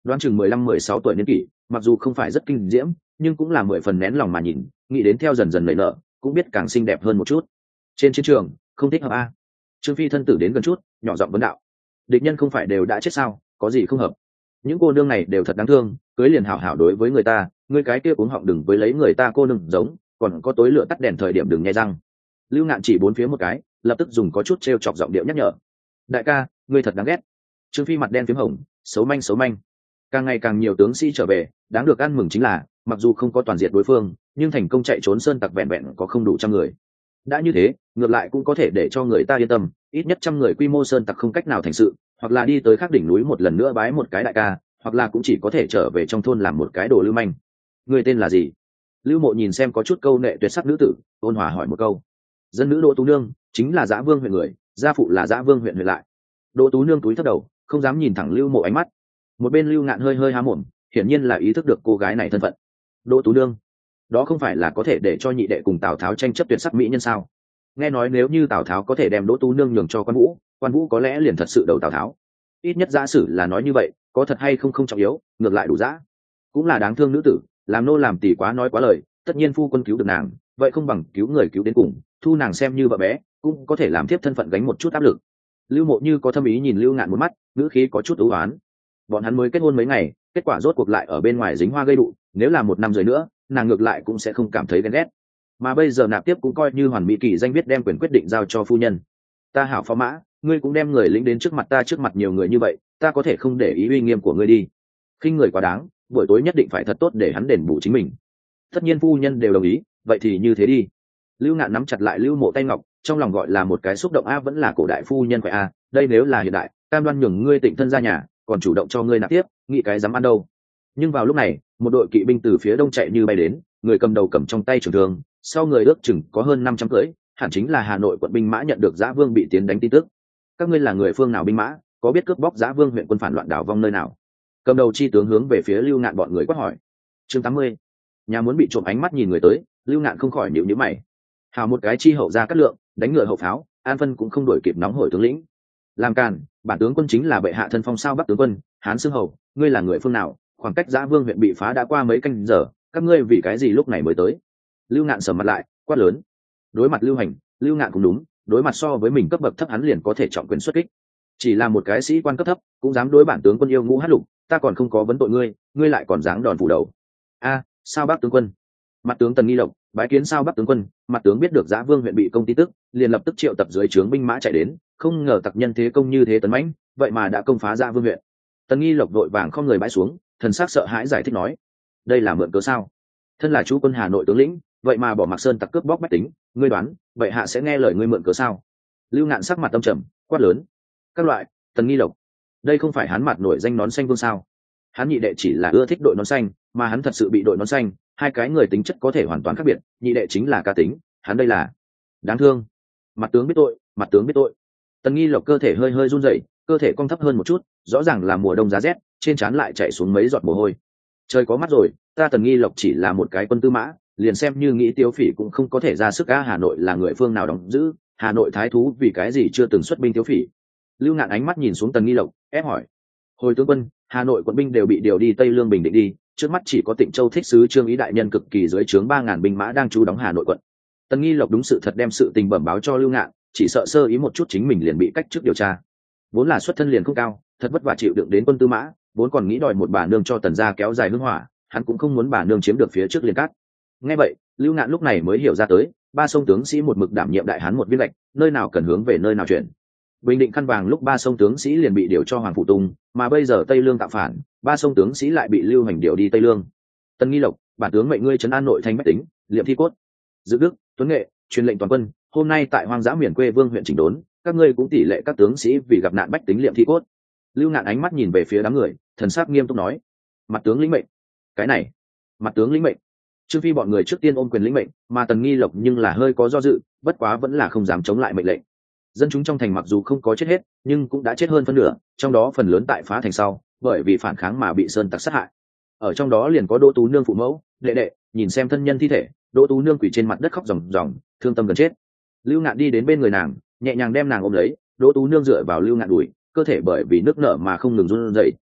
đoán chừng mười lăm mười sáu tuổi niên kỷ, mặc dù không phải rất kinh diễm nhưng cũng là mười phần nén lòng mà nhìn, nghĩ đến theo dần dần nảy nở cũng biết càng xinh đẹp hơn một chút. Trên chiến trường không thích hợp a. Trương Phi thân tử đến gần chút, nhỏ giọng vấn đạo: địch nhân không phải đều đã chết sao, có gì không hợp? Những cô nương này đều thật đáng thương, cưới liền hảo hảo đối với người ta, ngươi cái kia cuống họng đừng với lấy người ta cô nương giống, còn có tối lửa tắt đèn thời điểm đừng nhai răng. Lưu Ngạn chỉ bốn phía một cái, lập tức dùng có chút trêu chọc giọng điệu nhắc nhở: đại ca, ngươi thật đáng ghét. Trương Phi mặt đen phím hồng, xấu manh xấu manh. Càng ngày càng nhiều tướng sĩ trở về, đáng được ăn mừng chính là mặc dù không có toàn diện đối phương nhưng thành công chạy trốn sơn tặc vẹn vẹn có không đủ trăm người. Đã như thế ngược lại cũng có thể để cho người ta yên tâm, ít nhất trăm người quy mô sơn tặc không cách nào thành sự, hoặc là đi tới khắc đỉnh núi một lần nữa bái một cái đại ca, hoặc là cũng chỉ có thể trở về trong thôn làm một cái đồ lưu manh. Người tên là gì? Lưu Mộ nhìn xem có chút câu nệ tuyệt sắc nữ tử, ôn hòa hỏi một câu. Dân nữ Đỗ Tú Nương, chính là Dã Vương huyện người, gia phụ là Dã Vương huyện huyện lại. Đỗ Tú Nương túi thấp đầu, không dám nhìn thẳng Lưu Mộ ánh mắt. Một bên Lưu Ngạn hơi hơi há mồm, hiển nhiên là ý thức được cô gái này thân phận. Đỗ Tú Nương, đó không phải là có thể để cho nhị đệ cùng Tào Tháo tranh chấp tuyệt sắc mỹ nhân sao? Nghe nói nếu như Tào Tháo có thể đem Đỗ Tú Nương nhường cho Quan Vũ, Quan Vũ có lẽ liền thật sự đầu Tào Tháo. Ít nhất giả sử là nói như vậy, có thật hay không không trọng yếu, ngược lại đủ dã. Cũng là đáng thương nữ tử, làm nô làm tỳ quá nói quá lời, tất nhiên phu quân cứu được nàng, vậy không bằng cứu người cứu đến cùng, thu nàng xem như vợ bé, cũng có thể làm tiếp thân phận gánh một chút áp lực. Lưu Mộ như có thâm ý nhìn Lưu Ngạn một mắt, ngữ khí có chút ưu oán. Bọn hắn mới kết hôn mấy ngày, kết quả rốt cuộc lại ở bên ngoài dính hoa gây đụ, nếu là một năm rồi nữa, nàng ngược lại cũng sẽ không cảm thấy ghen ghét. Mà bây giờ nạp tiếp cũng coi như hoàn mỹ kỳ danh viết đem quyền quyết định giao cho phu nhân. Ta hảo phó mã, ngươi cũng đem người lính đến trước mặt ta, trước mặt nhiều người như vậy, ta có thể không để ý uy nghiêm của ngươi đi. Khinh người quá đáng, buổi tối nhất định phải thật tốt để hắn đền bù chính mình. Tất nhiên phu nhân đều đồng ý, vậy thì như thế đi. Lưu Ngạn nắm chặt lại Lưu Mộ tay ngọc, trong lòng gọi là một cái xúc động a, vẫn là cổ đại phu nhân phải a, đây nếu là hiện đại, cam đoan nhường ngươi tịnh thân ra nhà, còn chủ động cho ngươi nạp tiếp, nghĩ cái dám ăn đâu. Nhưng vào lúc này, một đội kỵ binh từ phía đông chạy như bay đến, người cầm đầu cầm trong tay trường thương, sau người ước chừng có hơn năm trăm cưỡi, hẳn chính là Hà Nội quận binh mã nhận được Dã Vương bị tiến đánh tin tức. Các ngươi là người phương nào binh mã, có biết cướp bóc Dã Vương huyện quân phản loạn đảo vong nơi nào? Cầm đầu chi tướng hướng về phía Lưu Ngạn bọn người quát hỏi. Chương tám mươi. Nhà muốn bị trộm ánh mắt nhìn người tới, Lưu Ngạn không khỏi nhíu nhíu mày. Hào một cái chi hậu ra cắt lượng, đánh ngựa hậu pháo, An Phân cũng không đổi kịp nóng hổi tướng lĩnh. Làm càn, bản tướng quân chính là bệ hạ thân phong sao Bắc tướng quân, Hán xưng hầu, ngươi là người phương nào? Khoảng cách Dã Vương huyện bị phá đã qua mấy canh giờ, các ngươi vì cái gì lúc này mới tới? Lưu Ngạn sầm mặt lại, quát lớn. Đối mặt Lưu Hành, Lưu Ngạn cũng đúng, đối mặt so với mình cấp bậc thấp hắn liền có thể trọng quyền xuất kích. Chỉ là một cái sĩ quan cấp thấp, cũng dám đối bản tướng quân yêu ngũ hát lục, ta còn không có vấn tội ngươi, ngươi lại còn dáng đòn phủ đầu. A, sao Bắc tướng quân? Mặt tướng Tần Nghi Lộc, bái kiến sao Bắc tướng quân. Mặt tướng biết được Dã Vương huyện bị công tin tức, liền lập tức triệu tập dưới trướng binh mã chạy đến, không ngờ tặc nhân thế công như thế tấn mãnh, vậy mà đã công phá Dã Vương huyện. Tần Nghi Lộc vội vàng không người bãi xuống, thần sắc sợ hãi giải thích nói: đây là mượn cớ sao? Thân là chú quân Hà Nội tướng lĩnh, vậy mà bỏ mặc sơn tặc cướp bóc bách tính, ngươi đoán vậy hạ sẽ nghe lời ngươi mượn cớ sao? Lưu Ngạn sắc mặt tâm trầm, quát lớn: các loại. Tần Nghi Lộc, đây không phải hắn mặt nổi danh nón xanh vương sao? Hắn nhị đệ chỉ là ưa thích đội nón xanh, mà hắn thật sự bị đội nón xanh, hai cái người tính chất có thể hoàn toàn khác biệt, nhị đệ chính là cá tính, hắn đây là đáng thương. Mặt tướng biết tội, mặt tướng biết tội. Tần Nghi Lộc cơ thể hơi hơi run rẩy, cơ thể cong thấp hơn một chút, rõ ràng là mùa đông giá rét, trên trán lại chảy xuống mấy giọt mồ hôi. Trời có mắt rồi, ta Tần Nghi Lộc chỉ là một cái quân tư mã, liền xem như nghĩ tiêu phỉ cũng không có thể ra sức. Á, Hà Nội là người phương nào đóng giữ? Hà Nội thái thú vì cái gì chưa từng xuất binh tiêu phỉ? Lưu Ngạn ánh mắt nhìn xuống Tần Nghi Lộc, ép hỏi. Hồi tướng quân, Hà Nội quận binh đều bị điều đi Tây Lương Bình Định đi, trước mắt chỉ có Tịnh Châu thích sứ Trương Ý đại nhân cực kỳ dưới trướng ba ngàn binh mã đang trú đóng Hà Nội quận. Tần Nghi Lộc đúng sự thật đem sự tình bẩm báo cho Lưu Ngạn, chỉ sợ sơ ý một chút chính mình liền bị cách chức điều tra. Vốn là xuất thân liền không cao, thật vất vả chịu đựng đến quân tư mã, vốn còn nghĩ đòi một bà nương cho Tần gia kéo dài hương hỏa, hắn cũng không muốn bà nương chiếm được phía trước liền cát. Nghe vậy, Lưu Ngạn lúc này mới hiểu ra tới, ba sông tướng sĩ một mực đảm nhiệm đại hán một viên lệnh, nơi nào cần hướng về nơi nào chuyển. Bình Định khăn vàng lúc ba sông tướng sĩ liền bị điều cho Hoàng Phụ Tùng, mà bây giờ Tây Lương tạo phản, ba sông tướng sĩ lại bị Lưu Hành điều đi Tây Lương. Tần Nghi Lộc, bản tướng mệnh ngươi trấn an nội thành bách tính, liệm thi cốt. Dự Đức, Tuấn Nghệ, truyền lệnh toàn quân, hôm nay tại hoang dã miền quê Vương huyện chỉnh đốn, các ngươi cũng tỷ lệ các tướng sĩ vì gặp nạn bách tính liệm thi cốt. Lưu Ngạn ánh mắt nhìn về phía đám người, thần sắc nghiêm túc nói: mặt tướng lĩnh mệnh. Cái này, mặt tướng lĩnh mệnh. Trương Phi bọn người trước tiên ôm quyền lĩnh mệnh, mà Tần Nghi Lộc nhưng là hơi có do dự, bất quá vẫn là không dám chống lại mệnh lệnh. Dân chúng trong thành mặc dù không có chết hết, nhưng cũng đã chết hơn phân nửa, trong đó phần lớn tại phá thành sau, bởi vì phản kháng mà bị sơn tặc sát hại. Ở trong đó liền có Đỗ Tú Nương phụ mẫu, đệ đệ, nhìn xem thân nhân thi thể, Đỗ Tú Nương quỳ trên mặt đất khóc ròng ròng, thương tâm gần chết. Lưu Ngạn đi đến bên người nàng, nhẹ nhàng đem nàng ôm lấy, Đỗ Tú Nương dựa vào Lưu Ngạn đùi, cơ thể bởi vì nước nở mà không ngừng run rẩy.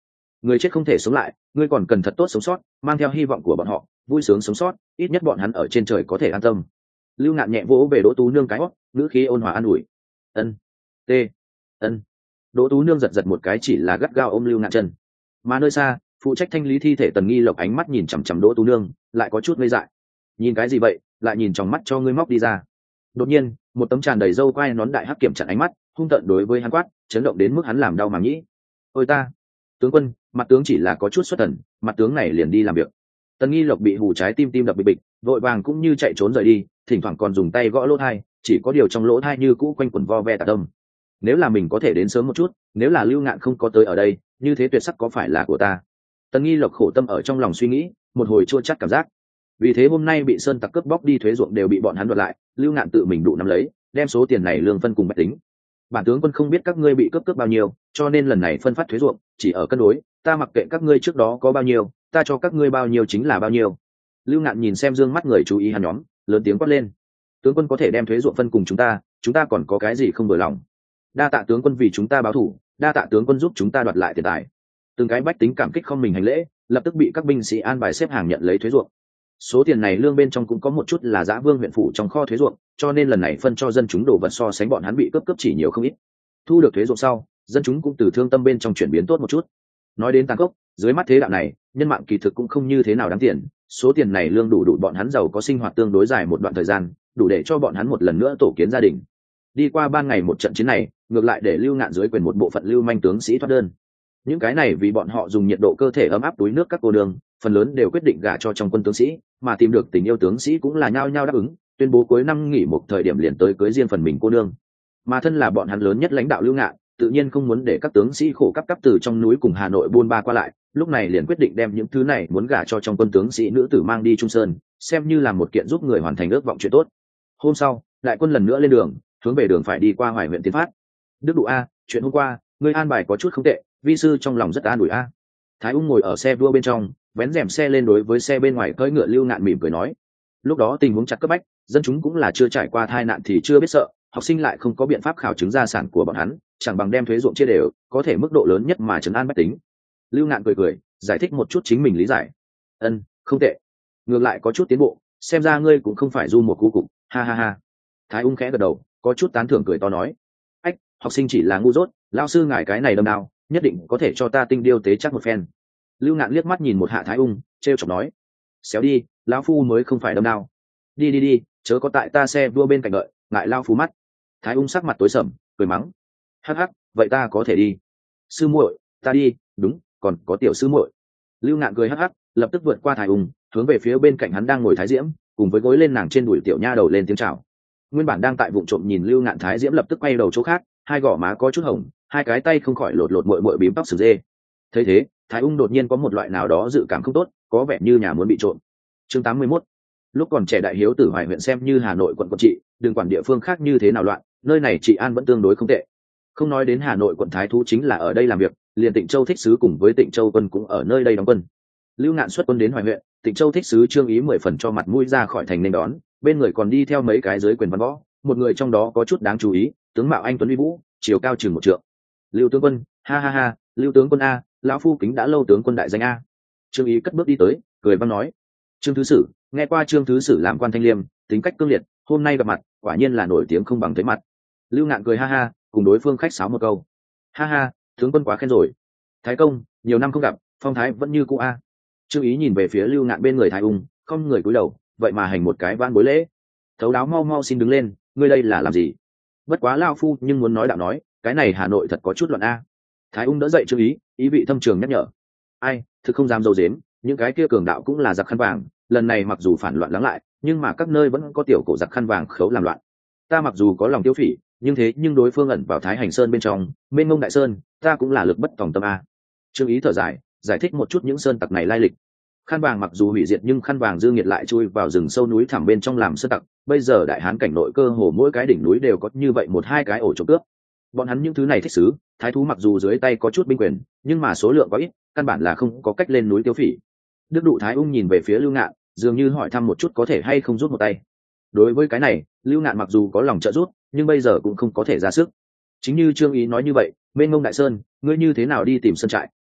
người chết không thể sống lại, ngươi còn cần thật tốt sống sót, mang theo hy vọng của bọn họ, vui sướng sống sót, ít nhất bọn hắn ở trên trời có thể an tâm. Lưu Ngạn nhẹ vỗ về Đỗ Tú Nương cái hót, ngữ khí ôn hòa an ủi. Ân, t, ân. Đỗ Tú Nương giật giật một cái, chỉ là gắt gao ôm Lưu Ngạn chân. Mà nơi xa, phụ trách thanh lý thi thể Tần Nghi Lộc ánh mắt nhìn chằm chằm Đỗ Tú Nương, lại có chút ngây dại. Nhìn cái gì vậy, lại nhìn trong mắt cho ngươi móc đi ra. Đột nhiên, một tấm tràn đầy râu quai nón đại hắc kiểm chặn ánh mắt, hung tợn đối với hắn quát, chấn động đến mức hắn làm đau màng nhĩ. Ôi ta, tướng quân, mặt tướng chỉ là có chút xuất thần, mặt tướng này liền đi làm việc. Tần Nghi Lộc bị hù trái tim tim đập bịch bịch, vội vàng cũng như chạy trốn rời đi, thỉnh thoảng còn dùng tay gõ lỗ thai, chỉ có điều trong lỗ thai như cũ quanh quẩn vo ve tà tâm. Nếu là mình có thể đến sớm một chút, nếu là Lưu Ngạn không có tới ở đây, như thế tuyệt sắc có phải là của ta? Tần Nghi Lộc khổ tâm ở trong lòng suy nghĩ, một hồi chua chát cảm giác. Vì thế hôm nay bị sơn tặc cướp bóc đi thuế ruộng đều bị bọn hắn đoạt lại, Lưu Ngạn tự mình đủ nắm lấy, đem số tiền này lương phân cùng bách tính. Bản tướng quân không biết các ngươi bị cướp cướp bao nhiêu, cho nên lần này phân phát thuế ruộng chỉ ở cân đối, ta mặc kệ các ngươi trước đó có bao nhiêu, ta cho các ngươi bao nhiêu chính là bao nhiêu. Lưu Ngạn nhìn xem dương mắt người chú ý hắn nhóm, lớn tiếng quát lên. Tướng quân có thể đem thuế ruộng phân cùng chúng ta, chúng ta còn có cái gì không vừa lòng? Đa tạ tướng quân vì chúng ta báo thù, đa tạ tướng quân giúp chúng ta đoạt lại tiền tài. Từng cái bách tính cảm kích không mình hành lễ, lập tức bị các binh sĩ an bài xếp hàng nhận lấy thuế ruộng. Số tiền này lương bên trong cũng có một chút là Dã Vương huyện phủ trong kho thuế ruộng, cho nên lần này phân cho dân chúng đồ vật so sánh bọn hắn bị cướp cướp chỉ nhiều không ít. Thu được thuế ruộng sau, dân chúng cũng từ thương tâm bên trong chuyển biến tốt một chút. Nói đến tàn khốc, dưới mắt thế đạo này, nhân mạng kỳ thực cũng không như thế nào đáng tiền, số tiền này lương đủ đủ bọn hắn giàu có sinh hoạt tương đối dài một đoạn thời gian, đủ để cho bọn hắn một lần nữa tổ kiến gia đình. Đi qua ban ngày một trận chiến này, ngược lại để Lưu Ngạn dưới quyền một bộ phận lưu manh tướng sĩ thoát đơn. Những cái này vì bọn họ dùng nhiệt độ cơ thể ấm áp túi nước các cô đường, phần lớn đều quyết định gả cho trong quân tướng sĩ, mà tìm được tình yêu tướng sĩ cũng là nhao nhao đáp ứng, tuyên bố cuối năm nghỉ một thời điểm liền tới cưới riêng phần mình cô nương. Mà thân là bọn hắn lớn nhất lãnh đạo Lưu Ngạn, tự nhiên không muốn để các tướng sĩ khổ cấp cấp từ trong núi cùng Hà Nội buôn ba qua lại, lúc này liền quyết định đem những thứ này muốn gả cho trong quân tướng sĩ nữ tử mang đi Trung Sơn, xem như là một kiện giúp người hoàn thành ước vọng chuyện tốt. Hôm sau, đại quân lần nữa lên đường, hướng về đường phải đi qua Hoài huyện tiến phát. Đức Đủ a, chuyện hôm qua, ngươi an bài có chút không tệ, vi sư trong lòng rất an ủi a. Thái Ung ngồi ở xe vua bên trong, vén rèm xe lên đối với xe bên ngoài cưỡi ngựa Lưu Ngạn mỉm cười nói. Lúc đó tình huống chặt cấp bách, dân chúng cũng là chưa trải qua tai nạn thì chưa biết sợ, học sinh lại không có biện pháp khảo chứng gia sản của bọn hắn, chẳng bằng đem thuế ruộng chia đều, có thể mức độ lớn nhất mà trấn an bách tính. Lưu Ngạn cười cười, giải thích một chút chính mình lý giải. Ân, không tệ, ngược lại có chút tiến bộ, xem ra ngươi cũng không phải du một cú cục, ha ha ha. Thái Ung khẽ gật đầu, có chút tán thưởng cười to nói. Ách, học sinh chỉ là ngu dốt, lao sư ngài cái này đâm đao, nhất định có thể cho ta tinh điêu tế chắc một phen. Lưu Ngạn liếc mắt nhìn một hạ Thái Ung, trêu chọc nói. Xéo đi, lão phu mới không phải đâm đao. Đi đi đi, chớ có tại ta xe vua bên cạnh đợi, ngại lao phu mắt. Thái Ung sắc mặt tối sầm, cười mắng. Hắc hắc, vậy ta có thể đi. Sư muội, ta đi, đúng, còn có tiểu sư muội. Lưu Ngạn cười hắc hắc, lập tức vượt qua Thái Ung, hướng về phía bên cạnh hắn đang ngồi Thái Diễm, cùng với gối lên nàng trên đùi tiểu nha đầu lên tiếng chào. Nguyên bản đang tại vụng trộm nhìn Lưu Ngạn, Thái Diễm lập tức quay đầu chỗ khác, hai gò má có chút hồng, hai cái tay không khỏi lột lột muội muội bím tóc sừng dê. Thấy thế, Thái Ung đột nhiên có một loại nào đó dự cảm không tốt, có vẻ như nhà muốn bị trộm. Chương tám mươi mốt. Lúc còn trẻ đại hiếu tử Hoài huyện xem như Hà Nội quận quận trị, đừng quản địa phương khác như thế nào loạn, nơi này trị an vẫn tương đối không tệ. Không nói đến Hà Nội quận Thái thú chính là ở đây làm việc, liền Tịnh Châu thích sứ cùng với Tịnh Châu quân cũng ở nơi đây đóng quân. Lưu Ngạn xuất quân đến Hoài huyện, Tịnh Châu thích sứ Trương Ý mười phần cho mặt mũi ra khỏi thành nên đón, bên người còn đi theo mấy cái dưới quyền văn võ, một người trong đó có chút đáng chú ý, tướng mạo anh tuấn uy vũ, chiều cao chừng một trượng. Lưu tướng quân, ha ha ha, Lưu tướng quân a, lão phu kính đã lâu tướng quân đại danh a. Trương Ý cất bước đi tới, cười vang nói. Trương thứ sử, nghe qua Trương thứ sử làm quan thanh liêm, tính cách cương liệt, hôm nay gặp mặt, quả nhiên là nổi tiếng không bằng thấy mặt. Lưu Ngạn cười ha ha, cùng đối phương khách sáo một câu. Ha ha, tướng quân quá khen rồi. Thái công, nhiều năm không gặp, phong thái vẫn như cũ a. Trương Ý nhìn về phía Lưu Ngạn bên người Thái Ung, không người cúi đầu, vậy mà hành một cái van bối lễ. Thấu đáo mau mau xin đứng lên, ngươi đây là làm gì? Bất quá lao phu nhưng muốn nói đạo nói, cái này Hà Nội thật có chút loạn a. Thái Ung đỡ dậy Trương Ý, ý vị thâm trường nhắc nhở. Ai, thực không dám dâu dếm, những cái kia cường đạo cũng là giặc khăn vàng, lần này mặc dù phản loạn lắng lại, nhưng mà các nơi vẫn có tiểu cổ giặc khăn vàng khấu làm loạn. Ta mặc dù có lòng tiêu phỉ, nhưng thế nhưng đối phương ẩn vào Thái Hành Sơn bên trong, mênh mông đại sơn, ta cũng là lực bất tòng tâm a. Trương Ý thở dài, giải thích một chút những sơn tặc này lai lịch. Khăn vàng mặc dù hủy diệt nhưng khăn vàng dư nghiệt lại chui vào rừng sâu núi thẳm bên trong làm sơn tặc, bây giờ đại hán cảnh nội cơ hồ mỗi cái đỉnh núi đều có như vậy một hai cái ổ trộm cướp. Bọn hắn những thứ này thích xứ, thái thú mặc dù dưới tay có chút binh quyền, nhưng mà số lượng có ít, căn bản là không có cách lên núi tiêu phỉ. Đức Đụ Thái Ung nhìn về phía Lưu Ngạn, dường như hỏi thăm một chút có thể hay không rút một tay. Đối với cái này, Lưu Ngạn mặc dù có lòng trợ giúp, nhưng bây giờ cũng không có thể ra sức. Chính như Trương Ý nói như vậy, bên ngông đại sơn, ngươi như thế nào đi tìm sơn trại,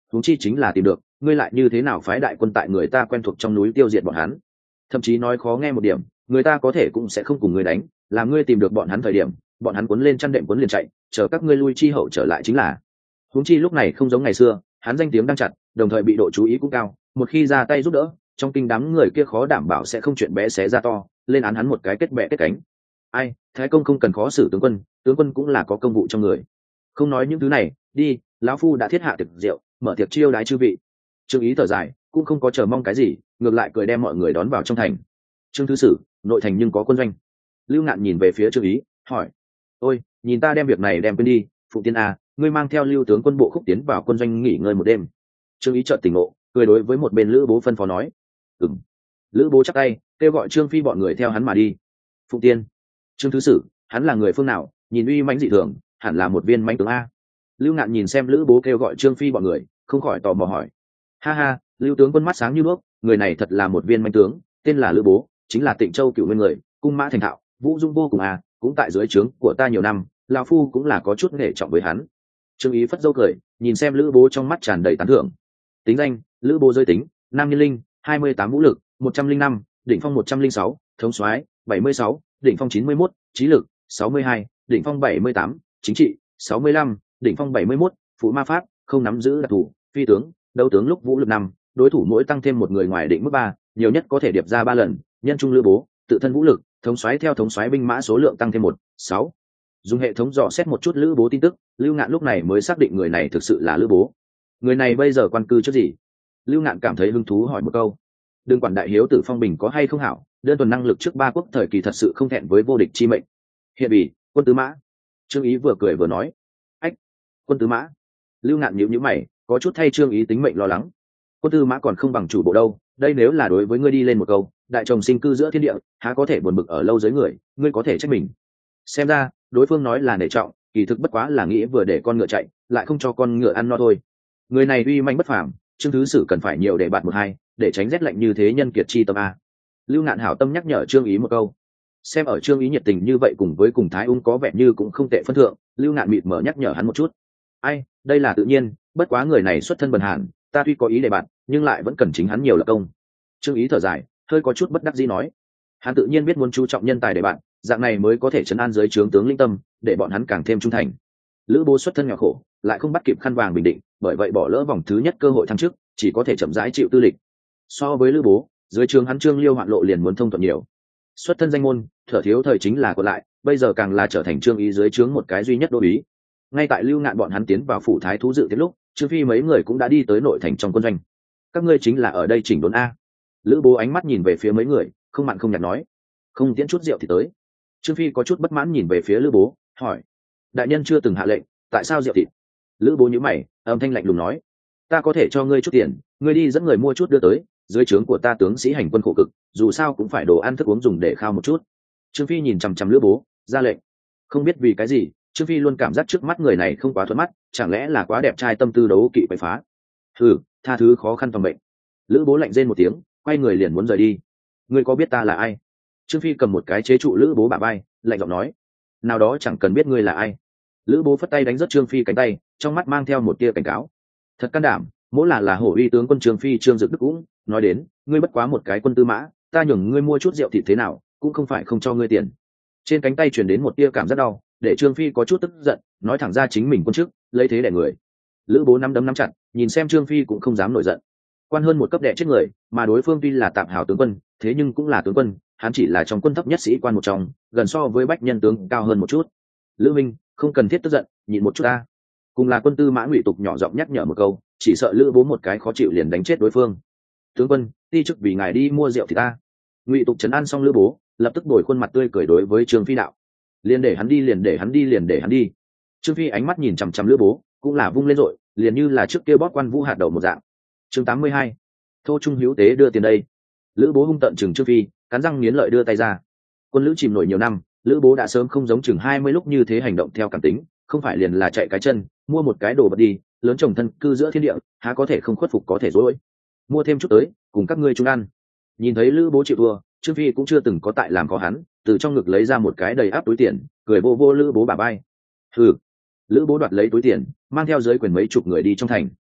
huống chi chính là tìm được, ngươi lại như thế nào phái đại quân tại người ta quen thuộc trong núi tiêu diệt bọn hắn? Thậm chí nói khó nghe một điểm, người ta có thể cũng sẽ không cùng ngươi đánh, làm ngươi tìm được bọn hắn thời điểm, bọn hắn cuốn lên chăn đệm cuốn liền chạy, chờ các ngươi lui chi hậu trở lại chính là. Huống chi lúc này không giống ngày xưa, hắn danh tiếng đang chặt, đồng thời bị độ chú ý cũng cao, một khi ra tay giúp đỡ, trong kinh đám người kia khó đảm bảo sẽ không chuyện bé xé ra to, lên án hắn một cái kết bè kết cánh. Ai, Thái công không cần khó xử tướng quân, tướng quân cũng là có công vụ trong người. Không nói những thứ này, đi, lão phu đã thiết hạ tiệc rượu, mở tiệc chiêu đái chư vị. Trương Ý thở dài, cũng không có chờ mong cái gì, ngược lại cười đem mọi người đón vào trong thành. Trương thứ sử, nội thành nhưng có quân doanh. Lưu Ngạn nhìn về phía Trương Ý, hỏi: ôi, nhìn ta đem việc này đem quên đi, phụ tiên a, ngươi mang theo Lưu tướng quân bộ khúc tiến vào quân doanh nghỉ ngơi một đêm. Trương Ý chợt tỉnh ngộ, cười đối với một bên Lữ Bố phân phó nói: ừm. Lữ Bố chắp tay, kêu gọi Trương Phi bọn người theo hắn mà đi. Phụ tiên, Trương thứ sử, hắn là người phương nào, nhìn uy mãnh dị thường, hẳn là một viên mãnh tướng a. Lưu Ngạn nhìn xem Lữ Bố kêu gọi Trương Phi bọn người, không khỏi tò mò hỏi: ha ha, Lưu tướng quân mắt sáng như đuốc, người này thật là một viên mãnh tướng, tên là Lữ Bố, chính là Tịnh Châu cửu nguyên người, cung mã thành thạo, vũ dung vô cùng à, cũng tại dưới trướng của ta nhiều năm, lão phu cũng là có chút nể trọng với hắn. Trương Ý phất dâu cười, nhìn xem Lữ Bố trong mắt tràn đầy tán thưởng. Tính danh: Lữ Bố giới tính: nam niên linh, hai mươi tám vũ lực, một trăm linh năm, đỉnh phong một trăm linh sáu, thống soái bảy mươi sáu, đỉnh phong chín mươi mốt, trí lực sáu mươi hai, đỉnh phong bảy mươi tám, chính trị sáu mươi lăm, đỉnh phong bảy mươi mốt, phụ ma pháp không nắm giữ đặc thủ, phi tướng, đấu tướng lúc vũ lực năm, đối thủ mỗi tăng thêm một người ngoài định mức ba, nhiều nhất có thể điệp ra ba lần, nhân trung Lữ Bố, tự thân vũ lực, thống soái theo thống soái binh mã số lượng tăng thêm một, sáu. Dùng hệ thống dò xét một chút Lữ Bố tin tức, Lưu Ngạn lúc này mới xác định người này thực sự là Lữ Bố. Người này bây giờ quan cư trước gì? Lưu Ngạn cảm thấy hứng thú hỏi một câu. Đừng quản đại hiếu tử phong bình có hay không hảo, đơn thuần năng lực trước ba quốc thời kỳ thật sự không thẹn với vô địch chi mệnh. Hiện bị quân tứ mã. Trương Ý vừa cười vừa nói: ách, quân tứ mã. Lưu Ngạn nhíu nhíu mày, có chút thay Trương Ý tính mệnh lo lắng. Quân tư mã còn không bằng chủ bộ đâu, đây nếu là đối với ngươi đi lên một câu, đại chồng sinh cư giữa thiên địa, há có thể buồn bực ở lâu dưới người, ngươi có thể trách mình. Xem ra đối phương nói là nể trọng, kỳ thực bất quá là nghĩ vừa để con ngựa chạy, lại không cho con ngựa ăn no thôi. Người này uy manh bất phàm, Trương thứ sử cần phải nhiều để bạn một hai, để tránh rét lạnh như thế nhân kiệt chi tâm a. Lưu Ngạn hảo tâm nhắc nhở Trương Ý một câu. Xem ở Trương Ý nhiệt tình như vậy cùng với cùng Thái Ung có vẻ như cũng không tệ phân thượng, Lưu Ngạn mịt mở nhắc nhở hắn một chút. Ai, đây là tự nhiên, bất quá người này xuất thân bần hàn, ta tuy có ý để bạn, nhưng lại vẫn cần chính hắn nhiều lập công. Trương Ý thở dài, hơi có chút bất đắc dĩ nói: hắn tự nhiên biết muốn chú trọng nhân tài để bạn, dạng này mới có thể trấn an dưới trướng tướng linh tâm, để bọn hắn càng thêm trung thành. Lữ Bố xuất thân nghèo khổ, lại không bắt kịp khăn vàng bình định, bởi vậy bỏ lỡ vòng thứ nhất cơ hội thăng chức, chỉ có thể chậm rãi chịu tư lịch. So với Lữ Bố, dưới trướng hắn Trương Liêu hoạn lộ liền muốn thông thuận nhiều. Xuất thân danh môn, thở thiếu thời chính là còn lại, bây giờ càng là trở thành Trương Ý dưới trướng một cái duy nhất đô ý. Ngay tại Lưu Ngạn bọn hắn tiến vào phủ thái thú dự tiết lúc, Trương Phi mấy người cũng đã đi tới nội thành trong quân doanh. Các ngươi chính là ở đây chỉnh đốn a? Lữ Bố ánh mắt nhìn về phía mấy người, không mặn không nhạt nói: không tiễn chút rượu thì tới. Trương Phi có chút bất mãn nhìn về phía Lữ Bố, hỏi: đại nhân chưa từng hạ lệnh, tại sao rượu thịt? Lữ Bố nhíu mày, âm thanh lạnh lùng nói: ta có thể cho ngươi chút tiền, ngươi đi dẫn người mua chút đưa tới, dưới trướng của ta tướng sĩ hành quân khổ cực, dù sao cũng phải đồ ăn thức uống dùng để khao một chút. Trương Phi nhìn chằm chằm Lữ Bố, ra lệnh. Không biết vì cái gì, Trương Phi luôn cảm giác trước mắt người này không quá thuận mắt, chẳng lẽ là quá đẹp trai tâm tư đấu kỵ quậy phá? Hừ, tha thứ khó khăn phòng bệnh. Lữ Bố lạnh rên một tiếng, quay người liền muốn rời đi. Ngươi có biết ta là ai? Trương Phi cầm một cái chế trụ Lữ Bố bả vai, lạnh giọng nói: nào đó chẳng cần biết ngươi là ai. Lữ Bố phất tay đánh rớt Trương Phi cánh tay, trong mắt mang theo một tia cảnh cáo. Thật can đảm, mỗi là là hổ uy tướng quân Trương Phi Trương Dực Đức cũng nói đến, ngươi bất quá một cái quân tư mã, ta nhường ngươi mua chút rượu thịt thế nào, cũng không phải không cho ngươi tiền. Trên cánh tay truyền đến một tia cảm giác đau, để Trương Phi có chút tức giận, nói thẳng ra chính mình quân chức, lấy thế đè người. Lữ Bố nắm đấm nắm chặt, nhìn xem Trương Phi cũng không dám nổi giận. Quan hơn một cấp đè chết người, mà đối phương tuy là tạm hảo tướng quân, thế nhưng cũng là tướng quân, hắn chỉ là trong quân thấp nhất sĩ quan một trong, gần so với bách nhân tướng cao hơn một chút. Lữ Minh, không cần thiết tức giận, nhịn một chút ta. Cùng là quân tư mã Ngụy Tục nhỏ giọng nhắc nhở một câu, chỉ sợ Lữ Bố một cái khó chịu liền đánh chết đối phương. Tướng quân, ti chức vì ngài đi mua rượu thì ta. Ngụy Tục trấn an xong Lữ Bố, lập tức đổi khuôn mặt tươi cười đối với Trương Phi đạo: liền để hắn đi, liền để hắn đi, liền để hắn đi. Trương Phi ánh mắt nhìn chằm chằm Lữ Bố, cũng là vung lên rồi, liền như là trước kia bóp quan vũ hạt đầu một dạng. Chương tám mươi hai, Thô Trung Hữu Tế đưa tiền đây. Lữ Bố hung tợn chừng Trương Phi, cắn răng nghiến lợi đưa tay ra. Quân Lữ chìm nổi nhiều năm, Lữ Bố đã sớm không giống chừng hai mươi lúc như thế hành động theo cảm tính, không phải liền là chạy cái chân, mua một cái đồ vật đi, lớn chồng thân cư giữa thiên địa, há có thể không khuất phục có thể dối. Mua thêm chút tới, cùng các ngươi chung ăn. Nhìn thấy Lữ Bố chịu thua, Trương Phi cũng chưa từng có tại làm khó hắn, từ trong ngực lấy ra một cái đầy áp túi tiền, cười vô vô Lữ Bố bả vai. Hừ. Lữ Bố đoạt lấy túi tiền, mang theo dưới quyền mấy chục người đi trong thành.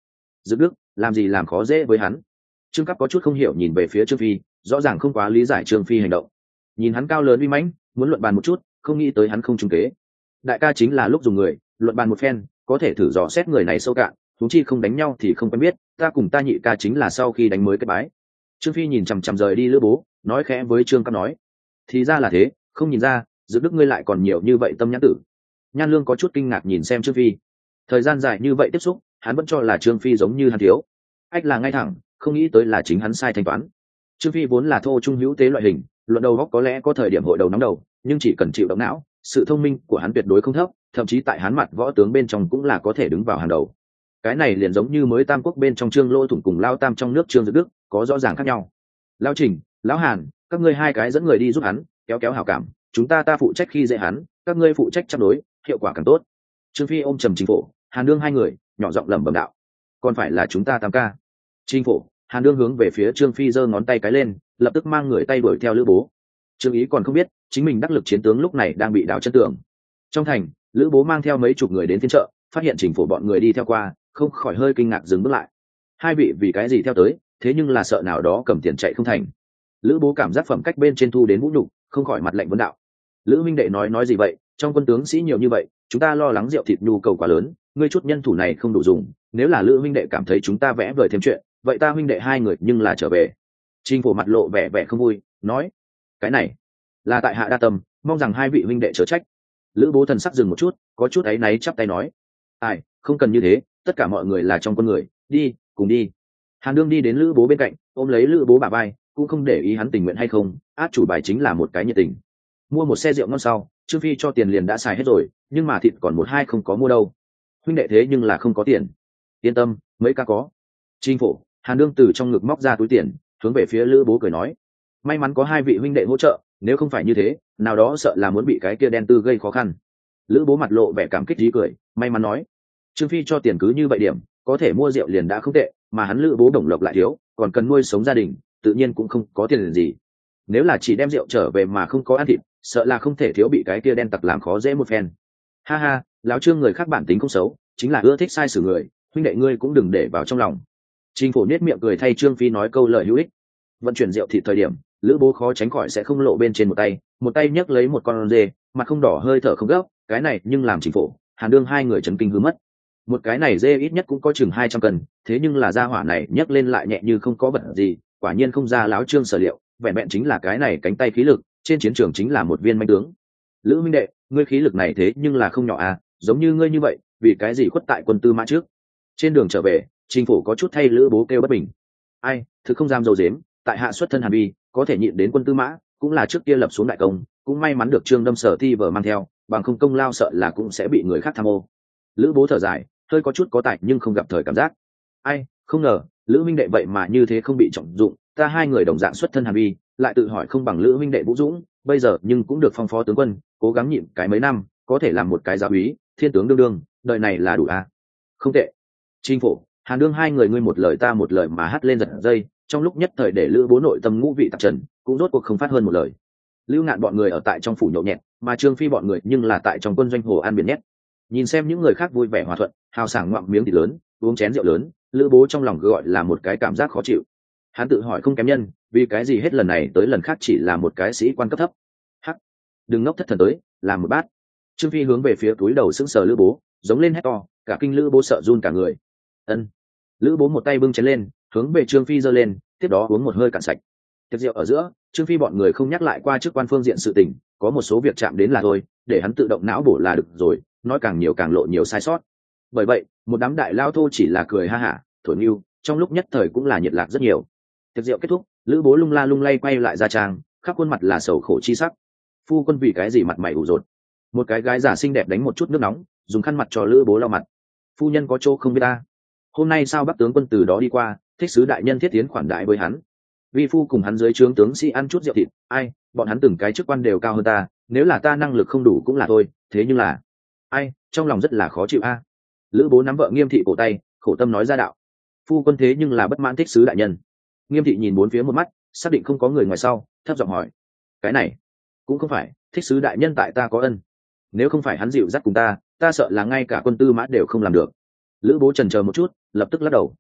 Dự đức làm gì làm khó dễ với hắn. Trương Cấp có chút không hiểu nhìn về phía Trương Phi, rõ ràng không quá lý giải Trương Phi hành động. Nhìn hắn cao lớn uy mãnh, muốn luận bàn một chút, không nghĩ tới hắn không trúng kế. Đại ca chính là lúc dùng người, luận bàn một phen, có thể thử dò xét người này sâu cạn, huống chi không đánh nhau thì không quen biết, ta cùng ta nhị ca chính là sau khi đánh mới kết bái. Trương Phi nhìn chằm chằm rời đi Lữ Bố, nói khẽ với Trương Cấp nói: thì ra là thế, không nhìn ra, Dự đức ngươi lại còn nhiều như vậy tâm nhãn tử. Nhan Lương có chút kinh ngạc nhìn xem Trương Phi. Thời gian dài như vậy tiếp xúc, hắn vẫn cho là Trương Phi giống như hắn thiếu. Ách là ngay thẳng, không nghĩ tới là chính hắn sai thanh toán. Trương Phi vốn là thô trung hữu tế loại hình, luận đầu góc có lẽ có thời điểm hội đầu nóng đầu, nhưng chỉ cần chịu động não, sự thông minh của hắn tuyệt đối không thấp, thậm chí tại hắn mặt võ tướng bên trong cũng là có thể đứng vào hàng đầu. Cái này liền giống như mới Tam Quốc bên trong Trương Lô Thủng cùng Lao Tam trong nước Trương Dự Đức, có rõ ràng khác nhau. Lao Trình, Lão Hàn, các ngươi hai cái dẫn người đi giúp hắn, kéo kéo hảo cảm, chúng ta ta phụ trách khi dễ hắn, các ngươi phụ trách chấp đối, hiệu quả càng tốt. Trương Phi ôm trầm Chính Phổ, Hàn Đương hai người, nhỏ giọng lẩm bẩm đạo: còn phải là chúng ta tam ca. Chính Phổ, Hàn Đương hướng về phía Trương Phi giơ ngón tay cái lên, lập tức mang người tay đuổi theo Lữ Bố. Trương Ý còn không biết, chính mình đắc lực chiến tướng lúc này đang bị đảo chân tường. Trong thành, Lữ Bố mang theo mấy chục người đến phiên chợ, phát hiện Trình Phổ bọn người đi theo qua, không khỏi hơi kinh ngạc dừng bước lại. Hai vị vì cái gì theo tới, thế nhưng là sợ nào đó cầm tiền chạy không thành. Lữ Bố cảm giác phẩm cách bên trên thu đến vũ nhục, không khỏi mặt lạnh vấn đạo: Lữ minh đệ nói nói gì vậy, trong quân tướng sĩ nhiều như vậy, chúng ta lo lắng rượu thịt nhu cầu quá lớn, ngươi chút nhân thủ này không đủ dùng, nếu là Lữ huynh đệ cảm thấy chúng ta vẽ vời thêm chuyện, vậy ta huynh đệ hai người nhưng là trở về. Trình Phổ mặt lộ vẻ vẻ không vui, nói: cái này là tại hạ đa tâm, mong rằng hai vị huynh đệ chớ trách. Lữ Bố thần sắc dừng một chút, có chút áy náy chắp tay nói: ai, không cần như thế, tất cả mọi người là trong quân người, đi, cùng đi. Hàn Đương đi đến Lữ Bố bên cạnh, ôm lấy Lữ Bố bả vai, cũng không để ý hắn tình nguyện hay không, át chủ bài chính là một cái nhiệt tình. Mua một xe rượu ngon sau, Trương Phi cho tiền liền đã xài hết rồi, nhưng mà thịt còn một hai không có mua đâu. Huynh đệ thế nhưng là không có tiền. Yên tâm, mấy ca có. Trình Phổ, Hàn Đương từ trong ngực móc ra túi tiền, hướng về phía Lữ Bố cười nói: may mắn có hai vị huynh đệ hỗ trợ, nếu không phải như thế, nào đó sợ là muốn bị cái kia đen tư gây khó khăn. Lữ Bố mặt lộ vẻ cảm kích dí cười, may mắn nói: Trương Phi cho tiền cứ như vậy điểm, có thể mua rượu liền đã không tệ, mà hắn Lữ Bố đồng lộc lại thiếu, còn cần nuôi sống gia đình, tự nhiên cũng không có tiền gì. Nếu là chỉ đem rượu trở về mà không có ăn thịt, sợ là không thể thiếu bị cái kia đen tặc làm khó dễ một phen. Ha ha, lão Trương người khác bản tính không xấu, chính là ưa thích sai xử người, huynh đệ ngươi cũng đừng để vào trong lòng. Trình Phổ nết miệng cười thay Trương Phi nói câu lời hữu ích. Vận chuyển rượu thịt thời điểm, Lữ Bố khó tránh khỏi sẽ không lộ bên trên một tay, một tay nhấc lấy một con dê, mặt không đỏ hơi thở không gấp, cái này nhưng làm Trình Phổ, Hàn Đương hai người chấn kinh hứa mất. Một cái này dê ít nhất cũng có chừng hai trăm cân, thế nhưng là gia hỏa này nhấc lên lại nhẹ như không có vật gì, quả nhiên không ra láo Trương sở liệu, vẹn vẹn chính là cái này cánh tay khí lực, trên chiến trường chính là một viên manh tướng. Lữ minh đệ, ngươi khí lực này thế nhưng là không nhỏ à, giống như ngươi như vậy, vì cái gì khuất tại quân tư mã trước? Trên đường trở về, Trình Phổ có chút thay Lữ Bố kêu bất bình. Ai, thực không dám dầu dếm, tại hạ xuất thân Hàn Vi, có thể nhịn đến quân tư mã, cũng là trước kia lập xuống đại công, cũng may mắn được Trương Đâm Sở Ti vợ mang theo, bằng không công lao sợ là cũng sẽ bị người khác tham ô. Lữ Bố thở dài, hơi có chút có tài nhưng không gặp thời cảm giác. Ai, không ngờ, Lữ minh đệ vậy mà như thế không bị trọng dụng, ta hai người đồng dạng xuất thân Hàn Vi, lại tự hỏi không bằng Lữ minh đệ Vũ Dũng, bây giờ nhưng cũng được phong phó tướng quân, cố gắng nhịn cái mấy năm, có thể làm một cái giáo úy, thiên tướng đương đương, đời này là đủ à? Không tệ. Trình Phổ, Hàn Đương hai người ngươi một lời ta một lời mà hát lên giật dây, trong lúc nhất thời để Lữ Bố nội tâm ngũ vị tạp trần, cũng rốt cuộc không phát hơn một lời. Lưu Ngạn bọn người ở tại trong phủ nhậu nhẹt, mà Trương Phi bọn người nhưng là tại trong quân doanh hồ ăn biển nhét. Nhìn xem những người khác vui vẻ hòa thuận, hào sảng ngoạm miếng thịt lớn, uống chén rượu lớn, Lữ Bố trong lòng gọi là một cái cảm giác khó chịu. Hắn tự hỏi không kém nhân, vì cái gì hết lần này tới lần khác chỉ là một cái sĩ quan cấp thấp. Hắc, đừng ngốc thất thần tới, làm một bát. Trương Phi hướng về phía túi đầu sững sờ Lữ Bố, giống lên hét to, cả kinh Lữ Bố sợ run cả người. Ân. Lữ Bố một tay bưng chén lên, hướng về Trương Phi giơ lên, tiếp đó uống một hơi cạn sạch. Tiệc rượu ở giữa, Trương Phi bọn người không nhắc lại qua trước quan phương diện sự tình, có một số việc chạm đến là thôi, để hắn tự động não bổ là được rồi, nói càng nhiều càng lộ nhiều sai sót. Bởi vậy, một đám đại lao thô chỉ là cười ha hả, thổi nhu, trong lúc nhất thời cũng là nhiệt lạc rất nhiều. Tiệc rượu kết thúc, Lữ Bố lung la lung lay quay lại ra trang, khắp khuôn mặt là sầu khổ chi sắc. Phu quân vì cái gì mặt mày ủ rột? Một cái gái giả xinh đẹp đánh một chút nước nóng, dùng khăn mặt cho Lữ Bố lau mặt. Phu nhân có chỗ không biết ta. Hôm nay sao Bắc tướng quân từ đó đi qua, thích sứ đại nhân thiết tiến khoản đại với hắn. Vi phu cùng hắn dưới trướng tướng sĩ ăn chút rượu thịt, ai, bọn hắn từng cái chức quan đều cao hơn ta, nếu là ta năng lực không đủ cũng là thôi, thế nhưng là, ai, trong lòng rất là khó chịu a. Lữ Bố nắm vợ Nghiêm Thị cổ tay, khổ tâm nói ra đạo. Phu quân thế nhưng là bất mãn thích sứ đại nhân. Nghiêm Thị nhìn bốn phía một mắt, xác định không có người ngoài sau, thấp giọng hỏi. Cái này, cũng không phải, thích sứ đại nhân tại ta có ân. Nếu không phải hắn dịu dắt cùng ta, ta sợ là ngay cả quân tư mã đều không làm được. Lữ Bố chần chờ một chút, lập tức lắc đầu.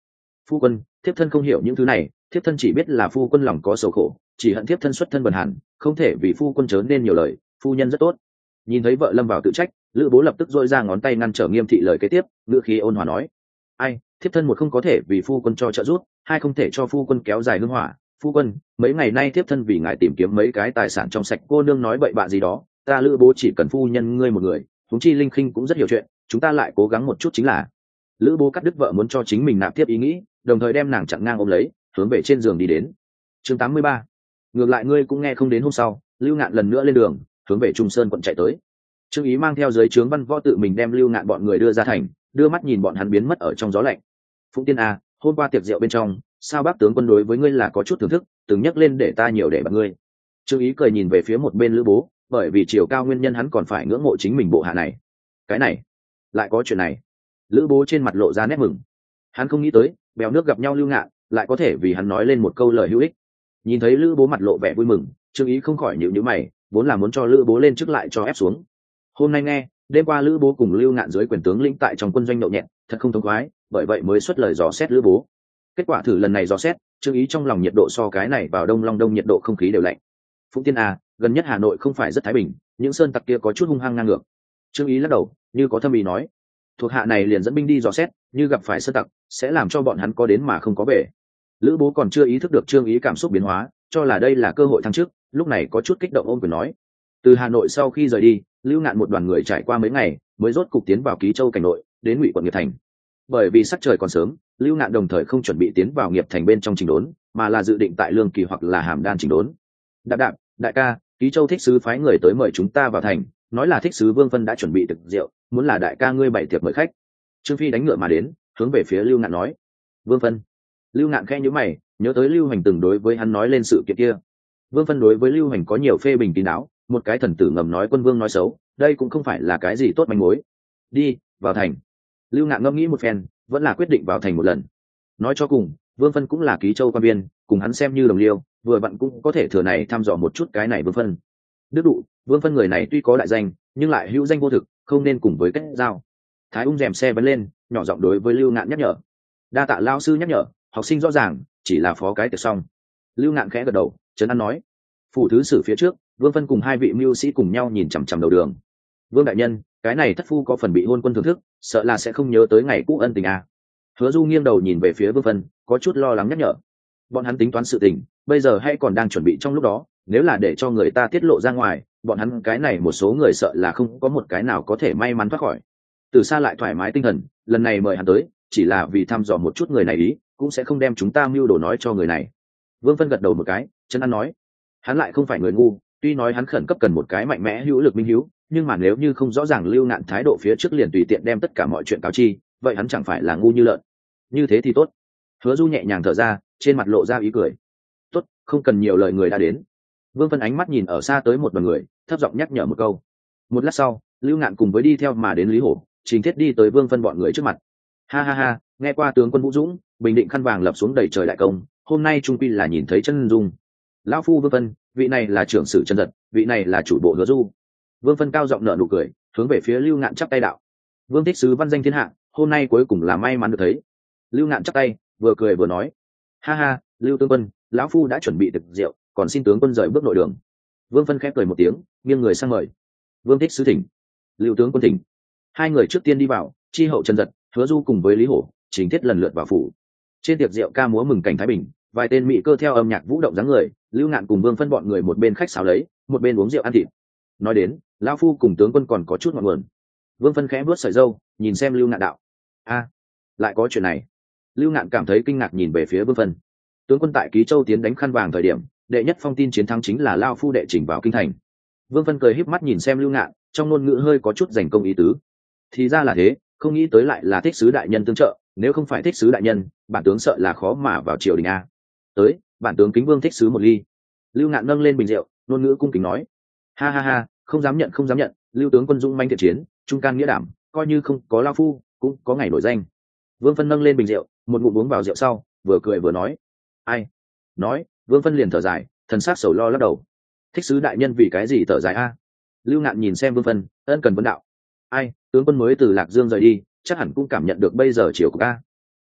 Phu quân, thiếp thân không hiểu những thứ này, thiếp thân chỉ biết là phu quân lòng có sầu khổ, chỉ hận thiếp thân xuất thân bần hàn, không thể vì phu quân chớ nên nhiều lời, phu nhân rất tốt. Nhìn thấy vợ lâm vào tự trách, lữ bố lập tức dội ra ngón tay ngăn trở nghiêm thị lời kế tiếp, ngữ khí ôn hòa nói: ai, thiếp thân một không có thể vì phu quân cho trợ giúp, hai không thể cho phu quân kéo dài hương hỏa. Phu quân, mấy ngày nay thiếp thân vì ngài tìm kiếm mấy cái tài sản trong sạch, cô nương nói bậy bạ gì đó, ta lữ bố chỉ cần phu nhân ngươi một người, huống chi linh khinh cũng rất hiểu chuyện, chúng ta lại cố gắng một chút chính là. Lữ bố cắt đứt vợ muốn cho chính mình nạp tiếp ý nghĩ, đồng thời đem nàng chặn ngang ôm lấy, hướng về trên giường đi đến. Chương tám mươi ba. Ngược lại ngươi cũng nghe không đến hôm sau, Lưu Ngạn lần nữa lên đường, hướng về Trung Sơn quận chạy tới. Trương Ý mang theo dưới trướng văn võ tự mình đem Lưu Ngạn bọn người đưa ra thành, đưa mắt nhìn bọn hắn biến mất ở trong gió lạnh. Phụng Tiên à, hôm qua tiệc rượu bên trong, sao bác tướng quân đối với ngươi là có chút thưởng thức, từng nhắc lên để ta nhiều để bạc ngươi. Trương Ý cười nhìn về phía một bên Lữ Bố, bởi vì chiều cao nguyên nhân hắn còn phải ngưỡng mộ chính mình bộ hạ này. Cái này, lại có chuyện này. Lữ Bố trên mặt lộ ra nét mừng. Hắn không nghĩ tới, bèo nước gặp nhau Lưu Ngạn, lại có thể vì hắn nói lên một câu lời hữu ích. Nhìn thấy Lữ Bố mặt lộ vẻ vui mừng, Trương Ý không khỏi nhíu nhíu mày, vốn là muốn cho Lữ Bố lên chức lại cho ép xuống. Hôm nay nghe, đêm qua Lữ Bố cùng Lưu Ngạn dưới quyền tướng lĩnh tại trong quân doanh nhậu nhẹt, thật không thông khoái, bởi vậy mới xuất lời dò xét Lữ Bố. Kết quả thử lần này dò xét, Trương Ý trong lòng nhiệt độ so cái này vào Đông Long Đông nhiệt độ không khí đều lạnh. Phụng Tiên à, gần nhất Hà Nội không phải rất thái bình, những sơn tặc kia có chút hung hăng ngang ngược. Trương Ý lắc đầu, như có thâm ý nói, thuộc hạ này liền dẫn binh đi dò xét, như gặp phải sơn tặc, sẽ làm cho bọn hắn có đến mà không có về. Lữ Bố còn chưa ý thức được Trương Ý cảm xúc biến hóa, cho là đây là cơ hội thăng chức, lúc này có chút kích động ôm quyền nói. Từ Hà Nội sau khi rời đi, Lưu Ngạn một đoàn người trải qua mấy ngày, mới rốt cục tiến vào Ký Châu cảnh nội, đến Ngụy quận Nghiệp Thành. Bởi vì sắc trời còn sớm, Lưu Ngạn đồng thời không chuẩn bị tiến vào Nghiệp Thành bên trong chỉnh đốn, mà là dự định tại Lương Kỳ hoặc là Hàm Đan chỉnh đốn. Đạp đạp, đại ca, Ký Châu thích sứ phái người tới mời chúng ta vào thành, nói là thích sứ Vương Phân đã chuẩn bị thực rượu, muốn là đại ca ngươi bày tiệc mời khách. Trương Phi đánh ngựa mà đến, hướng về phía Lưu Ngạn nói. Vương Phân. Lưu Ngạn khẽ nhíu mày, nhớ tới Lưu Hành từng đối với hắn nói lên sự kiện kia. Vương Phân đối với Lưu Hành có nhiều phê bình kín đáo, một cái thần tử ngầm nói quân vương nói xấu, đây cũng không phải là cái gì tốt manh mối. Đi vào thành. Lưu Ngạn ngẫm nghĩ một phen, vẫn là quyết định vào thành một lần. Nói cho cùng, Vương Phân cũng là Ký Châu quan viên, cùng hắn xem như đồng liêu, vừa vặn cũng có thể thừa này thăm dò một chút cái này Vương Phân. Đức Đụ, Vương Phân người này tuy có đại danh, nhưng lại hữu danh vô thực, không nên cùng với kết giao. Thái Ung rèm xe vấn lên, nhỏ giọng đối với Lưu Ngạn nhắc nhở. Đa tạ lao sư nhắc nhở, học sinh rõ ràng, chỉ là phó cái tiệc xong. Lưu Ngạn khẽ gật đầu, trấn an nói. Phủ thứ sử phía trước, Vương Phân cùng hai vị mưu sĩ cùng nhau nhìn chằm chằm đầu đường. Vương đại nhân, cái này thất phu có phần bị hôn quân thưởng thức, sợ là sẽ không nhớ tới ngày cũ ân tình à. Hứa Du nghiêng đầu nhìn về phía Vương Phân, có chút lo lắng nhắc nhở. Bọn hắn tính toán sự tình, bây giờ hay còn đang chuẩn bị trong lúc đó, nếu là để cho người ta tiết lộ ra ngoài, bọn hắn cái này một số người sợ là không có một cái nào có thể may mắn thoát khỏi. Từ xa lại thoải mái tinh thần, lần này mời hắn tới, chỉ là vì thăm dò một chút người này ý, cũng sẽ không đem chúng ta mưu đồ nói cho người này. Vương Phân gật đầu một cái, chân ăn nói. Hắn lại không phải người ngu, tuy nói hắn khẩn cấp cần một cái mạnh mẽ hữu lực minh hữu, nhưng mà nếu như không rõ ràng Lưu Ngạn thái độ phía trước liền tùy tiện đem tất cả mọi chuyện cáo chi, vậy hắn chẳng phải là ngu như lợn. Như thế thì tốt. Hứa Du nhẹ nhàng thở ra, trên mặt lộ ra ý cười. Tốt, không cần nhiều lời, người đã đến. Vương Phân ánh mắt nhìn ở xa tới một đoàn người, thấp giọng nhắc nhở một câu. Một lát sau, Lưu Ngạn cùng với đi theo mà đến Lý Hổ, Trình Thiết đi tới Vương Phân bọn người trước mặt. Ha ha ha, nghe qua tướng quân Vũ Dũng, bình định khăn vàng lập xuống đầy trời đại công, hôm nay trung quy là nhìn thấy chân dung. Lão phu Vương Phân, vị này là trưởng sử Trần Dật, vị này là chủ bộ Hứa Du. Vương Phân cao giọng nở nụ cười, hướng về phía Lưu Ngạn chắp tay đạo. Vương thích sứ văn danh thiên hạ, hôm nay cuối cùng là may mắn được thấy. Lưu Ngạn chắp tay, vừa cười vừa nói. Ha ha, Lưu tướng quân, lão phu đã chuẩn bị thực rượu, còn xin tướng quân rời bước nội đường. Vương Phân khẽ cười một tiếng, nghiêng người sang mời. Vương thích sứ thỉnh. Lưu tướng quân thỉnh. Hai người trước tiên đi vào, chi hậu Trần Dật, Hứa Du cùng với Lý Hổ, Trình Thiết lần lượt vào phủ. Trên tiệc rượu ca múa mừng cảnh thái bình, vài tên mỹ cơ theo âm nhạc vũ động dáng người, Lưu Ngạn cùng Vương Phân bọn người một bên khách sáo lấy, một bên uống rượu ăn thịt. Nói đến, lão phu cùng tướng quân còn có chút ngọn nguồn. Vương Phân khẽ vuốt sợi râu, nhìn xem Lưu Ngạn đạo. A, lại có chuyện này. Lưu Ngạn cảm thấy kinh ngạc nhìn về phía Vương Phân. Tướng quân tại Ký Châu tiến đánh khăn vàng thời điểm, đệ nhất phong tin chiến thắng chính là lão phu đệ trình vào kinh thành. Vương Phân cười híp mắt nhìn xem Lưu Ngạn, trong ngôn ngữ hơi có chút giành công ý tứ. Thì ra là thế, không nghĩ tới lại là thích sứ đại nhân tương trợ, nếu không phải thích sứ đại nhân, bản tướng sợ là khó mà vào triều đình a. Tới, bản tướng kính Vương thích sứ một ly. Lưu Ngạn nâng lên bình rượu, ngôn ngữ cung kính nói. Ha ha ha, không dám nhận không dám nhận, Lưu tướng quân dũng manh thiện chiến, trung can nghĩa đảm, coi như không có lão phu, cũng có ngày nổi danh. Vương Phân nâng lên bình rượu, một ngụm uống vào rượu sau, vừa cười vừa nói. Ai? Nói, Vương Phân liền thở dài, thần sắc sầu lo lắc đầu. Thích sứ đại nhân vì cái gì thở dài a? Lưu Ngạn nhìn xem Vương Phân, ân cần vấn đạo. Ai, tướng quân mới từ Lạc Dương rời đi, chắc hẳn cũng cảm nhận được bây giờ chiều của a.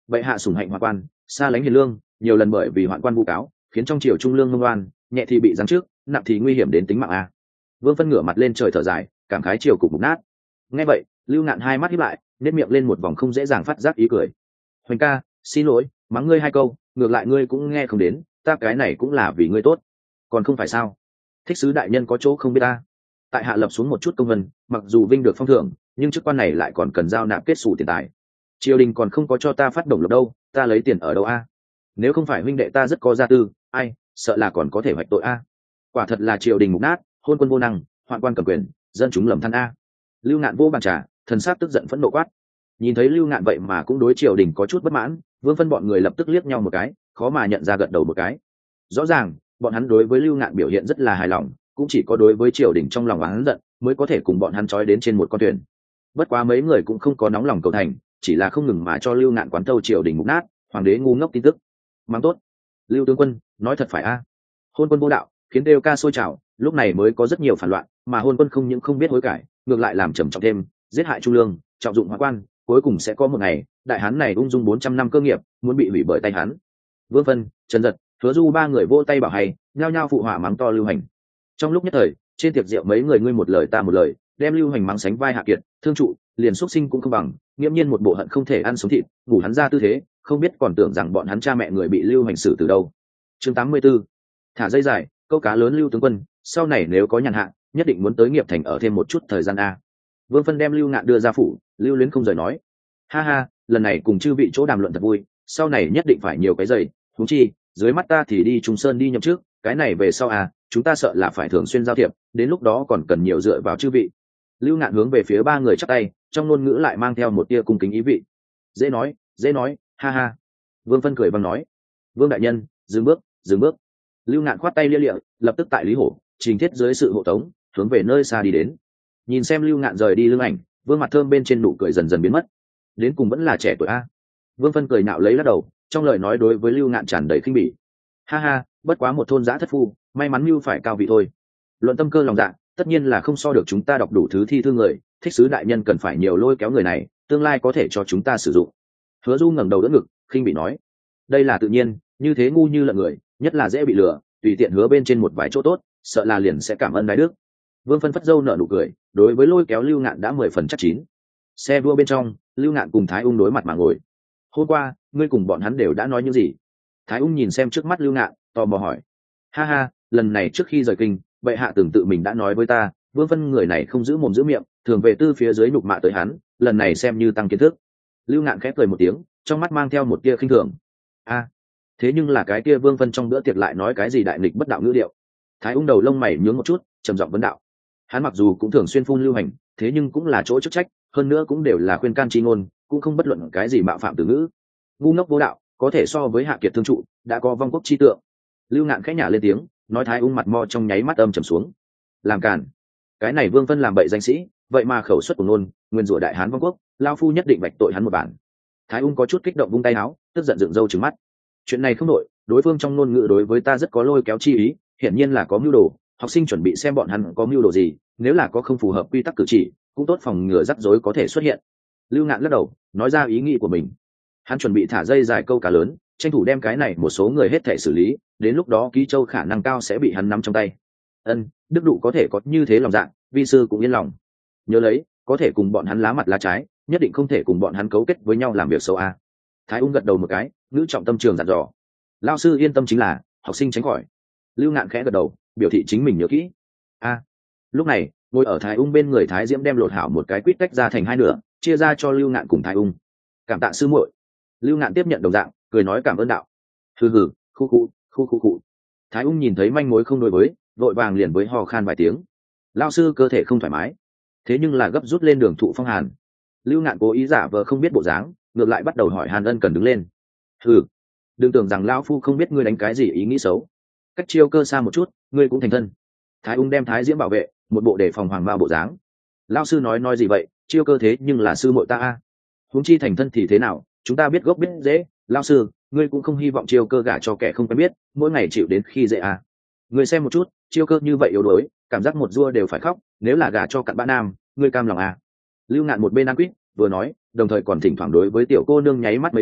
Bệ hạ sủng hạnh hoạn quan, xa lánh hiền lương, nhiều lần bởi vì hoạn quan vu cáo khiến trong triều trung lương ngông oan, nhẹ thì bị giáng trước, nặng thì nguy hiểm đến tính mạng a. Vương Phân ngửa mặt lên trời thở dài, cảm khái triều cục mục nát. Nghe vậy, Lưu Ngạn hai mắt híp lại, nét miệng lên một vòng không dễ dàng phát giác ý cười. Hoành ca, xin lỗi, mắng ngươi hai câu, ngược lại ngươi cũng nghe không đến, ta cái này cũng là vì ngươi tốt, còn không phải sao? Thích sứ đại nhân có chỗ không biết ta. Tại hạ lập xuống một chút công vân, mặc dù vinh được phong thưởng, nhưng chức quan này lại còn cần giao nạp kết xù tiền tài. Triều đình còn không có cho ta phát đồng lộc đâu, ta lấy tiền ở đâu a? Nếu không phải huynh đệ ta rất có gia tư, ai, sợ là còn có thể hoạch tội a. Quả thật là triều đình mục nát, hôn quân vô năng, hoạn quan cầm quyền, dân chúng lầm than a. Lưu Ngạn vô bàn trà, thần sắc tức giận phẫn nộ quát. Nhìn thấy Lưu Ngạn vậy mà cũng đối triều đình có chút bất mãn, Vương Phân bọn người lập tức liếc nhau một cái, khó mà nhận ra gật đầu một cái. Rõ ràng, bọn hắn đối với Lưu Ngạn biểu hiện rất là hài lòng, cũng chỉ có đối với triều đình trong lòng oán giận mới có thể cùng bọn hắn trói đến trên một con thuyền. Bất quá mấy người cũng không có nóng lòng cầu thành, chỉ là không ngừng mà cho Lưu Ngạn quán thâu triều đình mục nát, hoàng đế ngu ngốc tin tức. Mang tốt, Lưu tướng quân, nói thật phải a. Hôn quân vô đạo, khiến đều ca sôi trào, lúc này mới có rất nhiều phản loạn, mà hôn quân không những không biết hối cải, ngược lại làm trầm trọng thêm, giết hại trung lương, trọng dụng hoạn quan, cuối cùng sẽ có một ngày, đại hán này ung dung bốn trăm năm cơ nghiệp, muốn bị hủy bởi tay hắn. Vương Phân, Trần Dật, Hứa Du ba người vô tay bảo hay, nhao nhao phụ họa mắng to Lưu Hành. Trong lúc nhất thời, trên tiệc rượu mấy người ngươi một lời ta một lời, đem Lưu Hành mắng sánh vai hạ kiệt, thương trụ, liền xuất sinh cũng không bằng, nghiễm nhiên một bộ hận không thể ăn sống thịt, ngủ hắn ra tư thế, không biết còn tưởng rằng bọn hắn cha mẹ người bị Lưu Hành xử từ đâu. Chương tám mươi 84. Thả dây dài, câu cá lớn Lưu tướng quân, sau này nếu có nhàn hạ, nhất định muốn tới Nghiệp Thành ở thêm một chút thời gian a. Vương Phân đem Lưu Ngạn đưa ra phủ, Lưu Luyến không rời nói: ha ha, lần này cùng chư vị chỗ đàm luận thật vui, sau này nhất định phải nhiều cái giày, huống chi dưới mắt ta thì đi Trung Sơn đi nhậm trước, cái này về sau à, chúng ta sợ là phải thường xuyên giao thiệp, đến lúc đó còn cần nhiều dựa vào chư vị. Lưu Ngạn hướng về phía ba người chắp tay, trong ngôn ngữ lại mang theo một tia cung kính ý vị. Dễ nói, dễ nói, ha ha. Vương Phân cười bằng nói: Vương đại nhân, dừng bước, dừng bước. Lưu Ngạn khoát tay lia lịa, lập tức tại Lý Hổ, Trình Thiết dưới sự hộ tống, hướng về nơi xa đi đến. Nhìn xem Lưu Ngạn rời đi lưng ảnh, Vương mặt thơm bên trên nụ cười dần dần biến mất. Đến cùng vẫn là trẻ tuổi a. Vương Phân cười nạo lấy lắc đầu, trong lời nói đối với Lưu Ngạn tràn đầy khinh bỉ. Ha ha, bất quá một thôn giã thất phu, may mắn mưu phải cao vị thôi. Luận tâm cơ lòng dạ, tất nhiên là không so được chúng ta đọc đủ thứ thi thư người, thích sứ đại nhân cần phải nhiều lôi kéo người này, tương lai có thể cho chúng ta sử dụng. Hứa Du ngẩng đầu đỡ ngực, khinh bỉ nói: đây là tự nhiên, như thế ngu như lợn người, nhất là dễ bị lừa, tùy tiện hứa bên trên một vài chỗ tốt, sợ là liền sẽ cảm ơn đái đức. Vương Phân phất dâu nở nụ cười, đối với lôi kéo Lưu Ngạn đã mười phần chắc chín. Xe đua bên trong, Lưu Ngạn cùng Thái Ung đối mặt mà ngồi. Hôm qua, ngươi cùng bọn hắn đều đã nói những gì? Thái Ung nhìn xem trước mắt Lưu Ngạn, tò mò hỏi. Ha ha, lần này trước khi rời kinh, bệ hạ từng tự mình đã nói với ta, Vương Phân người này không giữ mồm giữ miệng, thường về tư phía dưới nhục mạ tới hắn, lần này xem như tăng kiến thức. Lưu Ngạn khẽ cười một tiếng, trong mắt mang theo một tia khinh thường. A, thế nhưng là cái kia Vương Phân trong bữa tiệc lại nói cái gì đại nghịch bất đạo ngữ điệu? Thái Ung đầu lông mày nhướng một chút, trầm giọng vấn đạo. Hắn mặc dù cũng thường xuyên phun Lưu Hành, thế nhưng cũng là chỗ chức trách, hơn nữa cũng đều là khuyên can chi ngôn, cũng không bất luận cái gì mạo phạm từ ngữ. Ngu ngốc vô đạo, có thể so với hạ kiệt thương trụ, đã có vong quốc chi tượng. Lưu Ngạn khẽ nhả lên tiếng, nói. Thái Ung mặt mo trong nháy mắt âm trầm xuống. Làm cản, cái này Vương Phân làm bậy danh sĩ, vậy mà khẩu xuất của ngôn, nguyên rủa đại hán vong quốc, lao phu nhất định vạch tội hắn một bản. Thái Ung có chút kích động vung tay áo, tức giận dựng râu trừng mắt. Chuyện này không nội, đối phương trong ngôn ngữ đối với ta rất có lôi kéo chi ý, hiển nhiên là có mưu đồ, học sinh chuẩn bị xem bọn hắn có mưu đồ gì, nếu là có không phù hợp quy tắc cử chỉ, cũng tốt phòng ngừa rắc rối có thể xuất hiện. Lưu Ngạn lắc đầu, nói ra ý nghĩ của mình. Hắn chuẩn bị thả dây dài câu cá lớn, tranh thủ đem cái này một số người hết thể xử lý, đến lúc đó Ký Châu khả năng cao sẽ bị hắn nắm trong tay. Ân, đức độ có thể có như thế lòng dạ, vi sư cũng yên lòng. Nhớ lấy, có thể cùng bọn hắn lá mặt lá trái, nhất định không thể cùng bọn hắn cấu kết với nhau làm việc xấu a. Thái Ung gật đầu một cái, ngữ trọng tâm trường dặn dò. Lão sư yên tâm chính là, học sinh tránh khỏi. Lưu Ngạn khẽ gật đầu, biểu thị chính mình nhớ kỹ. A. Lúc này, ngồi ở Thái Ung bên người Thái Diễm đem lột hảo một cái quýt tách ra thành hai nửa, chia ra cho Lưu Ngạn cùng Thái Ung. Cảm tạ sư muội. Lưu Ngạn tiếp nhận đồng dạng, cười nói cảm ơn đạo. Hừ hừ, khu khu, khu khu khu. Thái Ung nhìn thấy manh mối không đối với, vội vàng liền với hò khan vài tiếng. Lão sư cơ thể không thoải mái, thế nhưng là gấp rút lên đường thụ phong hàn. Lưu Ngạn cố ý giả vờ không biết bộ dáng, ngược lại bắt đầu hỏi Hàn Ân cần đứng lên. Hừ, đừng tưởng rằng lão phu không biết ngươi đánh cái gì ý nghĩ xấu. Cách Chiêu Cơ xa một chút, ngươi cũng thành thân. Thái Ung đem Thái Diễm bảo vệ, một bộ đề phòng hoàng bao bộ dáng. Lão sư nói nói gì vậy, Chiêu Cơ thế nhưng là sư muội ta a. Huống chi thành thân thì thế nào, chúng ta biết gốc biết dễ. Lão sư, ngươi cũng không hy vọng Chiêu Cơ gả cho kẻ không quen biết, mỗi ngày chịu đến khi dễ a. Ngươi xem một chút, Chiêu Cơ như vậy yếu đuối, cảm giác một rua đều phải khóc, nếu là gả cho cặn bã nam, ngươi cam lòng a. Lưu Ngạn một bên ăn quýt vừa nói, đồng thời còn thỉnh thoảng đối với tiểu cô nương nháy mắt mấy cái,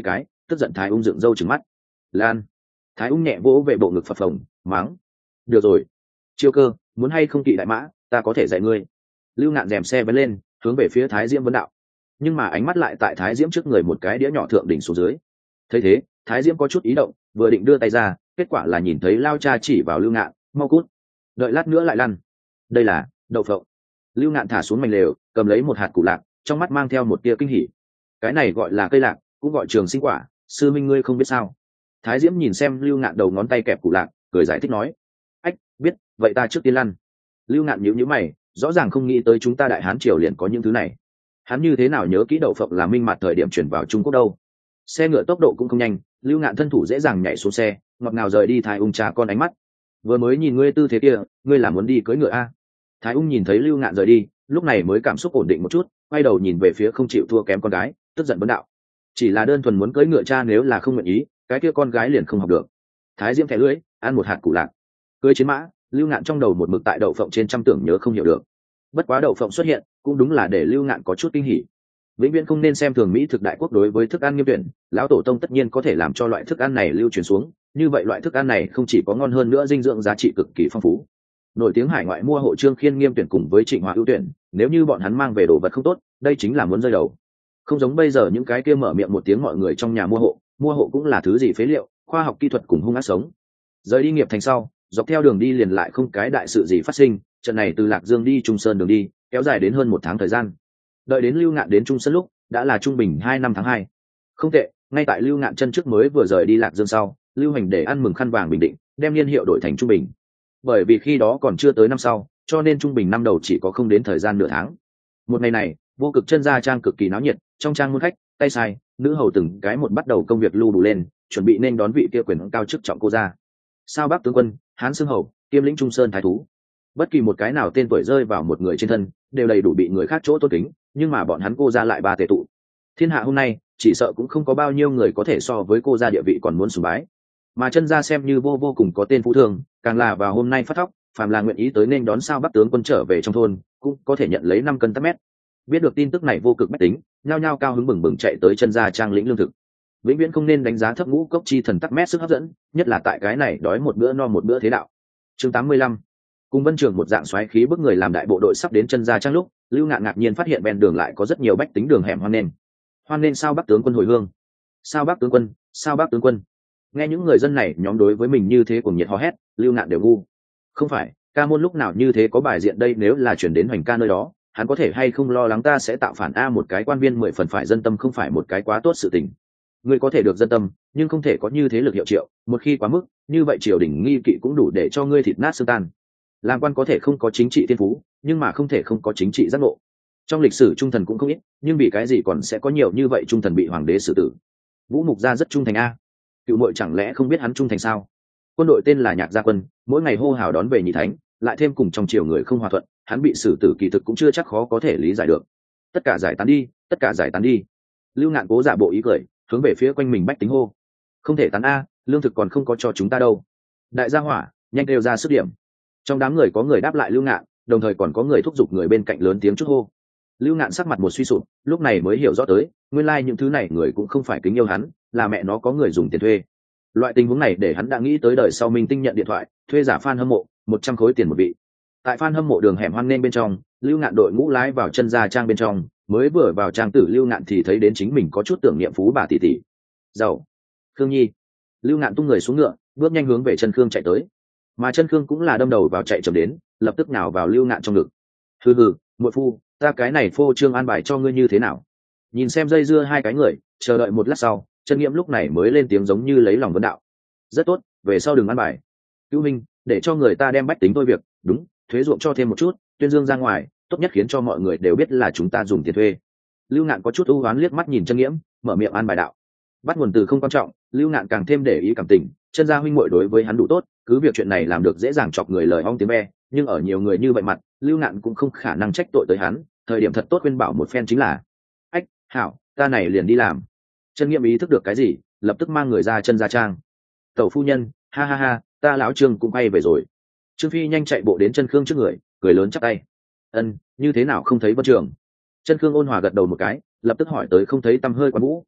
tức giận thái ung dựng râu trừng mắt. Lan. Thái ung nhẹ vỗ về bộ ngực phập phồng, mắng. Được rồi, Chiêu Cơ, muốn hay không kỵ đại mã, ta có thể dạy ngươi. Lưu Ngạn rèm xe bén lên, hướng về phía Thái Diễm vấn đạo. Nhưng mà ánh mắt lại tại Thái Diễm trước người một cái đĩa nhỏ thượng đỉnh xuống dưới. Thấy thế, Thái Diễm có chút ý động, vừa định đưa tay ra, kết quả là nhìn thấy lao cha chỉ vào Lưu Ngạn, mau cút, đợi lát nữa lại lăn. Đây là đậu phộng. Lưu Ngạn thả xuống mảnh lều, cầm lấy một hạt củ lạc, trong mắt mang theo một tia kinh hỉ. Cái này gọi là cây lạc, cũng gọi trường sinh quả, sư minh ngươi không biết sao? Thái Diễm nhìn xem Lưu Ngạn đầu ngón tay kẹp củ lạc, cười giải thích nói. Ách, biết, vậy ta trước tiên lăn. Lưu Ngạn nhíu nhíu mày, rõ ràng không nghĩ tới chúng ta Đại Hán triều liền có những thứ này. Hắn như thế nào nhớ kỹ đậu phộng là minh mặt thời điểm chuyển vào Trung Quốc đâu? Xe ngựa tốc độ cũng không nhanh, Lưu Ngạn thân thủ dễ dàng nhảy xuống xe, ngọt ngào rời đi Thái Ung cha con ánh mắt. Vừa mới nhìn ngươi tư thế kia, ngươi là muốn đi cưỡi ngựa a? Thái Ung nhìn thấy Lưu Ngạn rời đi, lúc này mới cảm xúc ổn định một chút, quay đầu nhìn về phía không chịu thua kém con gái, tức giận vấn đạo. Chỉ là đơn thuần muốn cưỡi ngựa cha, nếu là không nguyện ý, cái kia con gái liền không học được. Thái Diễm thẻ lưỡi, ăn một hạt củ lạc. Cưỡi chiến mã, Lưu Ngạn trong đầu một mực tại đậu phộng trên trăm tưởng nhớ không hiểu được. Bất quá đậu phộng xuất hiện, cũng đúng là để Lưu Ngạn có chút kinh hỉ. Vĩnh viễn không nên xem thường Mỹ thực đại quốc đối với thức ăn nghiêm tuyển, lão tổ tông tất nhiên có thể làm cho loại thức ăn này lưu truyền xuống, như vậy loại thức ăn này không chỉ có ngon hơn nữa, dinh dưỡng giá trị cực kỳ phong phú. Nổi tiếng hải ngoại mua hộ Trương Khiên nghiêm tuyển cùng với Trịnh Hòa ưu tuyển, nếu như bọn hắn mang về đồ vật không tốt, đây chính là muốn rơi đầu. Không giống bây giờ những cái kia mở miệng một tiếng mọi người trong nhà mua hộ, mua hộ cũng là thứ gì phế liệu, khoa học kỹ thuật cùng hung ác sống. Rời đi nghiệp thành sau, dọc theo đường đi liền lại không cái đại sự gì phát sinh, trận này từ Lạc Dương đi Trung Sơn đường đi, kéo dài đến hơn một tháng thời gian. Đợi đến Lưu Ngạn đến Trung Sơn lúc, đã là trung bình hai năm tháng hai. Không tệ, ngay tại Lưu Ngạn chân trước mới vừa rời đi Lạc Dương sau, Lưu Hành để ăn mừng khăn vàng bình định, đem niên hiệu đổi thành trung bình. Bởi vì khi đó còn chưa tới năm sau, cho nên trung bình năm đầu chỉ có không đến thời gian nửa tháng. Một ngày này, Vô Cực chân gia trang cực kỳ náo nhiệt, trong trang muôn khách, tay sai, nữ hầu từng cái một bắt đầu công việc lưu đủ lên, chuẩn bị nên đón vị kia quyền cao chức trọng cô gia. Sao Bắc tướng quân, Hán Xương hầu, Kiêm lĩnh Trung Sơn thái thú. Bất kỳ một cái nào tên tuổi rơi vào một người trên thân, đều đầy đủ bị người khác chỗ tôn kính, nhưng mà bọn hắn cô gia lại ba tề tụ. Thiên hạ hôm nay, chỉ sợ cũng không có bao nhiêu người có thể so với cô gia địa vị còn muốn sùng bái. Mà chân gia xem như vô vô cùng có tên phú thường, càng là vào hôm nay phát thóc, phàm là nguyện ý tới nên đón Sao Bắc tướng quân trở về trong thôn, cũng có thể nhận lấy năm cân tắc mét. Biết được tin tức này Vô Cực bách tính, nhao nhao cao hứng bừng bừng chạy tới chân gia trang lĩnh lương thực. Vĩnh viễn không nên đánh giá thấp ngũ cốc chi thần tắc mét sức hấp dẫn, nhất là tại cái này đói một bữa no một bữa thế đạo. Chương tám mươi lăm. Cùng Vân Trường một dạng xoáy khí bức người làm đại bộ đội sắp đến chân gia trang lúc, Lưu Ngạn ngạc nhiên phát hiện ven đường lại có rất nhiều bách tính đường hẻm hoan nên. Hoan nên Sao Bắc tướng quân hồi hương. Sao Bắc tướng quân, Sao Bắc tướng quân. Nghe những người dân này nhóm đối với mình như thế cùng nhiệt hò hét, Lưu Ngạn đều ngu. Không phải, ca môn lúc nào như thế có bài diện đây, nếu là chuyển đến Hoành ca nơi đó, hắn có thể hay không lo lắng ta sẽ tạo phản a, một cái quan viên mười phần phải dân tâm không phải một cái quá tốt sự tình. Người có thể được dân tâm, nhưng không thể có như thế lực hiệu triệu, một khi quá mức, như vậy triều đình nghi kỵ cũng đủ để cho ngươi thịt nát xương tan. Làm quan có thể không có chính trị thiên phú, nhưng mà không thể không có chính trị giác ngộ. Trong lịch sử trung thần cũng không ít, nhưng vì cái gì còn sẽ có nhiều như vậy trung thần bị hoàng đế xử tử? Vũ Mục Gia rất trung thành a. Cựu Mội chẳng lẽ không biết hắn trung thành sao? Quân đội tên là Nhạc Gia Quân, mỗi ngày hô hào đón về nhị thánh, lại thêm cùng trong triều người không hòa thuận, hắn bị xử tử kỳ thực cũng chưa chắc khó có thể lý giải được. Tất cả giải tán đi, tất cả giải tán đi. Lưu Ngạn cố giả bộ ý cười, hướng về phía quanh mình bách tính hô. Không thể tán a, lương thực còn không có cho chúng ta đâu. Đại gia hỏa, nhanh đều ra sức điểm. Trong đám người có người đáp lại Lưu Ngạn, đồng thời còn có người thúc giục người bên cạnh lớn tiếng chút hô. Lưu Ngạn sắc mặt một suy sụp, lúc này mới hiểu rõ tới, nguyên lai like những thứ này người cũng không phải kính yêu hắn, là mẹ nó có người dùng tiền thuê. Loại tình huống này để hắn đã nghĩ tới đời sau Minh Tinh nhận điện thoại, thuê giả fan hâm mộ, một trăm khối tiền một vị. Tại fan hâm mộ đường hẻm hoang nên bên trong, Lưu Ngạn đội ngũ lái vào chân gia trang bên trong, mới vừa vào trang tử Lưu Ngạn thì thấy đến chính mình có chút tưởng niệm phú bà tỷ tỷ. Giàu, Khương Nhi. Lưu Ngạn tung người xuống ngựa, bước nhanh hướng về chân Khương chạy tới. Mà chân Khương cũng là đâm đầu vào chạy chậm đến, lập tức nào vào Lưu Ngạn trong ngực. Hừ hừ, muội phu, ta cái này phô trương an bài cho ngươi như thế nào? Nhìn xem dây dưa hai cái người, chờ đợi một lát sau, Chân Nghiễm lúc này mới lên tiếng giống như lấy lòng vấn đạo. Rất tốt, về sau đừng ăn bài. Cứu minh, để cho người ta đem bách tính thôi việc, đúng, thuế ruộng cho thêm một chút, tuyên dương ra ngoài, tốt nhất khiến cho mọi người đều biết là chúng ta dùng tiền thuê. Lưu Ngạn có chút ưu oán liếc mắt nhìn Chân Nghiễm, mở miệng an bài đạo. Bắt nguồn từ không quan trọng, Lưu Ngạn càng thêm để ý cảm tình, Chân gia huynh muội đối với hắn đủ tốt, cứ việc chuyện này làm được dễ dàng chọc người lời ong tiếng ve, nhưng ở nhiều người như vậy mặt, Lưu Ngạn cũng không khả năng trách tội tới hắn, thời điểm thật tốt khuyên bảo một phen chính là. Ách, hảo, ta này liền đi làm. Chân Nghiễm ý thức được cái gì, lập tức mang người ra chân gia trang. Tẩu phu nhân, ha ha ha, ta lão Trương cũng bay về rồi. Trương Phi nhanh chạy bộ đến Chân Khương trước người, cười lớn chắp tay. Ân, như thế nào không thấy Vân Trường? Chân Khương ôn hòa gật đầu một cái, lập tức hỏi tới không thấy tăm hơi Quan Vũ.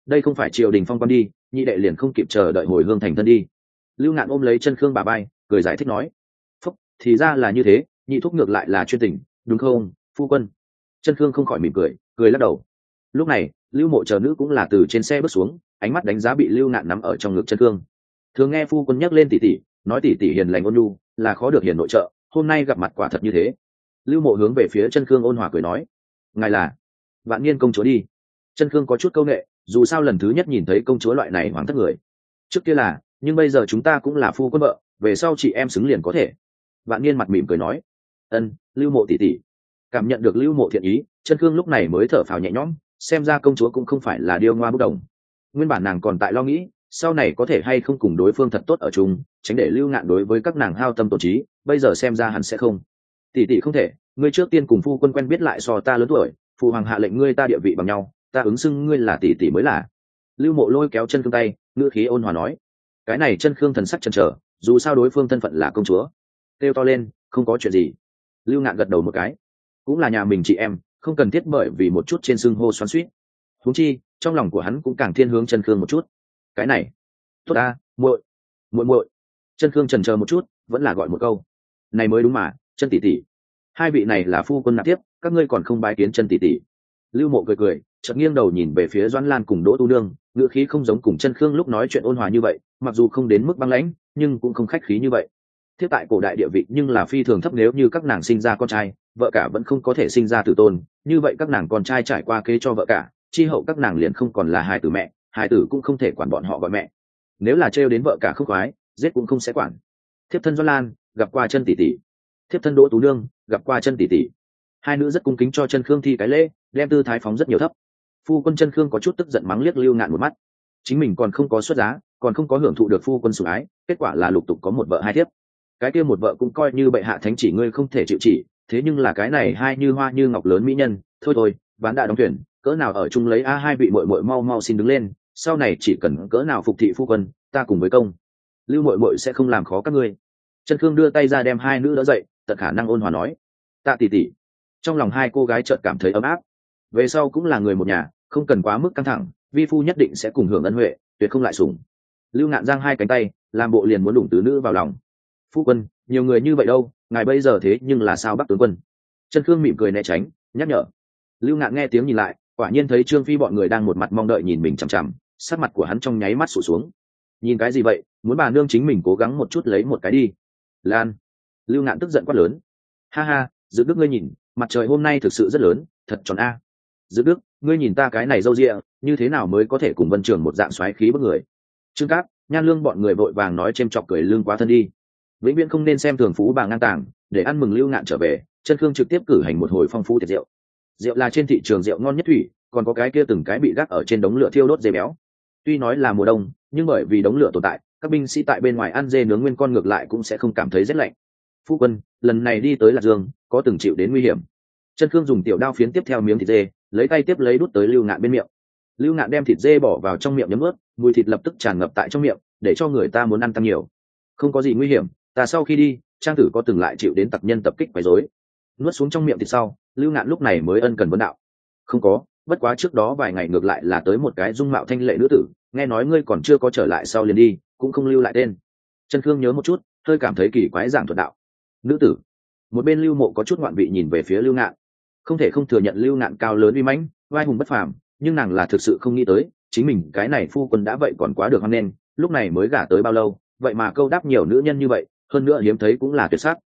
đây không phải triều đình phong quan đi, nhị đệ liền không kịp chờ đợi hồi hương thành thân đi. Lưu Ngạn ôm lấy chân Khương bà bay, cười giải thích nói, phúc, thì ra là như thế, nhị thúc ngược lại là chuyên tình, đúng không phu quân? Chân Khương không khỏi mỉm cười, cười lắc đầu. Lúc này Lưu Mộ chờ nữ cũng là từ trên xe bước xuống, ánh mắt đánh giá bị Lưu Ngạn nắm ở trong ngực chân Khương. Thường nghe phu quân nhắc lên tỷ tỷ, nói tỷ tỷ hiền lành ôn nhu, là khó được hiền nội trợ, hôm nay gặp mặt quả thật như thế. Lưu Mộ hướng về phía chân Khương ôn hòa cười nói, ngài là Vạn Niên công chúa đi. Chân Khương có chút câu nệ, dù sao lần thứ nhất nhìn thấy công chúa loại này hoàng thất người. Trước kia là, nhưng bây giờ chúng ta cũng là phu quân vợ, về sau chị em xứng liền có thể. Vạn Niên mặt mỉm cười nói, ân, Lưu Mộ tỷ tỷ. Cảm nhận được Lưu Mộ thiện ý, Chân Khương lúc này mới thở phào nhẹ nhõm, xem ra công chúa cũng không phải là điêu ngoa bốc đồng. Nguyên bản nàng còn tại lo nghĩ, sau này có thể hay không cùng đối phương thật tốt ở chung, tránh để Lưu Ngạn đối với các nàng hao tâm tổn trí, bây giờ xem ra hẳn sẽ không. Tỷ tỷ không thể, ngươi trước tiên cùng phu quân quen biết lại so ta lớn tuổi, phụ hoàng hạ lệnh ngươi ta địa vị bằng nhau, ta ứng xưng ngươi là tỷ tỷ mới là. Lưu Mộ lôi kéo Chân Khương tay, ngữ khí ôn hòa nói. Cái này Chân Khương thần sắc chần chờ, dù sao đối phương thân phận là công chúa. Kêu to lên, không có chuyện gì. Lưu Ngạn gật đầu một cái, cũng là nhà mình chị em, không cần thiết bởi vì một chút trên xưng hô xoắn xuýt. Huống chi trong lòng của hắn cũng càng thiên hướng Chân Khương một chút. Cái này tốt ta, muội muội muội. Chân Khương chần chờ một chút, vẫn là gọi một câu, này mới đúng mà, Chân tỷ tỷ. Hai vị này là phu quân nạp tiếp, các ngươi còn không bái kiến Chân tỷ tỷ. Lưu Mộ cười cười, chợt nghiêng đầu nhìn về phía Doãn Lan cùng Đỗ Tu Nương, ngữ khí không giống cùng Chân Khương lúc nói chuyện ôn hòa như vậy, mặc dù không đến mức băng lãnh, nhưng cũng không khách khí như vậy. Thiết tại cổ đại địa vị nhưng là phi thường thấp, nếu như các nàng sinh ra con trai, vợ cả vẫn không có thể sinh ra tử tôn, như vậy các nàng con trai trải qua kế cho vợ cả, chi hậu các nàng liền không còn là hài tử mẹ, hài tử cũng không thể quản bọn họ gọi mẹ. Nếu là trêu đến vợ cả không khoái, giết cũng không sẽ quản. Thiếp thân Doãn Lan gặp qua Chân tỷ tỷ. Thiếp thân Đỗ Tú Nương gặp qua Chân tỷ tỷ. Hai nữ rất cung kính cho Chân Khương thi cái lễ, đem tư thái phóng rất nhiều thấp. Phu quân Chân Khương có chút tức giận mắng liếc Lưu Ngạn một mắt. Chính mình còn không có xuất giá, còn không có hưởng thụ được phu quân sủng ái, kết quả là lục tục có một vợ hai thiếp. Cái kia một vợ cũng coi như bệ hạ thánh chỉ ngươi không thể chịu chỉ, thế nhưng là cái này hai như hoa như ngọc lớn mỹ nhân, thôi thôi, ván đã đóng thuyền, cỡ nào ở chung lấy a hai vị muội muội mau mau xin đứng lên, sau này chỉ cần cỡ nào phục thị phu quân, ta cùng với công. Lưu muội muội sẽ không làm khó các ngươi. Chân Khương đưa tay ra đem hai nữ đỡ dậy, tận khả năng ôn hòa nói, tạ tỷ tỷ. Trong lòng hai cô gái chợt cảm thấy ấm áp. Về sau cũng là người một nhà, không cần quá mức căng thẳng, vi phu nhất định sẽ cùng hưởng ân huệ, tuyệt không lại sủng. Lưu Ngạn giang hai cánh tay, làm bộ liền muốn đủng tứ nữ vào lòng. Phu quân, nhiều người như vậy đâu, ngài bây giờ thế nhưng là sao Bắc tướng quân? Chân Khương mỉm cười né tránh, nhắc nhở. Lưu Ngạn nghe tiếng nhìn lại, quả nhiên thấy Trương Phi bọn người đang một mặt mong đợi nhìn mình chằm chằm, sắc mặt của hắn trong nháy mắt sụt xuống. Nhìn cái gì vậy, muốn bà nương chính mình cố gắng một chút lấy một cái đi. Lan. Lưu Ngạn tức giận quát lớn. Ha ha, Dự Đức ngươi nhìn, mặt trời hôm nay thực sự rất lớn, thật tròn a. Dự Đức, ngươi nhìn ta cái này râu ria, như thế nào mới có thể cùng Vân Trường một dạng xoáy khí bức người? Trương Cát, Nhan Lương bọn người vội vàng nói chêm chọc cười lương quá thân đi. Vĩnh viễn không nên xem thường phú bà ngang tàng, để ăn mừng Lưu Ngạn trở về, Chân Khương trực tiếp cử hành một hồi phong phú tiệc rượu. Rượu là trên thị trường rượu ngon nhất thủy, còn có cái kia từng cái bị gác ở trên đống lửa thiêu đốt dê béo. Tuy nói là mùa đông, nhưng bởi vì đống lửa tồn tại, các binh sĩ tại bên ngoài ăn dê nướng nguyên con ngược lại cũng sẽ không cảm thấy rét lạnh. Phu quân, lần này đi tới Lạc Dương, có từng chịu đến nguy hiểm. Chân Khương dùng tiểu đao phiến tiếp theo miếng thịt dê, lấy tay tiếp lấy đút tới Lưu Ngạn bên miệng. Lưu Ngạn đem thịt dê bỏ vào trong miệng nhấm ướt, mùi thịt lập tức tràn ngập tại trong miệng, để cho người ta muốn ăn tăng nhiều. Không có gì nguy hiểm, ta sau khi đi, trang tử có từng lại chịu đến tặc nhân tập kích quấy rối. Nuốt xuống trong miệng thịt sau, Lưu Ngạn lúc này mới ân cần vấn đạo. Không có, bất quá trước đó vài ngày ngược lại là tới một cái dung mạo thanh lệ nữ tử, nghe nói ngươi còn chưa có trở lại sau liền đi, cũng không lưu lại tên. Chân Khương nhớ một chút, hơi cảm thấy kỳ quái giảng thuật đạo. Nữ tử. Một bên Lưu Mộ có chút ngoạn vị nhìn về phía Lưu Ngạn. Không thể không thừa nhận Lưu Ngạn cao lớn uy mãnh, vai hùng bất phàm, nhưng nàng là thực sự không nghĩ tới, chính mình cái này phu quân đã vậy còn quá được hoan nghênh, lúc này mới gả tới bao lâu, vậy mà câu đáp nhiều nữ nhân như vậy, hơn nữa hiếm thấy cũng là tuyệt sắc.